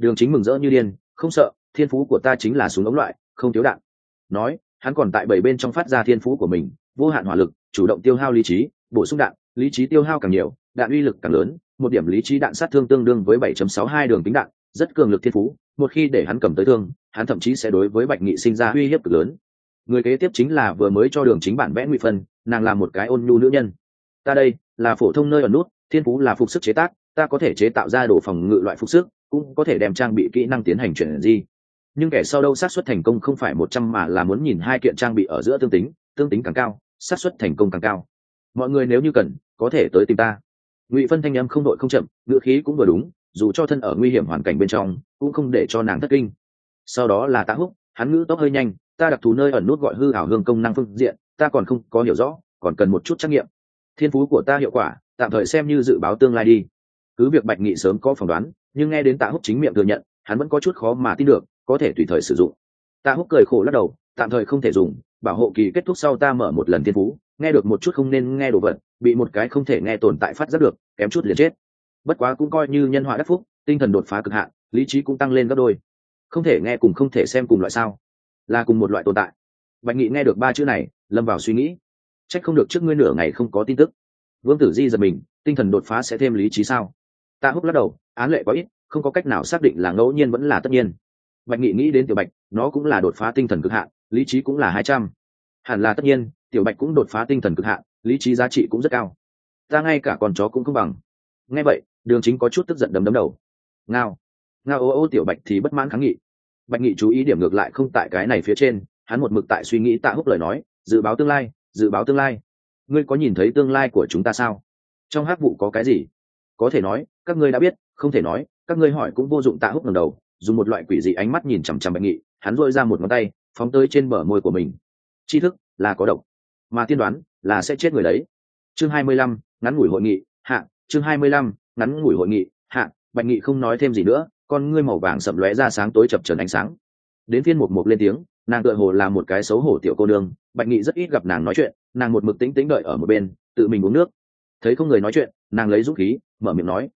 Đường Chính mừng rỡ như điên, không sợ, thiên phú của ta chính là súng ống loại, không thiếu đạn. Nói, hắn còn tại 7 bên trong phát ra thiên phú của mình, vô hạn hỏa lực, chủ động tiêu hao lý trí, bổ sung đạn, lý trí tiêu hao càng nhiều, đạn uy lực càng lớn, một điểm lý trí đạn sát thương tương đương với 7.62 đường tính đạn, rất cường lực thiên phú, một khi để hắn cầm tới thương, hắn thậm chí sẽ đối với Bạch Nghị sinh ra uy hiếp cực lớn. Người kế tiếp chính là vừa mới cho Đường Chính bản vẽ Ngụy Phân, nàng là một cái ôn nhu nữ nhân. Ta đây là phổ thông nơi ẩn nút, thiên phú là phục sức chế tác, ta có thể chế tạo ra đồ phòng ngự loại phục sức, cũng có thể đem trang bị kỹ năng tiến hành chuyển di. Nhưng kẻ sau đâu xác suất thành công không phải 100 mà là muốn nhìn hai kiện trang bị ở giữa tương tính càng cao, xác suất thành công càng cao. Mọi người nếu như cần, có thể tới tìm ta. Ngụy Phân thanh âm không đội không chậm, ngữ khí cũng vừa đúng, dù cho thân ở nguy hiểm hoàn cảnh bên trong, cũng không để cho nàng thất kinh. Sau đó là Tạ Húc, hắn ngữ tốc hơi nhanh, ta đặc thù nơi ẩn nút gọi hư ảo hương công năng phương diện, ta còn không có hiểu rõ, còn cần một chút trắc nghiệm. Thiên phú của ta hiệu quả, tạm thời xem như dự báo tương lai đi. Cứ việc Bạch Nghị sớm có phỏng đoán, nhưng nghe đến Tạ Húc chính miệng thừa nhận, hắn vẫn có chút khó mà tin được, có thể tùy thời sử dụng. Tạ Húc cười khổ lắc đầu, tạm thời không thể dùng, bảo hộ kỳ kết thúc sau ta mở một lần thiên phú, nghe được một chút không nên nghe đồ vật, bị một cái không thể nghe tồn tại phát giác được, kém chút liền chết. Bất quá cũng coi như nhân họa đắc phúc, tinh thần đột phá cực hạn, lý trí cũng tăng lên gấp đôi. Không thể nghe cùng không thể xem cùng loại sao? Là cùng một loại tồn tại. Bạch Nghị nghe được 3 chữ này, lâm vào suy nghĩ. Trách không được trước ngươi nửa ngày không có tin tức. Vương Tử Di giật mình, tinh thần đột phá sẽ thêm lý trí sao? Tạ Húc lắc đầu, án lệ quá ít, không có cách nào xác định là ngẫu nhiên vẫn là tất nhiên. Bạch Nghị nghĩ đến Tiểu Bạch, nó cũng là đột phá tinh thần cực hạn, lý trí cũng là 200. Hẳn là tất nhiên, Tiểu Bạch cũng đột phá tinh thần cực hạn, lý trí giá trị cũng rất cao. Ta ngay cả con chó cũng không bằng. Nghe vậy, Đường Chính có chút tức giận đấm đầu. Ngao, ngao ô ô. Tiểu Bạch thì bất mãn kháng nghị. Bạch Nghị chú ý điểm ngược lại không tại cái này phía trên, hắn một mực tại suy nghĩ Tạ Húc lời nói, dự báo tương lai, dự báo tương lai. Ngươi có nhìn thấy tương lai của chúng ta sao? Trong hắc vụ có cái gì? Có thể nói, các ngươi đã biết, không thể nói, các ngươi hỏi cũng vô dụng. Tạ Húc ngẩng đầu, dùng một loại quỷ dị ánh mắt nhìn chằm chằm Bạch Nghị, hắn duỗi ra một ngón tay, phóng tới trên bờ môi của mình. Tri thức là có độc, mà tiên đoán là sẽ chết người đấy. Chương 25, ngắn ngủi hội nghị, hạ. Chương 25, ngắn ngủi hội nghị, hạ. Bạch Nghị không nói thêm gì nữa, con ngươi màu vàng sậm lóe ra sáng tối chập chờn ánh sáng. Đến phiên Mục lên tiếng, nàng tựa hồ là một cái xấu hổ tiểu cô nương, Bạch Nghị rất ít gặp nàng nói chuyện, nàng một mực tĩnh tĩnh đợi ở một bên, tự mình uống nước. Thấy không người nói chuyện, nàng lấy dũng khí, mở miệng nói,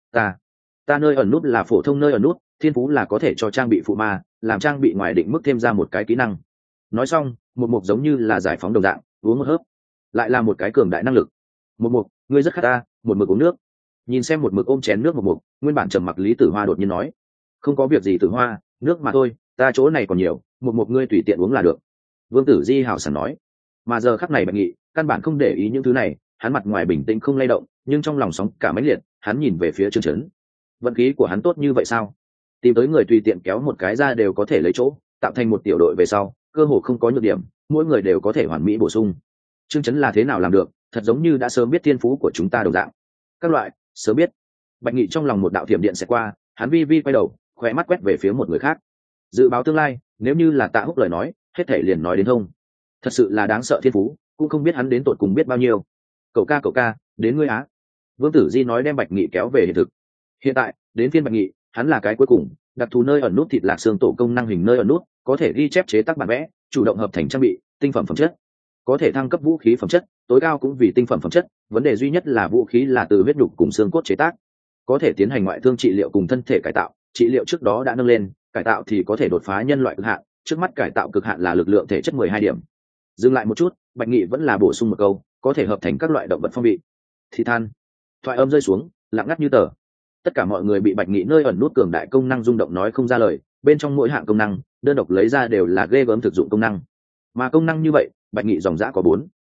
ta nơi ẩn nút là phổ thông nơi ẩn nút, thiên phú là có thể cho trang bị phụ ma, làm trang bị ngoài định mức thêm ra một cái kỹ năng. Nói xong, Mục giống như là giải phóng đồng dạng, uống một hớp, lại là một cái cường đại năng lực. Mục, ngươi rất khát ta. Một mực uống nước. Nhìn xem một mực ôm chén nước Mục, nguyên bản trầm mặc Lý Tử Hoa đột nhiên nói, không có việc gì Tử Hoa, nước mà thôi, ta chỗ này còn nhiều, Mục ngươi tùy tiện uống là được. Vương Tử Di hào sảng nói. Mà giờ khắc này Bạch Nghị căn bản không để ý những thứ này, hắn mặt ngoài bình tĩnh không lay động, nhưng trong lòng sóng cả mãnh liệt, hắn nhìn về phía Trương Chấn. Vận khí của hắn tốt như vậy sao? Tìm tới người tùy tiện kéo một cái ra đều có thể lấy chỗ, tạo thành một tiểu đội về sau, cơ hồ không có nhược điểm, mỗi người đều có thể hoàn mỹ bổ sung. Trương Chấn là thế nào làm được, thật giống như đã sớm biết thiên phú của chúng ta đồng dạng. Các loại, sớm biết. Bạch Nghị trong lòng một đạo thiểm điện sẽ qua, hắn vi vi quay đầu, khóe mắt quét về phía một người khác. Dự báo tương lai, nếu như là Tạ Húc lời nói, hết thể liền nói đến thông. Thật sự là đáng sợ thiên phú, cũng không biết hắn đến tột cùng biết bao nhiêu. Cậu ca, đến ngươi á. Vương Tử Di nói đem Bạch Nghị kéo về hiện thực. Hiện tại, đến phiên Bạch Nghị, hắn là cái cuối cùng, đặc thù nơi ẩn nút thịt lạc xương tổ công năng hình nơi ẩn nút, có thể ghi chép chế tác bản vẽ, chủ động hợp thành trang bị, tinh phẩm phẩm chất. Có thể thăng cấp vũ khí phẩm chất, tối cao cũng vì tinh phẩm phẩm chất, vấn đề duy nhất là vũ khí là từ huyết nhục cùng xương cốt chế tác. Có thể tiến hành ngoại thương trị liệu cùng thân thể cải tạo, trị liệu trước đó đã nâng lên, cải tạo thì có thể đột phá nhân loại cực hạn, trước mắt cải tạo cực hạn là lực lượng thể chất 12 điểm. Dừng lại một chút, Bạch Nghị vẫn là bổ sung một câu, có thể hợp thành các loại động vật phong vị. Thì than. Thoại âm rơi xuống, lặng ngắt như tờ. Tất cả mọi người bị Bạch Nghị nơi ẩn nút cường đại công năng rung động nói không ra lời, bên trong mỗi hạng công năng, đơn độc lấy ra đều là ghê gớm thực dụng công năng. Mà công năng như vậy, Bạch Nghị dòng dã có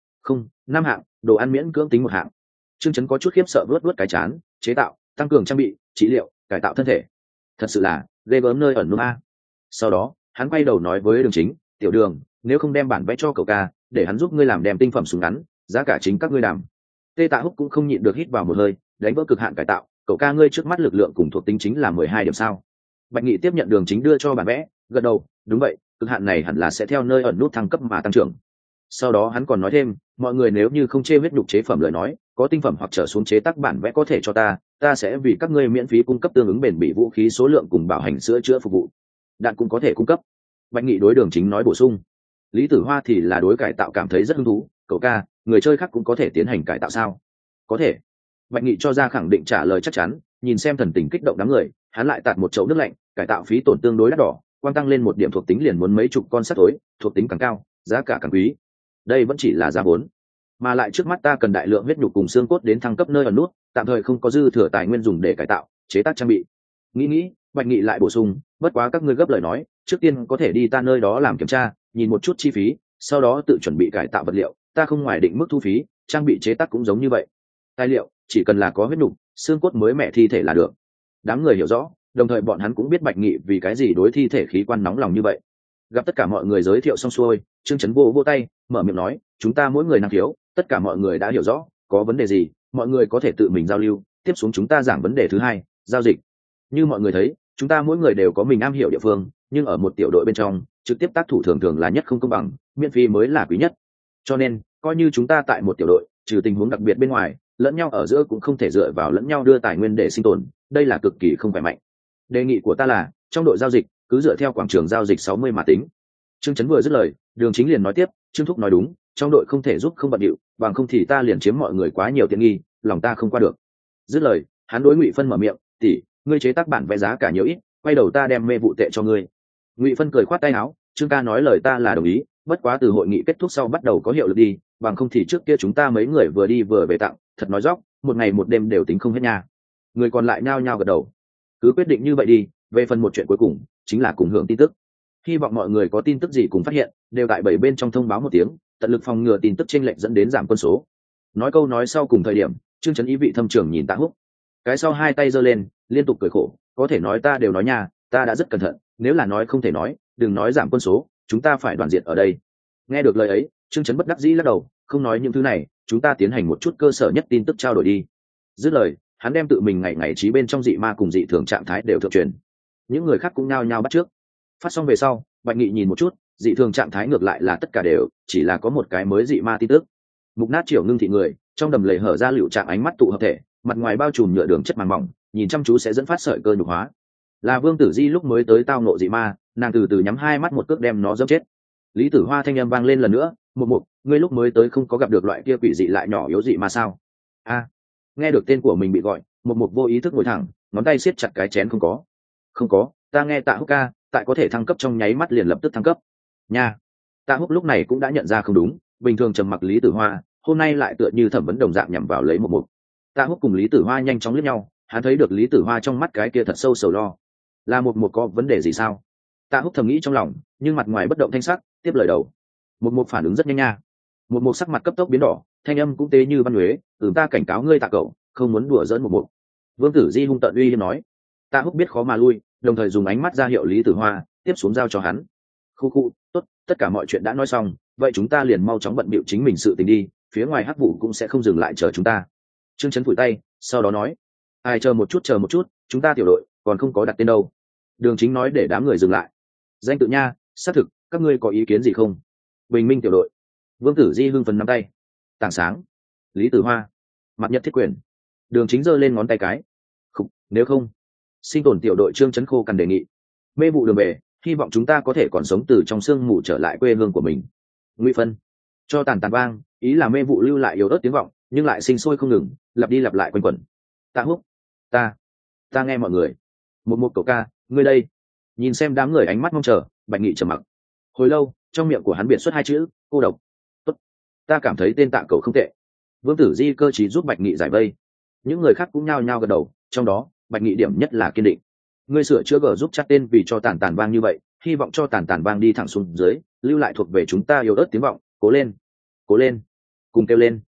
5 hạng, đồ ăn miễn cưỡng tính một hạng. Trương Chấn có chút khiếp sợ vuốt cái chán, chế tạo, tăng cường trang bị, trị liệu, cải tạo thân thể. Thật sự là ghê gớm nơi ẩn nút a. Sau đó, hắn quay đầu nói với Đường Chính, "Tiểu Đường, nếu không đem bản vẽ cho cậu ca, để hắn giúp ngươi làm đem tinh phẩm súng ngắn, giá cả chính các ngươi đảm." Tê Tạ Húc cũng không nhịn được hít vào một hơi, đánh vỡ cực hạn cải tạo, "Cậu ca ngươi trước mắt lực lượng cùng thuộc tính chính là 12 điểm sao?" Bạch Nghị tiếp nhận Đường Chính đưa cho bản vẽ, gật đầu, "Đúng vậy, cực hạn này hẳn là sẽ theo nơi ẩn nút thăng cấp mà tăng trưởng." Sau đó hắn còn nói thêm, "Mọi người nếu như không chê huyết nhục chế phẩm lời nói, có tinh phẩm hoặc trở xuống chế tác bản vẽ có thể cho ta sẽ vì các ngươi miễn phí cung cấp tương ứng bền bỉ vũ khí số lượng cùng bảo hành sữa chữa phục vụ. Đạn cũng có thể cung cấp." Bạch Nghị đối Đường Chính nói bổ sung. Lý Tử Hoa thì là đối cải tạo cảm thấy rất hứng thú, "Cậu ca, người chơi khác cũng có thể tiến hành cải tạo sao?" "Có thể." Bạch Nghị cho ra khẳng định trả lời chắc chắn, nhìn xem thần tình kích động đám người, hắn lại tạt một chậu nước lạnh, cải tạo phí tổn tương đối đắt đỏ, quan tăng lên một điểm thuộc tính liền muốn mấy chục con sắt tối, thuộc tính càng cao giá cả càng quý. Đây vẫn chỉ là giá vốn, mà lại trước mắt ta cần đại lượng huyết nhục cùng xương cốt đến thăng cấp nơi ở nút, tạm thời không có dư thừa tài nguyên dùng để cải tạo chế tác trang bị. Nghĩ Bạch Nghị lại bổ sung, bất quá các ngươi gấp lời nói, trước tiên có thể đi ta nơi đó làm kiểm tra, nhìn một chút chi phí, sau đó tự chuẩn bị cải tạo vật liệu, ta không ngoài định mức thu phí, trang bị chế tác cũng giống như vậy. Tài liệu chỉ cần là có huyết nhục xương cốt mới mẹ thi thể là được. Đám người hiểu rõ, đồng thời bọn hắn cũng biết Bạch Nghị vì cái gì đối thi thể khí quan nóng lòng như vậy. Gặp tất cả mọi người giới thiệu xong xuôi, Trương Chấn vô tay mở miệng nói, chúng ta mỗi người năng khiếu, tất cả mọi người đã hiểu rõ, có vấn đề gì mọi người có thể tự mình giao lưu, tiếp xuống chúng ta giảng vấn đề thứ hai, giao dịch. Như mọi người thấy, chúng ta mỗi người đều có mình am hiểu địa phương, nhưng ở một tiểu đội bên trong trực tiếp tác thủ thường thường là nhất không công bằng, miễn phí mới là quý nhất. Cho nên coi như chúng ta tại một tiểu đội, trừ tình huống đặc biệt bên ngoài, lẫn nhau ở giữa cũng không thể dựa vào lẫn nhau đưa tài nguyên để sinh tồn, đây là cực kỳ không khỏe mạnh. Đề nghị của ta là trong đội giao dịch cứ dựa theo quảng trường giao dịch 60 mà tính. Trương Chấn vừa dứt lời, Đường Chính liền nói tiếp, Trương Thúc nói đúng, trong đội không thể giúp không bận điệu, bằng không thì ta liền chiếm mọi người quá nhiều tiện nghi, lòng ta không qua được. Dứt lời, hắn đối Ngụy Phân mở miệng, tỷ, ngươi chế tác bản vẽ giá cả nhiều ít, quay đầu ta đem mê vụ tệ cho ngươi. Ngụy Phân cười khoát tay áo, Trương ca nói lời ta là đồng ý, bất quá từ hội nghị kết thúc sau bắt đầu có hiệu lực đi, bằng không thì trước kia chúng ta mấy người vừa đi vừa về tặng, thật nói dóc, một ngày một đêm đều tính không hết nha. Người còn lại nhao nhao gật đầu. Cứ quyết định như vậy đi, về phần một chuyện cuối cùng, chính là cùng hưởng tin tức. Hy vọng mọi người có tin tức gì cùng phát hiện, đều tại 7 bên trong thông báo một tiếng, tận lực phòng ngừa tin tức chênh lệch dẫn đến giảm quân số. Nói câu nói sau cùng thời điểm, Trương Chấn ý vị thâm trường nhìn Tạ Húc. Cái sau hai tay giơ lên, liên tục cười khổ, có thể nói ta đều nói nha, ta đã rất cẩn thận, nếu là nói không thể nói, đừng nói giảm quân số, chúng ta phải đoàn diện ở đây. Nghe được lời ấy, Trương Chấn bất đắc dĩ lắc đầu, không nói những thứ này, chúng ta tiến hành một chút cơ sở nhất tin tức trao đổi đi. Dứt lời, hắn đem tự mình ngày trí bên trong dị ma cùng dị thường trạng thái đều thượng truyền. Những người khác cũng nhao nhao bắt trước. Phát xong về sau, Bạch Nghị nhìn một chút, dị thường trạng thái ngược lại là tất cả đều, chỉ là có một cái mới dị ma tin tức. Mục Nát Triều ngưng thị người, trong đầm lầy hở ra liệu trạng ánh mắt tụ hợp thể, mặt ngoài bao trùm nhựa đường chất màng mỏng, nhìn chăm chú sẽ dẫn phát sợi cơ nhục hóa. Là Vương Tử Di lúc mới tới tao ngộ dị ma, nàng từ từ nhắm hai mắt một cước đem nó dẫm chết. Lý Tử Hoa thanh âm vang lên lần nữa, Mục, ngươi lúc mới tới không có gặp được loại kia quỷ dị lại nhỏ yếu dị ma sao? A. Nghe được tên của mình bị gọi, Mục vô ý thức ngồi thẳng, ngón tay siết chặt cái chén không có, ta nghe Tạ Húc ca, tại có thể thăng cấp trong nháy mắt liền lập tức thăng cấp. Nha. Tạ Húc lúc này cũng đã nhận ra không đúng, bình thường trầm mặc Lý Tử Hoa, hôm nay lại tựa như thẩm vấn đồng dạng nhằm vào lấy Mục. Tạ Húc cùng Lý Tử Hoa nhanh chóng liếc nhau, hắn thấy được Lý Tử Hoa trong mắt cái kia thật sâu sầu lo. Là Mục có vấn đề gì sao? Tạ Húc thầm nghĩ trong lòng, nhưng mặt ngoài bất động thanh sắc, tiếp lời đầu. Mục phản ứng rất nhanh nha. Mục sắc mặt cấp tốc biến đỏ, thanh âm cũng tế như văn huế, ta cảnh cáo ngươi Tạ cậu, không muốn đùa giỡn Mục. Vương Tử Di hung tợn uy hiếp nói. Tạ Húc biết khó mà lui, đồng thời dùng ánh mắt ra hiệu Lý Tử Hoa tiếp xuống giao cho hắn. Khu, tốt, tất cả mọi chuyện đã nói xong, vậy chúng ta liền mau chóng bận bịu chính mình sự tình đi, phía ngoài hắc vụ cũng sẽ không dừng lại chờ chúng ta. Trương Chấn phủi tay, sau đó nói, ai chờ một chút, chúng ta tiểu đội còn không có đặt tên đâu. Đường Chính nói để đám người dừng lại. Danh tự nha, xác thực, các ngươi có ý kiến gì không? Bình Minh tiểu đội. Vương Tử Di hưng phấn nắm tay. Tảng Sáng. Lý Tử Hoa. Mặt Nhật Thiết Quyền. Đường Chính giơ lên ngón tay cái. Nếu không, Sinh tồn tiểu đội. Trương Chấn khô cằn đề nghị. Mê vụ đường về, hy vọng chúng ta có thể còn sống từ trong sương mù trở lại quê hương của mình. Ngụy Phân. Cho tàn vang, ý là mê vụ lưu lại yếu ớt tiếng vọng, nhưng lại sinh sôi không ngừng, lặp đi lặp lại quanh quẩn. Tạ Húc. Ta nghe mọi người. Một cậu ca, ngươi đây. Nhìn xem đám người ánh mắt mong chờ, Bạch Nghị trầm mặc. Hồi lâu, trong miệng của hắn biệt xuất hai chữ, cô độc. Tốt. Ta cảm thấy tên Tạ cậu không tệ. Vương Tử Di cơ trí giúp Bạch Nghị giải vây. Những người khác cũng nhao nhao gật đầu, trong đó Bạch Nghị điểm nhất là kiên định. Ngươi sửa chữa gờ giúp chắc tên vì cho tàn vang như vậy, hy vọng cho tàn vang đi thẳng xuống dưới, lưu lại thuộc về chúng ta yếu ớt tiếng vọng, cố lên, cùng kêu lên.